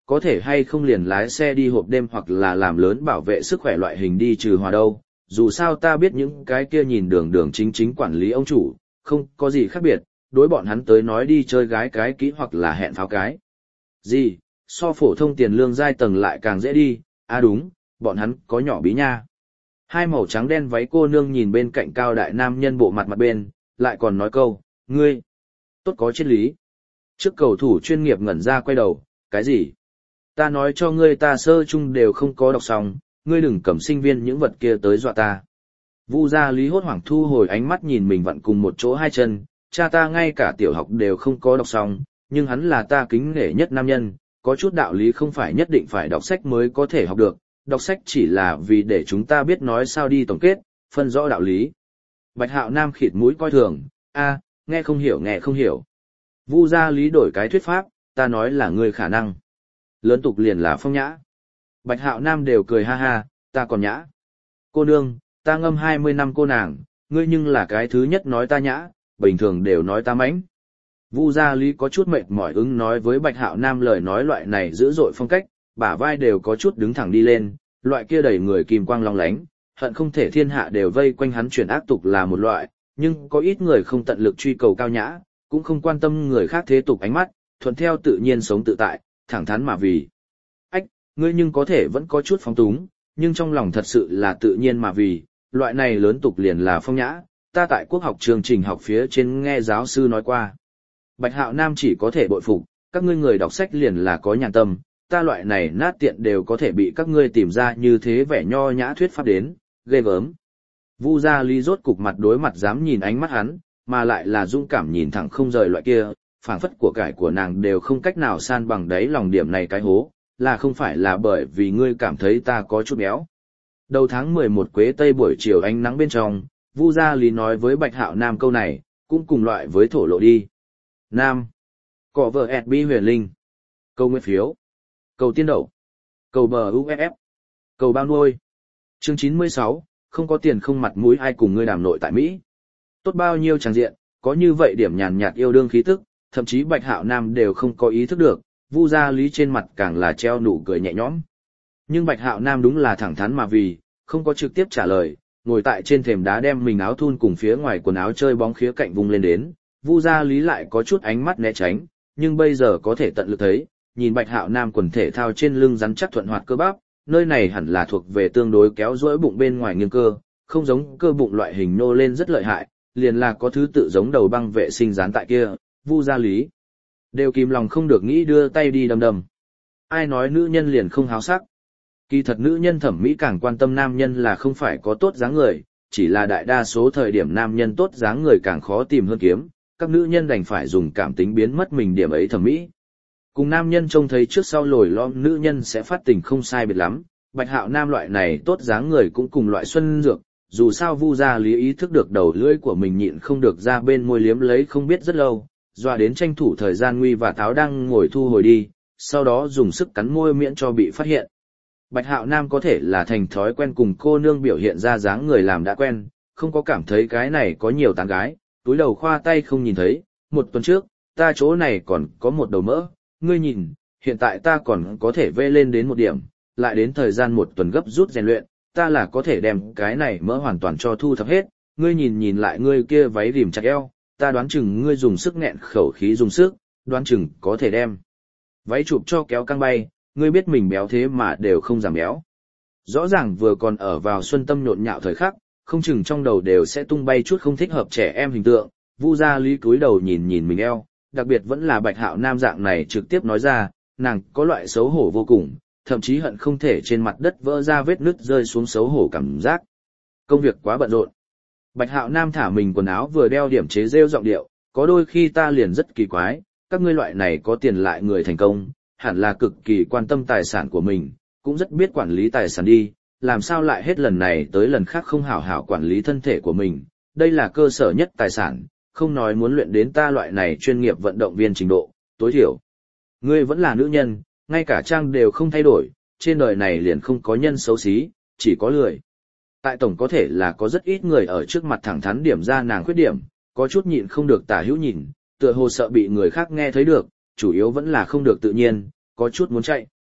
có thể hay không liền lái xe đi hộp đêm hoặc là làm lớn bảo vệ sức khỏe loại hình đi trừ hòa đâu. Dù sao ta biết những cái kia nhìn đường đường chính chính quản lý ông chủ, không có gì khác biệt, đối bọn hắn tới nói đi chơi gái cái kỹ hoặc là hẹn pháo cái. Gì, so phổ thông tiền lương giai tầng lại càng dễ đi, à đúng, bọn hắn có nhỏ bí nha. Hai màu trắng đen váy cô nương nhìn bên cạnh cao đại nam nhân bộ mặt mặt bên, lại còn nói câu, ngươi, tốt có triết lý. Trước cầu thủ chuyên nghiệp ngẩn ra quay đầu, cái gì? Ta nói cho ngươi ta sơ chung đều không có đọc xong, ngươi đừng cầm sinh viên những vật kia tới dọa ta. Vu Gia Lý hốt hoảng thu hồi ánh mắt nhìn mình vặn cùng một chỗ hai chân, cha ta ngay cả tiểu học đều không có đọc xong, nhưng hắn là ta kính nể nhất nam nhân, có chút đạo lý không phải nhất định phải đọc sách mới có thể học được, đọc sách chỉ là vì để chúng ta biết nói sao đi tổng kết, phân rõ đạo lý. Bạch Hạo Nam khịt mũi coi thường, a, nghe không hiểu. Vu Gia Lý đổi cái thuyết pháp, ta nói là ngươi khả năng. Lớn tục liền là phong nhã. Bạch Hạo Nam đều cười ha ha, ta còn nhã. Cô nương, ta ngâm 20 năm cô nàng, ngươi nhưng là cái thứ nhất nói ta nhã, bình thường đều nói ta mãnh. Vu Gia Lý có chút mệt mỏi ứng nói với Bạch Hạo Nam lời nói loại này dữ dội phong cách, bả vai đều có chút đứng thẳng đi lên, loại kia đầy người kim quang long lánh, hận không thể thiên hạ đều vây quanh hắn chuyển ác tục là một loại, nhưng có ít người không tận lực truy cầu cao nhã, cũng không quan tâm người khác thế tục ánh mắt, thuận theo tự nhiên sống tự tại, thẳng thắn mà vì. Ách, ngươi nhưng có thể vẫn có chút phóng túng, nhưng trong lòng thật sự là tự nhiên mà vì, loại này lớn tục liền là phong nhã, ta tại quốc học chương trình học phía trên nghe giáo sư nói qua. Bạch Hạo Nam chỉ có thể bội phục, các ngươi người đọc sách liền là có nhàn tâm, ta loại này nát tiện đều có thể bị các ngươi tìm ra như thế vẻ nho nhã thuyết pháp đến, ghê gớm. Vu Gia Lý rốt cục mặt đối mặt dám nhìn ánh mắt hắn, mà lại là dũng cảm nhìn thẳng không rời loại kia, phảng phất của cải của nàng đều không cách nào san bằng đáy lòng điểm này cái hố, là không phải là bởi vì ngươi cảm thấy ta có chút béo. Đầu tháng 11 Quế Tây buổi chiều ánh nắng bên trong, Vu Gia Lý nói với Bạch Hạo Nam câu này, cũng cùng loại với thổ lộ đi. Nam. Cỏ vợ ẹt bi huyền linh. Câu nguyện phiếu. Cầu tiên đậu. Cầu bờ UFF. Cầu bao nuôi. Chương 96, không có tiền không mặt mũi ai cùng ngươi đàm nội tại Mỹ. Tốt bao nhiêu tràng diện, có như vậy điểm nhàn nhạt yêu đương khí tức, thậm chí Bạch Hạo Nam đều không có ý thức được, Vu Gia Lý trên mặt càng là treo nụ cười nhẹ nhõm. Nhưng Bạch Hạo Nam đúng là thẳng thắn mà vì, không có trực tiếp trả lời, ngồi tại trên thềm đá đem mình áo thun cùng phía ngoài quần áo chơi bóng khía cạnh vùng lên đến, Vu Gia Lý lại có chút ánh mắt né tránh, nhưng bây giờ có thể tận lực thấy, nhìn Bạch Hạo Nam quần thể thao trên lưng rắn chắc thuận hoạt cơ bắp, nơi này hẳn là thuộc về tương đối kéo duỗi bụng bên ngoài nghiêng cơ, không giống cơ bụng loại hình nô lên rất lợi hại, liền là có thứ tự giống đầu băng vệ sinh dán tại kia, Vu Gia Lý đều kìm lòng không được nghĩ đưa tay đi đâm đâm. Ai nói nữ nhân liền không háo sắc? Kỳ thật nữ nhân thẩm mỹ càng quan tâm nam nhân là không phải có tốt dáng người, chỉ là đại đa số thời điểm nam nhân tốt dáng người càng khó tìm hơn kiếm, các nữ nhân đành phải dùng cảm tính biến mất mình điểm ấy thẩm mỹ. Cùng nam nhân trông thấy trước sau lồi lõm nữ nhân sẽ phát tình không sai biệt lắm, Bạch Hạo Nam loại này tốt dáng người cũng cùng loại xuân dược, dù sao Vu Gia Lý ý thức được đầu lưỡi của mình nhịn không được ra bên môi liếm lấy không biết rất lâu, dọa đến tranh thủ thời gian nguy và tháo đang ngồi thu hồi đi, sau đó dùng sức cắn môi miễn cho bị phát hiện. Bạch Hạo Nam có thể là thành thói quen cùng cô nương biểu hiện ra dáng người làm đã quen, không có cảm thấy cái này có nhiều tán gái, túi đầu khoa tay không nhìn thấy, một tuần trước, ta chỗ này còn có một đầu mỡ, ngươi nhìn, hiện tại ta còn có thể vê lên đến một điểm, lại đến thời gian một tuần gấp rút rèn luyện, ta là có thể đem cái này mỡ hoàn toàn cho thu thập hết, ngươi nhìn lại ngươi kia váy rìm chặt eo, ta đoán chừng ngươi dùng sức nghẹn khẩu khí dùng sức, đoán chừng có thể đem váy chụp cho kéo căng bay, ngươi biết mình béo thế mà đều không giảm béo. Rõ ràng vừa còn ở vào xuân tâm nhộn nhạo thời khắc, không chừng trong đầu đều sẽ tung bay chút không thích hợp trẻ em hình tượng, Vu Gia Lý cúi đầu nhìn mình eo, đặc biệt vẫn là Bạch Hạo Nam dạng này trực tiếp nói ra, nàng có loại xấu hổ vô cùng, thậm chí hận không thể trên mặt đất vỡ ra vết nứt rơi xuống xấu hổ cảm giác. Công việc quá bận rộn. Bạch Hạo Nam thả mình quần áo vừa đeo điểm chế rêu giọng điệu, có đôi khi ta liền rất kỳ quái, các ngươi loại này có tiền lại người thành công, hẳn là cực kỳ quan tâm tài sản của mình, cũng rất biết quản lý tài sản đi, làm sao lại hết lần này tới lần khác không hảo hảo quản lý thân thể của mình, đây là cơ sở nhất tài sản, không nói muốn luyện đến ta loại này chuyên nghiệp vận động viên trình độ, tối thiểu. Ngươi vẫn là nữ nhân, ngay cả trang đều không thay đổi, trên đời này liền không có nhân xấu xí, chỉ có lười. Tại tổng có thể là có rất ít người ở trước mặt thẳng thắn điểm ra nàng khuyết điểm, có chút nhịn không được tả hữu nhìn, tựa hồ sợ bị người khác nghe thấy được, chủ yếu vẫn là không được tự nhiên, có chút muốn chạy.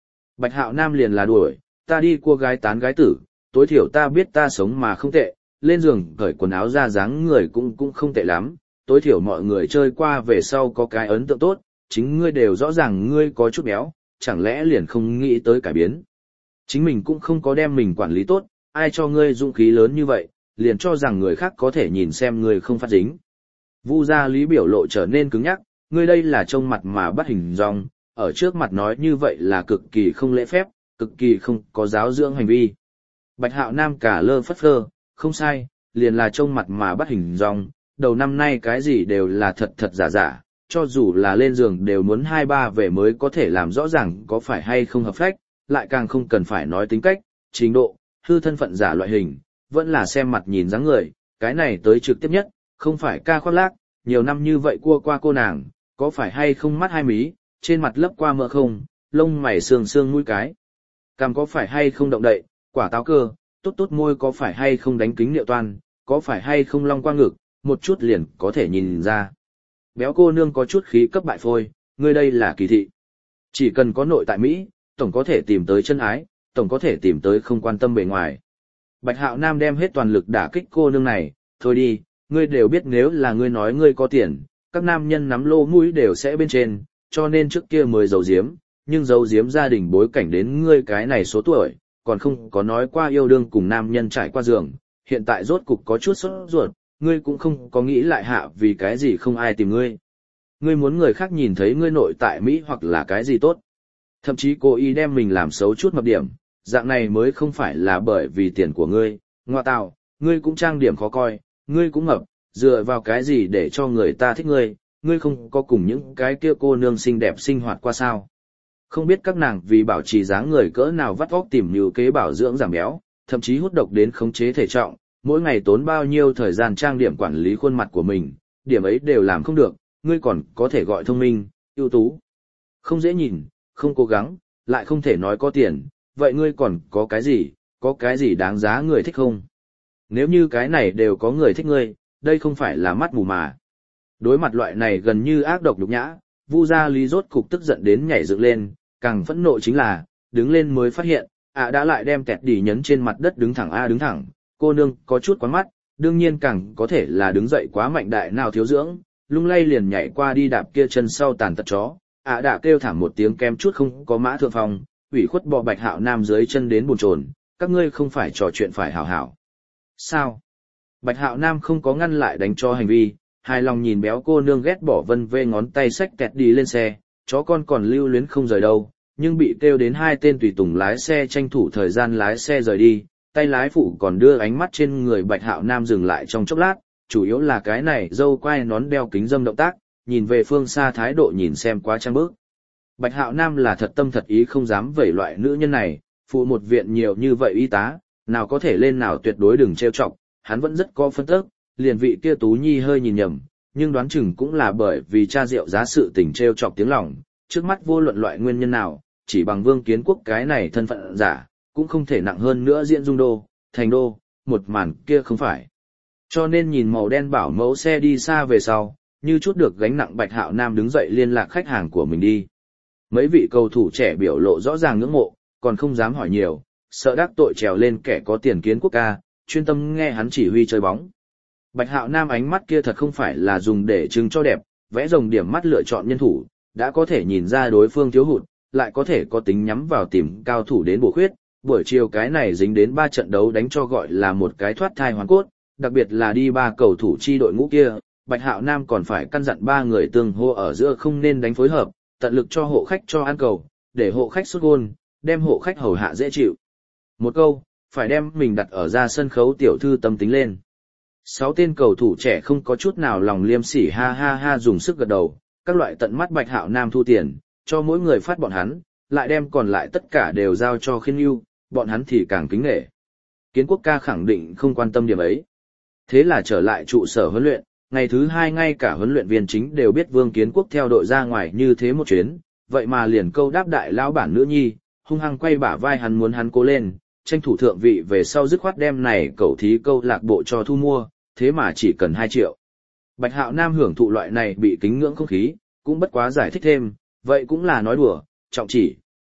Bạch Hạo Nam liền là đuổi, ta đi cua gái tán gái tử, tối thiểu ta biết ta sống mà không tệ, lên giường cởi quần áo ra dáng người cũng không tệ lắm, tối thiểu mọi người chơi qua về sau có cái ấn tượng tốt, chính ngươi đều rõ ràng ngươi có chút béo, chẳng lẽ liền không nghĩ tới cải biến. Chính mình cũng không có đem mình quản lý tốt, ai cho ngươi dũng khí lớn như vậy, liền cho rằng người khác có thể nhìn xem ngươi không phát dính. Vu Gia Lý biểu lộ trở nên cứng nhắc, ngươi đây là trông mặt mà bắt hình dong, ở trước mặt nói như vậy là cực kỳ không lễ phép, cực kỳ không có giáo dưỡng hành vi. Bạch Hạo Nam cả lơ phất phơ, không sai, liền là trông mặt mà bắt hình dong, đầu năm nay cái gì đều là thật thật giả giả, cho dù là lên giường đều muốn 2-3 về mới có thể làm rõ ràng có phải hay không hợp phách, lại càng không cần phải nói tính cách, trình độ, hư thân phận giả loại hình, vẫn là xem mặt nhìn dáng người, cái này tới trực tiếp nhất, không phải ca khoác lác, nhiều năm như vậy cua qua cô nàng, có phải hay không mắt hai mí, trên mặt lấp qua mỡ không, lông mày sương sương mũi cái. Cằm có phải hay không động đậy, quả táo cơ, tốt tốt môi có phải hay không đánh kính liệu toan, có phải hay không long qua ngực, một chút liền có thể nhìn ra. Béo cô nương có chút khí cấp bại phôi, ngươi đây là kỳ thị. Chỉ cần có nội tại Mỹ, tổng có thể tìm tới chân ái, tổng có thể tìm tới không quan tâm bề ngoài. Bạch Hạo Nam đem hết toàn lực đả kích cô nương này, thôi đi, ngươi đều biết nếu là ngươi nói ngươi có tiền, các nam nhân nắm lô mũi đều sẽ bên trên, cho nên trước kia mới giấu giếm, nhưng giấu giếm gia đình bối cảnh đến ngươi cái này số tuổi, còn không có nói qua yêu đương cùng nam nhân trải qua giường, hiện tại rốt cục có chút sốt ruột, ngươi cũng không có nghĩ lại hạ vì cái gì không ai tìm ngươi. Ngươi muốn người khác nhìn thấy ngươi nội tại Mỹ hoặc là cái gì tốt. Thậm chí cố ý đem mình làm xấu chút mập điểm, dạng này mới không phải là bởi vì tiền của ngươi, ngoa tạo, ngươi cũng trang điểm khó coi, ngươi cũng mập, dựa vào cái gì để cho người ta thích ngươi, ngươi không có cùng những cái kia cô nương xinh đẹp sinh hoạt qua sao. Không biết các nàng vì bảo trì dáng người cỡ nào vắt óc tìm nhiều kế bảo dưỡng giảm béo, thậm chí hút độc đến khống chế thể trọng, mỗi ngày tốn bao nhiêu thời gian trang điểm quản lý khuôn mặt của mình, điểm ấy đều làm không được, ngươi còn có thể gọi thông minh, ưu tú. Không dễ nhìn, không cố gắng, lại không thể nói có tiền, vậy ngươi còn có cái gì đáng giá người thích không? Nếu như cái này đều có người thích ngươi, đây không phải là mắt mù mà. Đối mặt loại này gần như ác độc nhục nhã, Vu Gia Lý rốt cục tức giận đến nhảy dựng lên, càng phẫn nộ chính là, đứng lên mới phát hiện, đã lại đem tẹt đỉ nhấn trên mặt đất đứng thẳng đứng thẳng, cô nương có chút quán mắt, đương nhiên càng có thể là đứng dậy quá mạnh đại nào thiếu dưỡng, lung lay liền nhảy qua đi đạp kia chân sau tàn tật chó, đã kêu thảm một tiếng kém chút không có mã thượng phong, ủy khuất bò Bạch Hạo Nam dưới chân đến bồn chồn, các ngươi không phải trò chuyện phải hảo hảo. Sao? Bạch Hạo Nam không có ngăn lại đánh cho hành vi, hài lòng nhìn béo cô nương ghét bỏ vân vê ngón tay xách kẹt đi lên xe, chó con còn lưu luyến không rời đâu, nhưng bị kêu đến hai tên tùy tùng lái xe tranh thủ thời gian lái xe rời đi, tay lái phụ còn đưa ánh mắt trên người Bạch Hạo Nam dừng lại trong chốc lát, chủ yếu là cái này dâu quai nón đeo kính dâm động tác, nhìn về phương xa thái độ nhìn xem quá trang bước. Bạch Hạo Nam là thật tâm thật ý không dám vẩy loại nữ nhân này, phụ một viện nhiều như vậy y tá, nào có thể lên nào tuyệt đối đừng trêu chọc, hắn vẫn rất có phân tức, liền vị kia Tú Nhi hơi nhìn nhầm, nhưng đoán chừng cũng là bởi vì cha rượu giá sự tình trêu chọc tiếng lòng, trước mắt vô luận loại nguyên nhân nào, chỉ bằng Vương Kiến Quốc cái này thân phận giả, cũng không thể nặng hơn nữa diễn dung đô, thành đô, một màn kia không phải. Cho nên nhìn màu đen bảo mẫu xe đi xa về sau, như chút được gánh nặng Bạch Hạo Nam đứng dậy liên lạc khách hàng của mình đi. Mấy vị cầu thủ trẻ biểu lộ rõ ràng ngưỡng mộ, còn không dám hỏi nhiều, sợ đắc tội trèo lên kẻ có tiền Kiến Quốc ca, chuyên tâm nghe hắn chỉ huy chơi bóng. Bạch Hạo Nam ánh mắt kia thật không phải là dùng để trưng cho đẹp, vẽ rồng điểm mắt lựa chọn nhân thủ, đã có thể nhìn ra đối phương thiếu hụt, lại có thể có tính nhắm vào tìm cao thủ đến bổ khuyết, buổi chiều cái này dính đến 3 trận đấu đánh cho gọi là một cái thoát thai hoàn cốt, đặc biệt là đi 3 cầu thủ chi đội ngũ kia, Bạch Hạo Nam còn phải căn dặn 3 người tương hô ở giữa không nên đánh phối hợp, tận lực cho hộ khách cho ăn cầu, để hộ khách sút gôn, đem hộ khách hầu hạ dễ chịu. Một câu, phải đem mình đặt ở ra sân khấu tiểu thư tâm tính lên. 6 tên cầu thủ trẻ không có chút nào lòng liêm sỉ ha ha ha dùng sức gật đầu, các loại tận mắt Bạch Hạo Nam thu tiền, cho mỗi người phát bọn hắn, lại đem còn lại tất cả đều giao cho Khiên Nhu, bọn hắn thì càng kính nể. Kiến Quốc ca khẳng định không quan tâm điểm ấy. Thế là trở lại trụ sở huấn luyện, ngày thứ 2 ngay cả huấn luyện viên chính đều biết Vương Kiến Quốc theo đội ra ngoài như thế một chuyến, vậy mà liền câu đáp đại lão bản nữ nhi, hung hăng quay bả vai hắn muốn hắn cố lên, tranh thủ thượng vị về sau dứt khoát đem này cậu thí câu lạc bộ cho thu mua, thế mà chỉ cần 2 triệu. Bạch Hạo Nam hưởng thụ loại này bị kính ngưỡng không khí, cũng bất quá giải thích thêm, vậy cũng là nói đùa, trọng chỉ,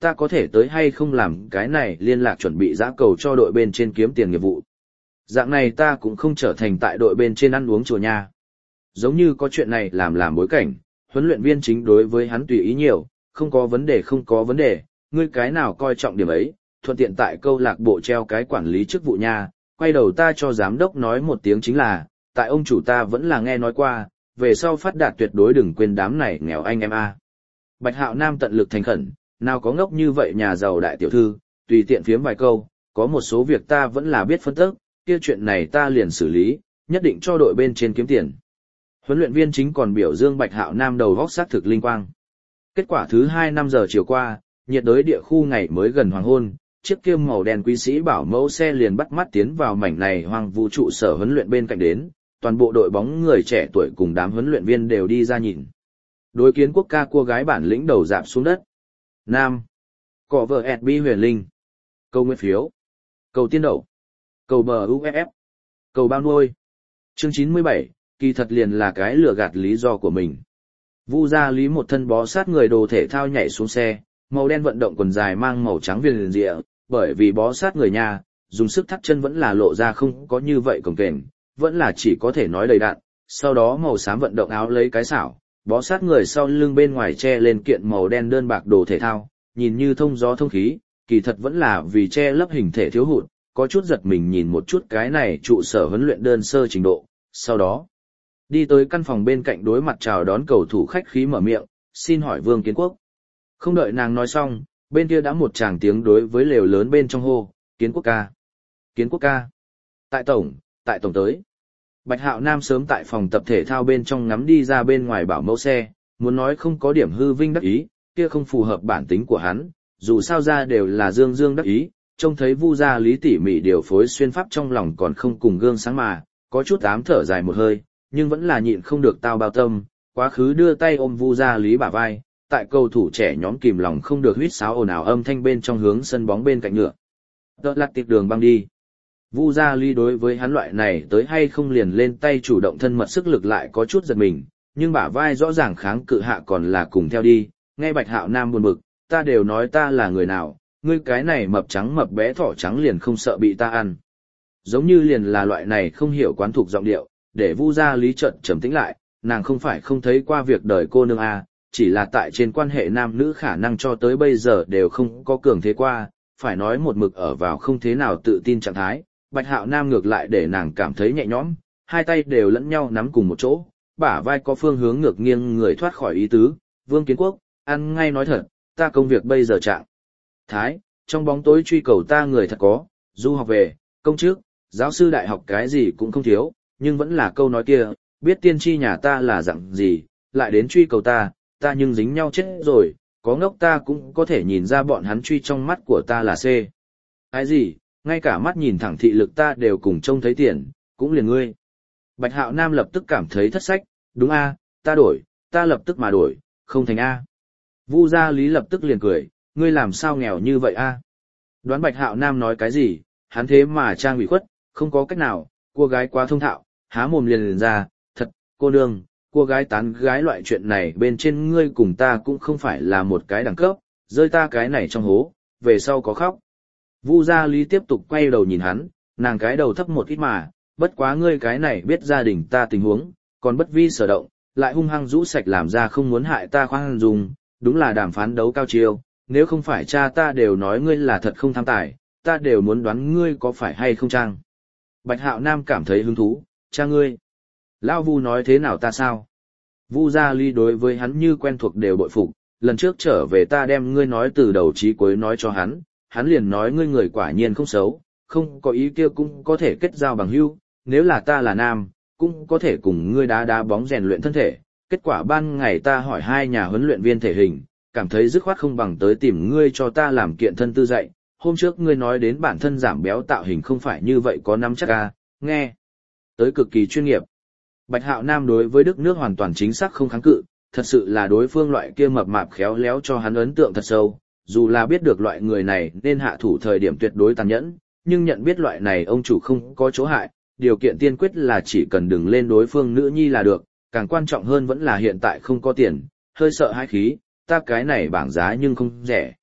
ta có thể tới hay không làm cái này liên lạc chuẩn bị giã cầu cho đội bên trên kiếm tiền nghiệp vụ. Dạng này ta cũng không trở thành tại đội bên trên ăn uống chùa nha. Giống như có chuyện này làm bối cảnh, huấn luyện viên chính đối với hắn tùy ý nhiều, không có vấn đề, ngươi cái nào coi trọng điểm ấy, thuận tiện tại câu lạc bộ treo cái quản lý chức vụ nha, quay đầu ta cho giám đốc nói một tiếng chính là, tại ông chủ ta vẫn là nghe nói qua, về sau phát đạt tuyệt đối đừng quên đám này nghèo anh em a. Bạch Hạo Nam tận lực thành khẩn, nào có ngốc như vậy nhà giàu đại tiểu thư, tùy tiện phiếm vài câu, có một số việc ta vẫn là biết phân tích, kia chuyện này ta liền xử lý, nhất định cho đội bên trên kiếm tiền. Huấn luyện viên chính còn biểu dương Bạch Hạo Nam đầu góc xác thực linh quang. Kết quả thứ 5 giờ chiều qua, nhiệt đới địa khu ngày mới gần hoàng hôn, chiếc kia màu đen quý sĩ bảo mẫu xe liền bắt mắt tiến vào mảnh này hoang vu trụ sở huấn luyện bên cạnh đến, toàn bộ đội bóng người trẻ tuổi cùng đám huấn luyện viên đều đi ra nhìn. Đối kiến quốc ca cua gái bản lĩnh đầu dạp xuống đất. Nam. Cọ vợ ẹt bi huyền linh. Cầu nguyện phiếu. Cầu tiên đậu. Cầu bờ UFF. Cầu bao nuôi. Chương 97, kỳ thật liền là cái lừa gạt lý do của mình. Vu Gia Lý một thân bó sát người đồ thể thao nhảy xuống xe, màu đen vận động quần dài mang màu trắng viền rịa, bởi vì bó sát người nhà, dùng sức thắt chân vẫn là lộ ra không có như vậy cồng kềnh, vẫn là chỉ có thể nói đầy đặn, sau đó màu xám vận động áo lấy cái xảo, bó sát người sau lưng bên ngoài che lên kiện màu đen đơn bạc đồ thể thao, nhìn như thông gió thông khí, kỳ thật vẫn là vì che lấp hình thể thiếu hụt, có chút giật mình nhìn một chút cái này trụ sở huấn luyện đơn sơ trình độ, sau đó đi tới căn phòng bên cạnh đối mặt chào đón cầu thủ khách khí mở miệng, xin hỏi Vương Kiến Quốc. Không đợi nàng nói xong, bên kia đã một tràng tiếng đối với lều lớn bên trong hô, Kiến Quốc ca. Kiến Quốc ca. Tại tổng tới. Bạch Hạo Nam sớm tại phòng tập thể thao bên trong ngắm đi ra bên ngoài bảo mẫu xe, muốn nói không có điểm hư vinh đắc ý, kia không phù hợp bản tính của hắn, dù sao ra đều là dương đắc ý, trông thấy Vu Gia Lý tỉ mỉ điều phối xuyên pháp trong lòng còn không cùng gương sáng mà, có chút ám thở dài một hơi, nhưng vẫn là nhịn không được tao bao tâm, quá khứ đưa tay ôm Vu Gia Lý bả vai, tại cầu thủ trẻ nhóm kìm lòng không được huýt sáo ồn ào âm thanh bên trong hướng sân bóng bên cạnh ngựa. Đợt lặt tiệp đường băng đi. Vu Gia Lý đối với hắn loại này tới hay không liền lên tay chủ động thân mật sức lực lại có chút giật mình, nhưng bả vai rõ ràng kháng cự hạ còn là cùng theo đi, nghe Bạch Hạo Nam buồn bực, ta đều nói ta là người nào, ngươi cái này mập trắng mập bé thỏ trắng liền không sợ bị ta ăn. Giống như liền là loại này không hiểu quán thuộc giọng điệu, để Vu Gia Lý chợt trầm tĩnh lại, nàng không phải không thấy qua việc đời cô nương a, chỉ là tại trên quan hệ nam nữ khả năng cho tới bây giờ đều không có cường thế qua, phải nói một mực ở vào không thế nào tự tin trạng thái. Bạch Hạo Nam ngược lại để nàng cảm thấy nhẹ nhõm, hai tay đều lẫn nhau nắm cùng một chỗ, bả vai có phương hướng ngược nghiêng người thoát khỏi ý tứ. Vương Kiến Quốc, ăn ngay nói thật, ta công việc bây giờ trạng thái, trong bóng tối truy cầu ta người thật có, du học về, công chức, giáo sư đại học cái gì cũng không thiếu, nhưng vẫn là câu nói kia, biết tiên tri nhà ta là dạng gì, lại đến truy cầu ta nhưng dính nhau chết rồi, có ngốc ta cũng có thể nhìn ra bọn hắn truy trong mắt của ta là C. Cái gì, ngay cả mắt nhìn thẳng thị lực ta đều cùng trông thấy tiền, cũng liền ngươi. Bạch Hạo Nam lập tức cảm thấy thất sách, đúng a, ta lập tức mà đổi, không thành a. Vu Gia Lý lập tức liền cười, ngươi làm sao nghèo như vậy a? Đoán Bạch Hạo Nam nói cái gì, hắn thế mà trang ủy khuất, không có cách nào, cô gái quá thông thạo, há mồm liền ra, thật, cô nương, cô gái tán gái loại chuyện này bên trên ngươi cùng ta cũng không phải là một cái đẳng cấp, rơi ta cái này trong hố, về sau có khóc. Vu Gia Lý tiếp tục quay đầu nhìn hắn, nàng cái đầu thấp một ít mà, bất quá ngươi cái này biết gia đình ta tình huống, còn bất vi sở động, lại hung hăng rũ sạch làm ra không muốn hại ta khoan dung, đúng là đàm phán đấu cao chiêu, nếu không phải cha ta đều nói ngươi là thật không tham tài, ta đều muốn đoán ngươi có phải hay không chăng. Bạch Hạo Nam cảm thấy hứng thú, cha ngươi. Lão Vu nói thế nào ta sao? Vu Gia Lý đối với hắn như quen thuộc đều bội phục, lần trước trở về ta đem ngươi nói từ đầu chí cuối nói cho hắn liền nói ngươi người quả nhiên không xấu, không có ý kia cũng có thể kết giao bằng hữu, nếu là ta là nam, cũng có thể cùng ngươi đá bóng rèn luyện thân thể. Kết quả ban ngày ta hỏi hai nhà huấn luyện viên thể hình, cảm thấy dứt khoát không bằng tới tìm ngươi cho ta làm kiện thân tư dạy. Hôm trước ngươi nói đến bản thân giảm béo tạo hình không phải như vậy có nắm chắc à, nghe tới cực kỳ chuyên nghiệp. Bạch Hạo Nam đối với Đức nước hoàn toàn chính xác không kháng cự, thật sự là đối phương loại kia mập mạp khéo léo cho hắn ấn tượng thật sâu, dù là biết được loại người này nên hạ thủ thời điểm tuyệt đối tàn nhẫn, nhưng nhận biết loại này ông chủ không có chỗ hại, điều kiện tiên quyết là chỉ cần đừng lên đối phương nữ nhi là được, càng quan trọng hơn vẫn là hiện tại không có tiền, hơi sợ hãi khí, ta cái này bảng giá nhưng không rẻ.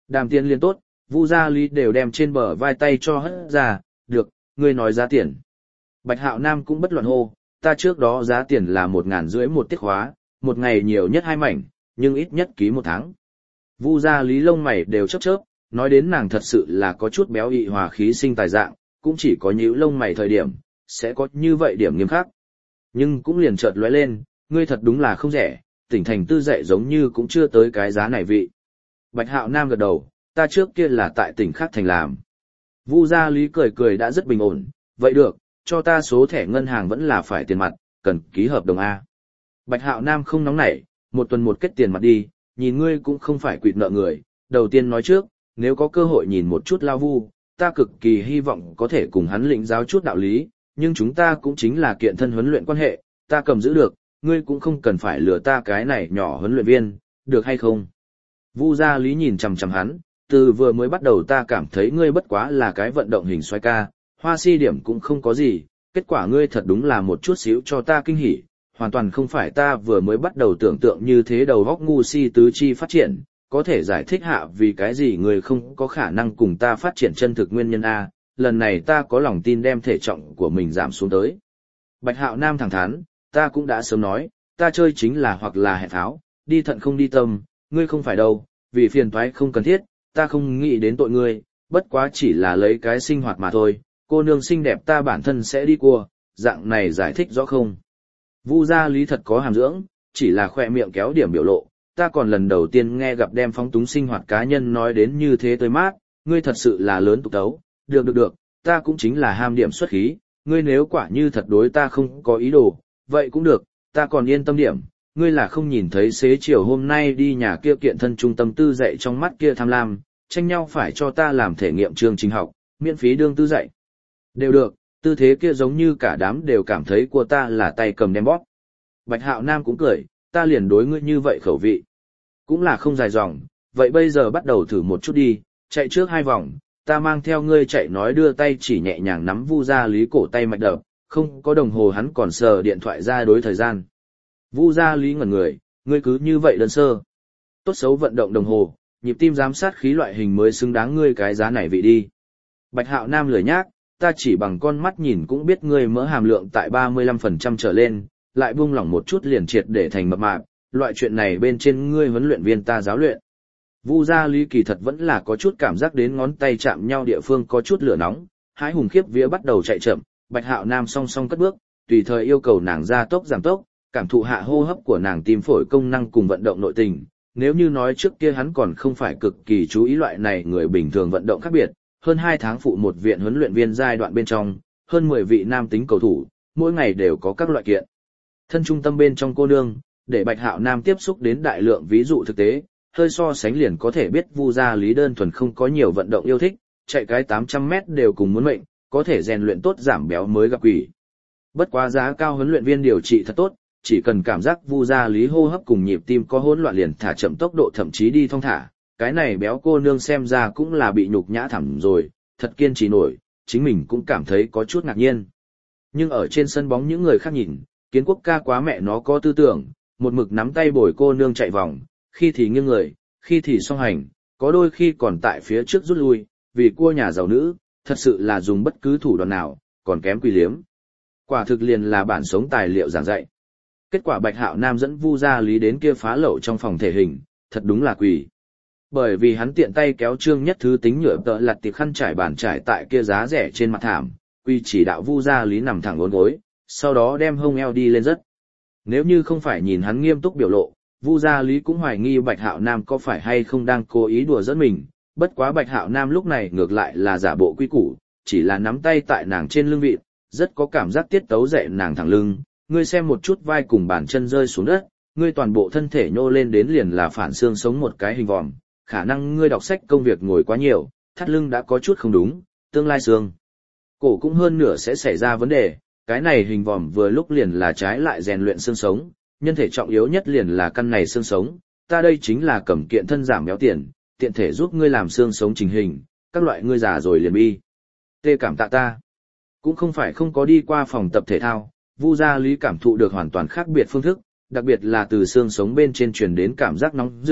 Đàm tiền liên tốt, Vu Gia Lý đều đem trên bờ vai tay cho hất ra, được, ngươi nói giá tiền. Bạch Hạo Nam cũng bất luận hô, ta trước đó giá tiền là 1.500 một tiết khóa, một ngày nhiều nhất 2 mảnh, nhưng ít nhất ký 1 tháng. Vu Gia Lý lông mày đều chớp chớp, nói đến nàng thật sự là có chút béo ị hòa khí sinh tài dạng, cũng chỉ có nhíu lông mày thời điểm, sẽ có như vậy điểm nghiêm khắc. Nhưng cũng liền chợt lóe lên, ngươi thật đúng là không rẻ, tỉnh thành tư dạy giống như cũng chưa tới cái giá này vị. Bạch Hạo Nam gật đầu, ta trước kia là tại tỉnh khác thành làm. Vu Gia Lý cười cười đã rất bình ổn, vậy được, cho ta số thẻ ngân hàng vẫn là phải tiền mặt, cần ký hợp đồng A. Bạch Hạo Nam không nóng nảy, một tuần một kết tiền mặt đi, nhìn ngươi cũng không phải quỵt nợ người, đầu tiên nói trước, nếu có cơ hội nhìn một chút Lao Vu, ta cực kỳ hy vọng có thể cùng hắn lĩnh giáo chút đạo lý, nhưng chúng ta cũng chính là kiện thân huấn luyện quan hệ, ta cầm giữ được, ngươi cũng không cần phải lừa ta cái này nhỏ huấn luyện viên, được hay không? Vu Gia Lý nhìn chằm chằm hắn, từ vừa mới bắt đầu ta cảm thấy ngươi bất quá là cái vận động hình xoay ca, hoa si điểm cũng không có gì, kết quả ngươi thật đúng là một chút xíu cho ta kinh hỉ, hoàn toàn không phải ta vừa mới bắt đầu tưởng tượng như thế đầu góc ngu si tứ chi phát triển, có thể giải thích hạ vì cái gì ngươi không có khả năng cùng ta phát triển chân thực nguyên nhân A, lần này ta có lòng tin đem thể trọng của mình giảm xuống tới. Bạch Hạo Nam thẳng thắn, ta cũng đã sớm nói, ta chơi chính là hoặc là hẹn tháo, đi thận không đi tâm, ngươi không phải đâu, vì phiền toái không cần thiết, ta không nghĩ đến tội ngươi, bất quá chỉ là lấy cái sinh hoạt mà thôi, cô nương xinh đẹp ta bản thân sẽ đi cua, dạng này giải thích rõ không? Vu Gia Lý thật có hàm dưỡng, chỉ là khoe miệng kéo điểm biểu lộ, ta còn lần đầu tiên nghe gặp đem phóng túng sinh hoạt cá nhân nói đến như thế tới mát, ngươi thật sự là lớn tục tấu, được, ta cũng chính là ham điểm xuất khí, ngươi nếu quả như thật đối ta không có ý đồ, vậy cũng được, ta còn yên tâm điểm, ngươi là không nhìn thấy xế chiều hôm nay đi nhà kia kiện thân trung tâm tư dạy trong mắt kia tham lam, tranh nhau phải cho ta làm thể nghiệm chương trình học, miễn phí đương tư dạy. Đều được, tư thế kia giống như cả đám đều cảm thấy của ta là tay cầm đem bóp. Bạch Hạo Nam cũng cười, ta liền đối ngươi như vậy khẩu vị. Cũng là không dài dòng, vậy bây giờ bắt đầu thử một chút đi, chạy trước 2 vòng, ta mang theo ngươi chạy nói đưa tay chỉ nhẹ nhàng nắm Vu Gia Lý cổ tay mạch đập, không có đồng hồ hắn còn sờ điện thoại ra đối thời gian. Vu Gia Lý ngẩn người, ngươi cứ như vậy đơn sơ. Tốt xấu vận động đồng hồ, nhịp tim giám sát khí loại hình mới xứng đáng ngươi cái giá này vị đi. Bạch Hạo Nam lười nhác, ta chỉ bằng con mắt nhìn cũng biết ngươi mỡ hàm lượng tại 35% trở lên, lại buông lỏng một chút liền triệt để thành mập mạp, loại chuyện này bên trên ngươi huấn luyện viên ta giáo luyện. Vu Gia Lý kỳ thật vẫn là có chút cảm giác đến ngón tay chạm nhau địa phương có chút lửa nóng, hái hùng khiếp vía bắt đầu chạy chậm, Bạch Hạo Nam song song cất bước, tùy thời yêu cầu nàng gia tốc giảm tốc, cảm thụ hạ hô hấp của nàng tim phổi công năng cùng vận động nội tình. Nếu như nói trước kia hắn còn không phải cực kỳ chú ý loại này người bình thường vận động khác biệt, hơn 2 tháng phụ một viện huấn luyện viên giai đoạn bên trong, hơn 10 vị nam tính cầu thủ, mỗi ngày đều có các loại kiện. Thân trung tâm bên trong cô nương, để Bạch Hạo Nam tiếp xúc đến đại lượng ví dụ thực tế, hơi so sánh liền có thể biết Vu Gia Lý đơn thuần không có nhiều vận động yêu thích, chạy cái 800 mét đều cùng muốn mệnh, có thể rèn luyện tốt giảm béo mới gặp quỷ. Bất quá giá cao huấn luyện viên điều trị thật tốt, chỉ cần cảm giác Vu Gia Lý hô hấp cùng nhịp tim có hỗn loạn liền thả chậm tốc độ thậm chí đi thong thả, cái này béo cô nương xem ra cũng là bị nhục nhã thẳm rồi, thật kiên trì nổi, chính mình cũng cảm thấy có chút ngạc nhiên. Nhưng ở trên sân bóng những người khác nhìn, Kiến Quốc ca quá mẹ nó có tư tưởng, một mực nắm tay bồi cô nương chạy vòng, khi thì nghiêng người, khi thì song hành, có đôi khi còn tại phía trước rút lui, vì cua nhà giàu nữ, thật sự là dùng bất cứ thủ đoạn nào, còn kém Quỳ Liếm. Quả thực liền là bản sống tài liệu giảng dạy. Kết quả Bạch Hạo Nam dẫn Vu Gia Lý đến kia phá lậu trong phòng thể hình, thật đúng là quỳ. Bởi vì hắn tiện tay kéo Trương Nhất Thứ tính nhựa tợ lặt tiệp khăn trải bàn trải tại kia giá rẻ trên mặt thảm, quy chỉ đạo Vu Gia Lý nằm thẳng uốn gối, sau đó đem hông eo đi lên rất. Nếu như không phải nhìn hắn nghiêm túc biểu lộ, Vu Gia Lý cũng hoài nghi Bạch Hạo Nam có phải hay không đang cố ý đùa giỡn mình, bất quá Bạch Hạo Nam lúc này ngược lại là giả bộ quy củ, chỉ là nắm tay tại nàng trên lưng vịt, rất có cảm giác tiết tấu dậy nàng thẳng lưng, ngươi xem một chút vai cùng bàn chân rơi xuống đất, ngươi toàn bộ thân thể nhô lên đến liền là phản xương sống một cái hình vòm, khả năng ngươi đọc sách công việc ngồi quá nhiều, thắt lưng đã có chút không đúng, tương lai xương cổ cũng hơn nửa sẽ xảy ra vấn đề, cái này hình vòm vừa lúc liền là trái lại rèn luyện xương sống, nhân thể trọng yếu nhất liền là căn này xương sống, ta đây chính là cầm kiện thân giảm béo tiền, tiện thể giúp ngươi làm xương sống chỉnh hình, các loại ngươi già rồi liền bi. Tê cảm tạ ta. Cũng không phải không có đi qua phòng tập thể thao, Vu Gia Lý cảm thụ được hoàn toàn khác biệt phương thức, đặc biệt là từ xương sống bên trên truyền đến cảm giác nóng rực,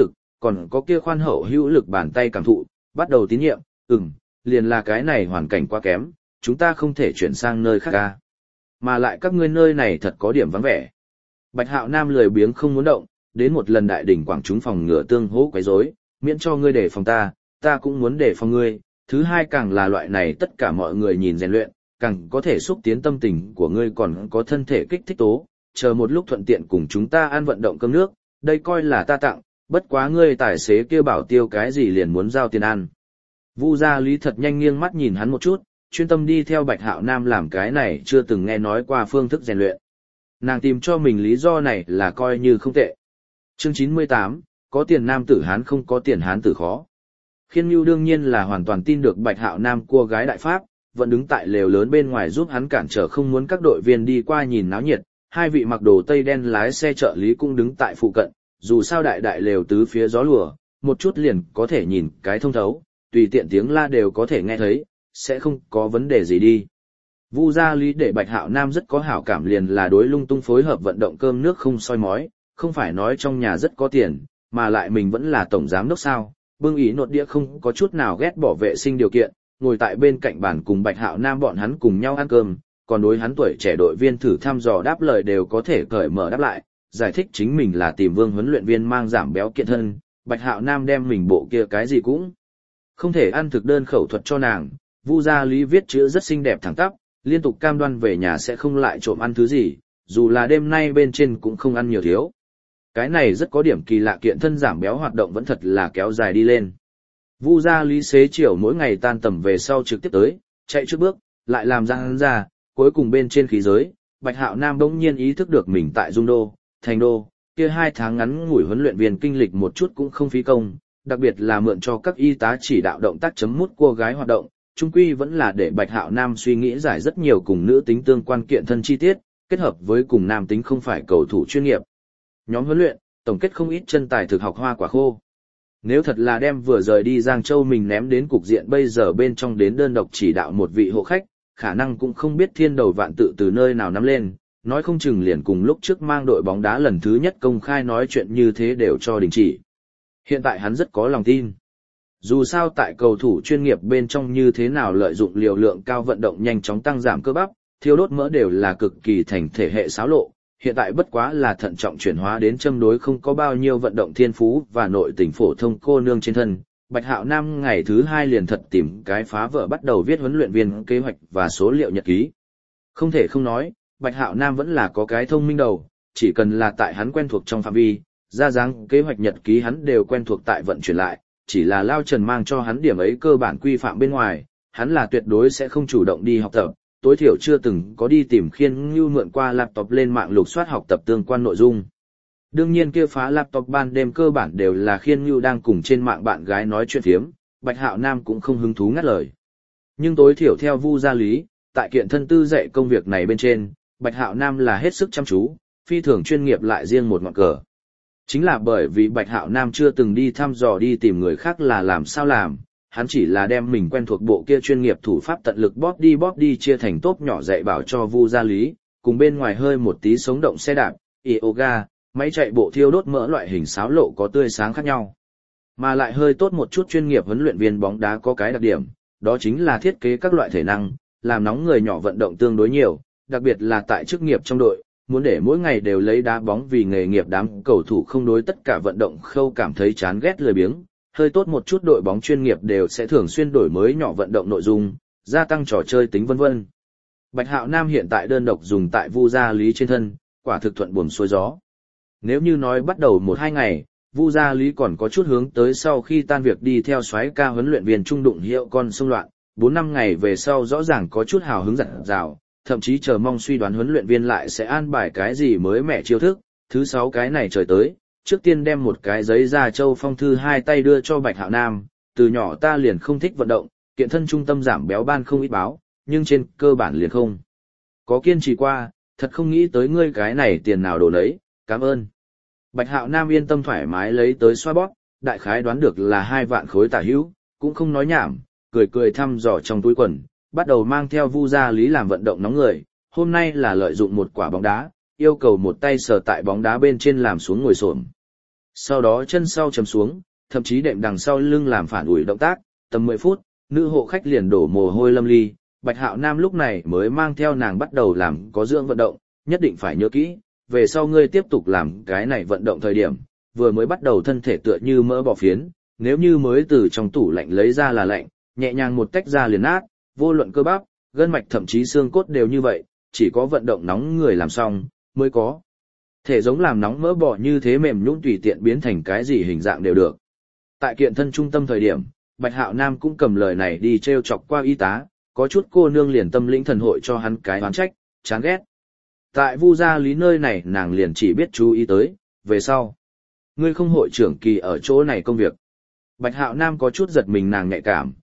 còn có kia khoan hậu hữu lực bàn tay cảm thụ, bắt đầu tín nhiệm, liền là cái này hoàn cảnh quá kém, chúng ta không thể chuyển sang nơi khác ca. Mà lại các ngươi nơi này thật có điểm vắng vẻ. Bạch Hạo Nam lười biếng không muốn động, đến một lần đại đỉnh quảng chúng phòng ngừa tương hỗ quấy rối, miễn cho ngươi để phòng ta cũng muốn để phòng ngươi. Thứ hai càng là loại này tất cả mọi người nhìn rèn luyện, càng có thể xúc tiến tâm tình của ngươi còn có thân thể kích thích tố, chờ một lúc thuận tiện cùng chúng ta ăn vận động cơm nước, đây coi là ta tặng, bất quá ngươi tài xế kia bảo tiêu cái gì liền muốn giao tiền ăn. Vu Gia Lý thật nhanh nghiêng mắt nhìn hắn một chút, chuyên tâm đi theo Bạch Hạo Nam làm cái này chưa từng nghe nói qua phương thức rèn luyện. Nàng tìm cho mình lý do này là coi như không tệ. Chương 98, có tiền nam tử Hán không có tiền Hán tử khó. Khiên Nhu đương nhiên là hoàn toàn tin được Bạch Hạo Nam cua gái đại pháp, vẫn đứng tại lều lớn bên ngoài giúp hắn cản trở không muốn các đội viên đi qua nhìn náo nhiệt, hai vị mặc đồ tây đen lái xe trợ lý cũng đứng tại phụ cận, dù sao đại lều tứ phía gió lùa, một chút liền có thể nhìn cái thông thấu, tùy tiện tiếng la đều có thể nghe thấy, sẽ không có vấn đề gì đi. Vu Gia Lý để Bạch Hạo Nam rất có hảo cảm liền là đối lung tung phối hợp vận động cơm nước không soi mói, không phải nói trong nhà rất có tiền, mà lại mình vẫn là tổng giám đốc sao, bưng ý nột đĩa không có chút nào ghét bỏ vệ sinh điều kiện, ngồi tại bên cạnh bàn cùng Bạch Hạo Nam bọn hắn cùng nhau ăn cơm, còn đối hắn tuổi trẻ đội viên thử thăm dò đáp lời đều có thể cởi mở đáp lại, giải thích chính mình là tìm Vương huấn luyện viên mang giảm béo kiện thân, Bạch Hạo Nam đem mình bộ kia cái gì cũng không thể ăn thực đơn khẩu thuật cho nàng. Vu Gia Lý viết chữ rất xinh đẹp thẳng tắp, liên tục cam đoan về nhà sẽ không lại trộm ăn thứ gì, dù là đêm nay bên trên cũng không ăn nhiều thiếu. Cái này rất có điểm kỳ lạ, kiện thân giảm béo hoạt động vẫn thật là kéo dài đi lên. Vu Gia Lý xế chiều mỗi ngày tan tầm về sau trực tiếp tới, chạy trước bước, lại làm ra hắn ra, cuối cùng bên trên khí giới, Bạch Hạo Nam bỗng nhiên ý thức được mình tại Dung Đô, Thành Đô, kia 2 tháng ngắn ngủi huấn luyện viên kinh lịch một chút cũng không phí công, đặc biệt là mượn cho các y tá chỉ đạo động tác chấm mút cua gái hoạt động, chung quy vẫn là để Bạch Hạo Nam suy nghĩ giải rất nhiều cùng nữ tính tương quan kiện thân chi tiết, kết hợp với cùng nam tính không phải cầu thủ chuyên nghiệp. Nhóm huấn luyện, tổng kết không ít chân tài thực học hoa quả khô. Nếu thật là đem vừa rời đi Giang Châu mình ném đến cục diện bây giờ bên trong đến đơn độc chỉ đạo một vị hộ khách, khả năng cũng không biết thiên đầu vạn tự từ nơi nào nắm lên, nói không chừng liền cùng lúc trước mang đội bóng đá lần thứ nhất công khai nói chuyện như thế đều cho đình chỉ. Hiện tại hắn rất có lòng tin. Dù sao tại cầu thủ chuyên nghiệp bên trong như thế nào lợi dụng liều lượng cao vận động nhanh chóng tăng giảm cơ bắp, thiêu đốt mỡ đều là cực kỳ thành thể hệ xáo lộ, hiện tại bất quá là thận trọng chuyển hóa đến châm đối không có bao nhiêu vận động thiên phú và nội tình phổ thông cô nương trên thân. Bạch Hạo Nam ngày thứ 2 liền thật tìm cái phá vỡ bắt đầu viết huấn luyện viên kế hoạch và số liệu nhật ký. Không thể không nói, Bạch Hạo Nam vẫn là có cái thông minh đầu, chỉ cần là tại hắn quen thuộc trong phạm vi, ra dáng kế hoạch nhật ký hắn đều quen thuộc tại vận chuyển lại, chỉ là Lao Trần mang cho hắn điểm ấy cơ bản quy phạm bên ngoài, hắn là tuyệt đối sẽ không chủ động đi học tập, tối thiểu chưa từng có đi tìm Khiên Nhu mượn qua laptop lên mạng lục soát học tập tương quan nội dung. Đương nhiên kia phá laptop ban đêm cơ bản đều là Khiên Nhu đang cùng trên mạng bạn gái nói chuyện phiếm, Bạch Hạo Nam cũng không hứng thú ngắt lời. Nhưng tối thiểu theo Vu Gia Lý, tại kiện thân tư dạy công việc này bên trên, Bạch Hạo Nam là hết sức chăm chú, phi thường chuyên nghiệp lại riêng một ngọn cờ. Chính là bởi vì Bạch Hạo Nam chưa từng đi thăm dò đi tìm người khác là làm sao làm, hắn chỉ là đem mình quen thuộc bộ kia chuyên nghiệp thủ pháp tận lực bóp đi chia thành tốp nhỏ dạy bảo cho Vu Gia Lý, cùng bên ngoài hơi một tí sống động xe đạp, yoga, máy chạy bộ thiêu đốt mỡ loại hình xáo lộ có tươi sáng khác nhau. Mà lại hơi tốt một chút chuyên nghiệp huấn luyện viên bóng đá có cái đặc điểm, đó chính là thiết kế các loại thể năng, làm nóng người nhỏ vận động tương đối nhiều, đặc biệt là tại chức nghiệp trong đội, muốn để mỗi ngày đều lấy đá bóng vì nghề nghiệp đám cầu thủ không đối tất cả vận động khâu cảm thấy chán ghét lười biếng, hơi tốt một chút đội bóng chuyên nghiệp đều sẽ thường xuyên đổi mới nhỏ vận động nội dung, gia tăng trò chơi tính vân vân. Bạch Hạo Nam hiện tại đơn độc dùng tại Vu Gia Lý trên thân, quả thực thuận buồm xuôi gió. Nếu như nói bắt đầu 1-2 ngày, Vu Gia Lý còn có chút hướng tới sau khi tan việc đi theo soái ca huấn luyện viên trung đụng hiệu con xung loạn, 4-5 ngày về sau rõ ràng có chút hào hứng dặn dào, thậm chí chờ mong suy đoán huấn luyện viên lại sẽ an bài cái gì mới mẻ chiêu thức. Thứ 6 cái này trời tới, trước tiên đem một cái giấy da châu phong thư 2 tay đưa cho Bạch Hạo Nam, từ nhỏ ta liền không thích vận động, kiện thân trung tâm giảm béo ban không ít báo, nhưng trên cơ bản liền không có kiên trì qua, thật không nghĩ tới ngươi cái này tiền nào đồ nấy, cảm ơn. Bạch Hạo Nam yên tâm thoải mái lấy tới xoa bóp, đại khái đoán được là 2 vạn khối tả hữu, cũng không nói nhảm, cười thăm dò trong túi quần, bắt đầu mang theo Vu Gia Lý làm vận động nóng người. Hôm nay là lợi dụng một quả bóng đá, yêu cầu một tay sờ tại bóng đá bên trên làm xuống ngồi xổm. Sau đó chân sau chầm xuống, thậm chí đệm đằng sau lưng làm phản ủi động tác, tầm 10 phút, nữ hộ khách liền đổ mồ hôi lâm ly, Bạch Hạo Nam lúc này mới mang theo nàng bắt đầu làm có dưỡng vận động, nhất định phải nhớ kỹ, về sau ngươi tiếp tục làm cái này vận động thời điểm, vừa mới bắt đầu thân thể tựa như mỡ bò phiến, nếu như mới từ trong tủ lạnh lấy ra là lạnh, nhẹ nhàng một tách ra liền nát, vô luận cơ bắp, gân mạch thậm chí xương cốt đều như vậy, chỉ có vận động nóng người làm xong, mới có thể giống làm nóng mỡ bò như thế mềm nhũn tùy tiện biến thành cái gì hình dạng đều được. Tại kiện thân trung tâm thời điểm, Bạch Hạo Nam cũng cầm lời này đi treo chọc qua y tá, có chút cô nương liền tâm lĩnh thần hội cho hắn cái oán trách, chán ghét. Tại Vu gia Lý nơi này nàng liền chỉ biết chú ý tới, về sau. Ngươi không hội trưởng kỳ ở chỗ này công việc. Bạch Hạo Nam có chút giật mình nàng nhạy cảm,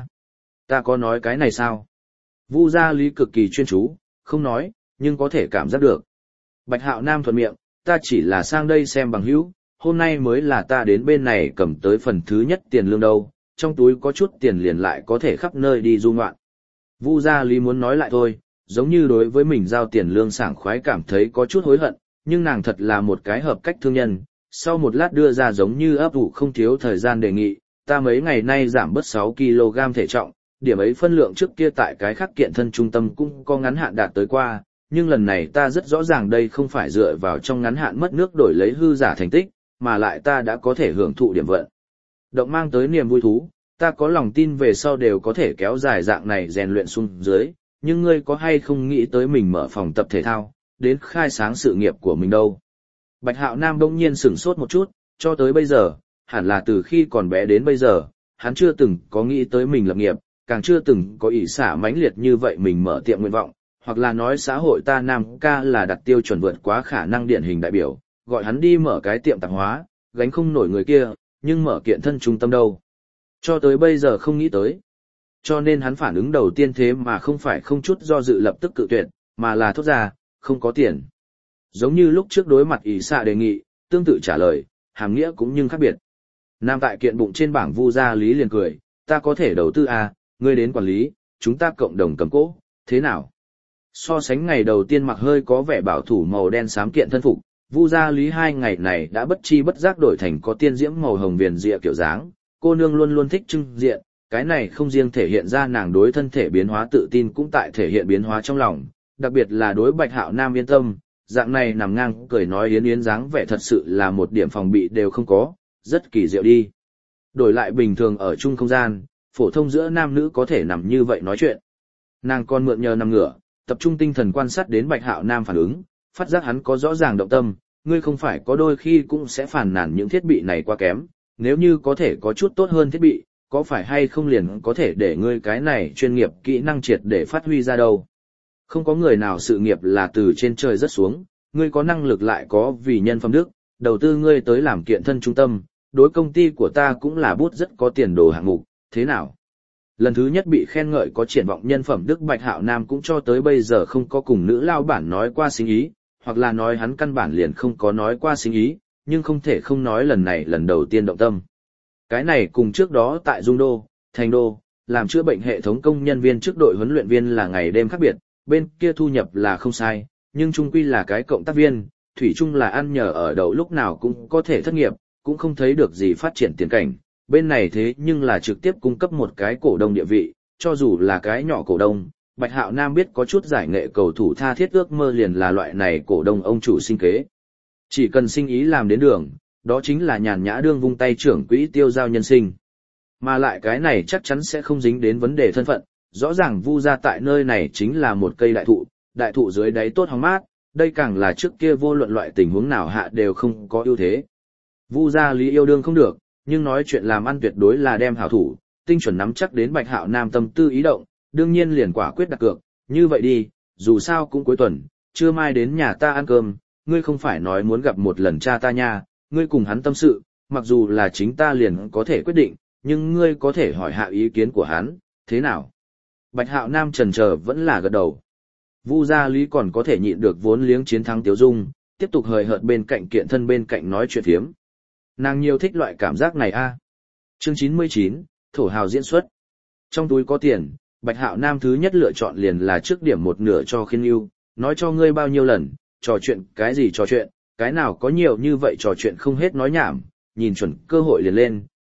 ta có nói cái này sao? Vu gia Lý cực kỳ chuyên chú, không nói, nhưng có thể cảm giác được. Bạch Hạo Nam thuận miệng, ta chỉ là sang đây xem bằng hữu, hôm nay mới là ta đến bên này cầm tới phần thứ nhất tiền lương đâu, trong túi có chút tiền liền lại có thể khắp nơi đi du ngoạn. Vu gia Lý muốn nói lại thôi, giống như đối với mình giao tiền lương sảng khoái cảm thấy có chút hối hận, nhưng nàng thật là một cái hợp cách thương nhân, sau một lát đưa ra giống như ấp ủ không thiếu thời gian đề nghị, ta mấy ngày nay giảm bớt 6 kg thể trọng, điểm ấy phân lượng trước kia tại cái khác kiện thân trung tâm cũng có ngắn hạn đạt tới qua, nhưng lần này ta rất rõ ràng đây không phải dựa vào trong ngắn hạn mất nước đổi lấy hư giả thành tích, mà lại ta đã có thể hưởng thụ điểm vận động mang tới niềm vui thú, ta có lòng tin về sau đều có thể kéo dài dạng này rèn luyện xuống dưới, nhưng ngươi có hay không nghĩ tới mình mở phòng tập thể thao, đến khai sáng sự nghiệp của mình đâu. Bạch Hạo Nam bỗng nhiên sửng sốt một chút, cho tới bây giờ, hẳn là từ khi còn bé đến bây giờ, hắn chưa từng có nghĩ tới mình lập nghiệp, càng chưa từng có ý xả mãnh liệt như vậy mình mở tiệm nguyện vọng, hoặc là nói xã hội ta Nam ca là đặt tiêu chuẩn vượt quá khả năng điển hình đại biểu, gọi hắn đi mở cái tiệm tạp hóa, gánh không nổi người kia, nhưng mở kiện thân trung tâm đâu. Cho tới bây giờ không nghĩ tới. Cho nên hắn phản ứng đầu tiên thế mà không phải không chút do dự lập tức cự tuyệt, mà là thốt ra, không có tiền. Giống như lúc trước đối mặt ý xạ đề nghị, tương tự trả lời, hàm nghĩa cũng nhưng khác biệt. Nam tại kiện bụng trên bảng Vu gia Lý liền cười, ta có thể đầu tư ngươi đến quản lý, chúng ta cộng đồng cầm cố, thế nào? So sánh ngày đầu tiên mặc hơi có vẻ bảo thủ màu đen xám kiện thân phục, Vu gia Lý 2 ngày này đã bất chi bất giác đổi thành có tiên diễm màu hồng viền rịa kiểu dáng, cô nương luôn luôn thích trưng diện, cái này không riêng thể hiện ra nàng đối thân thể biến hóa tự tin cũng tại thể hiện biến hóa trong lòng, đặc biệt là đối Bạch Hạo Nam yên tâm, dạng này nằm ngang cười nói yến yến dáng vẻ thật sự là một điểm phòng bị đều không có, rất kỳ diệu đi. Đổi lại bình thường ở chung không gian, phổ thông giữa nam nữ có thể nằm như vậy nói chuyện. Nàng còn mượn nhờ nằm ngửa, tập trung tinh thần quan sát đến Bạch Hạo Nam phản ứng, phát giác hắn có rõ ràng động tâm, ngươi không phải có đôi khi cũng sẽ phản nàn những thiết bị này quá kém, nếu như có thể có chút tốt hơn thiết bị, có phải hay không liền có thể để ngươi cái này chuyên nghiệp kỹ năng triệt để phát huy ra đâu. Không có người nào sự nghiệp là từ trên trời rớt xuống, ngươi có năng lực lại có vì nhân phẩm đức, đầu tư ngươi tới làm kiện thân trung tâm, đối công ty của ta cũng là bút rất có tiền đồ hạng mục, thế nào? Lần thứ nhất bị khen ngợi có triển vọng nhân phẩm đức Bạch Hạo Nam cũng cho tới bây giờ không có cùng nữ lao bản nói qua sinh ý, hoặc là nói hắn căn bản liền không có nói qua sinh ý, nhưng không thể không nói lần này lần đầu tiên động tâm. Cái này cùng trước đó tại Dung Đô, Thành Đô, làm chữa bệnh hệ thống công nhân viên trước đội huấn luyện viên là ngày đêm khác biệt, bên kia thu nhập là không sai, nhưng chung quy là cái cộng tác viên, thủy chung là ăn nhờ ở đậu lúc nào cũng có thể thất nghiệp, cũng không thấy được gì phát triển tiền cảnh. Bên này thế nhưng là trực tiếp cung cấp một cái cổ đông địa vị, cho dù là cái nhỏ cổ đông, Bạch Hạo Nam biết có chút giải nghệ cầu thủ tha thiết ước mơ liền là loại này cổ đông ông chủ sinh kế. Chỉ cần sinh ý làm đến đường, đó chính là nhàn nhã đương vung tay trưởng quỹ tiêu giao nhân sinh. Mà lại cái này chắc chắn sẽ không dính đến vấn đề thân phận, rõ ràng Vu gia tại nơi này chính là một cây đại thụ dưới đáy tốt hóng mát, đây càng là trước kia vô luận loại tình huống nào hạ đều không có ưu thế. Vu gia Lý yêu đương không được, nhưng nói chuyện làm ăn tuyệt đối là đem hảo thủ, tinh chuẩn nắm chắc đến Bạch Hạo Nam tâm tư ý động, đương nhiên liền quả quyết đặt cược, như vậy đi, dù sao cũng cuối tuần, trưa mai đến nhà ta ăn cơm, ngươi không phải nói muốn gặp một lần cha ta nha, ngươi cùng hắn tâm sự, mặc dù là chính ta liền có thể quyết định, nhưng ngươi có thể hỏi hạ ý kiến của hắn, thế nào? Bạch Hạo Nam chần chờ vẫn là gật đầu. Vu gia Lý còn có thể nhịn được vốn liếng chiến thắng Tiếu Dung, tiếp tục hời hợt bên cạnh kiện thân bên cạnh nói chuyện phiếm. Nàng nhiều thích loại cảm giác này a. Chương 99, thổ hào diễn xuất. Trong túi có tiền, Bạch Hạo Nam thứ nhất lựa chọn liền là trước điểm một nửa cho Khiên Nưu, nói cho ngươi bao nhiêu lần, trò chuyện cái gì trò chuyện, cái nào có nhiều như vậy trò chuyện không hết nói nhảm, nhìn chuẩn cơ hội liền lên,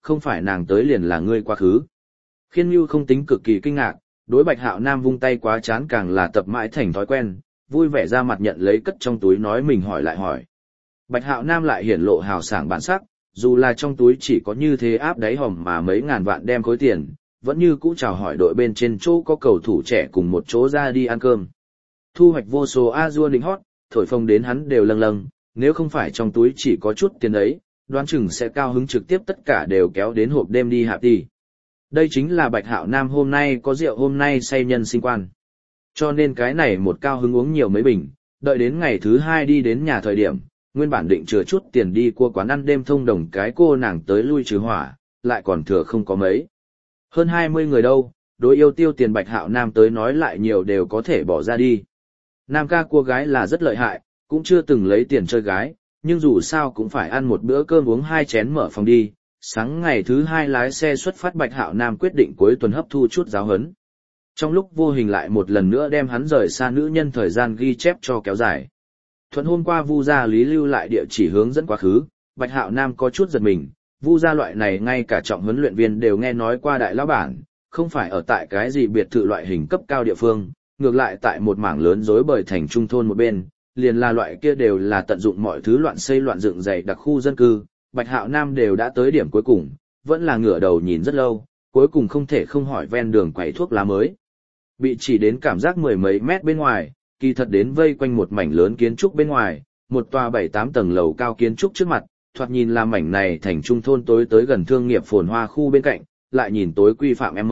không phải nàng tới liền là ngươi quá khứ. Khiên Nhu không tính cực kỳ kinh ngạc, đối Bạch Hạo Nam vung tay quá chán càng là tập mãi thành thói quen, vui vẻ ra mặt nhận lấy cất trong túi nói mình hỏi lại hỏi. Bạch Hạo Nam lại hiển lộ hào sảng bản sắc, dù là trong túi chỉ có như thế áp đáy hòm mà mấy ngàn vạn đem khối tiền, vẫn như cũ chào hỏi đội bên trên chỗ có cầu thủ trẻ cùng một chỗ ra đi ăn cơm. Thu hoạch vô số A-dua đỉnh hót, thổi phồng đến hắn đều lâng lâng, nếu không phải trong túi chỉ có chút tiền ấy, đoán chừng sẽ cao hứng trực tiếp tất cả đều kéo đến hộp đêm đi hạp đi. Đây chính là Bạch Hạo Nam hôm nay có rượu hôm nay say nhân sinh quan. Cho nên cái này một cao hứng uống nhiều mấy bình, đợi đến ngày thứ hai đi đến nhà thời điểm, nguyên bản định chừa chút tiền đi qua quán ăn đêm thông đồng cái cô nàng tới lui trừ hỏa, lại còn thừa không có mấy. Hơn 20 người đâu, đối yêu tiêu tiền Bạch Hạo Nam tới nói lại nhiều đều có thể bỏ ra đi. Nam ca cua gái là rất lợi hại, cũng chưa từng lấy tiền chơi gái, nhưng dù sao cũng phải ăn một bữa cơm uống 2 chén mở phòng đi. Sáng ngày thứ 2 lái xe xuất phát Bạch Hạo Nam quyết định cuối tuần hấp thu chút giáo huấn. Trong lúc vô hình lại một lần nữa đem hắn rời xa nữ nhân thời gian ghi chép cho kéo dài. Thuận hôm qua Vu gia Lý lưu lại địa chỉ hướng dẫn quá khứ, Bạch Hạo Nam có chút giật mình, Vu gia loại này ngay cả trọng huấn luyện viên đều nghe nói qua đại lão bản, không phải ở tại cái gì biệt thự loại hình cấp cao địa phương, ngược lại tại một mảng lớn rối bời thành trung thôn một bên, liền là loại kia đều là tận dụng mọi thứ loạn xây loạn dựng dày đặc khu dân cư. Bạch Hạo Nam đều đã tới điểm cuối cùng, vẫn là ngửa đầu nhìn rất lâu, cuối cùng không thể không hỏi ven đường quầy thuốc lá mới. Bị chỉ đến cảm giác mười mấy mét bên ngoài, kỳ thật đến vây quanh một mảnh lớn kiến trúc bên ngoài, một tòa 7-8 tầng lầu cao kiến trúc trước mặt, thoạt nhìn là mảnh này thành trung thôn tối tới gần thương nghiệp phồn hoa khu bên cạnh, lại nhìn tối quy phạm M.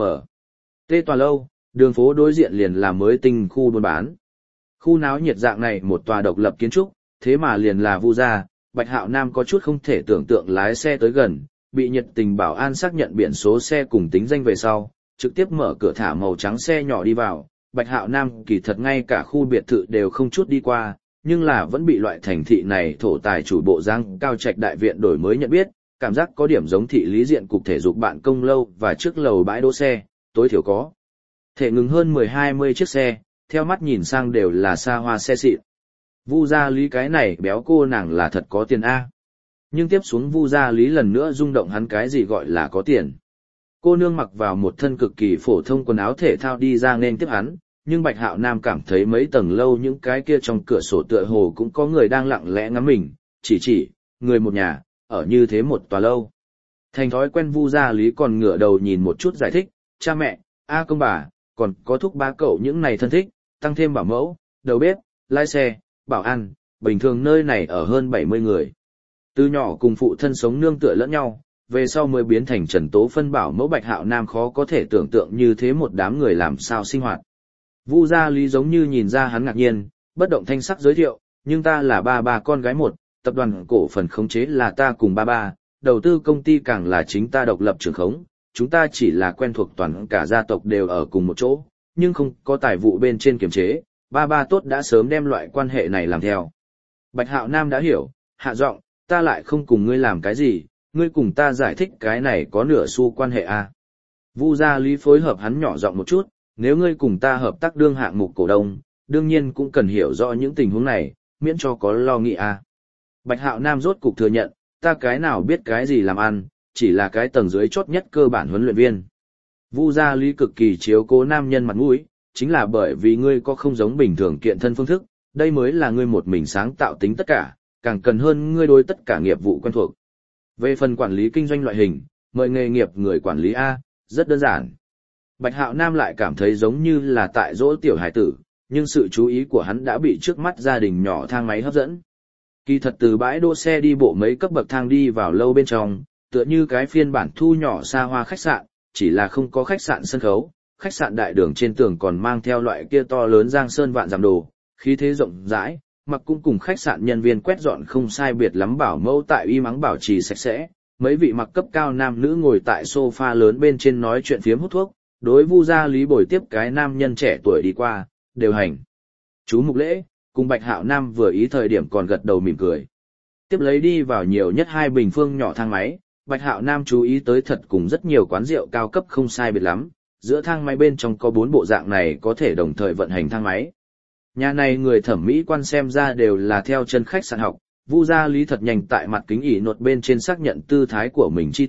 Tê tòa lâu, đường phố đối diện liền là mới tinh khu buôn bán. Khu náo nhiệt dạng này một tòa độc lập kiến trúc, thế mà liền là Vu gia. Bạch Hạo Nam có chút không thể tưởng tượng lái xe tới gần, bị nhiệt tình bảo an xác nhận biển số xe cùng tính danh về sau, trực tiếp mở cửa thả màu trắng xe nhỏ đi vào. Bạch Hạo Nam kỳ thật ngay cả khu biệt thự đều không chút đi qua, nhưng là vẫn bị loại thành thị này thổ tài chủ bộ giang cao trạch đại viện đổi mới nhận biết, cảm giác có điểm giống thị lý diện cục thể dục bạn công lâu và trước lầu bãi đỗ xe, tối thiểu có thể ngừng hơn 10-20 chiếc xe, theo mắt nhìn sang đều là xa hoa xe xịn. Vu gia Lý cái này béo cô nàng là thật có tiền A. Nhưng tiếp xuống Vu gia Lý lần nữa rung động hắn cái gì gọi là có tiền. Cô nương mặc vào một thân cực kỳ phổ thông quần áo thể thao đi ra nên tiếp hắn, nhưng Bạch Hạo Nam cảm thấy mấy tầng lâu những cái kia trong cửa sổ tựa hồ cũng có người đang lặng lẽ ngắm mình, chỉ, người một nhà, ở như thế một tòa lâu. Thành thói quen Vu gia Lý còn ngửa đầu nhìn một chút giải thích, cha mẹ, công bà, còn có thúc ba cậu những này thân thích, tăng thêm bảo mẫu, đầu bếp, lái xe, bảo an, bình thường nơi này ở hơn 70 người. Từ nhỏ cùng phụ thân sống nương tựa lẫn nhau, về sau mới biến thành Trần Tố phân bảo mẫu. Bạch Hạo Nam khó có thể tưởng tượng như thế một đám người làm sao sinh hoạt. Vu gia Lý giống như nhìn ra hắn ngạc nhiên, bất động thanh sắc giới thiệu, nhưng ta là ba con gái một, tập đoàn cổ phần khống chế là ta cùng ba, đầu tư công ty càng là chính ta độc lập trưởng khống, chúng ta chỉ là quen thuộc toàn cả gia tộc đều ở cùng một chỗ, nhưng không có tài vụ bên trên kiểm chế. Ba tốt đã sớm đem loại quan hệ này làm theo. Bạch Hạo Nam đã hiểu, hạ giọng, ta lại không cùng ngươi làm cái gì, ngươi cùng ta giải thích cái này có nửa xu quan hệ à. Vu gia Lý phối hợp hắn nhỏ giọng một chút, nếu ngươi cùng ta hợp tác đương hạng mục cổ đông, đương nhiên cũng cần hiểu rõ những tình huống này, miễn cho có lo nghĩ à. Bạch Hạo Nam rốt cục thừa nhận, ta cái nào biết cái gì làm ăn, chỉ là cái tầng dưới chót nhất cơ bản huấn luyện viên. Vu gia Lý cực kỳ chiếu cố nam nhân mặt mũi, chính là bởi vì ngươi có không giống bình thường kiện thân phương thức, đây mới là ngươi một mình sáng tạo tính tất cả, càng cần hơn ngươi đối tất cả nghiệp vụ quen thuộc. Về phần quản lý kinh doanh loại hình, mời nghề nghiệp người quản lý A, rất đơn giản. Bạch Hạo Nam lại cảm thấy giống như là tại dỗ tiểu hải tử, nhưng sự chú ý của hắn đã bị trước mắt gia đình nhỏ thang máy hấp dẫn. Kỳ thật từ bãi đỗ xe đi bộ mấy cấp bậc thang đi vào lâu bên trong, tựa như cái phiên bản thu nhỏ xa hoa khách sạn, chỉ là không có khách sạn sân khấu. Khách sạn đại đường trên tường còn mang theo loại kia to lớn giang sơn vạn dặm đồ, khí thế rộng rãi, mặc cũng cùng khách sạn nhân viên quét dọn không sai biệt lắm, bảo mẫu tại uy mắng bảo trì sạch sẽ, mấy vị mặc cấp cao nam nữ ngồi tại sofa lớn bên trên nói chuyện phiếm hút thuốc, đối Vu gia Lý bồi tiếp cái nam nhân trẻ tuổi đi qua, đều hành. Chú mục lễ, cùng Bạch Hạo Nam vừa ý thời điểm còn gật đầu mỉm cười. Tiếp lấy đi vào nhiều nhất 2 bình phương nhỏ thang máy, Bạch Hạo Nam chú ý tới thật cùng rất nhiều quán rượu cao cấp không sai biệt lắm. Giữa thang máy bên trong có 4 bộ dạng này có thể đồng thời vận hành thang máy. Nhà này người thẩm mỹ quan xem ra đều là theo chân khách sạn học, Vu gia Lý thật nhanh tại mặt kính ỉ nột bên trên xác nhận tư thái của mình chi tiết,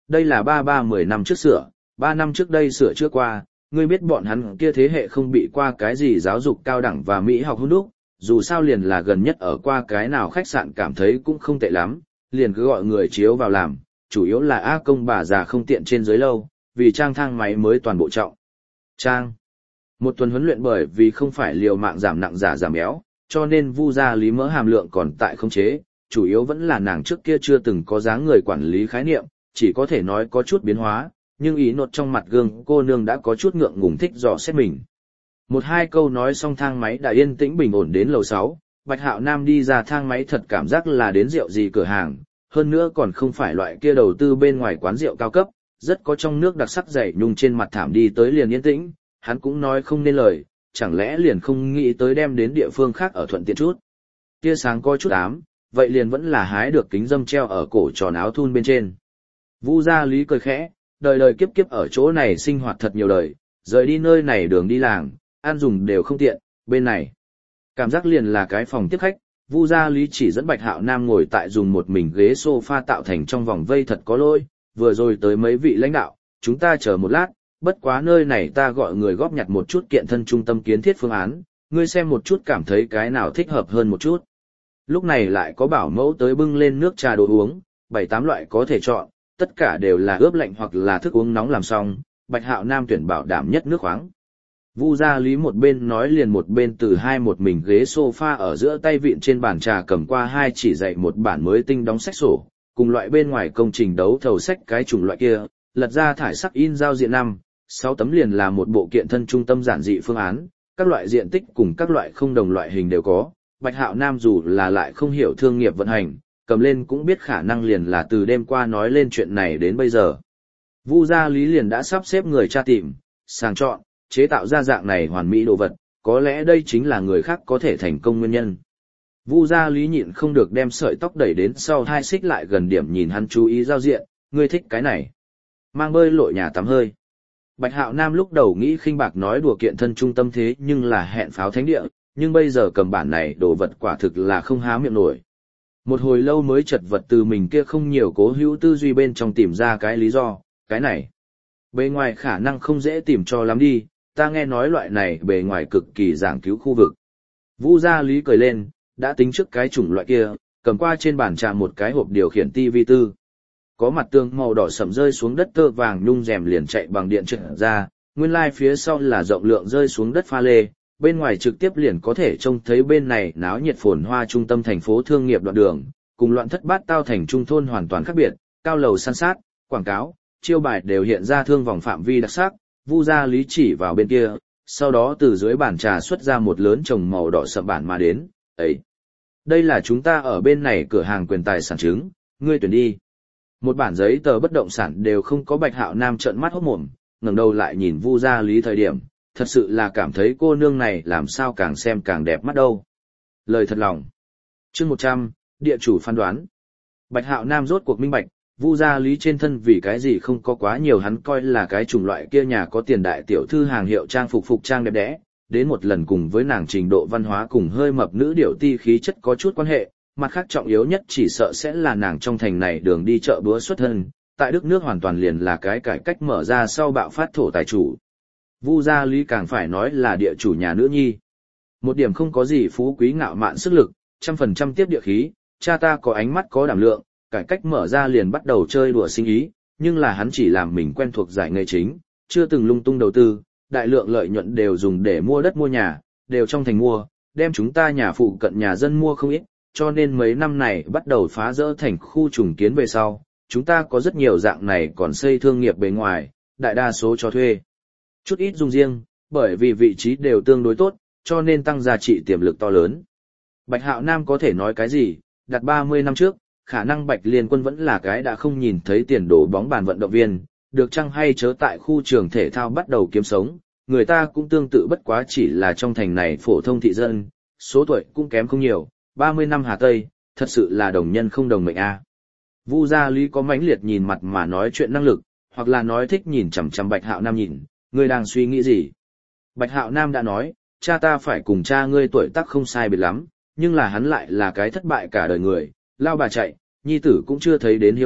đây là ba 10 năm trước sửa, 3 năm trước đây sửa chưa qua, ngươi biết bọn hắn kia thế hệ không bị qua cái gì giáo dục cao đẳng và Mỹ học hôn đúc, dù sao liền là gần nhất ở qua cái nào khách sạn cảm thấy cũng không tệ lắm, liền cứ gọi người chiếu vào làm, chủ yếu là A Công bà già không tiện trên dưới lâu, vì trang thang máy mới toàn bộ trọng. Trang. Một tuần huấn luyện bởi vì không phải liều mạng giảm nặng giả giảm béo, cho nên Vu gia Lý mỡ hàm lượng còn tại không chế, chủ yếu vẫn là nàng trước kia chưa từng có dáng người quản lý khái niệm, chỉ có thể nói có chút biến hóa, nhưng ý nột trong mặt gương cô nương đã có chút ngượng ngùng thích dò xét mình. Một hai câu nói xong thang máy đã yên tĩnh bình ổn đến lầu 6, Bạch Hạo Nam đi ra thang máy thật cảm giác là đến rượu gì cửa hàng, hơn nữa còn không phải loại kia đầu tư bên ngoài quán rượu cao cấp, rất có trong nước đặc sắc dày nhung trên mặt thảm đi tới liền yên tĩnh, hắn cũng nói không nên lời, chẳng lẽ liền không nghĩ tới đem đến địa phương khác ở thuận tiện chút. Tia sáng coi chút ám, vậy liền vẫn là hái được kính dâm treo ở cổ tròn áo thun bên trên. Vu gia Lý cười khẽ, đời đời kiếp kiếp ở chỗ này sinh hoạt thật nhiều đời, rời đi nơi này đường đi làng, ăn dùng đều không tiện, bên này. Cảm giác liền là cái phòng tiếp khách, Vu gia Lý chỉ dẫn Bạch Hạo Nam ngồi tại dùng một mình ghế sofa tạo thành trong vòng vây thật có lỗi, vừa rồi tới mấy vị lãnh đạo, chúng ta chờ một lát, bất quá nơi này ta gọi người góp nhặt một chút kiện thân trung tâm kiến thiết phương án, ngươi xem một chút cảm thấy cái nào thích hợp hơn một chút. Lúc này lại có bảo mẫu tới bưng lên nước trà đồ uống, 7-8 loại có thể chọn, tất cả đều là ướp lạnh hoặc là thức uống nóng làm xong, Bạch Hạo Nam tuyển bảo đảm nhất nước khoáng. Vu gia Lý một bên nói liền một bên từ hai một mình ghế sofa ở giữa tay vịn trên bàn trà cầm qua hai chỉ dạy một bản mới tinh đóng sách sổ, cùng loại bên ngoài công trình đấu thầu sách cái chủng loại kia, lật ra thải sắc in giao diện 5-6 tấm liền là một bộ kiện thân trung tâm giản dị phương án, các loại diện tích cùng các loại không đồng loại hình đều có. Bạch Hạo Nam dù là lại không hiểu thương nghiệp vận hành, cầm lên cũng biết khả năng liền là từ đêm qua nói lên chuyện này đến bây giờ. Vu gia Lý liền đã sắp xếp người tra tìm, sàng chọn, chế tạo ra dạng này hoàn mỹ đồ vật, có lẽ đây chính là người khác có thể thành công nguyên nhân. Vu gia Lý nhịn không được đem sợi tóc đẩy đến sau hai xích lại gần điểm nhìn hắn chú ý giao diện, ngươi thích cái này. Mang bơi lội nhà tắm hơi. Bạch Hạo Nam lúc đầu nghĩ khinh bạc nói đùa kiện thân trung tâm thế nhưng là hẹn pháo thánh địa, nhưng bây giờ cầm bản này đồ vật quả thực là không há miệng nổi. Một hồi lâu mới chật vật từ mình kia không nhiều cố hữu tư duy bên trong tìm ra cái lý do, cái này. Bề ngoài khả năng không dễ tìm cho lắm đi, ta nghe nói loại này bề ngoài cực kỳ giảng cứu khu vực. Vu gia Lý cười lên, đã tính trước cái chủng loại kia, cầm qua trên bàn trà một cái hộp điều khiển TV tư. Có mặt tường màu đỏ sẫm rơi xuống đất tơ vàng nhung rèm liền chạy bằng điện trượt ra, nguyên lai phía sau là rộng lượng rơi xuống đất pha lê, bên ngoài trực tiếp liền có thể trông thấy bên này náo nhiệt phồn hoa trung tâm thành phố thương nghiệp đoạn đường, cùng loạn thất bát tao thành trung thôn hoàn toàn khác biệt, cao lầu san sát, quảng cáo, chiêu bài đều hiện ra thương vòng phạm vi đặc sắc. Vu gia Lý chỉ vào bên kia, sau đó từ dưới bàn trà xuất ra một lớn chồng màu đỏ sậm bản mà đến, ấy. Đây là chúng ta ở bên này cửa hàng quyền tài sản chứng, ngươi tuyển đi. Một bản giấy tờ bất động sản đều không có. Bạch Hạo Nam trợn mắt hốt mồm, ngẩng đầu lại nhìn Vu gia Lý thời điểm, thật sự là cảm thấy cô nương này làm sao càng xem càng đẹp mắt đâu. Lời thật lòng. Chương 100, địa chủ phán đoán. Bạch Hạo Nam rốt cuộc minh bạch, Vu gia Lý trên thân vì cái gì không có quá nhiều hắn coi là cái chủng loại kia nhà có tiền đại tiểu thư hàng hiệu trang phục trang đẹp đẽ, đến một lần cùng với nàng trình độ văn hóa cùng hơi mập nữ điệu ti khí chất có chút quan hệ, mặt khác trọng yếu nhất chỉ sợ sẽ là nàng trong thành này đường đi chợ búa xuất thân, tại Đức nước hoàn toàn liền là cái cải cách mở ra sau bạo phát thổ tài chủ. Vu gia Lý càng phải nói là địa chủ nhà nữ nhi. Một điểm không có gì phú quý ngạo mạn sức lực, 100% tiếp địa khí, cha ta có ánh mắt có đảm lượng, cải cách mở ra liền bắt đầu chơi đùa sinh ý, nhưng là hắn chỉ làm mình quen thuộc giải nghề chính, chưa từng lung tung đầu tư, đại lượng lợi nhuận đều dùng để mua đất mua nhà, đều trong thành mua, đem chúng ta nhà phụ cận nhà dân mua không ít, cho nên mấy năm này bắt đầu phá rỡ thành khu trùng kiến về sau, chúng ta có rất nhiều dạng này còn xây thương nghiệp bề ngoài, đại đa số cho thuê. Chút ít dùng riêng, bởi vì vị trí đều tương đối tốt, cho nên tăng giá trị tiềm lực to lớn. Bạch Hạo Nam có thể nói cái gì, đặt 30 năm trước, khả năng Bạch Liên Quân vẫn là cái đã không nhìn thấy tiền đồ bóng bàn vận động viên, được chăng hay chớ tại khu trường thể thao bắt đầu kiếm sống, người ta cũng tương tự bất quá chỉ là trong thành này phổ thông thị dân, số tuổi cũng kém không nhiều, 30 năm Hà Tây, thật sự là đồng nhân không đồng mệnh a. Vu gia Lý có mãnh liệt nhìn mặt mà nói chuyện năng lực, hoặc là nói thích nhìn chằm chằm Bạch Hạo Nam nhìn, ngươi đang suy nghĩ gì? Bạch Hạo Nam đã nói, cha ta phải cùng cha ngươi tuổi tác không sai biệt lắm, nhưng là hắn lại là cái thất bại cả đời người, lao bà chạy, nhi tử cũng chưa thấy đến hiếu thuận,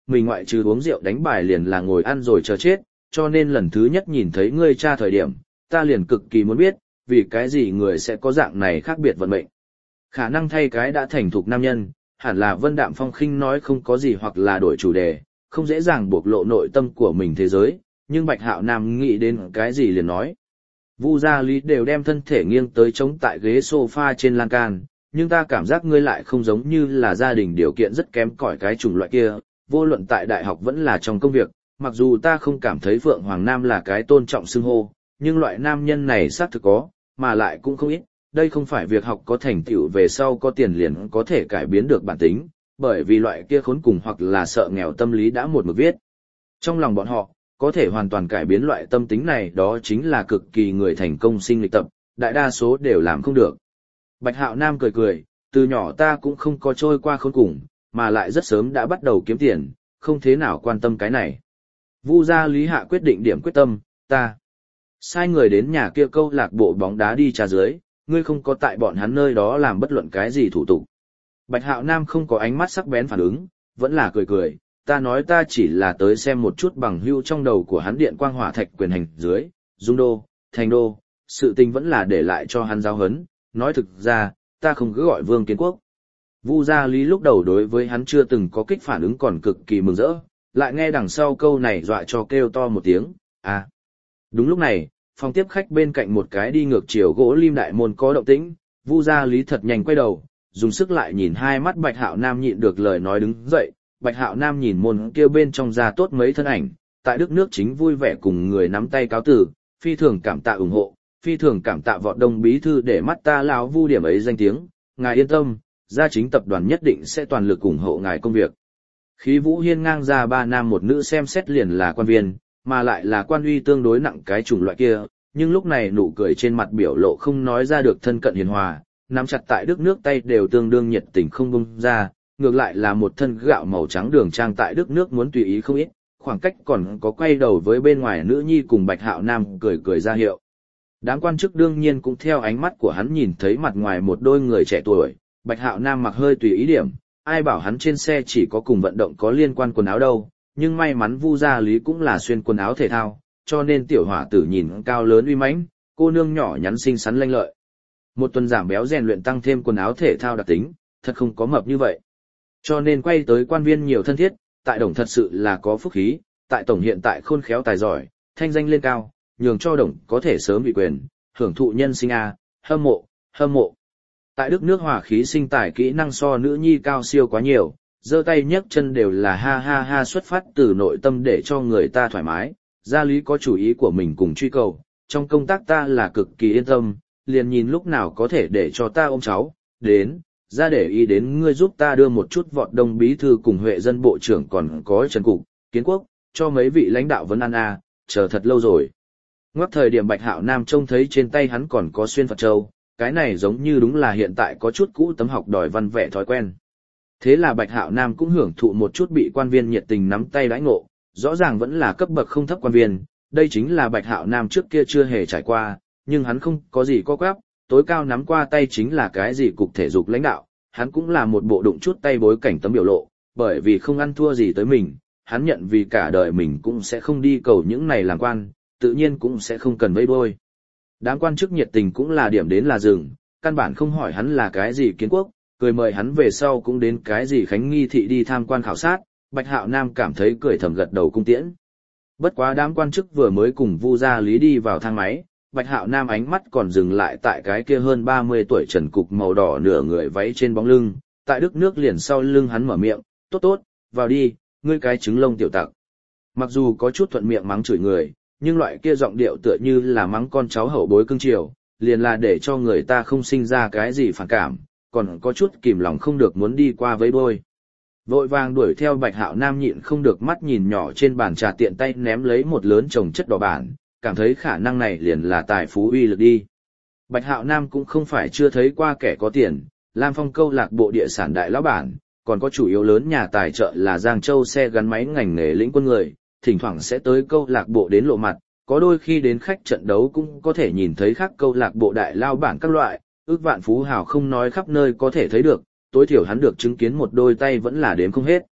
mình ngoại trừ uống rượu đánh bài liền là ngồi ăn rồi chờ chết, cho nên lần thứ nhất nhìn thấy ngươi cha thời điểm, ta liền cực kỳ muốn biết, vì cái gì người sẽ có dạng này khác biệt vận mệnh. Khả năng thay cái đã thành thục nam nhân, hẳn là Vân Đạm Phong khinh nói không có gì hoặc là đổi chủ đề, không dễ dàng bộc lộ nội tâm của mình thế giới, nhưng Bạch Hạo Nam nghĩ đến cái gì liền nói. Vu Gia Lý đều đem thân thể nghiêng tới chống tại ghế sofa trên lan can, nhưng ta cảm giác ngươi lại không giống như là gia đình điều kiện rất kém cỏi cái chủng loại kia, vô luận tại đại học vẫn là trong công việc, mặc dù ta không cảm thấy Phượng Hoàng Nam là cái tôn trọng xưng hô, nhưng loại nam nhân này xác thực có, mà lại cũng không ít, đây không phải việc học có thành tựu về sau có tiền liền có thể cải biến được bản tính, bởi vì loại kia khốn cùng hoặc là sợ nghèo tâm lý đã một mực viết. Trong lòng bọn họ, có thể hoàn toàn cải biến loại tâm tính này đó chính là cực kỳ người thành công sinh lịch tập, đại đa số đều làm không được. Bạch Hạo Nam cười cười, từ nhỏ ta cũng không có trôi qua khốn cùng, mà lại rất sớm đã bắt đầu kiếm tiền, không thế nào quan tâm cái này. Vu Gia Lý hạ quyết định điểm quyết tâm, ta sai người đến nhà kia câu lạc bộ bóng đá đi trà dưới, ngươi không có tại bọn hắn nơi đó làm bất luận cái gì thủ tục. Bạch Hạo Nam không có ánh mắt sắc bén phản ứng, vẫn là cười cười, ta nói ta chỉ là tới xem một chút bằng hưu trong đầu của hắn điện quang hỏa thạch quyền hành dưới, dung đô, thành đô, sự tình vẫn là để lại cho hắn giáo hấn, nói thực ra, ta không cứ gọi Vương Kiến Quốc. Vu Gia Lý lúc đầu đối với hắn chưa từng có kích phản ứng còn cực kỳ mừng rỡ, lại nghe đằng sau câu này dọa cho kêu to một tiếng, à. Đúng lúc này, phòng tiếp khách bên cạnh một cái đi ngược chiều gỗ lim đại môn có động tĩnh, Vu Gia Lý thật nhanh quay đầu, dùng sức lại nhìn hai mắt Bạch Hạo Nam nhịn được lời nói đứng dậy, Bạch Hạo Nam nhìn môn kia bên trong ra tốt mấy thân ảnh, tại Đức nước chính vui vẻ cùng người nắm tay cáo từ, phi thường cảm tạ ủng hộ, phi thường cảm tạ Vọt Đông bí thư để mắt ta lão Vu điểm ấy danh tiếng, ngài yên tâm, gia chính tập đoàn nhất định sẽ toàn lực ủng hộ ngài công việc. Khí Vũ Hiên ngang ra ba nam một nữ xem xét liền là quan viên, mà lại là quan uy tương đối nặng cái chủng loại kia, nhưng lúc này nụ cười trên mặt biểu lộ không nói ra được thân cận hiền hòa, nắm chặt tại Đức nước tay đều tương đương nhiệt tình không buông ra, ngược lại là một thân gạo màu trắng đường trang tại Đức nước muốn tùy ý không ít, khoảng cách còn có quay đầu với bên ngoài nữ nhi cùng Bạch Hạo Nam cười cười ra hiệu. Đám quan chức đương nhiên cũng theo ánh mắt của hắn nhìn thấy mặt ngoài một đôi người trẻ tuổi, Bạch Hạo Nam mặc hơi tùy ý điểm, ai bảo hắn trên xe chỉ có cùng vận động có liên quan quần áo đâu, nhưng may mắn Vu Gia Lý cũng là xuyên quần áo thể thao, cho nên tiểu hỏa tử nhìn cao lớn uy mãnh, cô nương nhỏ nhắn xinh xắn lanh lợi. Một tuần giảm béo rèn luyện tăng thêm quần áo thể thao đặc tính, thật không có mập như vậy. Cho nên quay tới quan viên nhiều thân thiết, tại Đồng thật sự là có phúc khí, tại Tổng hiện tại khôn khéo tài giỏi, thanh danh lên cao, nhường cho Đồng có thể sớm bị quyền, hưởng thụ nhân sinh hâm mộ, hâm mộ. Tại Đức nước hòa khí sinh tài kỹ năng so nữ nhi cao siêu quá nhiều, giơ tay nhấc chân đều là ha ha ha xuất phát từ nội tâm để cho người ta thoải mái, Gia Lý có chủ ý của mình cùng truy cầu, trong công tác ta là cực kỳ yên tâm, liền nhìn lúc nào có thể để cho ta ôm cháu, đến, ra để ý đến ngươi giúp ta đưa một chút Vọt Đông bí thư cùng Huệ dân bộ trưởng còn có Trần Cục, Kiến Quốc, cho mấy vị lãnh đạo vấn ăn chờ thật lâu rồi. Ngoắc thời điểm Bạch Hạo Nam trông thấy trên tay hắn còn có xuyên Phật châu, cái này giống như đúng là hiện tại có chút cũ tấm học đòi văn vẻ thói quen. Thế là Bạch Hạo Nam cũng hưởng thụ một chút bị quan viên nhiệt tình nắm tay đãi ngộ, rõ ràng vẫn là cấp bậc không thấp quan viên, đây chính là Bạch Hạo Nam trước kia chưa hề trải qua, nhưng hắn không có gì có quáp, tối cao nắm qua tay chính là cái gì cục thể dục lãnh đạo, hắn cũng là một bộ đụng chút tay bối cảnh tấm biểu lộ, bởi vì không ăn thua gì tới mình, hắn nhận vì cả đời mình cũng sẽ không đi cầu những này làm quan, tự nhiên cũng sẽ không cần vây bôi. Đám quan chức nhiệt tình cũng là điểm đến là dừng, căn bản không hỏi hắn là cái gì Kiến Quốc, cười mời hắn về sau cũng đến cái gì Khánh Nghi thị đi tham quan khảo sát, Bạch Hạo Nam cảm thấy cười thầm gật đầu cung tiễn. Bất quá đám quan chức vừa mới cùng Vu Gia Lý đi vào thang máy, Bạch Hạo Nam ánh mắt còn dừng lại tại cái kia hơn 30 tuổi trần cục màu đỏ nửa người váy trên bóng lưng, tại Đức nước liền sau lưng hắn mở miệng, tốt tốt, vào đi, ngươi cái trứng lông tiểu tặc. Mặc dù có chút thuận miệng mắng chửi người, nhưng loại kia giọng điệu tựa như là mắng con cháu hậu bối cưng chiều, liền là để cho người ta không sinh ra cái gì phản cảm, còn có chút kìm lòng không được muốn đi qua với đôi. Vội vàng đuổi theo Bạch Hạo Nam nhịn không được mắt nhìn nhỏ trên bàn trà tiện tay ném lấy một lớn chồng chất đỏ bản, cảm thấy khả năng này liền là tài phú uy lực đi. Bạch Hạo Nam cũng không phải chưa thấy qua kẻ có tiền, Lam Phong câu lạc bộ địa sản đại lão bản, còn có chủ yếu lớn nhà tài trợ là Giang Châu xe gắn máy ngành nghề lĩnh quân người, thỉnh thoảng sẽ tới câu lạc bộ đến lộ mặt, có đôi khi đến khách trận đấu cũng có thể nhìn thấy khác câu lạc bộ đại lao bản các loại, ước vạn phú hào không nói khắp nơi có thể thấy được, tối thiểu hắn được chứng kiến một đôi tay vẫn là đếm không hết.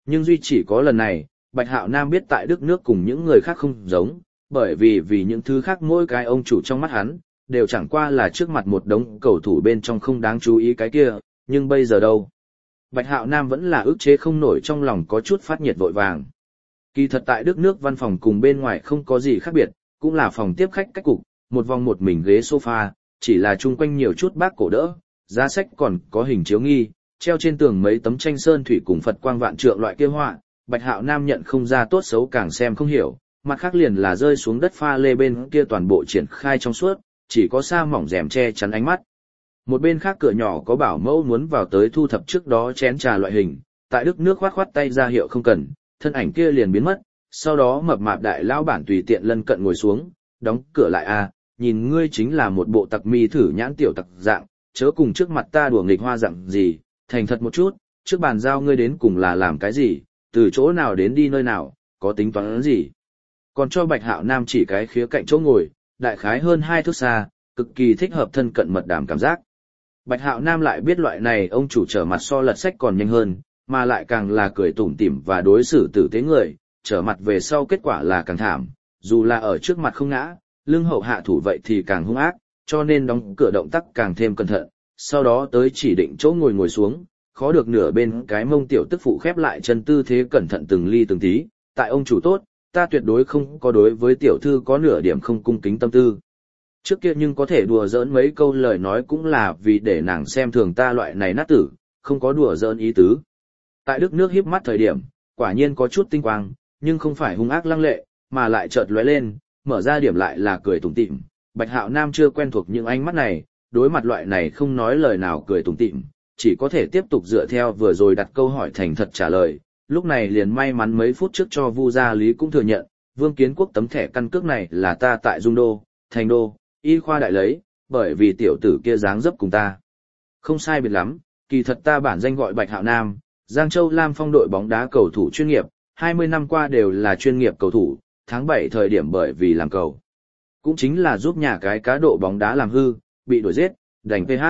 Nhưng duy chỉ có lần này, Bạch Hạo Nam biết tại Đức nước cùng những người khác không giống, bởi vì những thứ khác mỗi cái ông chủ trong mắt hắn, đều chẳng qua là trước mặt một đống cầu thủ bên trong không đáng chú ý cái kia, nhưng bây giờ đâu. Bạch Hạo Nam vẫn là ức chế không nổi trong lòng có chút phát nhiệt vội vàng. Kỳ thật tại Đức nước văn phòng cùng bên ngoài không có gì khác biệt, cũng là phòng tiếp khách cách cục, một vòng một mình ghế sofa, chỉ là chung quanh nhiều chút bác cổ đỡ, giá sách còn có hình chiếu nghi, treo trên tường mấy tấm tranh sơn thủy cùng Phật quang vạn trượng loại kia họa, Bạch Hạo Nam nhận không ra tốt xấu càng xem không hiểu, mặt khác liền là rơi xuống đất pha lê bên kia toàn bộ triển khai trong suốt, chỉ có sa mỏng rèm che chắn ánh mắt. Một bên khác cửa nhỏ có bảo mẫu muốn vào tới thu thập trước đó chén trà loại hình, tại Đức nước khoát khoát tay ra hiệu không cần, thân ảnh kia liền biến mất, sau đó mập mạp đại lão bản tùy tiện lân cận ngồi xuống, đóng cửa lại nhìn ngươi chính là một bộ tặc mi thử nhãn tiểu tặc dạng, chớ cùng trước mặt ta đùa nghịch hoa dạng gì, thành thật một chút, trước bàn giao ngươi đến cùng là làm cái gì, từ chỗ nào đến đi nơi nào, có tính toán gì. Còn cho Bạch Hạo Nam chỉ cái khía cạnh chỗ ngồi, đại khái hơn 2 thước xa, cực kỳ thích hợp thân cận mật đàm cảm giác. Bạch Hạo Nam lại biết loại này ông chủ trở mặt so lật sách còn nhanh hơn, mà lại càng là cười tủm tỉm và đối xử tử tế người, trở mặt về sau kết quả là càng thảm, dù là ở trước mặt không ngã, lưng hậu hạ thủ vậy thì càng hung ác, cho nên đóng cửa động tác càng thêm cẩn thận, sau đó tới chỉ định chỗ ngồi xuống, khó được nửa bên cái mông tiểu tức phụ khép lại chân tư thế cẩn thận từng ly từng tí, tại ông chủ tốt, ta tuyệt đối không có đối với tiểu thư có nửa điểm không cung kính tâm tư. Trước kia nhưng có thể đùa giỡn mấy câu lời nói cũng là vì để nàng xem thường ta loại này nát tử, không có đùa giỡn ý tứ. Tại Đức nước hiếp mắt thời điểm, quả nhiên có chút tinh quang, nhưng không phải hung ác lăng lệ, mà lại chợt lóe lên, mở ra điểm lại là cười tủm tỉm. Bạch Hạo Nam chưa quen thuộc những ánh mắt này, đối mặt loại này không nói lời nào cười tủm tỉm, chỉ có thể tiếp tục dựa theo vừa rồi đặt câu hỏi thành thật trả lời. Lúc này liền may mắn mấy phút trước cho Vu Gia Lý cũng thừa nhận, Vương Kiến Quốc tấm thẻ căn cước này là ta tại Dung Đô, Thành Đô, Y khoa đại lấy, bởi vì tiểu tử kia dáng dấp cùng ta. Không sai biệt lắm, kỳ thật ta bản danh gọi Bạch Hạo Nam, Giang Châu Lam Phong đội bóng đá cầu thủ chuyên nghiệp, 20 năm qua đều là chuyên nghiệp cầu thủ, tháng 7 thời điểm bởi vì làm cầu. Cũng chính là giúp nhà cái cá độ bóng đá làm hư, bị đuổi giết, đành PH.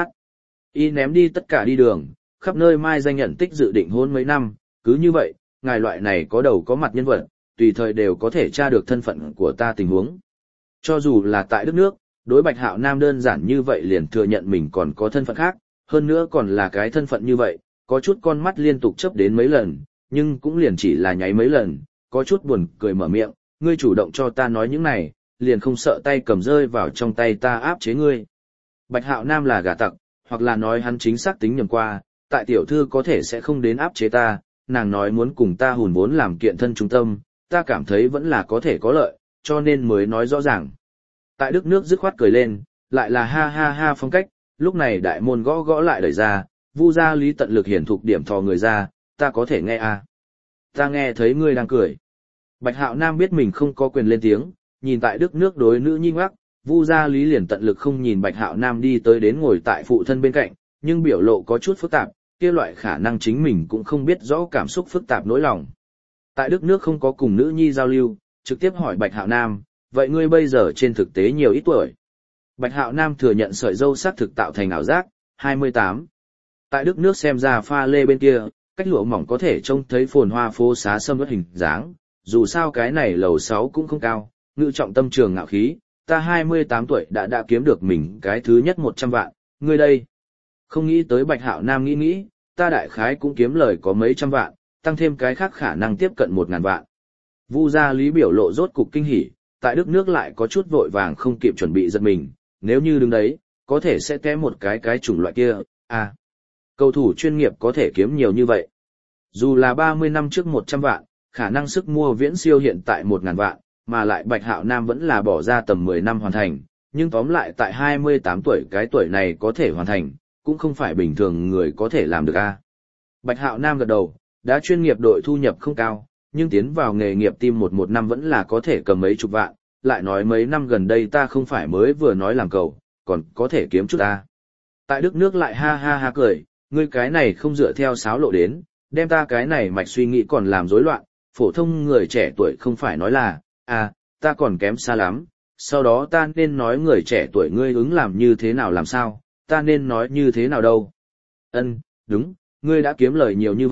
Y ném đi tất cả đi đường, khắp nơi mai danh nhận tích dự định hôn mấy năm, cứ như vậy, ngài loại này có đầu có mặt nhân vật, tùy thời đều có thể tra được thân phận của ta tình huống. Cho dù là tại đất nước, đối Bạch Hạo Nam đơn giản như vậy liền thừa nhận mình còn có thân phận khác, hơn nữa còn là cái thân phận như vậy, có chút con mắt liên tục chớp đến mấy lần, nhưng cũng liền chỉ là nháy mấy lần, có chút buồn cười mở miệng, ngươi chủ động cho ta nói những này, liền không sợ tay cầm rơi vào trong tay ta áp chế ngươi. Bạch Hạo Nam là gà tặc, hoặc là nói hắn chính xác tính nhầm qua, tại tiểu thư có thể sẽ không đến áp chế ta, nàng nói muốn cùng ta hùn vốn làm kiện thân trung tâm, ta cảm thấy vẫn là có thể có lợi, cho nên mới nói rõ ràng. Tại Đức nước dứt khoát cười lên, lại là ha ha ha phong cách, lúc này đại môn gõ gõ lại đẩy ra, Vu Gia Lý tận lực hiển thục điểm thò người ra, ta có thể nghe Ta nghe thấy ngươi đang cười. Bạch Hạo Nam biết mình không có quyền lên tiếng, nhìn tại Đức nước đối nữ nhi ngoắc, Vu Gia Lý liền tận lực không nhìn Bạch Hạo Nam đi tới đến ngồi tại phụ thân bên cạnh, nhưng biểu lộ có chút phức tạp, kia loại khả năng chính mình cũng không biết rõ cảm xúc phức tạp nỗi lòng. Tại Đức nước không có cùng nữ nhi giao lưu, trực tiếp hỏi Bạch Hạo Nam, vậy ngươi bây giờ trên thực tế nhiều ít tuổi? Bạch Hạo Nam thừa nhận sợi râu xác thực tạo thành ảo giác, 28. Tại Đức nước xem ra pha lê bên kia, cách lụa mỏng có thể trông thấy phồn hoa phố xá sâm ướt hình dáng, dù sao cái này lầu 6 cũng không cao, ngự trọng tâm trường ngạo khí, ta 28 tuổi đã kiếm được mình cái thứ nhất 100 vạn, ngươi đây. Không nghĩ tới Bạch Hạo Nam nghĩ, ta đại khái cũng kiếm lời có mấy trăm vạn, tăng thêm cái khác khả năng tiếp cận 1.000 vạn. Vu Gia Lý biểu lộ rốt cục kinh hỉ, tại Đức nước lại có chút vội vàng không kịp chuẩn bị giật mình, nếu như đứng đấy, có thể sẽ kém một cái chủng loại kia, cầu thủ chuyên nghiệp có thể kiếm nhiều như vậy. Dù là 30 năm trước 100 vạn, khả năng sức mua viễn siêu hiện tại 1.000 vạn, mà lại Bạch Hạo Nam vẫn là bỏ ra tầm 10 năm hoàn thành, nhưng tóm lại tại 28 tuổi cái tuổi này có thể hoàn thành, cũng không phải bình thường người có thể làm được Bạch Hạo Nam gật đầu, đã chuyên nghiệp đội thu nhập không cao, nhưng tiến vào nghề nghiệp team một năm vẫn là có thể cầm mấy chục vạn, lại nói mấy năm gần đây ta không phải mới vừa nói làm cầu, còn có thể kiếm chút Tại Đức nước lại ha ha ha cười, ngươi cái này không dựa theo sáo lộ đến, đem ta cái này mạch suy nghĩ còn làm rối loạn, phổ thông người trẻ tuổi không phải nói là, ta còn kém xa lắm, sau đó ta nên nói người trẻ tuổi ngươi ứng làm như thế nào làm sao, ta nên nói như thế nào đâu. Đúng, ngươi đã kiếm lời nhiều như vậy,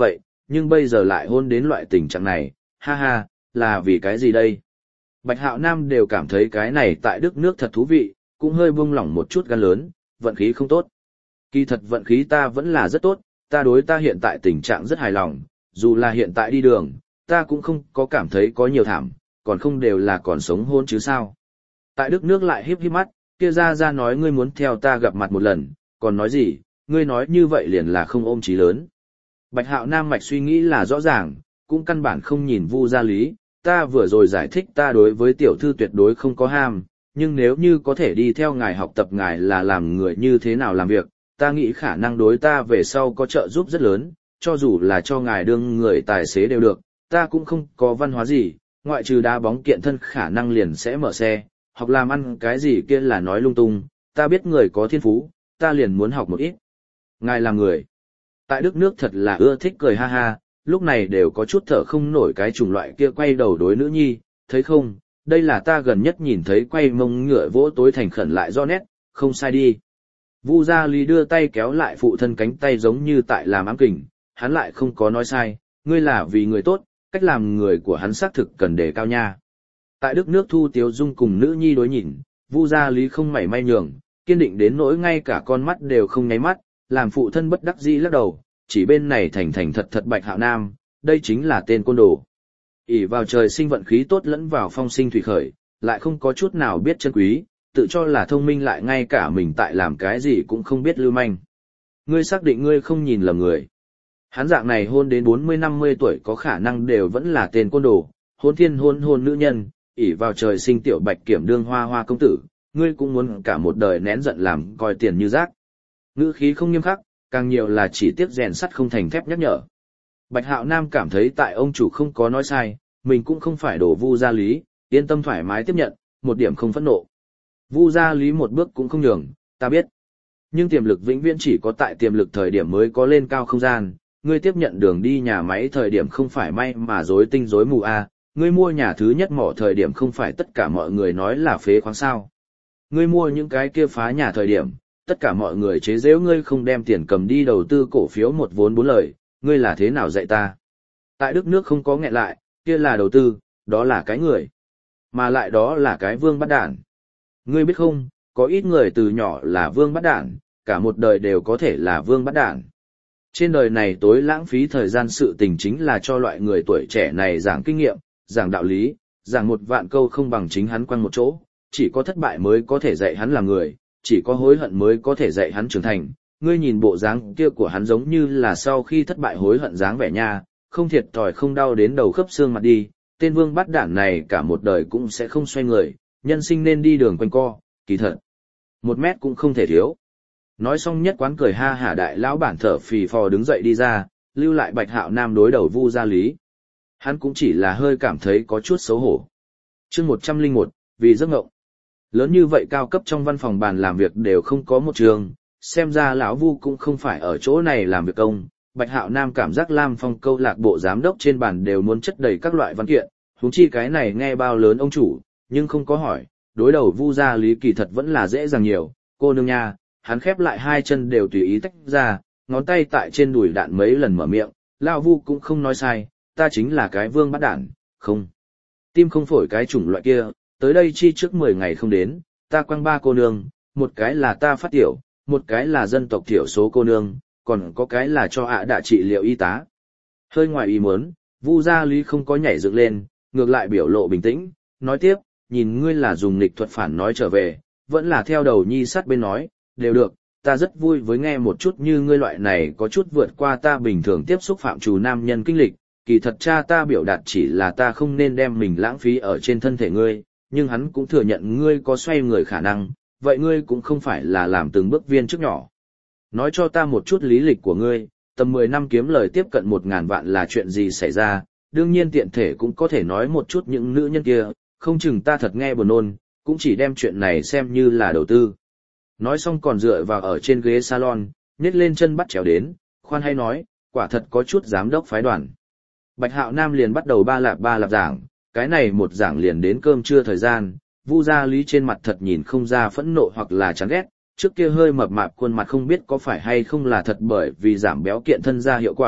nhưng bây giờ lại hôn đến loại tình trạng này, ha ha, là vì cái gì đây? Bạch Hạo Nam đều cảm thấy cái này tại Đức nước thật thú vị, cũng hơi buông lỏng một chút gan lớn, vận khí không tốt. Kỳ thật vận khí ta vẫn là rất tốt, ta đối ta hiện tại tình trạng rất hài lòng, dù là hiện tại đi đường, ta cũng không có cảm thấy có nhiều thảm, còn không đều là còn sống hôn chứ sao. Tại Đức nước lại híp híp mắt, kia ra nói ngươi muốn theo ta gặp mặt một lần, còn nói gì, ngươi nói như vậy liền là không ôm chí lớn. Bạch Hạo Nam mạch suy nghĩ là rõ ràng, cũng căn bản không nhìn Vu Gia Lý, ta vừa rồi giải thích ta đối với tiểu thư tuyệt đối không có ham, nhưng nếu như có thể đi theo ngài học tập ngài là làm người như thế nào làm việc, ta nghĩ khả năng đối ta về sau có trợ giúp rất lớn, cho dù là cho ngài đương người tài xế đều được, ta cũng không có văn hóa gì, ngoại trừ đá bóng kiện thân khả năng liền sẽ mở xe, học làm ăn cái gì kia là nói lung tung, ta biết người có thiên phú, ta liền muốn học một ít. Ngài là người. Tại Đức nước thật là ưa thích cười ha ha, lúc này đều có chút thở không nổi cái chủng loại kia quay đầu đối nữ nhi, thấy không, đây là ta gần nhất nhìn thấy quay mông ngựa vỗ tối thành khẩn lại do nét, không sai đi. Vu Gia Lý đưa tay kéo lại phụ thân cánh tay giống như tại làm ám kình, hắn lại không có nói sai, ngươi là vì người tốt, cách làm người của hắn xác thực cần đề cao nha. Tại Đức nước Thu Tiếu Dung cùng nữ nhi đối nhìn, Vu Gia Lý không mảy may nhường, kiên định đến nỗi ngay cả con mắt đều không nháy mắt, làm phụ thân bất đắc dĩ lắc đầu, chỉ bên này thành thật thật Bạch Hạo Nam, đây chính là tên côn đồ. ỷ vào trời sinh vận khí tốt lẫn vào phong sinh thủy khởi, lại không có chút nào biết chân quý, tự cho là thông minh lại ngay cả mình tại làm cái gì cũng không biết lưu manh. Ngươi xác định ngươi không nhìn lầm người. Hắn dạng này hôn đến 40-50 tuổi có khả năng đều vẫn là tên côn đồ, hôn thiên hôn nữ nhân, ỷ vào trời sinh tiểu Bạch kiểm đương hoa công tử, ngươi cũng muốn cả một đời nén giận làm coi tiền như rác. Ngữ khí không nghiêm khắc, càng nhiều là chỉ tiếc rèn sắt không thành thép nhắc nhở. Bạch Hạo Nam cảm thấy tại ông chủ không có nói sai, mình cũng không phải đổ Vu Gia Lý, yên tâm thoải mái tiếp nhận, một điểm không phẫn nộ. Vu Gia Lý một bước cũng không nhường, ta biết. Nhưng tiềm lực vĩnh viễn chỉ có tại tiềm lực thời điểm mới có lên cao không gian, ngươi tiếp nhận đường đi nhà máy thời điểm không phải may mà rối tinh rối mù a, ngươi mua nhà thứ nhất mỏ thời điểm không phải tất cả mọi người nói là phế khoáng sao. Ngươi mua những cái kia phá nhà thời điểm, tất cả mọi người chế giễu ngươi không đem tiền cầm đi đầu tư cổ phiếu một vốn bốn lời, ngươi là thế nào dạy ta? Tại Đức nước không có nghẹn lại, kia là đầu tư, đó là cái người. Mà lại đó là cái vương bắt đản. Ngươi biết không, có ít người từ nhỏ là vương bắt đản, cả một đời đều có thể là vương bắt đản. Trên đời này tối lãng phí thời gian sự tình chính là cho loại người tuổi trẻ này giảng kinh nghiệm, giảng đạo lý, giảng một vạn câu không bằng chính hắn quăng một chỗ, chỉ có thất bại mới có thể dạy hắn làm người, chỉ có hối hận mới có thể dạy hắn trưởng thành. Ngươi nhìn bộ dáng kia của hắn giống như là sau khi thất bại hối hận dáng vẻ nha, không thiệt thòi không đau đến đầu khớp xương mặt đi, tên vương bắt đản này cả một đời cũng sẽ không xoay người, nhân sinh nên đi đường quanh co, kỳ thật. 1 mét cũng không thể thiếu. Nói xong nhất quán cười ha hả đại lão bản thở phì phò đứng dậy đi ra, lưu lại Bạch Hạo Nam đối đầu Vu Gia Lý. Hắn cũng chỉ là hơi cảm thấy có chút xấu hổ. Chương 101, vì giấc ngộng. Lớn như vậy cao cấp trong văn phòng bàn làm việc đều không có một trường, xem ra lão Vu cũng không phải ở chỗ này làm việc công. Bạch Hạo Nam cảm giác Lam Phong câu lạc bộ giám đốc trên bàn đều muốn chất đầy các loại văn kiện, huống chi cái này nghe bao lớn ông chủ, nhưng không có hỏi, đối đầu Vu Gia Lý kỳ thật vẫn là dễ dàng nhiều, cô nương nha, hắn khép lại hai chân đều tùy ý tách ra, ngón tay tại trên đùi đạn mấy lần mở miệng, lão Vu cũng không nói sai, ta chính là cái vương bắt đản, không. Tim không phổi cái chủng loại kia, tới đây chi trước 10 ngày không đến, ta quăng 3 cô nương, một cái là ta phát tiểu, một cái là dân tộc thiểu số cô nương, còn có cái là cho ạ đạ trị liệu y tá. Hơi ngoài ý muốn, Vu Gia Lý không có nhảy dựng lên, ngược lại biểu lộ bình tĩnh, nói tiếp, nhìn ngươi là dùng nghịch thuật phản nói trở về, vẫn là theo đầu nhi sát bên nói, đều được, ta rất vui với nghe một chút như ngươi loại này có chút vượt qua ta bình thường tiếp xúc phạm trù nam nhân kinh lịch, kỳ thật cha ta biểu đạt chỉ là ta không nên đem mình lãng phí ở trên thân thể ngươi, nhưng hắn cũng thừa nhận ngươi có xoay người khả năng, vậy ngươi cũng không phải là làm từng bước viên trước nhỏ. Nói cho ta một chút lý lịch của ngươi, tầm 10 năm kiếm lời tiếp cận 1.000 vạn là chuyện gì xảy ra, đương nhiên tiện thể cũng có thể nói một chút những nữ nhân kia, không chừng ta thật nghe buồn nôn, cũng chỉ đem chuyện này xem như là đầu tư. Nói xong còn dựa vào ở trên ghế salon, nhét lên chân bắt chéo đến, khoan hay nói, quả thật có chút giám đốc phái đoàn. Bạch Hạo Nam liền bắt đầu ba lạp giảng, cái này một giảng liền đến cơm trưa thời gian, Vu Gia Lý trên mặt thật nhìn không ra phẫn nộ hoặc là chán ghét, trước kia hơi mập mạp khuôn mặt không biết có phải hay không là thật bởi vì giảm béo kiện thân ra hiệu quả,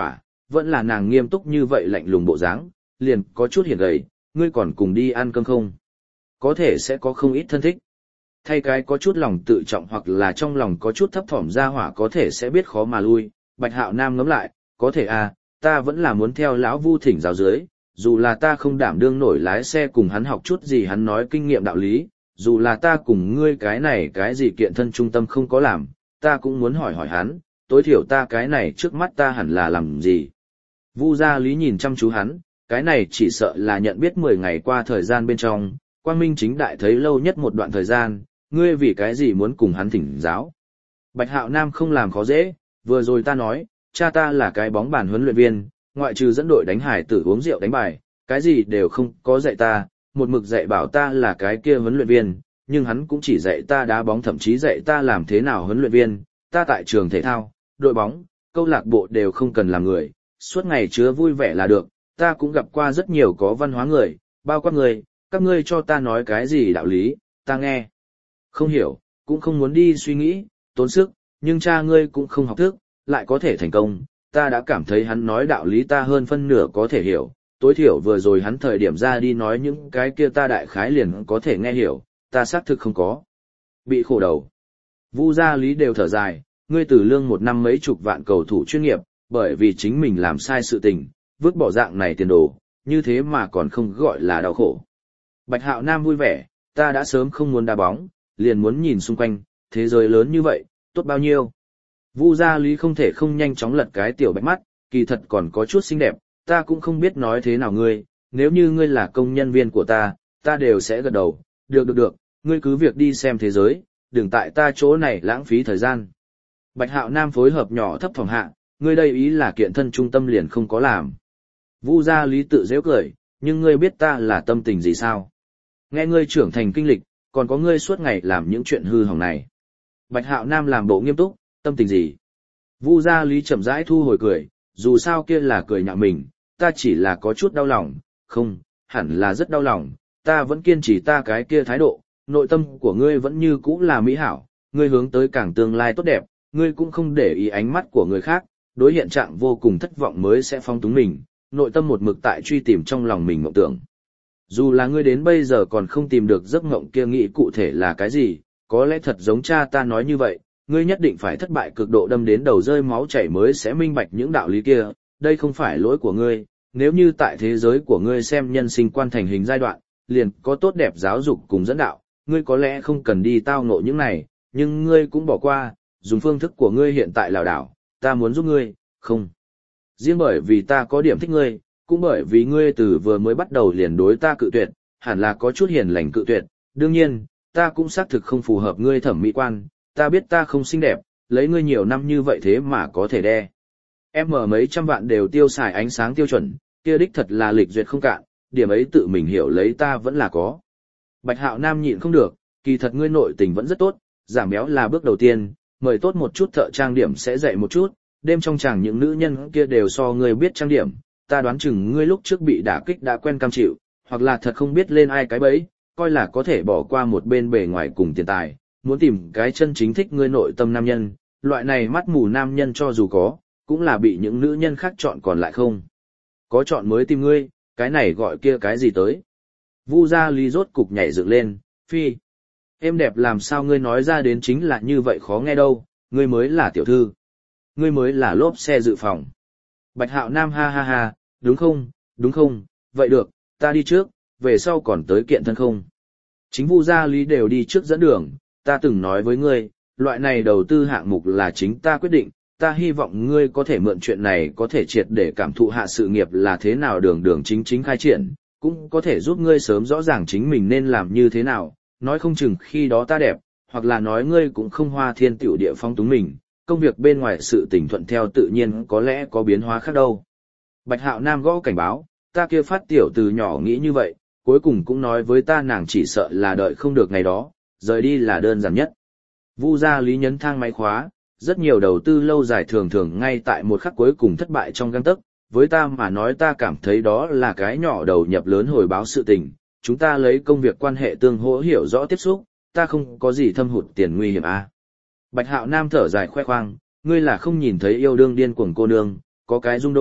vẫn là nàng nghiêm túc như vậy lạnh lùng bộ dáng, liền có chút hiền gầy, ngươi còn cùng đi ăn cơm không? Có thể sẽ có không ít thân thích. Thay cái có chút lòng tự trọng hoặc là trong lòng có chút thấp thỏm ra hỏa có thể sẽ biết khó mà lui. Bạch Hạo Nam ngẫm lại, có thể à, ta vẫn là muốn theo lão Vu thỉnh giáo dưới, dù là ta không đảm đương nổi lái xe cùng hắn học chút gì hắn nói kinh nghiệm đạo lý, dù là ta cùng ngươi cái này cái gì kiện thân trung tâm không có làm, ta cũng muốn hỏi hỏi hắn, tối thiểu ta cái này trước mắt ta hẳn là làm gì. Vu Gia Lý nhìn chăm chú hắn, cái này chỉ sợ là nhận biết 10 ngày qua thời gian bên trong, Quang Minh chính đại thấy lâu nhất một đoạn thời gian, ngươi vì cái gì muốn cùng hắn thỉnh giáo. Bạch Hạo Nam không làm khó dễ, vừa rồi ta nói, cha ta là cái bóng bàn huấn luyện viên, ngoại trừ dẫn đội đánh hải tử uống rượu đánh bài, cái gì đều không có dạy ta, một mực dạy bảo ta là cái kia huấn luyện viên, nhưng hắn cũng chỉ dạy ta đá bóng thậm chí dạy ta làm thế nào huấn luyện viên, ta tại trường thể thao, đội bóng, câu lạc bộ đều không cần làm người, suốt ngày chứa vui vẻ là được, ta cũng gặp qua rất nhiều có văn hóa người, bao quát người, các ngươi cho ta nói cái gì đạo lý, ta nghe. Không hiểu, cũng không muốn đi suy nghĩ, tốn sức, nhưng cha ngươi cũng không học thức, lại có thể thành công, ta đã cảm thấy hắn nói đạo lý ta hơn phân nửa có thể hiểu, tối thiểu vừa rồi hắn thời điểm ra đi nói những cái kia ta đại khái liền có thể nghe hiểu, ta xác thực không có. Bị khổ đầu. Vu Gia Lý đều thở dài, ngươi từ lương một năm mấy chục vạn cầu thủ chuyên nghiệp, bởi vì chính mình làm sai sự tình, vứt bỏ dạng này tiền đồ, như thế mà còn không gọi là đau khổ. Bạch Hạo Nam vui vẻ, ta đã sớm không muốn đá bóng, liền muốn nhìn xung quanh, thế giới lớn như vậy, tốt bao nhiêu. Vu Gia Lý không thể không nhanh chóng lật cái tiểu bạch mắt, kỳ thật còn có chút xinh đẹp, ta cũng không biết nói thế nào ngươi, nếu như ngươi là công nhân viên của ta đều sẽ gật đầu, được, ngươi cứ việc đi xem thế giới, đừng tại ta chỗ này lãng phí thời gian. Bạch Hạo Nam phối hợp nhỏ thấp phòng hạ, ngươi đây ý là kiện thân trung tâm liền không có làm. Vu Gia Lý tự giễu cười, nhưng ngươi biết ta là tâm tình gì sao? Nghe ngươi trưởng thành kinh lịch, còn có ngươi suốt ngày làm những chuyện hư hỏng này. Bạch Hạo Nam làm bộ nghiêm túc, tâm tình gì? Vu Gia Lý chậm rãi thu hồi cười, dù sao kia là cười nhạo mình, ta chỉ là có chút đau lòng, không, hẳn là rất đau lòng, ta vẫn kiên trì ta cái kia thái độ, nội tâm của ngươi vẫn như cũ là mỹ hảo, ngươi hướng tới càng tương lai tốt đẹp, ngươi cũng không để ý ánh mắt của người khác, đối hiện trạng vô cùng thất vọng mới sẽ phong túng mình, nội tâm một mực tại truy tìm trong lòng mình mộng tưởng. Dù là ngươi đến bây giờ còn không tìm được giấc mộng kia nghĩ cụ thể là cái gì, có lẽ thật giống cha ta nói như vậy, ngươi nhất định phải thất bại cực độ đâm đến đầu rơi máu chảy mới sẽ minh bạch những đạo lý kia, đây không phải lỗi của ngươi, nếu như tại thế giới của ngươi xem nhân sinh quan thành hình giai đoạn, liền có tốt đẹp giáo dục cùng dẫn đạo, ngươi có lẽ không cần đi tao ngộ những này, nhưng ngươi cũng bỏ qua, dùng phương thức của ngươi hiện tại lảo đảo, ta muốn giúp ngươi, không. Riêng bởi vì ta có điểm thích ngươi, cũng bởi vì ngươi từ vừa mới bắt đầu liền đối ta cự tuyệt, hẳn là có chút hiền lành cự tuyệt, đương nhiên, ta cũng xác thực không phù hợp ngươi thẩm mỹ quan, ta biết ta không xinh đẹp, lấy ngươi nhiều năm như vậy thế mà có thể đe. Em mở mấy trăm vạn đều tiêu xài ánh sáng tiêu chuẩn, kia đích thật là lịch duyệt không cạn, điểm ấy tự mình hiểu lấy ta vẫn là có. Bạch Hạo Nam nhịn không được, kỳ thật ngươi nội tình vẫn rất tốt, giảm béo là bước đầu tiên, mời tốt một chút thợ trang điểm sẽ dạy một chút, đêm trong chàng những nữ nhân kia đều so ngươi biết trang điểm, ta đoán chừng ngươi lúc trước bị đả kích đã quen cam chịu, hoặc là thật không biết lên ai cái bẫy, coi là có thể bỏ qua một bên bề ngoài cùng tiền tài, muốn tìm cái chân chính thích ngươi nội tâm nam nhân, loại này mắt mù nam nhân cho dù có, cũng là bị những nữ nhân khác chọn còn lại không. Có chọn mới tìm ngươi, cái này gọi kia cái gì tới. Vu Gia Lý rốt cục nhảy dựng lên, phi. Em đẹp làm sao ngươi nói ra đến chính là như vậy khó nghe đâu, ngươi mới là tiểu thư. Ngươi mới là lốp xe dự phòng. Bạch Hạo Nam ha ha ha, đúng không, vậy được, ta đi trước, về sau còn tới kiện thân không. Chính Vu Gia Lý đều đi trước dẫn đường, ta từng nói với ngươi, loại này đầu tư hạng mục là chính ta quyết định, ta hy vọng ngươi có thể mượn chuyện này có thể triệt để cảm thụ hạ sự nghiệp là thế nào đường chính khai triển, cũng có thể giúp ngươi sớm rõ ràng chính mình nên làm như thế nào, nói không chừng khi đó ta đẹp, hoặc là nói ngươi cũng không hoa thiên tiểu địa phong túng mình, công việc bên ngoài sự tình thuận theo tự nhiên có lẽ có biến hóa khác đâu. Bạch Hạo Nam gõ cảnh báo, ta kia phát tiểu từ nhỏ nghĩ như vậy, cuối cùng cũng nói với ta nàng chỉ sợ là đợi không được ngày đó, rời đi là đơn giản nhất. Vu Gia Lý nhấn thang máy khóa, rất nhiều đầu tư lâu dài thường thường ngay tại một khắc cuối cùng thất bại trong gang tấc, với ta mà nói ta cảm thấy đó là cái nhỏ đầu nhập lớn hồi báo sự tình, chúng ta lấy công việc quan hệ tương hỗ hiểu rõ tiếp xúc, ta không có gì thâm hụt tiền nguy hiểm à. Bạch Hạo Nam thở dài khoe khoang, ngươi là không nhìn thấy yêu đương điên cuồng cô nương, có cái dung đô,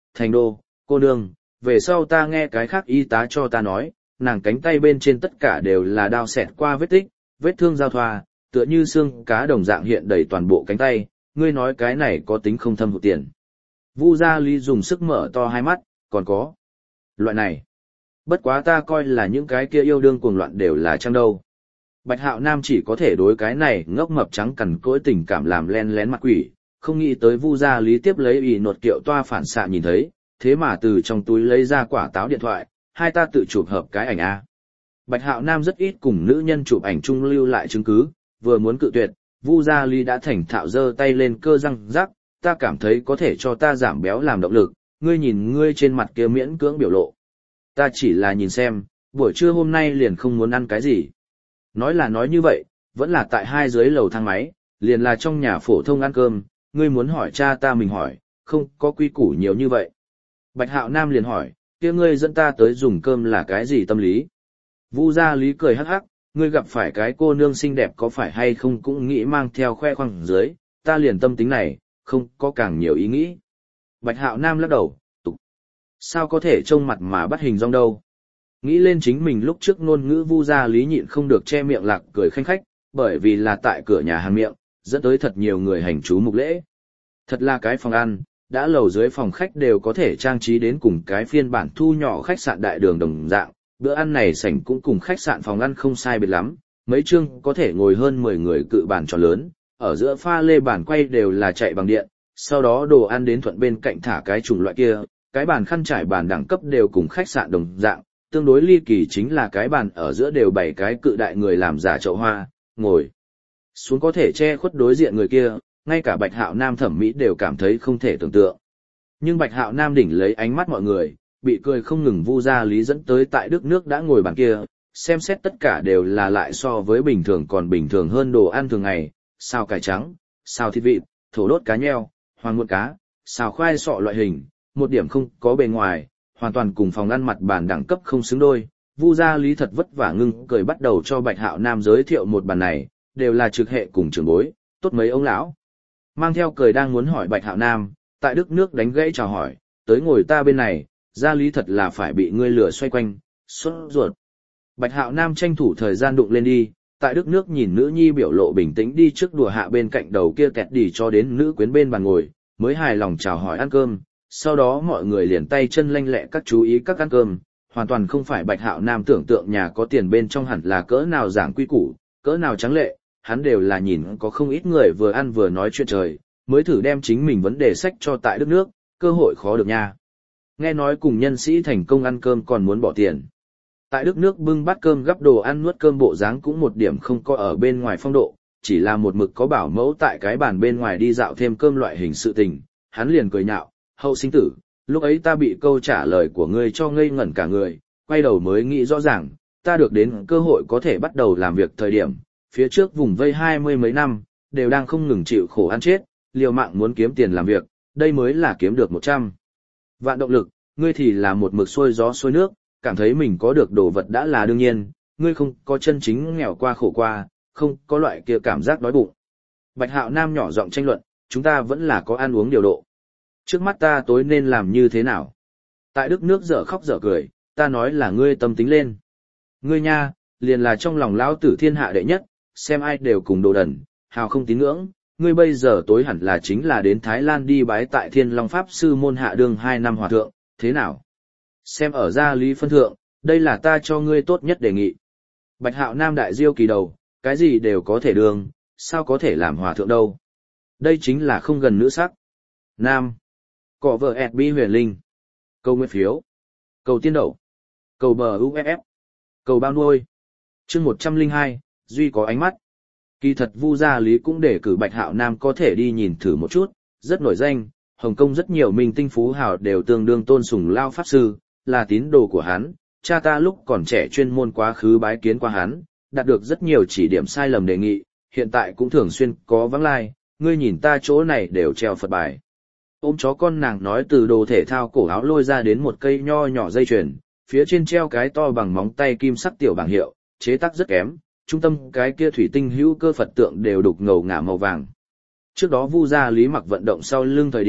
thành đô, cô nương, về sau ta nghe cái khác y tá cho ta nói, nàng cánh tay bên trên tất cả đều là đao xẹt qua vết tích, vết thương giao thoa, tựa như xương cá đồng dạng hiện đầy toàn bộ cánh tay, ngươi nói cái này có tính không thâm hụt tiền. Vu Gia Lý dùng sức mở to hai mắt, còn có loại này. Bất quá ta coi là những cái kia yêu đương cuồng loạn đều là chăng đâu. Bạch Hạo Nam chỉ có thể đối cái này ngốc mập trắng cằn cỗi tình cảm làm len lén mặt quỷ, không nghĩ tới Vu Gia Lý tiếp lấy ỷ nột kiệu toa phản xạ nhìn thấy, thế mà từ trong túi lấy ra quả táo điện thoại, hai ta tự chụp hợp cái ảnh A. Bạch Hạo Nam rất ít cùng nữ nhân chụp ảnh chung lưu lại chứng cứ, vừa muốn cự tuyệt, Vu Gia Lý đã thành thạo giơ tay lên cơ răng rắc, ta cảm thấy có thể cho ta giảm béo làm động lực, ngươi nhìn ngươi trên mặt kia miễn cưỡng biểu lộ. Ta chỉ là nhìn xem, buổi trưa hôm nay liền không muốn ăn cái gì. Nói là nói như vậy, vẫn là tại hai dưới lầu thang máy, liền là trong nhà phổ thông ăn cơm, ngươi muốn hỏi cha ta mình hỏi, không có quy củ nhiều như vậy. Bạch Hạo Nam liền hỏi, kia ngươi dẫn ta tới dùng cơm là cái gì tâm lý? Vu Gia Lý cười hắc hắc, ngươi gặp phải cái cô nương xinh đẹp có phải hay không cũng nghĩ mang theo khoe khoang dưới, ta liền tâm tính này, không có càng nhiều ý nghĩ. Bạch Hạo Nam lắc đầu, tục. Sao có thể trông mặt mà bắt hình dong đâu? Nghĩ lên chính mình lúc trước ngôn ngữ Vu Gia Lý nhịn không được che miệng lạc cười khanh khách, bởi vì là tại cửa nhà hàng miệng, dẫn tới thật nhiều người hành chú mục lễ. Thật là cái phòng ăn, đã lầu dưới phòng khách đều có thể trang trí đến cùng cái phiên bản thu nhỏ khách sạn đại đường đồng dạng, bữa ăn này sảnh cũng cùng khách sạn phòng ăn không sai biệt lắm, mấy chương có thể ngồi hơn 10 người cự bàn tròn lớn, ở giữa pha lê bàn quay đều là chạy bằng điện, sau đó đồ ăn đến thuận bên cạnh thả cái chủng loại kia, cái bàn khăn trải bàn đẳng cấp đều cùng khách sạn đồng dạng, tương đối ly kỳ chính là cái bàn ở giữa đều bày cái cự đại người làm giả chậu hoa, ngồi xuống có thể che khuất đối diện người kia, ngay cả Bạch Hạo Nam thẩm mỹ đều cảm thấy không thể tưởng tượng. Nhưng Bạch Hạo Nam đỉnh lấy ánh mắt mọi người, bị cười không ngừng Vu Gia Lý dẫn tới tại Đức nước đã ngồi bàn kia, xem xét tất cả đều là lại so với bình thường còn bình thường hơn đồ ăn thường ngày, xào cải trắng, xào thịt vịt, thổ đốt cá nheo, hoàng muộn cá, xào khoai sọ loại hình, một điểm không có bề ngoài, hoàn toàn cùng phòng ăn mặt bàn đẳng cấp không xứng đôi. Vu Gia Lý thật vất vả ngưng cười bắt đầu cho Bạch Hạo Nam giới thiệu một bàn này, đều là trực hệ cùng trưởng bối, tốt mấy ông lão. Mang theo cười đang muốn hỏi Bạch Hạo Nam, tại Đức nước đánh gãy chào hỏi, tới ngồi ta bên này, Gia Lý thật là phải bị ngươi lừa xoay quanh, sốt ruột. Bạch Hạo Nam tranh thủ thời gian đụng lên đi, tại Đức nước nhìn nữ nhi biểu lộ bình tĩnh đi trước đùa hạ bên cạnh đầu kia kẹt đỉ cho đến nữ quyến bên bàn ngồi, mới hài lòng chào hỏi ăn cơm, sau đó mọi người liền tay chân lanh lẹ các chú ý các ăn cơm, hoàn toàn không phải Bạch Hạo Nam tưởng tượng nhà có tiền bên trong hẳn là cỡ nào giảng quy củ, cỡ nào trắng lệ, hắn đều là nhìn có không ít người vừa ăn vừa nói chuyện trời, mới thử đem chính mình vấn đề sách cho tại Đức nước, cơ hội khó được nha. Nghe nói cùng nhân sĩ thành công ăn cơm còn muốn bỏ tiền. Tại Đức nước bưng bát cơm gắp đồ ăn nuốt cơm bộ dáng cũng một điểm không có ở bên ngoài phong độ, chỉ là một mực có bảo mẫu tại cái bàn bên ngoài đi dạo thêm cơm loại hình sự tình, hắn liền cười nhạo, hậu sinh tử, lúc ấy ta bị câu trả lời của ngươi cho ngây ngẩn cả người, quay đầu mới nghĩ rõ ràng, ta được đến cơ hội có thể bắt đầu làm việc thời điểm, phía trước vùng vây 20 mấy năm, đều đang không ngừng chịu khổ ăn chết, liều mạng muốn kiếm tiền làm việc, đây mới là kiếm được 100 vạn động lực, ngươi thì là một mực xuôi gió xuôi nước, cảm thấy mình có được đồ vật đã là đương nhiên, ngươi không có chân chính nghèo qua khổ qua, không có loại kia cảm giác đói bụng. Bạch Hạo Nam nhỏ giọng tranh luận, chúng ta vẫn là có ăn uống điều độ. Trước mắt ta tối nên làm như thế nào? Tại Đức nước dở khóc dở cười, ta nói là ngươi tâm tính lên. Ngươi nha, liền là trong lòng lão tử thiên hạ đệ nhất, xem ai đều cùng đồ đần, hào không tín ngưỡng. Ngươi bây giờ tối hẳn là chính là đến Thái Lan đi bái tại Thiên Long Pháp Sư môn hạ đương 2 năm hòa thượng, thế nào? Xem ở Gia Lý phân thượng, đây là ta cho ngươi tốt nhất đề nghị. Bạch Hạo Nam đại diêu kỳ đầu, cái gì đều có thể đương, sao có thể làm hòa thượng đâu? Đây chính là không gần nữ sắc. Nam. Cọ vợ ẹt bi huyền linh. Cầu nguyện phiếu. Cầu tiên đậu. Cầu bờ UFF. Cầu bao nuôi. Chương 102, Duy có ánh mắt. Kỳ thật Vu Gia Lý cũng để cử Bạch Hạo Nam có thể đi nhìn thử một chút, rất nổi danh, Hồng Kông rất nhiều minh tinh phú hào đều tương đương tôn sùng Lao Pháp Sư, là tín đồ của hắn, cha ta lúc còn trẻ chuyên môn quá khứ bái kiến qua hắn, đạt được rất nhiều chỉ điểm sai lầm đề nghị, hiện tại cũng thường xuyên có vắng lai, ngươi nhìn ta chỗ này đều treo Phật bài. Ôm chó con nàng nói từ đồ thể thao cổ áo lôi ra đến một cây nho nhỏ dây chuyền, phía trên treo cái to bằng móng tay kim sắc tiểu bảng hiệu, chế tác rất kém, trung tâm cái kia thủy tinh hữu cơ Phật tượng đều đục ngầu ngả màu vàng. Trước đó Vu Gia Lý mặc vận động sau lưng thời điểm,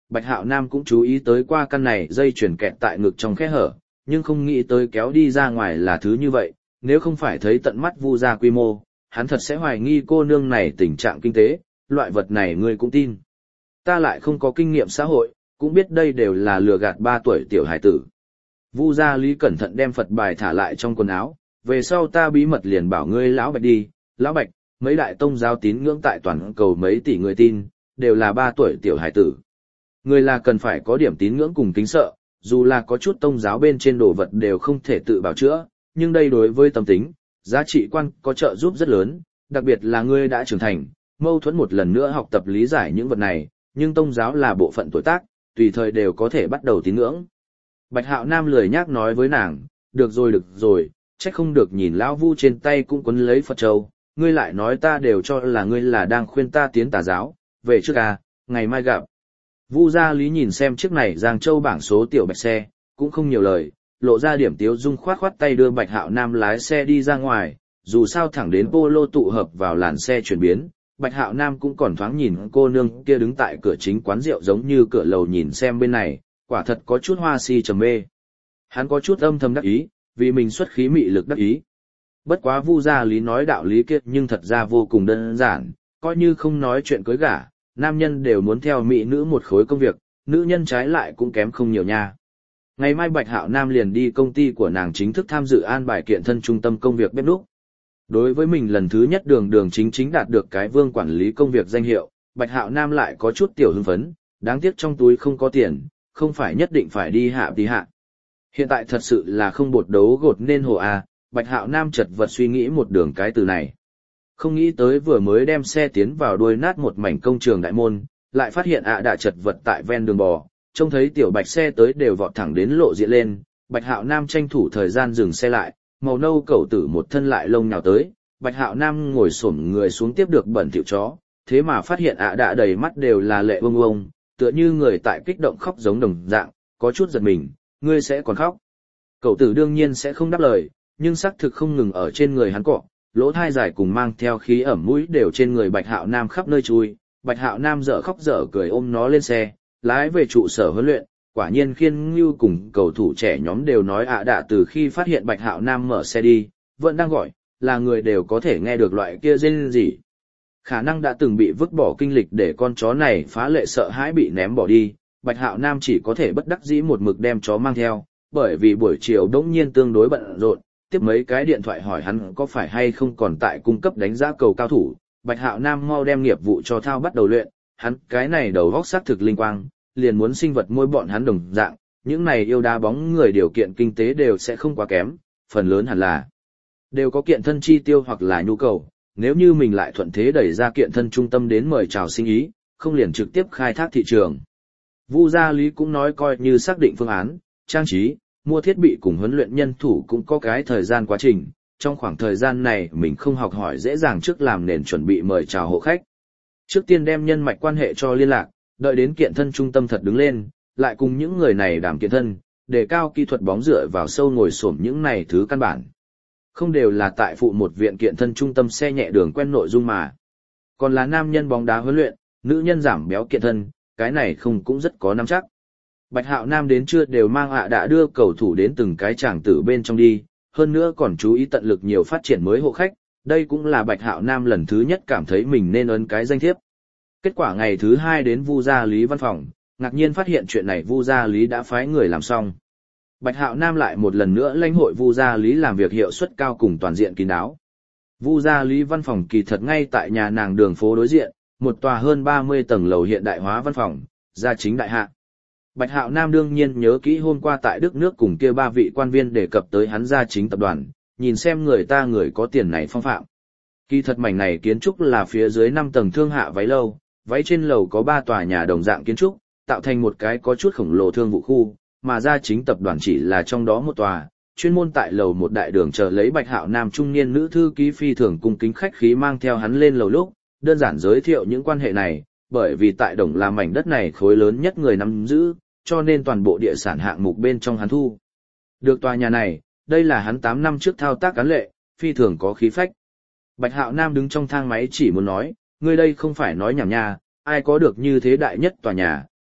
Bạch Hạo Nam cũng chú ý tới qua căn này dây chuyền kẹt tại ngực trong khe hở, nhưng không nghĩ tới kéo đi ra ngoài là thứ như vậy, nếu không phải thấy tận mắt Vu gia quy mô, hắn thật sẽ hoài nghi cô nương này tình trạng kinh tế, loại vật này ngươi cũng tin. Ta lại không có kinh nghiệm xã hội, cũng biết đây đều là lừa gạt 3 tuổi tiểu hải tử. Vu gia Lý cẩn thận đem Phật bài thả lại trong quần áo, về sau ta bí mật liền bảo ngươi lão Bạch đi, lão Bạch, mấy đại tông giáo tín ngưỡng tại toàn cầu mấy tỷ người tin, đều là 3 tuổi tiểu hải tử. Người là cần phải có điểm tín ngưỡng cùng kính sợ, dù là có chút tông giáo bên trên đồ vật đều không thể tự bảo chữa, nhưng đây đối với tâm tính, giá trị quan có trợ giúp rất lớn, đặc biệt là ngươi đã trưởng thành, mâu thuẫn một lần nữa học tập lý giải những vật này, nhưng tông giáo là bộ phận tuổi tác, tùy thời đều có thể bắt đầu tín ngưỡng. Bạch Hạo Nam lười nhác nói với nàng, được rồi, trách không được nhìn lão Vu trên tay cũng quấn lấy Phật châu, ngươi lại nói ta đều cho là ngươi là đang khuyên ta tiến tà giáo, về trước à, ngày mai gặp. Vu Gia Lý nhìn xem chiếc này Giang Châu bảng số tiểu bạch xe, cũng không nhiều lời, lộ ra điểm tiếu dung khoát khoát tay đưa Bạch Hạo Nam lái xe đi ra ngoài, dù sao thẳng đến Polo tụ hợp vào làn xe chuyển biến, Bạch Hạo Nam cũng còn thoáng nhìn cô nương kia đứng tại cửa chính quán rượu giống như cửa lầu nhìn xem bên này, quả thật có chút hoa si trầm mê. Hắn có chút âm thầm đắc ý, vì mình xuất khí mị lực đắc ý. Bất quá Vu Gia Lý nói đạo lý kia nhưng thật ra vô cùng đơn giản, coi như không nói chuyện cưới gả, nam nhân đều muốn theo mỹ nữ một khối công việc, nữ nhân trái lại cũng kém không nhiều nha. Ngày mai Bạch Hạo Nam liền đi công ty của nàng chính thức tham dự an bài kiện thân trung tâm công việc bếp núc. Đối với mình lần thứ nhất đường chính đạt được cái vương quản lý công việc danh hiệu, Bạch Hạo Nam lại có chút tiểu hưng phấn, đáng tiếc trong túi không có tiền, không phải nhất định phải đi hạ. Hiện tại thật sự là không bột đấu gột nên hồ à, Bạch Hạo Nam chật vật suy nghĩ một đường cái từ này. Không nghĩ tới vừa mới đem xe tiến vào đuôi nát một mảnh công trường đại môn, lại phát hiện đã chật vật tại ven đường bò, trông thấy tiểu Bạch xe tới đều vọt thẳng đến lộ diện lên, Bạch Hạo Nam tranh thủ thời gian dừng xe lại, màu nâu cẩu tử một thân lại lông nhào tới, Bạch Hạo Nam ngồi xổm người xuống tiếp được bẩn thỉu chó, thế mà phát hiện đã đầy mắt đều là lệ bông, tựa như người tại kích động khóc giống đồng dạng, có chút giật mình, ngươi sẽ còn khóc. Cẩu tử đương nhiên sẽ không đáp lời, nhưng xác thực không ngừng ở trên người hắn cọ, lỗ thai dài cùng mang theo khí ẩm mũi đều trên người Bạch Hạo Nam khắp nơi chui, Bạch Hạo Nam dở khóc dở cười ôm nó lên xe, lái về trụ sở huấn luyện, quả nhiên Khiên Ngưu cùng cầu thủ trẻ nhóm đều nói đã từ khi phát hiện Bạch Hạo Nam mở xe đi, vẫn đang gọi, là người đều có thể nghe được loại kia rên rỉ. Khả năng đã từng bị vứt bỏ kinh lịch để con chó này phá lệ sợ hãi bị ném bỏ đi, Bạch Hạo Nam chỉ có thể bất đắc dĩ một mực đem chó mang theo, bởi vì buổi chiều đống nhiên tương đối bận rộn, tiếp mấy cái điện thoại hỏi hắn có phải hay không còn tại cung cấp đánh giá cầu cao thủ, Bạch Hạo Nam mau đem nghiệp vụ cho thao bắt đầu luyện, hắn cái này đầu góc xác thực linh quang, liền muốn sinh vật môi bọn hắn đồng dạng, những này yêu đá bóng người điều kiện kinh tế đều sẽ không quá kém, phần lớn hẳn là đều có kiện thân chi tiêu hoặc là nhu cầu, nếu như mình lại thuận thế đẩy ra kiện thân trung tâm đến mời chào sinh ý, không liền trực tiếp khai thác thị trường. Vu Gia Lý cũng nói coi như xác định phương án, trang trí, mua thiết bị cùng huấn luyện nhân thủ cũng có cái thời gian quá trình, trong khoảng thời gian này mình không học hỏi dễ dàng trước làm nền chuẩn bị mời chào hộ khách. Trước tiên đem nhân mạch quan hệ cho liên lạc, đợi đến kiện thân trung tâm thật đứng lên, lại cùng những người này đảm kiện thân, đề cao kỹ thuật bóng dựa vào sâu ngồi xổm những này thứ căn bản. Không đều là tại phụ một viện kiện thân trung tâm xe nhẹ đường quen nội dung mà. Còn là nam nhân bóng đá huấn luyện, nữ nhân giảm béo kiện thân, cái này không cũng rất có nắm chắc. Bạch Hạo Nam đến trưa đều mang đã đưa cầu thủ đến từng cái tràng tử bên trong đi, hơn nữa còn chú ý tận lực nhiều phát triển mới hộ khách, đây cũng là Bạch Hạo Nam lần thứ nhất cảm thấy mình nên ấn cái danh thiếp. Kết quả ngày thứ 2 đến Vu Gia Lý văn phòng, ngạc nhiên phát hiện chuyện này Vu Gia Lý đã phái người làm xong. Bạch Hạo Nam lại một lần nữa lãnh hội Vu Gia Lý làm việc hiệu suất cao cùng toàn diện kín đáo. Vu Gia Lý văn phòng kỳ thật ngay tại nhà nàng đường phố đối diện, một tòa hơn 30 tầng lầu hiện đại hóa văn phòng, gia chính đại hạ. Bạch Hạo Nam đương nhiên nhớ kỹ hôm qua tại Đức nước cùng kia 3 vị quan viên đề cập tới hắn gia chính tập đoàn, nhìn xem người có tiền này phong phạm. Kỳ thật mảnh này kiến trúc là phía dưới 5 tầng thương hạ váy lâu, váy trên lầu có 3 tòa nhà đồng dạng kiến trúc, tạo thành một cái có chút khổng lồ thương vụ khu, mà gia chính tập đoàn chỉ là trong đó một tòa, chuyên môn tại lầu một đại đường chờ lấy Bạch Hạo Nam trung niên nữ thư ký phi thường cung kính khách khí mang theo hắn lên lầu lúc, đơn giản giới thiệu những quan hệ này, bởi vì tại Đồng là mảnh đất này khối lớn nhất người nắm giữ, cho nên toàn bộ địa sản hạng mục bên trong hắn thu. Được tòa nhà này, đây là hắn 8 năm trước thao tác án lệ, phi thường có khí phách. Bạch Hạo Nam đứng trong thang máy chỉ muốn nói, ngươi đây không phải nói nhảm nha, ai có được như thế đại nhất tòa nhà,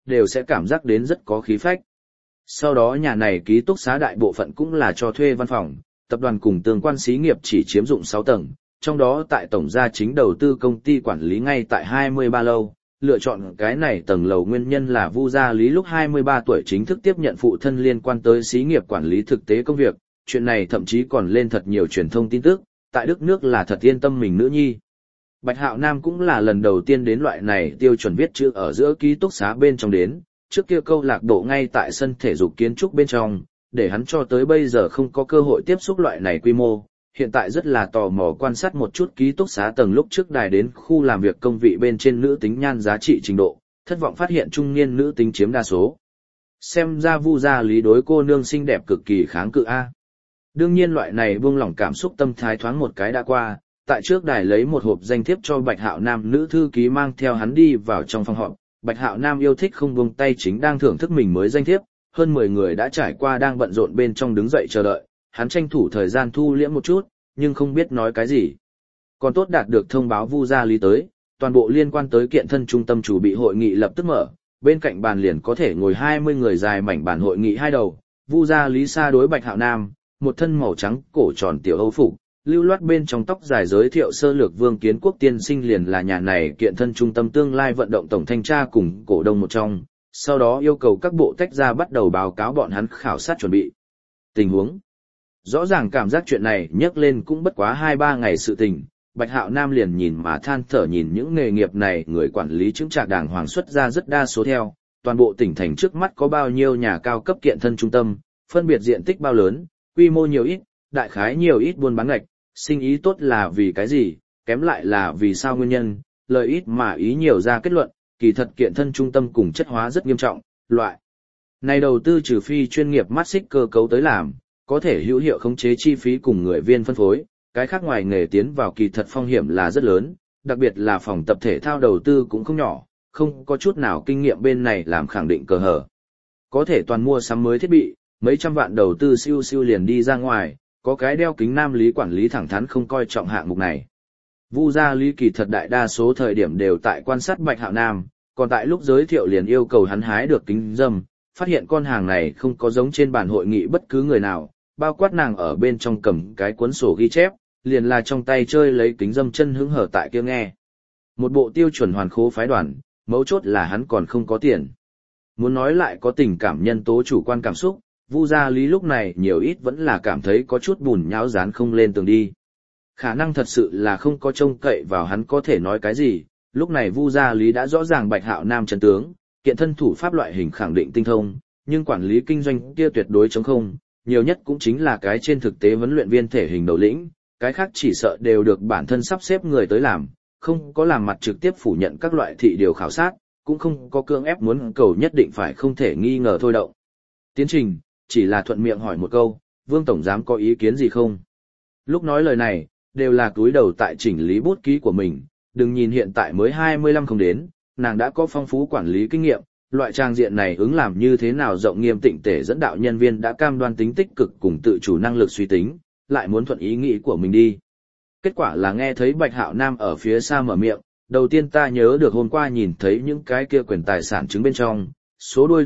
đều sẽ cảm giác đến rất có khí phách. Sau đó nhà này ký túc xá đại bộ phận cũng là cho thuê văn phòng, tập đoàn cùng tương quan xí nghiệp chỉ chiếm dụng 6 tầng, trong đó tại tổng gia chính đầu tư công ty quản lý ngay tại 23 lâu, lựa chọn cái này tầng lầu nguyên nhân là Vu Gia Lý lúc 23 tuổi chính thức tiếp nhận phụ thân liên quan tới xí nghiệp quản lý thực tế công việc, chuyện này thậm chí còn lên thật nhiều truyền thông tin tức, tại Đức nước là thật yên tâm mình nữ nhi. Bạch Hạo Nam cũng là lần đầu tiên đến loại này tiêu chuẩn viết chữ ở giữa ký túc xá bên trong đến, trước kia câu lạc bộ ngay tại sân thể dục kiến trúc bên trong, để hắn cho tới bây giờ không có cơ hội tiếp xúc loại này quy mô, hiện tại rất là tò mò quan sát một chút ký túc xá tầng lúc trước đài đến khu làm việc công vị bên trên nữ tính nhan giá trị trình độ, thất vọng phát hiện trung niên nữ tính chiếm đa số. Xem ra Vu Gia Lý đối cô nương xinh đẹp cực kỳ kháng cự a. Đương nhiên loại này buông lỏng cảm xúc tâm thái thoáng một cái đã qua, tại trước đài lấy một hộp danh thiếp cho Bạch Hạo Nam nữ thư ký mang theo hắn đi vào trong phòng họp. Bạch Hạo Nam yêu thích không buông tay chính đang thưởng thức mình mới danh thiếp, hơn 10 người đã trải qua đang bận rộn bên trong đứng dậy chờ đợi, hắn tranh thủ thời gian thu liễm một chút, nhưng không biết nói cái gì. Còn tốt đạt được thông báo Vu Gia Lý tới, toàn bộ liên quan tới kiện thân trung tâm chủ bị hội nghị lập tức mở, bên cạnh bàn liền có thể ngồi 20 người dài mảnh bàn hội nghị hai đầu, Vu Gia Lý xa đối Bạch Hạo Nam, một thân màu trắng cổ tròn tiểu Âu phục, lưu loát bên trong tóc dài giới thiệu sơ lược Vương Kiến Quốc tiên sinh liền là nhà này kiện thân trung tâm tương lai vận động tổng thanh tra cùng cổ đông một trong, sau đó yêu cầu các bộ tách ra bắt đầu báo cáo bọn hắn khảo sát chuẩn bị tình huống. Rõ ràng cảm giác chuyện này nhắc lên cũng bất quá 2-3 ngày sự tình, Bạch Hạo Nam liền nhìn mà than thở nhìn những nghề nghiệp này người quản lý chứng trạc đàng hoàng xuất ra rất đa số theo, toàn bộ tỉnh thành trước mắt có bao nhiêu nhà cao cấp kiện thân trung tâm, phân biệt diện tích bao lớn, quy mô nhiều ít, đại khái nhiều ít buôn bán ngạch, sinh ý tốt là vì cái gì, kém lại là vì sao nguyên nhân, lợi ít mà ý nhiều ra kết luận, kỳ thật kiện thân trung tâm cùng chất hóa rất nghiêm trọng, loại này đầu tư trừ phi chuyên nghiệp mắt xích cơ cấu tới làm, có thể hữu hiệu khống chế chi phí cùng người viên phân phối, cái khác ngoài nghề tiến vào kỳ thật phong hiểm là rất lớn, đặc biệt là phòng tập thể thao đầu tư cũng không nhỏ, không có chút nào kinh nghiệm bên này làm khẳng định cờ hở. Có thể toàn mua sắm mới thiết bị, mấy trăm vạn đầu tư siêu siêu liền đi ra ngoài, có cái đeo kính nam lý quản lý thẳng thắn không coi trọng hạng mục này. Vu Gia Lý kỳ thật đại đa số thời điểm đều tại quan sát Bạch Hạo Nam, còn tại lúc giới thiệu liền yêu cầu hắn hái được kính râm, phát hiện con hàng này không có giống trên bàn hội nghị bất cứ người nào, bao quát nàng ở bên trong cầm cái cuốn sổ ghi chép, liền là trong tay chơi lấy kính râm chân hứng hở tại kia nghe. Một bộ tiêu chuẩn hoàn khố phái đoàn, mấu chốt là hắn còn không có tiền. Muốn nói lại có tình cảm nhân tố chủ quan cảm xúc, Vu Gia Lý lúc này nhiều ít vẫn là cảm thấy có chút bùn nhão dán không lên tường đi. Khả năng thật sự là không có trông cậy vào hắn có thể nói cái gì, lúc này Vu Gia Lý đã rõ ràng Bạch Hạo Nam chân tướng, kiện thân thủ pháp loại hình khẳng định tinh thông, nhưng quản lý kinh doanh kia tuyệt đối chống không, nhiều nhất cũng chính là cái trên thực tế huấn luyện viên thể hình đầu lĩnh, cái khác chỉ sợ đều được bản thân sắp xếp người tới làm, không có làm mặt trực tiếp phủ nhận các loại thị điều khảo sát, cũng không có cưỡng ép muốn cầu nhất định phải không thể nghi ngờ thôi động. Tiến trình, chỉ là thuận miệng hỏi một câu, Vương Tổng Giám có ý kiến gì không? Lúc nói lời này, đều là túi đầu tại chỉnh lý bút ký của mình, đừng nhìn hiện tại mới 25 không đến, nàng đã có phong phú quản lý kinh nghiệm, loại trang diện này ứng làm như thế nào rộng nghiêm tịnh tể dẫn đạo nhân viên đã cam đoan tính tích cực cùng tự chủ năng lực suy tính, lại muốn thuận ý nghĩ của mình đi. Kết quả là nghe thấy Bạch Hạo Nam ở phía xa mở miệng, đầu tiên ta nhớ được hôm qua nhìn thấy những cái kia quyền tài sản chứng bên trong, số đuôi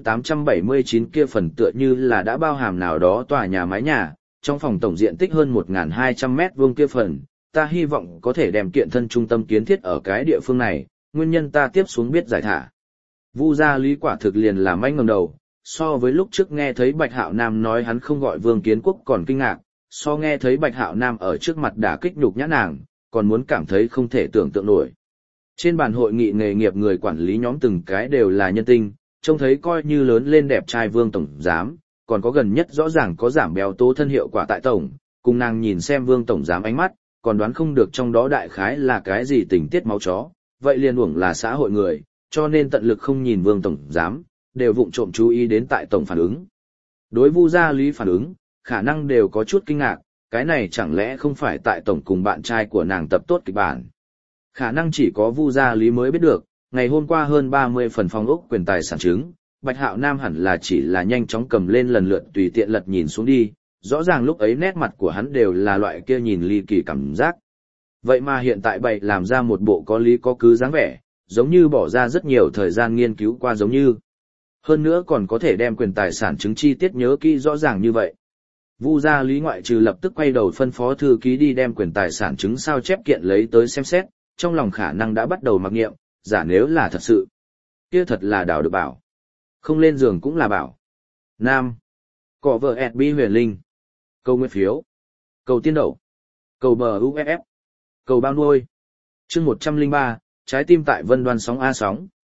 879 kia phần tựa như là đã bao hàm nào đó tòa nhà mái nhà, trong phòng tổng diện tích hơn 1.200 mét vuông kia phần, ta hy vọng có thể đem kiện thân trung tâm kiến thiết ở cái địa phương này, nguyên nhân ta tiếp xuống biết giải thả. Vu Gia Lý quả thực liền làm anh ngẩng đầu, so với lúc trước nghe thấy Bạch Hạo Nam nói hắn không gọi Vương Kiến Quốc còn kinh ngạc, so nghe thấy Bạch Hạo Nam ở trước mặt đả kích nhục nhã nàng, còn muốn cảm thấy không thể tưởng tượng nổi. Trên bàn hội nghị nghề nghiệp người quản lý nhóm từng cái đều là nhân tinh, trông thấy coi như lớn lên đẹp trai Vương Tổng Giám, còn có gần nhất rõ ràng có giảm béo tố thân hiệu quả tại Tổng, cùng nàng nhìn xem Vương Tổng Giám ánh mắt, còn đoán không được trong đó đại khái là cái gì tình tiết máu chó, vậy liền uổng là xã hội người, cho nên tận lực không nhìn Vương Tổng Giám, đều vụng trộm chú ý đến tại Tổng phản ứng. Đối Vu Gia Lý phản ứng, khả năng đều có chút kinh ngạc, cái này chẳng lẽ không phải tại Tổng cùng bạn trai của nàng tập tốt kịch bản. Khả năng chỉ có Vu Gia Lý mới biết được, ngày hôm qua hơn 30 phần phong ốc quyền tài sản chứng, Bạch Hạo Nam hẳn là chỉ là nhanh chóng cầm lên lần lượt tùy tiện lật nhìn xuống đi, rõ ràng lúc ấy nét mặt của hắn đều là loại kia nhìn ly kỳ cảm giác. Vậy mà hiện tại bậy làm ra một bộ có lý có cứ dáng vẻ, giống như bỏ ra rất nhiều thời gian nghiên cứu qua giống như. Hơn nữa còn có thể đem quyền tài sản chứng chi tiết nhớ kỹ rõ ràng như vậy. Vu gia Lý ngoại trừ lập tức quay đầu phân phó thư ký đi đem quyền tài sản chứng sao chép kiện lấy tới xem xét, trong lòng khả năng đã bắt đầu mặc niệm, giả nếu là thật sự. Kia thật là đào được bảo. Không lên giường cũng là bảo. Nam. Cỏ vợ ẹt bi huyền linh. Cầu nguyện phiếu. Cầu tiên đậu. Cầu bờ UFF. Cầu bao nuôi. chương 103, trái tim tại Vân Đoan sóng A sóng.